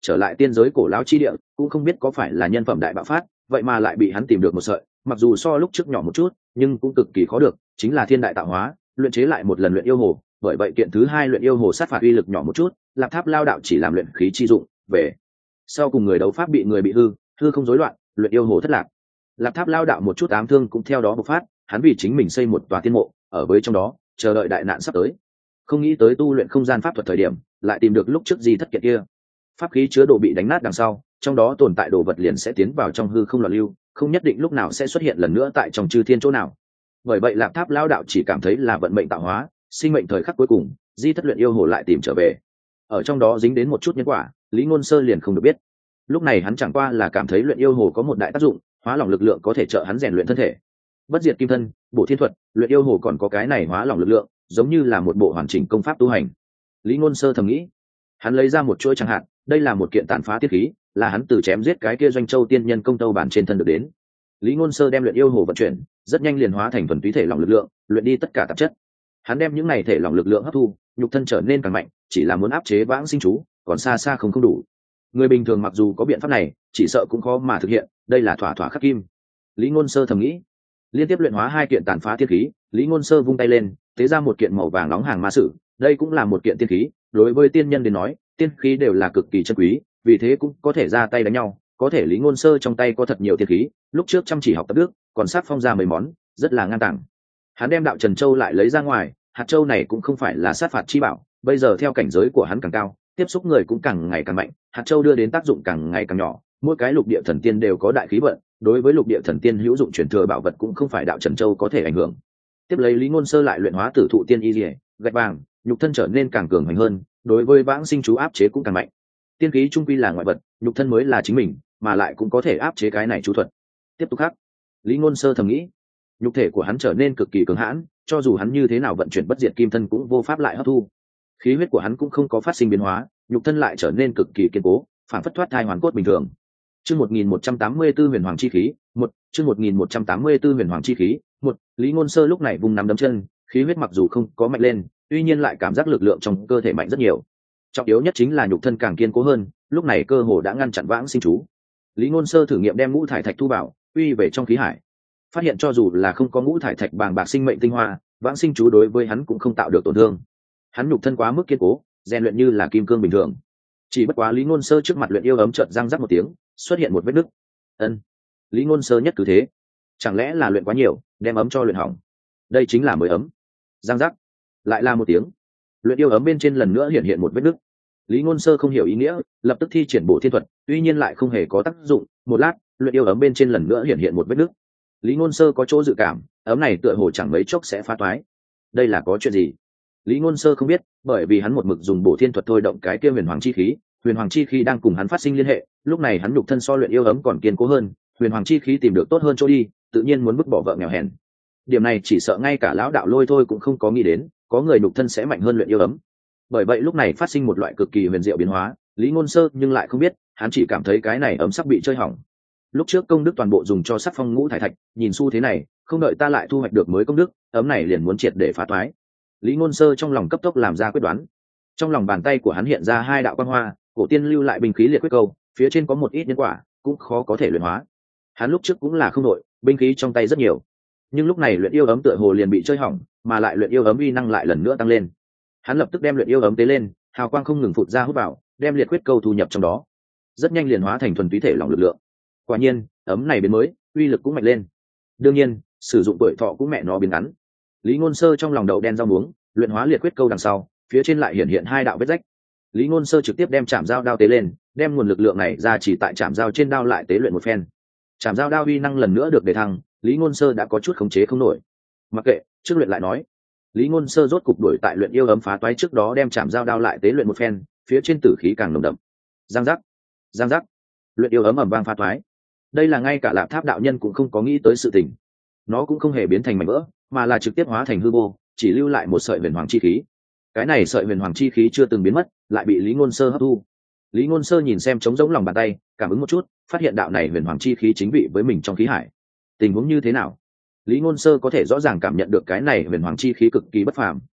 trở lại tiên giới cổ lão chi địa, cũng không biết có phải là nhân phẩm đại bạo phát, vậy mà lại bị hắn tìm được một sợi, mặc dù so lúc trước nhỏ một chút nhưng cũng cực kỳ khó được, chính là thiên đại tạo hóa, luyện chế lại một lần luyện yêu hồ. Bởi vậy kiện thứ hai luyện yêu hồ sát phạt uy lực nhỏ một chút, Lạp Tháp Lao đạo chỉ làm luyện khí chi dụng, về sau cùng người đấu pháp bị người bị hư không rối loạn, luyện yêu hồ thất lạc. Lạp Tháp Lao đạo một chút ám thương cũng theo đó bộc phát, hắn vì chính mình xây một tòa tiên mộ, ở với trong đó chờ đợi đại nạn sắp tới. Không nghĩ tới tu luyện không gian pháp thuật thời điểm, lại tìm được lúc trước di thất kiện kia. Pháp khí chứa đồ bị đánh nát đằng sau, trong đó tồn tại đồ vật liền sẽ tiến vào trong hư không loạn lưu, không nhất định lúc nào sẽ xuất hiện lần nữa tại trong chư thiên chỗ nào. Bởi vậy Lạp Tháp Lao đạo chỉ cảm thấy là vận mệnh tạo hóa, sinh mệnh thời khắc cuối cùng, di thất luyện yêu hồ lại tìm trở về. Ở trong đó dính đến một chút nhân quả, Lý Ngôn Sơ liền không được biết. Lúc này hắn chẳng qua là cảm thấy luyện yêu hồ có một đại tác dụng, hóa lỏng lực lượng có thể trợ hắn rèn luyện thân thể. Bất diệt kim thân, bổ thiên thuật, luyện yêu hồ còn có cái này hóa lỏng lực lượng, giống như là một bộ hoàn chỉnh công pháp tu hành. Lý Ngôn Sơ thầm nghĩ. Hắn lấy ra một chuỗi chẳng hạn, đây là một kiện tàn phá tiết khí, là hắn từ chém giết cái kia Doanh Châu tiên nhân công tâu bản trên thân được đến. Lý Ngôn Sơ đem luyện yêu hồ vận chuyển, rất nhanh liền hóa thành thuần túy thể lỏng lực lượng, luyện đi tất cả tạp chất. Hắn đem những này thể lỏng lực lượng hấp thu, nhục thân trở nên càng mạnh, chỉ là muốn áp chế vãng sinh chú, còn xa xa không đủ. Người bình thường mặc dù có biện pháp này, chỉ sợ cũng khó mà thực hiện, đây là thỏa thỏa khắc kim. Lý Ngôn Sơ thầm nghĩ. Liên tiếp luyện hóa hai kiện tàn phá tiên khí, Lý Ngôn Sơ vung tay lên, tế ra một kiện màu vàng nóng hàng ma sử, đây cũng là một kiện tiên khí, đối với tiên nhân đến nói, tiên khí đều là cực kỳ chân quý, vì thế cũng có thể ra tay đánh nhau. Có thể Lý Ngôn Sơ trong tay có thật nhiều tiên khí, lúc trước chăm chỉ học tập đức, còn sát phong ra mấy món, rất là ngang tàng. Hắn đem đạo Trần Châu lại lấy ra ngoài, hạt châu này cũng không phải là sát phạt chi bảo, bây giờ theo cảnh giới của hắn càng cao, tiếp xúc người cũng càng ngày càng mạnh, hạt châu đưa đến tác dụng càng ngày càng nhỏ. Mỗi cái lục địa thần tiên đều có đại khí vận, đối với lục địa thần tiên hữu dụng truyền thừa bảo vật cũng không phải đạo Trần Châu có thể ảnh hưởng. Tiếp lấy Lý Ngôn Sơ lại luyện hóa tử thụ tiên y liễu, gạch vàng, nhục thân trở nên càng cường hành hơn, đối với vãng sinh chú áp chế cũng càng mạnh. Tiên khí trung quy là ngoại vật, nhục thân mới là chính mình, mà lại cũng có thể áp chế cái này chú thuật. Tiếp tục khắc. Lý Ngôn Sơ thầm nghĩ, nhục thể của hắn trở nên cực kỳ cường hãn, cho dù hắn như thế nào vận chuyển bất diệt kim thân cũng vô pháp lại hấp thu. Khí huyết của hắn cũng không có phát sinh biến hóa, nhục thân lại trở nên cực kỳ kiên cố, phản phất thoát thai hoàn cốt bình thường. Chương 1184 Huyền Hoàng chi khí, 1, chương 1184 Huyền Hoàng chi khí, 1, Lý Ngôn Sơ lúc này vùng nắm đấm chân, khí huyết mặc dù không có mạnh lên, tuy nhiên lại cảm giác lực lượng trong cơ thể mạnh rất nhiều. Trọng yếu nhất chính là nhục thân càng kiên cố hơn, lúc này cơ hồ đã ngăn chặn vãng sinh chú. Lý Ngôn Sơ thử nghiệm đem ngũ thải thạch thu vào, uy về trong khí hải. Phát hiện cho dù là không có ngũ thải thạch bàng bạc sinh mệnh tinh hoa, vãng sinh chú đối với hắn cũng không tạo được tổn thương. Hắn nhục thân quá mức kiên cố, rèn luyện như là kim cương bình thường. Chỉ bất quá Lý Ngôn Sơ trước mặt luyện yêu ấm chợt răng rắc một tiếng, xuất hiện một vết nứt. Ân. Lý Ngôn Sơ nhất cứ thế, chẳng lẽ là luyện quá nhiều, đem ấm cho luyện hỏng. Đây chính là mới ấm. Răng rắc, lại là một tiếng. Luyện yêu ấm bên trên lần nữa hiện một vết nứt. Lý Ngôn Sơ không hiểu ý nghĩa, lập tức thi triển bổ thiên thuật, tuy nhiên lại không hề có tác dụng. Một lát, luyện yêu ấm bên trên lần nữa hiện một vết nứt. Lý Ngôn Sơ có chỗ dự cảm, ấm này tựa hồ chẳng mấy chốc sẽ phá toái. Đây là có chuyện gì? Lý Ngôn Sơ không biết, bởi vì hắn một mực dùng bổ thiên thuật thôi động cái kia huyền hoàng chi khí, huyền hoàng chi khí đang cùng hắn phát sinh liên hệ, lúc này hắn nhục thân so luyện yêu ấm còn kiên cố hơn, huyền hoàng chi khí tìm được tốt hơn chỗ đi, tự nhiên muốn vứt bỏ vợ nghèo hèn. Điểm này chỉ sợ ngay cả lão đạo Lôi thôi cũng không có nghĩ đến, có người nhục thân sẽ mạnh hơn luyện yêu ấm. Bởi vậy lúc này phát sinh một loại cực kỳ huyền diệu biến hóa, Lý Ngôn Sơ nhưng lại không biết, hắn chỉ cảm thấy cái này ấm sắp bị chơi hỏng. Lúc trước công đức toàn bộ dùng cho sắc phong ngũ thải thạch, nhìn xu thế này, không đợi ta lại thu hoạch được mới công đức, ấm này liền muốn triệt để phá toái. Lý Ngôn Sơ trong lòng cấp tốc làm ra quyết đoán. Trong lòng bàn tay của hắn hiện ra hai đạo quang hoa, cổ tiên lưu lại binh khí liệt quyết câu, phía trên có một ít nhân quả, cũng khó có thể luyện hóa. Hắn lúc trước cũng là không đội, binh khí trong tay rất nhiều, nhưng lúc này luyện yêu ấm tựa hồ liền bị chơi hỏng, mà lại luyện yêu ấm uy năng lại lần nữa tăng lên. Hắn lập tức đem luyện yêu ấm tế lên, hào quang không ngừng phụt ra hút vào, đem liệt quyết câu thu nhập trong đó, rất nhanh liền hóa thành thuần túy thể lỏng lực lượng. Quả nhiên, ấm này biến mới, uy lực cũng mạnh lên. Đương nhiên, sử dụng tuổi thọ cũng mẹ nó biến ngắn. Lý Ngôn Sơ trong lòng đậu đen rau muống, luyện hóa liệt quyết câu đằng sau, phía trên lại hiện hai đạo vết rách. Lý Ngôn Sơ trực tiếp đem chạm dao đao tế lên, đem nguồn lực lượng này ra chỉ tại chạm dao trên đao lại tế luyện một phen. Chạm dao đao uy năng lần nữa được đề thăng, Lý Ngôn Sơ đã có chút khống chế không nổi. Mặc kệ, trước luyện lại nói. Lý Ngôn Sơ rốt cục đuổi tại luyện yêu ấm phá toái trước đó đem chạm dao đao lại tế luyện một phen, phía trên tử khí càng nồng đậm. Giang giác, giang giác, luyện yêu ấm ầm vang phá toái. Đây là ngay cả Lạp Tháp đạo nhân cũng không có nghĩ tới sự tình. Nó cũng không hề biến thành mảnh vỡ, mà là trực tiếp hóa thành hư vô, chỉ lưu lại một sợi huyền hoàng chi khí. Cái này sợi huyền hoàng chi khí chưa từng biến mất, lại bị Lý Ngôn Sơ hấp thu. Lý Ngôn Sơ nhìn xem trống rỗng lòng bàn tay, cảm ứng một chút, phát hiện đạo này huyền hoàng chi khí chính vị với mình trong khí hải. Tình huống như thế nào? Lý Ngôn Sơ có thể rõ ràng cảm nhận được cái này huyền hoàng chi khí cực kỳ bất phàm,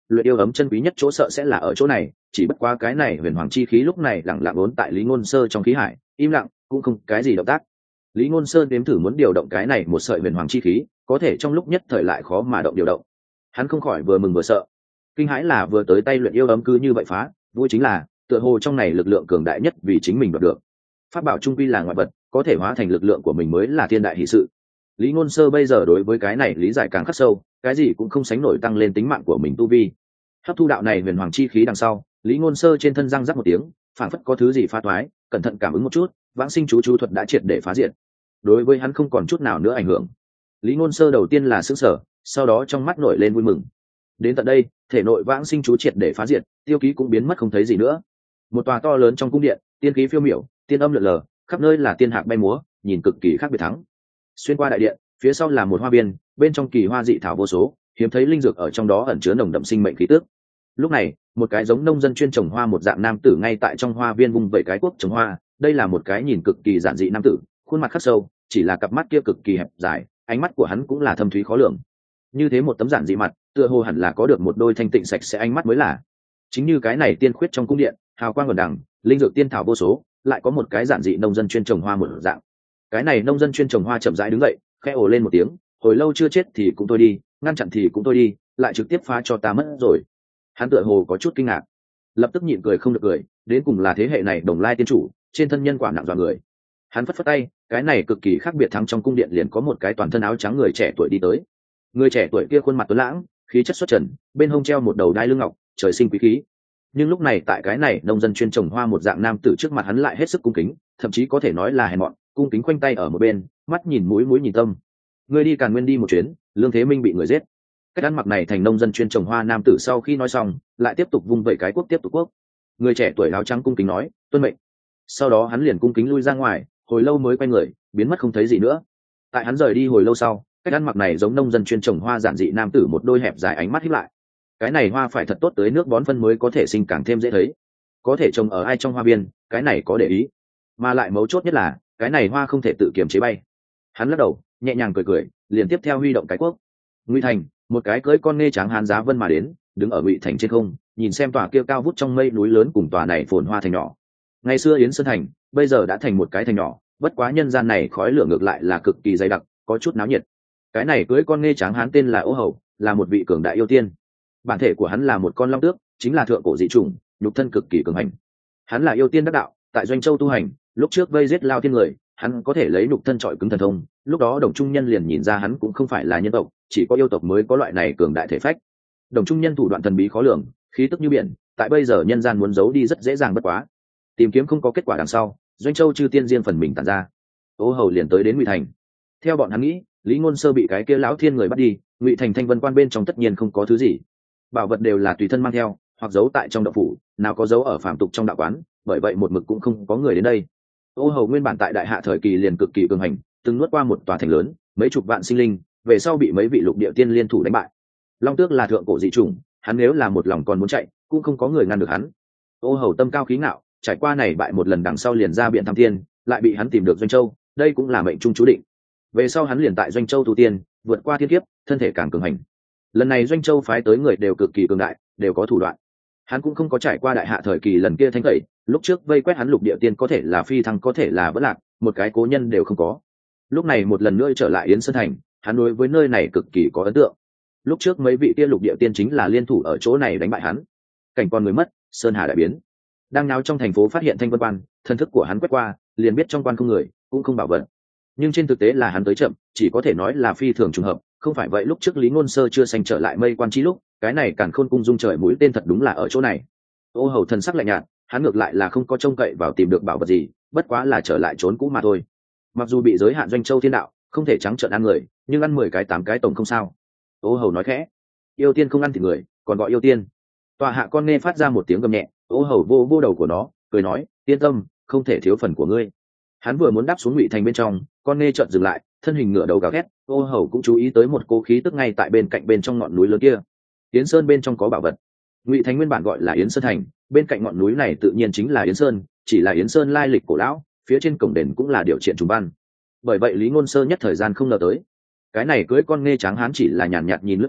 luyện yêu ấm chân quý nhất chỗ sợ sẽ là ở chỗ này, chỉ bất quá cái này huyền hoàng chi khí lúc này lặng lặng ốn tại Lý Ngôn Sơ trong khí hải, im lặng, cũng không cái gì động tác. Lý Ngôn Sơ đếm thử muốn điều động cái này một sợi huyền hoàng chi khí, có thể trong lúc nhất thời lại khó mà điều động. Hắn không khỏi vừa mừng vừa sợ. Kinh hãi là vừa tới tay luyện yêu ấm cứ như vậy phá, vui chính là tựa hồ trong này lực lượng cường đại nhất vì chính mình đoạt được. Pháp bảo trung quy là ngoại vật, có thể hóa thành lực lượng của mình mới là thiên đại hỷ sự. Lý Ngôn Sơ bây giờ đối với cái này lý giải càng khắc sâu, cái gì cũng không sánh nổi tăng lên tính mạng của mình tu vi. Hấp thu đạo này huyền hoàng chi khí đằng sau, Lý Ngôn Sơ trên thân răng rắc một tiếng, phảng phất có thứ gì phá toái, cẩn thận cảm ứng một chút, vãng sinh chú thuật đã triệt để phá diệt. Đối với hắn không còn chút nào nữa ảnh hưởng. Lý Ngôn Sơ đầu tiên là sửng sở, sau đó trong mắt nổi lên vui mừng. Đến tận đây, thể nội vãng sinh chú triệt để phá diệt, tiêu ký cũng biến mất không thấy gì nữa. Một tòa to lớn trong cung điện, tiên khí phiêu miểu, tiên âm lượn lờ, khắp nơi là tiên hạc bay múa, nhìn cực kỳ khác biệt thắng. Xuyên qua đại điện, phía sau là một hoa viên, bên trong kỳ hoa dị thảo vô số, hiếm thấy linh dược ở trong đó ẩn chứa nồng đậm sinh mệnh khí tức. Lúc này, một cái giống nông dân chuyên trồng hoa một dạng nam tử ngay tại trong hoa viên vung vẩy cái cuốc trồng hoa, đây là một cái nhìn cực kỳ giản dị nam tử, khuôn mặt khắc sâu, chỉ là cặp mắt kia cực kỳ hẹp dài, ánh mắt của hắn cũng là thâm thúy khó lường. Như thế một tấm giản dị mặt, tựa hồ hẳn là có được một đôi thanh tịnh sạch sẽ ánh mắt mới là. Chính như cái này tiên khuyết trong cung điện, hào quang ẩn đằng, linh dược tiên thảo vô số, lại có một cái giản dị nông dân chuyên trồng hoa một dạng. Cái này nông dân chuyên trồng hoa chậm rãi đứng dậy, khẽ ồ lên một tiếng, hồi lâu chưa chết thì cũng thôi đi, ngăn chặn thì cũng thôi đi, lại trực tiếp phá cho ta mất rồi. Hắn tựa hồ có chút kinh ngạc, lập tức nhịn cười không được cười, đến cùng là thế hệ này đồng lai tiên chủ, trên thân nhân quả nặng dọa người. Hắn phất phất tay, cái này cực kỳ khác biệt thắng trong cung điện liền có một cái toàn thân áo trắng người trẻ tuổi đi tới. Người trẻ tuổi kia khuôn mặt tuấn lãng, khí chất xuất trần, bên hông treo một đầu đai lưng ngọc, trời sinh quý khí. Nhưng lúc này tại cái này nông dân chuyên trồng hoa một dạng nam tử trước mặt hắn lại hết sức cung kính, thậm chí có thể nói là hèn mọn, cung kính khoanh tay ở một bên, mắt nhìn mũi mũi nhìn tâm. Ngươi đi Càn Nguyên đi một chuyến, Lương Thế Minh bị người giết. Cách ăn mặc này thành nông dân chuyên trồng hoa nam tử sau khi nói xong, lại tiếp tục vung vẩy cái cuốc tiếp tục cuốc. Người trẻ tuổi áo trắng cung kính nói, tuân mệnh. Sau đó hắn liền cung kính lui ra ngoài, hồi lâu mới quay người, biến mất không thấy gì nữa. Tại hắn rời đi hồi lâu sau, cách ăn mặc này giống nông dân chuyên trồng hoa giản dị nam tử một đôi hẹp dài ánh mắt híp lại. Cái này hoa phải thật tốt tới nước bón phân mới có thể sinh càng thêm dễ thấy. Có thể trồng ở ai trong hoa viên, cái này có để ý. Mà lại mấu chốt nhất là, cái này hoa không thể tự kiềm chế bay. Hắn lắc đầu, nhẹ nhàng cười cười, liền tiếp theo huy động cái cuốc. Ngụy Thành, một cái cưỡi con nê trắng hán giá vân mà đến, đứng ở Ngụy Thành trên không, nhìn xem tòa kia cao vút trong mây núi lớn cùng tòa này phồn hoa thành nhỏ. Ngày xưa Yến Sơn thành, bây giờ đã thành một cái thành nhỏ, bất quá nhân gian này khói lửa ngược lại là cực kỳ dày đặc, có chút náo nhiệt. Cái này cưỡi con nê trắng hán tên là Ô Hầu, là một vị cường đại yêu tiên. Bản thể của hắn là một con long tước, chính là thượng cổ dị chủng, nhục thân cực kỳ cường hành. Hắn là yêu tiên đắc đạo, tại Doanh Châu tu hành, lúc trước vây giết Lao Tiên người, hắn có thể lấy nhục thân trọi cứng thần thông, lúc đó Đồng Trung Nhân liền nhìn ra hắn cũng không phải là nhân tộc, chỉ có yêu tộc mới có loại này cường đại thể phách. Đồng Trung Nhân thủ đoạn thần bí khó lường, khí tức như biển, tại bây giờ nhân gian muốn giấu đi rất dễ dàng bất quá. Tìm kiếm không có kết quả đằng sau, Doanh Châu chư tiên riêng phần mình tản ra. Ô Hầu liền tới đến Ngụy Thành. Theo bọn hắn nghĩ, Lý Ngôn Sơ bị cái kia lão thiên người bắt đi, Ngụy Thành Thanh Vân Quan bên trong tất nhiên không có thứ gì. Bảo vật đều là tùy thân mang theo, hoặc giấu tại trong đạo phủ, nào có giấu ở phạm tục trong đạo quán, bởi vậy một mực cũng không có người đến đây. Ô Hầu nguyên bản tại đại hạ thời kỳ liền cực kỳ cường hành, từng nuốt qua một tòa thành lớn, mấy chục vạn sinh linh, về sau bị mấy vị lục địa tiên liên thủ đánh bại. Long Tước là thượng cổ dị chủng, hắn nếu là một lòng còn muốn chạy, cũng không có người ngăn được hắn. Ô Hầu tâm cao khí ngạo, trải qua này bại một lần đằng sau liền ra biển thăm tiên, lại bị hắn tìm được Doanh Châu, đây cũng là mệnh trung chú định. Về sau hắn liền tại Doanh Châu tu tiên, vượt qua thiên kiếp, thân thể càng cường hành. Lần này Doanh Châu phái tới người đều cực kỳ cường đại, đều có thủ đoạn. Hắn cũng không có trải qua đại hạ thời kỳ lần kia thanh tẩy, lúc trước vây quét hắn lục địa tiên có thể là phi thăng có thể là vỡ lạc, một cái cố nhân đều không có. Lúc này một lần nữa trở lại Yến Sơn thành, hắn đối với nơi này cực kỳ có ấn tượng. Lúc trước mấy vị tiên lục địa tiên chính là liên thủ ở chỗ này đánh bại hắn. Cảnh con người mất, sơn hà đại biến. Đang náo trong thành phố phát hiện Thanh Vân Quan, thân thức của hắn quét qua, liền biết trong quan không người, cũng không bảo vật. Nhưng trên thực tế là hắn tới chậm, chỉ có thể nói là phi thường trùng hợp, không phải vậy lúc trước Lý Ngôn Sơ chưa sanh trở lại Mây Quan chi lúc, cái này Càn Khôn cung dung trời mũi tên thật đúng là ở chỗ này. Ô Hầu thần sắc lạnh nhạt, hắn ngược lại là không có trông cậy vào tìm được bảo vật gì, bất quá là trở lại trốn cũ mà thôi. Mặc dù bị giới hạn Doanh Châu thiên đạo, không thể trắng trợn ăn người, nhưng ăn 10 cái 8 cái tổng không sao. Ô Hầu nói khẽ, yêu tiên không ăn thịt người, còn gọi yêu tiên. Tòa hạ con nghe phát ra một tiếng gầm nhẹ, Ô Hầu vô vô đầu của nó, cười nói, yên tâm, không thể thiếu phần của ngươi. Hắn vừa muốn đáp xuống Ngụy Thành bên trong, con nghe chợt dừng lại, thân hình ngửa đầu gào thét. Ô Hầu cũng chú ý tới một cô khí tức ngay tại bên cạnh bên trong ngọn núi lớn kia. Yến Sơn bên trong có bảo vật. Ngụy Thành nguyên bản gọi là Yến Sơn thành, bên cạnh ngọn núi này tự nhiên chính là Yến Sơn, chỉ là Yến Sơn lai lịch cổ lão, phía trên cổng đền cũng là điều triện trùng văn. Bởi vậy Lý Ngôn Sơ nhất thời gian không ngờ tới, cái này cưỡi con nghe trắng hán chỉ là nhàn nhạt nhìn lướt qua,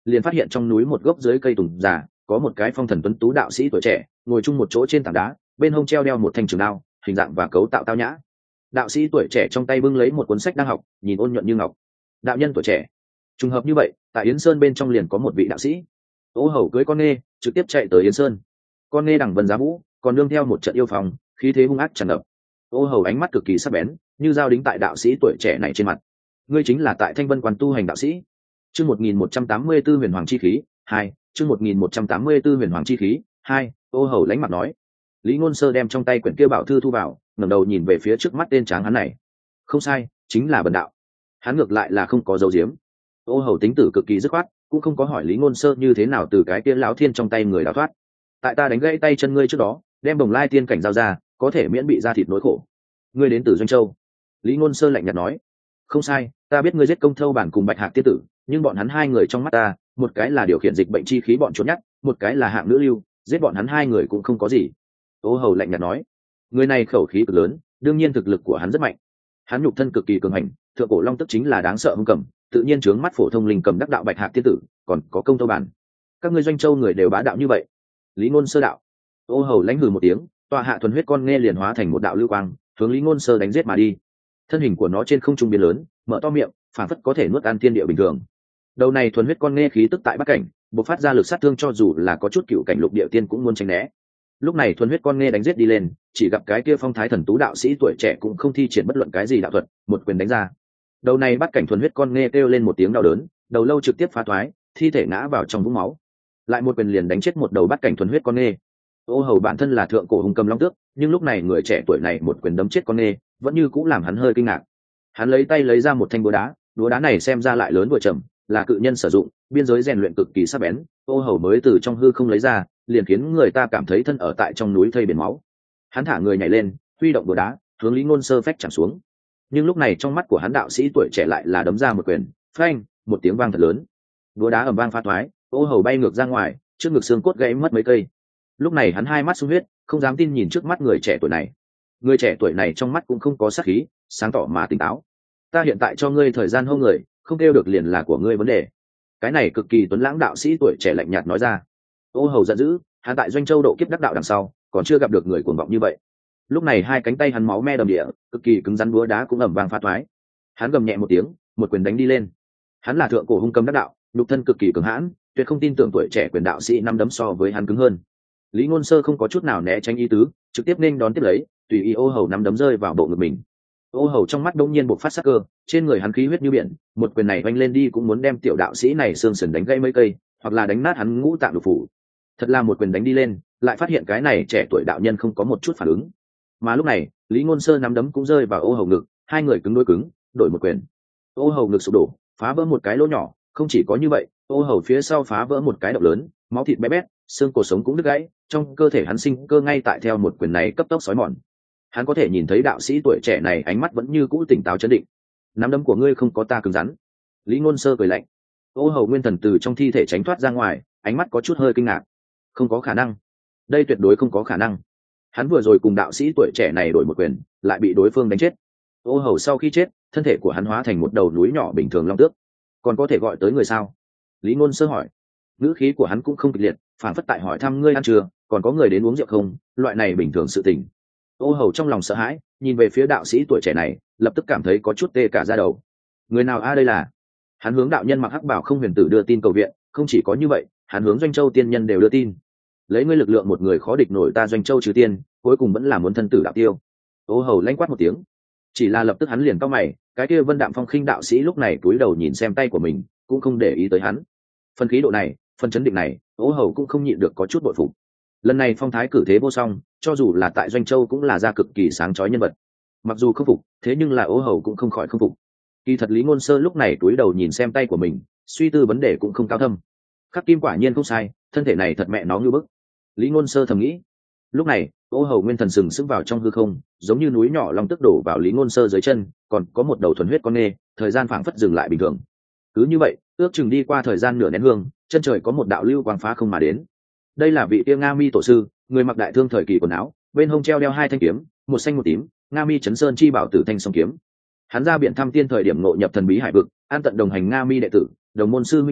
liền phát hiện trong núi một gốc dưới cây tùng già có một cái phong thần tuấn tú đạo sĩ tuổi trẻ ngồi chung một chỗ trên tảng đá, bên hông treo đeo một thanh trường đao, hình dạng và cấu tạo tao nhã. Đạo sĩ tuổi trẻ trong tay bưng lấy một cuốn sách đang học, nhìn ôn nhuận như ngọc. Đạo nhân tuổi trẻ. Trùng hợp như vậy, tại Yến Sơn bên trong liền có một vị đạo sĩ. Ô Hầu cưới con nghe trực tiếp chạy tới Yến Sơn. Con nghe đằng vân giá vũ, còn đương theo một trận yêu phòng, khí thế hung ác tràn ngập. Ô Hầu ánh mắt cực kỳ sắc bén, như dao đính tại đạo sĩ tuổi trẻ này trên mặt. Ngươi chính là tại Thanh Vân Quan tu hành đạo sĩ. Chương 1184 Huyền Hoàng chi khí 2, chương 1184 Huyền Hoàng chi khí 2, Ô Hầu lãnh mặt nói. Lý Ngôn Sơ đem trong tay quyển kia bảo thư thu vào, ngẩng đầu nhìn về phía trước mắt tên tráng hắn này. Không sai, chính là Bần đạo. Hắn ngược lại là không có dấu diếm. Ô Hầu tính tử cực kỳ dứt khoát, cũng không có hỏi Lý Ngôn Sơ như thế nào từ cái kia lão thiên trong tay người đào thoát. Tại ta đánh gãy tay chân ngươi trước đó, đem Bồng Lai tiên cảnh giao ra, có thể miễn bị ra thịt nỗi khổ. Ngươi đến từ Doanh Châu. Lý Ngôn Sơ lạnh nhạt nói. Không sai, ta biết ngươi giết Công Thâu Bản cùng Bạch Hạc tiên tử, nhưng bọn hắn hai người trong mắt ta, một cái là điều khiển dịch bệnh chi khí bọn trốn nhát, một cái là hạng nữ lưu, giết bọn hắn hai người cũng không có gì. Ô Hầu lạnh nhạt nói. Người này khẩu khí cực lớn, đương nhiên thực lực của hắn rất mạnh. Hắn nhục thân cực kỳ cường hành, thượng cổ long tức chính là đáng sợ hung cầm, tự nhiên trướng mắt phổ thông linh cầm đắc đạo Bạch Hạc tiên tử, còn có Công Thâu Bản. Các ngươi Doanh Châu người đều bá đạo như vậy. Lý Ngôn Sơ đạo. Ô Hầu lãnh hừ một tiếng, tọa hạ thuần huyết con nghe liền hóa thành một đạo lưu quang, hướng Lý Ngôn Sơ đánh giết mà đi. Thân hình của nó trên không trung biến lớn, mở to miệng, phản phất có thể nuốt ăn thiên địa bình thường. Đầu này thuần huyết con nghe khí tức tại bắc cảnh, bộc phát ra lực sát thương cho dù là có chút cựu cảnh lục địa tiên cũng muốn tránh né. Lúc này thuần huyết con nghe đánh giết đi lên, chỉ gặp cái kia phong thái thần tú đạo sĩ tuổi trẻ cũng không thi triển bất luận cái gì đạo thuật, một quyền đánh ra. Đầu này bắc cảnh thuần huyết con nghe kêu lên một tiếng đau đớn, đầu lâu trực tiếp phá toái, thi thể ngã vào trong vũng máu. Lại một quyền liền đánh chết một đầu bắc cảnh thuần huyết con nghe. Ô Hầu bản thân là thượng cổ hung cầm long tước, nhưng lúc này người trẻ tuổi này một quyền đấm chết con nghe, vẫn như cũng làm hắn hơi kinh ngạc. Hắn lấy tay lấy ra một thanh búa đá này xem ra lại lớn vừa chậm, là cự nhân sử dụng, biên giới rèn luyện cực kỳ sắc bén. Ô Hầu mới từ trong hư không lấy ra, liền khiến người ta cảm thấy thân ở tại trong núi thây biển máu. Hắn thả người nhảy lên, huy động búa đá, hướng Lý Ngôn Sơ phách chạm xuống. Nhưng lúc này trong mắt của hắn đạo sĩ tuổi trẻ lại là đấm ra một quyền, phanh, một tiếng vang thật lớn. Búa đá ầm vang phá toái, Ô Hầu bay ngược ra ngoài, trước ngực xương cốt gãy mất mấy cây. Lúc này hắn hai mắt sung huyết, không dám tin nhìn trước mắt người trẻ tuổi này. Người trẻ tuổi này trong mắt cũng không có sát khí, sáng tỏ mà tỉnh táo. Ta hiện tại cho ngươi thời gian hô người, không kêu được liền là của ngươi vấn đề. Cái này cực kỳ tuấn lãng đạo sĩ tuổi trẻ lạnh nhạt nói ra. Ô Hầu giận dữ, hắn tại Doanh Châu độ kiếp đắc đạo đằng sau, còn chưa gặp được người cuồng vọng như vậy. Lúc này hai cánh tay hắn máu me đầm địa, cực kỳ cứng rắn, búa đá cũng ầm vang phá toái. Hắn gầm nhẹ một tiếng, một quyền đánh đi lên. Hắn là thượng cổ hung cầm đắc đạo, nhục thân cực kỳ cường hãn, tuyệt không tin tưởng tuổi trẻ quyền đạo sĩ năm đấm so với hắn cứng hơn. Lý Ngôn Sơ không có chút nào né tránh ý tứ, trực tiếp nên đón tiếp lấy, tùy ý Ô Hầu nắm đấm rơi vào bộ ngực mình. Ô Hầu trong mắt đông nhiên bộc phát sắc cơ, trên người hắn khí huyết như biển, một quyền này vung lên đi cũng muốn đem tiểu đạo sĩ này xương sườn đánh gãy mấy cây, hoặc là đánh nát hắn ngũ tạng lục phủ. Thật là một quyền đánh đi lên, lại phát hiện cái này trẻ tuổi đạo nhân không có một chút phản ứng. Mà lúc này, Lý Ngôn Sơ nắm đấm cũng rơi vào Ô Hầu ngực, hai người cứng đối cứng, đổi một quyền. Ô Hầu ngực sụp đổ, phá vỡ một cái lỗ nhỏ, không chỉ có như vậy, Ô Hầu phía sau phá vỡ một cái động lớn, máu thịt bé bét, xương cổ sống cũng đứt gãy, trong cơ thể hắn sinh cơ ngay tại theo một quyền này cấp tốc xói mòn. Hắn có thể nhìn thấy đạo sĩ tuổi trẻ này ánh mắt vẫn như cũ tỉnh táo chấn định. Nắm đấm của ngươi không có ta cứng rắn. Lý Ngôn Sơ cười lạnh. Ô Hầu nguyên thần từ trong thi thể tránh thoát ra ngoài, ánh mắt có chút hơi kinh ngạc. Không có khả năng, đây tuyệt đối không có khả năng. Hắn vừa rồi cùng đạo sĩ tuổi trẻ này đổi một quyền, lại bị đối phương đánh chết. Ô Hầu sau khi chết, thân thể của hắn hóa thành một đầu núi nhỏ bình thường long tước. Còn có thể gọi tới người sao? Lý Ngôn Sơ hỏi. Ngữ khí của hắn cũng không kịch liệt, phản phất tại hỏi thăm ngươi ăn chưa, còn có người đến uống rượu không, loại này bình thường sự tình. Ô Hầu trong lòng sợ hãi, nhìn về phía đạo sĩ tuổi trẻ này, lập tức cảm thấy có chút tê cả da đầu. Người nào a đây là? Hắn hướng đạo nhân mặc hắc bảo không huyền tử đưa tin cầu viện, không chỉ có như vậy, hắn hướng Doanh Châu tiên nhân đều đưa tin. Lấy ngươi lực lượng một người khó địch nổi ta Doanh Châu trừ tiên, cuối cùng vẫn là muốn thân tử đạo tiêu. Ô Hầu lanh quát một tiếng, chỉ là lập tức hắn liền cau mày, cái kia Vân Đạm Phong khinh đạo sĩ lúc này cúi đầu nhìn xem tay của mình, cũng không để ý tới hắn. Phần khí độ này, phần chấn định này, Ô Hầu cũng không nhịn được có chút bội phục. Lần này phong thái cử thế vô song, cho dù là tại Doanh Châu cũng là ra cực kỳ sáng chói nhân vật. Mặc dù không phục, thế nhưng là Ô Hầu cũng không khỏi không phục. Kỳ thật Lý Ngôn Sơ lúc này cúi đầu nhìn xem tay của mình, suy tư vấn đề cũng không cao thâm. Khắc kim quả nhiên không sai, thân thể này thật mẹ nó như bức. Lý Ngôn Sơ thầm nghĩ. Lúc này, Ô Hầu nguyên thần sừng sững vào trong hư không, giống như núi nhỏ long tức đổ vào Lý Ngôn Sơ dưới chân, còn có một đầu thuần huyết con nê, thời gian phảng phất dừng lại bình thường. Cứ như vậy, ước chừng đi qua thời gian nửa nén hương, chân trời có một đạo lưu quang phá không mà đến. Đây là vị Tiêu Nga Mi tổ sư, người mặc đại thương thời kỳ quần áo, bên hông treo đeo hai thanh kiếm, một xanh một tím, Nga Mi Chấn Sơn chi bảo tử thanh song kiếm. Hắn ra biển thăm tiên thời điểm ngộ nhập thần bí hải vực, an tận đồng hành Nga Mi đệ tử, đồng môn sư huynh đệ,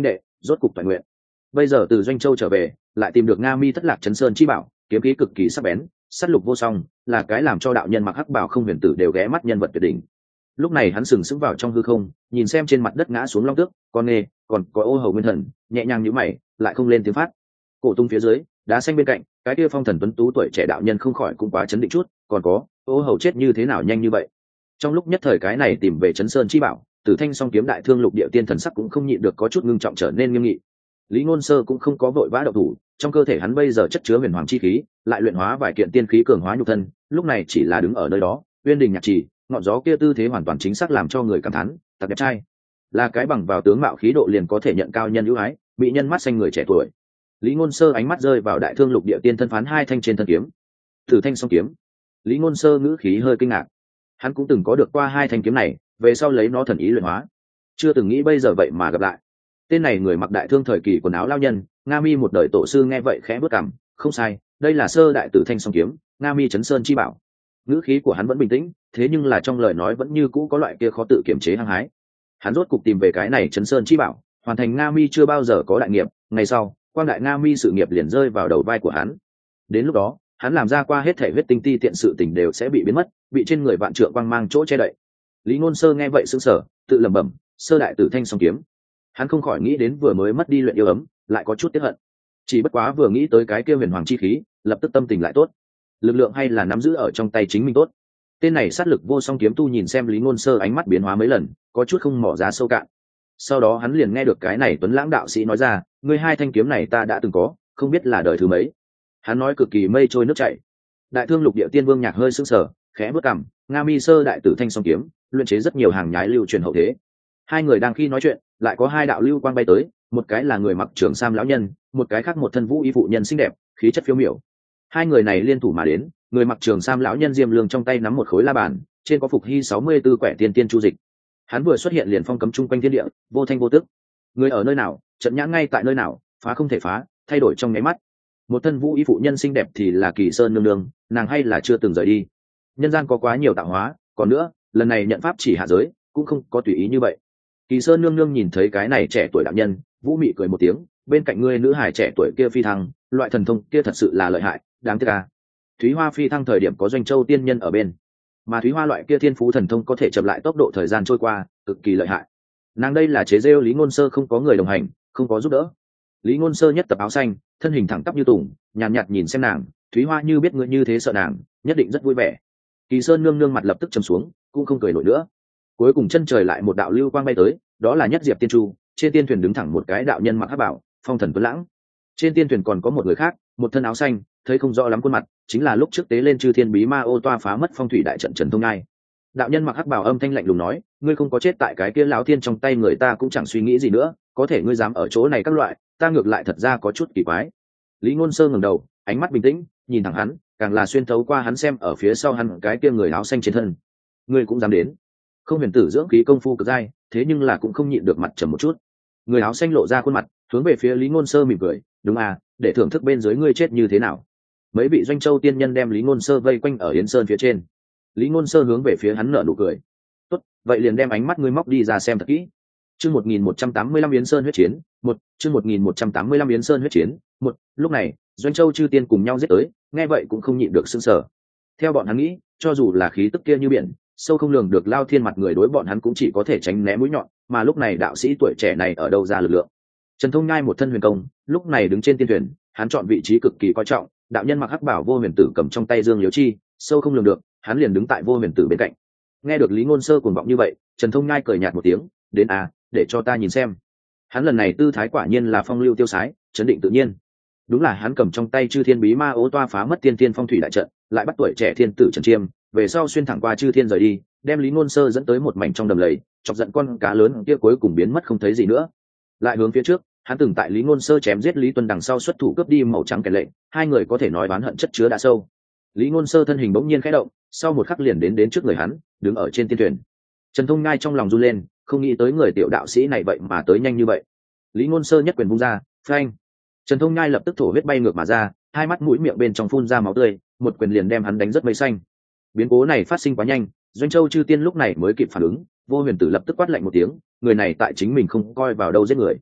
rốt cục toàn nguyện. Bây giờ từ Doanh Châu trở về, lại tìm được Nga Mi thất lạc Chấn Sơn chi bảo, kiếm khí cực kỳ sắc bén, sát lục vô song, là cái làm cho đạo nhân mặc hắc bảo Không Huyền Tử đều ghé mắt nhân vật tuyệt đỉnh. Lúc này hắn sừng sững vào trong hư không, nhìn xem trên mặt đất ngã xuống long tước, con nghê, còn có Ô Hầu Nguyên Thần, nhẹ nhàng nhíu mày, lại không lên tiếng phát. Cổ tung phía dưới, đá xanh bên cạnh, cái kia phong thần tuấn tú tuổi trẻ đạo nhân không khỏi cũng quá chấn định chút, còn có, Ô Hầu chết như thế nào nhanh như vậy. Trong lúc nhất thời cái này tìm về Chấn Sơn chi bảo, Tử Thanh song kiếm đại thương lục địa tiên thần sắc cũng không nhịn được có chút ngưng trọng trở nên nghiêm nghị. Lý Ngôn Sơ cũng không có vội vã động thủ, trong cơ thể hắn bây giờ chất chứa huyền hoàng chi khí, lại luyện hóa vài kiện tiên khí cường hóa nhục thân, lúc này chỉ là đứng ở nơi đó, uyên đình nhạc trì, ngọn gió kia tư thế hoàn toàn chính xác làm cho người cảm thán, thật đẹp trai. Là cái bằng vào tướng mạo khí độ liền có thể nhận cao nhân ưu ái, bị nhân mắt xanh người trẻ tuổi. Lý Ngôn Sơ ánh mắt rơi vào đại thương lục địa tiên thân phán hai thanh trên thân kiếm. Tử Thanh song kiếm. Lý Ngôn Sơ ngữ khí hơi kinh ngạc. Hắn cũng từng có được qua hai thanh kiếm này, về sau lấy nó thần ý luyện hóa, chưa từng nghĩ bây giờ vậy mà gặp lại. Tên này người mặc đại thương thời kỳ quần áo lao nhân, Nga Mi một đời tổ sư nghe vậy khẽ bước cằm, không sai, đây là sơ đại Tử Thanh song kiếm, Nga Mi Chấn Sơn chi bảo. Ngữ khí của hắn vẫn bình tĩnh, thế nhưng là trong lời nói vẫn như cũ có loại kia khó tự kiềm chế hăng hái. Hắn rốt cục tìm về cái này Chấn Sơn chi bảo, hoàn thành Nga Mi chưa bao giờ có đại nghiệp, ngày sau, quang đại Nga Mi sự nghiệp liền rơi vào đầu vai của hắn. Đến lúc đó, hắn làm ra qua hết thể huyết tinh ti tiện sự tình đều sẽ bị biến mất, bị trên người vạn trượng quang mang chỗ che đậy. Lý Ngôn Sơ nghe vậy sững sờ, tự lẩm bẩm, sơ đại Tử Thanh song kiếm. Hắn không khỏi nghĩ đến vừa mới mất đi luyện yêu ấm, lại có chút tiếc hận. Chỉ bất quá vừa nghĩ tới cái kia huyền hoàng chi khí, lập tức tâm tình lại tốt. Lực lượng hay là nắm giữ ở trong tay chính mình tốt. Tên này sát lực vô song kiếm tu nhìn xem Lý Ngôn Sơ ánh mắt biến hóa mấy lần, có chút không mỏ giá sâu cạn. Sau đó hắn liền nghe được cái này tuấn lãng đạo sĩ nói ra, ngươi hai thanh kiếm này ta đã từng có, không biết là đời thứ mấy. Hắn nói cực kỳ mây trôi nước chảy. Đại thương lục địa tiên vương nhạc hơi sững sờ, khẽ bước cằm, Nga Mi sơ đại Tử Thanh song kiếm, luyện chế rất nhiều hàng nhái lưu truyền hậu thế. Hai người đang khi nói chuyện, lại có hai đạo lưu quang bay tới, một cái là người mặc trường sam lão nhân, một cái khác một thân vũ y phụ nhân xinh đẹp, khí chất phiêu miểu. Hai người này liên thủ mà đến, người mặc trường sam lão nhân diêm lương trong tay nắm một khối la bàn, trên có phục hy 64 quẻ tiên tiên chu dịch. Hắn vừa xuất hiện liền phong cấm chung quanh thiên địa, vô thanh vô tức. Người ở nơi nào, trận nhãn ngay tại nơi nào, phá không thể phá, thay đổi trong nháy mắt. Một thân vũ y phụ nhân xinh đẹp thì là Kỳ Sơn nương nương, nàng hay là chưa từng rời đi. Nhân gian có quá nhiều tạo hóa, còn nữa, lần này nhận pháp chỉ hạ giới, cũng không có tùy ý như vậy. Kỳ Sơn nương nương nhìn thấy cái này trẻ tuổi đạo nhân, vũ mị cười một tiếng, bên cạnh ngươi nữ hải trẻ tuổi kia phi thăng, loại thần thông kia thật sự là lợi hại, đáng tiếc à. Thúy Hoa phi thăng thời điểm có Doanh Châu tiên nhân ở bên, mà Thúy Hoa loại kia thiên phú thần thông có thể chậm lại tốc độ thời gian trôi qua, cực kỳ lợi hại. Nàng đây là chế giễu Lý Ngôn Sơ không có người đồng hành, không có giúp đỡ. Lý Ngôn Sơ nhất tập áo xanh, thân hình thẳng tắp như tùng, nhàn nhạt nhìn xem nàng, Thúy Hoa như biết ngươi như thế sợ nàng, nhất định rất vui vẻ. Kỳ Sơn nương nương mặt lập tức trầm xuống, cũng không cười nổi nữa. Cuối cùng chân trời lại một đạo lưu quang bay tới, đó là Nhất Diệp Tiên Chu, trên tiên thuyền đứng thẳng một cái đạo nhân mặc hắc bảo, phong thần tuấn lãng. Trên tiên thuyền còn có một người khác, một thân áo xanh, thấy không rõ lắm khuôn mặt, chính là lúc trước tế lên Chư Thiên Bí Ma ô toa phá mất phong thủy đại trận Trần Thông Nhai. Đạo nhân mặc hắc bảo âm thanh lạnh lùng nói, ngươi không có chết tại cái kia lão tiên trong tay người ta cũng chẳng suy nghĩ gì nữa, có thể ngươi dám ở chỗ này các loại, ta ngược lại thật ra có chút kỳ quái. Lý Ngôn Sơ ngẩng đầu, ánh mắt bình tĩnh, nhìn thẳng hắn, càng là xuyên thấu qua hắn xem ở phía sau hắn cái kia người áo xanh trên thân. Ngươi cũng dám đến? Không Huyền Tử dưỡng khí công phu cực dai, thế nhưng là cũng không nhịn được mặt trầm một chút. Người áo xanh lộ ra khuôn mặt, hướng về phía Lý Ngôn Sơ mỉm cười, đúng à, để thưởng thức bên dưới ngươi chết như thế nào. Mấy vị Doanh Châu tiên nhân đem Lý Ngôn Sơ vây quanh ở Yến Sơn phía trên. Lý Ngôn Sơ hướng về phía hắn nở nụ cười. Tốt, vậy liền đem ánh mắt ngươi móc đi ra xem thật kỹ. Chương 1185 Yến Sơn huyết chiến, chương 1185 Yến Sơn huyết chiến, lúc này, Doanh Châu chư tiên cùng nhau giết tới, nghe vậy cũng không nhịn được sửng sở. Theo bọn hắn nghĩ, cho dù là khí tức kia như biển, sâu không lường được lao thiên mặt người đối bọn hắn cũng chỉ có thể tránh né mũi nhọn, mà lúc này đạo sĩ tuổi trẻ này ở đâu ra lực lượng. Trần Thông Nhai một thân huyền công, lúc này đứng trên tiên thuyền, hắn chọn vị trí cực kỳ coi trọng, đạo nhân mặc hắc bảo Vô Huyền Tử cầm trong tay Dương Liếu Chi, sâu không lường được, hắn liền đứng tại Vô Huyền Tử bên cạnh. Nghe được Lý Ngôn Sơ cuồng vọng như vậy, Trần Thông Nhai cười nhạt một tiếng, đến à, để cho ta nhìn xem. Hắn lần này tư thái quả nhiên là phong lưu tiêu sái, chấn định tự nhiên. Đúng là hắn cầm trong tay Chư Thiên Bí Ma ố toa phá mất tiên tiên phong thủy đại trận, lại bắt tuổi trẻ thiên tử Trần Chiêm, về sau xuyên thẳng qua chư thiên rời đi, đem Lý Ngôn Sơ dẫn tới một mảnh trong đầm lầy, chọc giận con cá lớn kia cuối cùng biến mất không thấy gì nữa. Lại hướng phía trước, hắn từng tại Lý Ngôn Sơ chém giết Lý Tuân đằng sau xuất thủ cướp đi màu trắng kèn lệnh, hai người có thể nói oán hận chất chứa đã sâu. Lý Ngôn Sơ thân hình bỗng nhiên khẽ động, sau một khắc liền đến trước người hắn, đứng ở trên tiên thuyền. Trần Thông Nhai trong lòng run lên, không nghĩ tới người tiểu đạo sĩ này vậy mà tới nhanh như vậy. Lý Ngôn Sơ nhất quyền vung ra, phanh. Trần Thông Nhai lập tức thổ huyết bay ngược mà ra, hai mắt mũi miệng bên trong phun ra máu tươi, một quyền liền đem hắn đánh rất mây xanh. Biến cố này phát sinh quá nhanh, Doanh Châu chư tiên lúc này mới kịp phản ứng, Vô Huyền Tử lập tức quát lạnh một tiếng, người này tại chính mình không coi vào đâu giết người.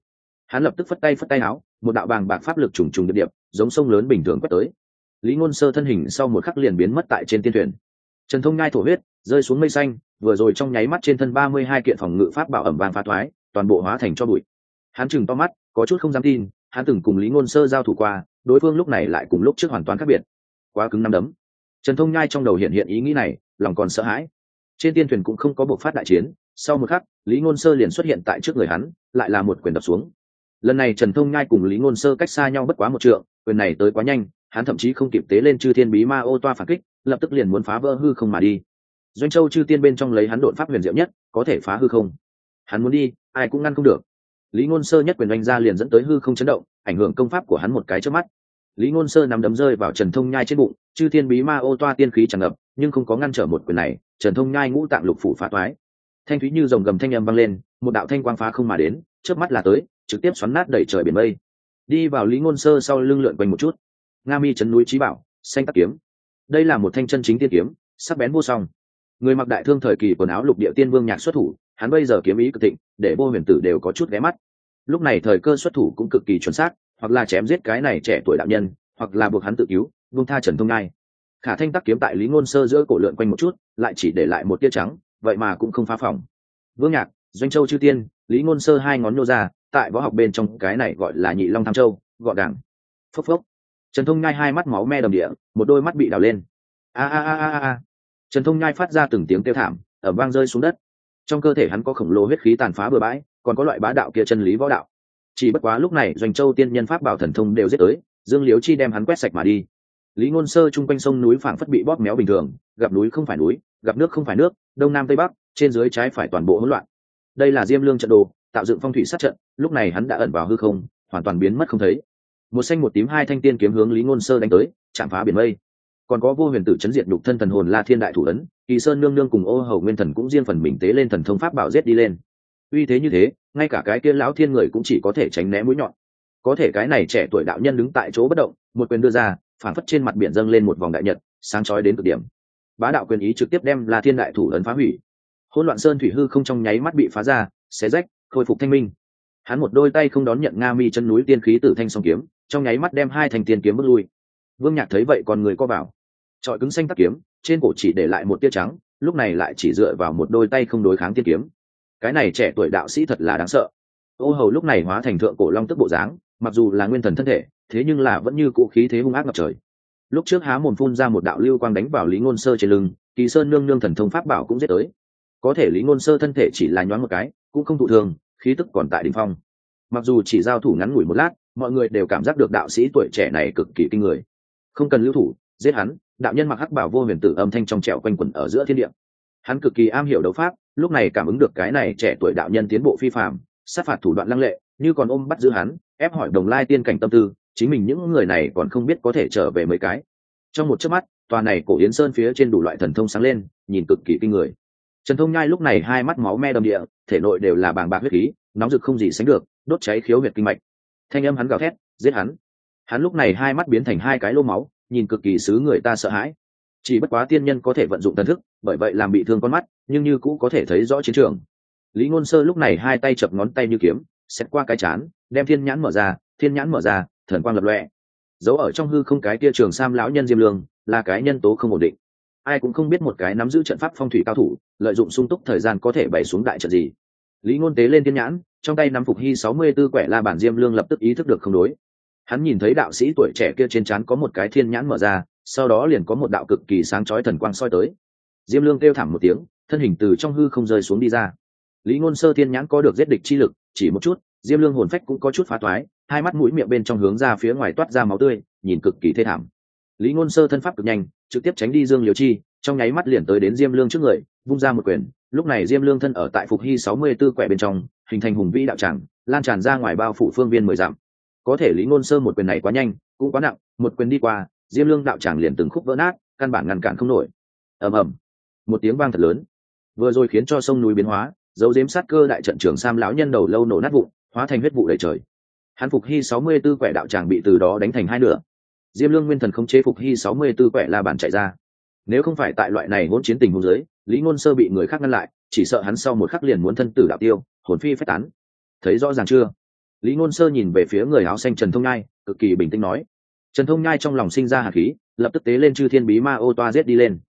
Hắn lập tức phất tay áo, một đạo bàng bạc pháp lực trùng trùng điệp điệp giống sông lớn bình thường quét tới. Lý Ngôn Sơ thân hình sau một khắc liền biến mất tại trên tiên thuyền. Trần Thông Nhai thổ huyết rơi xuống mây xanh, vừa rồi trong nháy mắt trên thân 32 kiện phòng ngự pháp bảo ẩm vang phá thoái, toàn bộ hóa thành cho bụi. Hắn trừng to mắt, có chút không dám tin, hắn từng cùng Lý Ngôn Sơ giao thủ qua, đối phương lúc này lại cùng lúc trước hoàn toàn khác biệt. Quá cứng nắm đấm. Trần Thông Nhai trong đầu hiện hiện ý nghĩ này, lòng còn sợ hãi. Trên tiên thuyền cũng không có buộc phát đại chiến, sau một khắc, Lý Ngôn Sơ liền xuất hiện tại trước người hắn, lại là một quyền đập xuống. Lần này Trần Thông Nhai cùng Lý Ngôn Sơ cách xa nhau bất quá một trượng, quyền này tới quá nhanh, hắn thậm chí không kịp tế lên Chư Thiên Bí Ma ô toa phản kích, lập tức liền muốn phá vỡ hư không mà đi. Doanh Châu Chư Tiên bên trong lấy hắn độn pháp huyền diệu nhất, có thể phá hư không. Hắn muốn đi, ai cũng ngăn không được. Lý Ngôn Sơ nhất quyền đánh ra liền dẫn tới hư không chấn động, ảnh hưởng công pháp của hắn một cái chớp mắt. Lý Ngôn Sơ nắm đấm rơi vào Trần Thông Nhai trên bụng, Chư Thiên Bí Ma ô toa tiên khí tràn ngập, nhưng không có ngăn trở một quyền này, Trần Thông Nhai ngũ tạng lục phủ phá toái. Thanh thúy như rồng gầm thanh âm vang lên, một đạo thanh quang phá không mà đến, chớp mắt là tới, trực tiếp xoắn nát đẩy trời biển mây. Đi vào Lý Ngôn Sơ sau lưng lượn quanh một chút. Nga Mi trấn núi chí bảo, xanh tắc kiếm. Đây là một thanh chân chính tiên kiếm, sắc bén vô song. Người mặc đại thương thời kỳ quần áo lục địa tiên vương nhạc xuất thủ, hắn bây giờ kiếm ý cực thịnh, để Vô Huyền Tử đều có chút ghé mắt. Lúc này thời cơ xuất thủ cũng cực kỳ chuẩn xác, hoặc là chém giết cái này trẻ tuổi đạo nhân, hoặc là buộc hắn tự cứu, buông tha Trần Thông Nhai. Khả thanh tắc kiếm tại Lý Ngôn Sơ giữa cổ lượn quanh một chút, lại chỉ để lại một tia trắng, vậy mà cũng không phá phòng. Vương Nhạc, Doanh Châu Chư Tiên, Lý Ngôn Sơ hai ngón nhô ra, tại võ học bên trong cái này gọi là Nhị Long Tham Châu, gọn gàng. Phốc phốc. Trần Thông Nhai hai mắt máu me đầm địa, một đôi mắt bị đào lên. A a a a a. Trần Thông Nhai phát ra từng tiếng kêu thảm, ầm vang rơi xuống đất. Trong cơ thể hắn có khổng lồ huyết khí tàn phá bừa bãi, còn có loại bá đạo kia chân lý võ đạo. Chỉ bất quá lúc này Doanh Châu tiên nhân pháp bảo thần thông đều giết tới, Dương Liếu Chi đem hắn quét sạch mà đi. Lý Ngôn Sơ trung quanh sông núi phảng phất bị bóp méo bình thường, gặp núi không phải núi, gặp nước không phải nước, đông nam tây bắc, trên dưới trái phải toàn bộ hỗn loạn. Đây là Diêm Lương trận đồ, tạo dựng phong thủy sát trận, lúc này hắn đã ẩn vào hư không, hoàn toàn biến mất không thấy. Một xanh một tím hai thanh tiên kiếm hướng Lý Ngôn Sơ đánh tới, chạm phá biển mây. Còn có Vô Huyền Tử chấn diệt nhục thân thần hồn La Thiên đại thủ ấn, Kỳ Sơn nương nương cùng Ô Hầu Nguyên Thần cũng riêng phần mình tế lên thần thông pháp bảo giết đi lên. Uy thế như thế, ngay cả cái kia lão thiên người cũng chỉ có thể tránh né mũi nhọn. Có thể cái này trẻ tuổi đạo nhân đứng tại chỗ bất động, một quyền đưa ra, phản phất trên mặt biển dâng lên một vòng đại nhật, sáng chói đến cực điểm. Bá đạo quyền ý trực tiếp đem La Thiên đại thủ ấn phá hủy. Hỗn loạn sơn thủy hư không trong nháy mắt bị phá ra, xé rách, khôi phục thanh minh. Hắn một đôi tay không đón nhận Nga Mi chân núi tiên khí tử thanh song kiếm, trong nháy mắt đem hai thanh tiên kiếm bước lui. Vương Nhạc thấy vậy còn người co vào, trọi cứng xanh tắc kiếm, trên cổ chỉ để lại một tia trắng, lúc này lại chỉ dựa vào một đôi tay không đối kháng tiên kiếm. Cái này trẻ tuổi đạo sĩ thật là đáng sợ. Ô Hầu lúc này hóa thành thượng cổ long tức bộ dáng, mặc dù là nguyên thần thân thể, thế nhưng là vẫn như cũ khí thế hung ác ngập trời. Lúc trước há mồm phun ra một đạo lưu quang đánh vào Lý Ngôn Sơ trên lưng, Kỳ Sơn nương nương thần thông pháp bảo cũng giết tới. Có thể Lý Ngôn Sơ thân thể chỉ là nhoáng một cái, cũng không thụ thương, khí tức còn tại đỉnh phong. Mặc dù chỉ giao thủ ngắn ngủi một lát, mọi người đều cảm giác được đạo sĩ tuổi trẻ này cực kỳ kinh người. Không cần lưu thủ, giết hắn. Đạo nhân mặc hắc bảo Vô Huyền Tử âm thanh trong trẻo quanh quẩn ở giữa thiên địa. Hắn cực kỳ am hiểu đấu pháp, lúc này cảm ứng được cái này trẻ tuổi đạo nhân tiến bộ phi phàm, sát phạt thủ đoạn lăng lệ, như còn ôm bắt giữ hắn, ép hỏi đồng lai tiên cảnh tâm tư, chính mình những người này còn không biết có thể trở về mấy cái. Trong một chớp mắt, tòa này cổ Yến Sơn phía trên đủ loại thần thông sáng lên, nhìn cực kỳ kinh người. Trần Thông Nhai lúc này hai mắt máu me đầm địa, thể nội đều là bàng bạc huyết khí, nóng rực không gì sánh được, đốt cháy khiếu huyệt kinh mạch. Thanh âm hắn gào thét, giết hắn. Hắn lúc này hai mắt biến thành hai cái lô máu, nhìn cực kỳ xứ người ta sợ hãi. Chỉ bất quá tiên nhân có thể vận dụng thần thức, bởi vậy làm bị thương con mắt, nhưng như cũ có thể thấy rõ chiến trường. Lý Ngôn Sơ lúc này hai tay chập ngón tay như kiếm, xét qua cái chán, đem thiên nhãn mở ra, thần quang lập lòe. Giấu ở trong hư không cái kia Trường Sam lão nhân Diêm Lương, là cái nhân tố không ổn định. Ai cũng không biết một cái nắm giữ trận pháp phong thủy cao thủ, lợi dụng sung túc thời gian có thể bày xuống đại trận gì. Lý Ngôn tế lên thiên nhãn, trong tay nắm phục hy 64 quẻ la bản Diêm Lương lập tức ý thức được không đối. Hắn nhìn thấy đạo sĩ tuổi trẻ kia trên trán có một cái thiên nhãn mở ra, sau đó liền có một đạo cực kỳ sáng chói thần quang soi tới. Diêm Lương kêu thảm một tiếng, thân hình từ trong hư không rơi xuống đi ra. Lý Ngôn Sơ thiên nhãn có được giết địch chi lực, chỉ một chút, Diêm Lương hồn phách cũng có chút phá toái, hai mắt mũi miệng bên trong hướng ra phía ngoài toát ra máu tươi, nhìn cực kỳ thê thảm. Lý Ngôn Sơ thân pháp cực nhanh, trực tiếp tránh đi Dương Liễu Chi, trong nháy mắt liền tới đến Diêm Lương trước người, vung ra một quyền. Lúc này Diêm Lương thân ở tại phục hy 64 quẻ bên trong, hình thành hùng vĩ đạo tràng, lan tràn ra ngoài bao phủ phương viên 10 dặm. Có thể Lý Ngôn Sơ một quyền này quá nhanh, cũng quá nặng, một quyền đi qua, Diêm Lương đạo tràng liền từng khúc vỡ nát, căn bản ngăn cản không nổi. Ầm ầm, một tiếng vang thật lớn, vừa rồi khiến cho sông núi biến hóa, dấu giếm sát cơ đại trận Trường Sam lão nhân đầu lâu nổ nát vụn, hóa thành huyết vụ đầy trời. Hắn phục hy 64 quẻ đạo tràng bị từ đó đánh thành hai nửa. Diêm Lương nguyên thần không chế phục hy 64 quẻ la bàn chạy ra. Nếu không phải tại loại này hỗn chiến tình huống dưới, Lý Ngôn Sơ bị người khác ngăn lại, chỉ sợ hắn sau một khắc liền muốn thân tử đạo tiêu, hồn phi phách tán. Thấy rõ ràng chưa? Lý Ngôn Sơ nhìn về phía người áo xanh Trần Thông Nhai, cực kỳ bình tĩnh nói. Trần Thông Nhai trong lòng sinh ra hàn khí, lập tức tế lên chư thiên bí ma ô toa giết đi lên.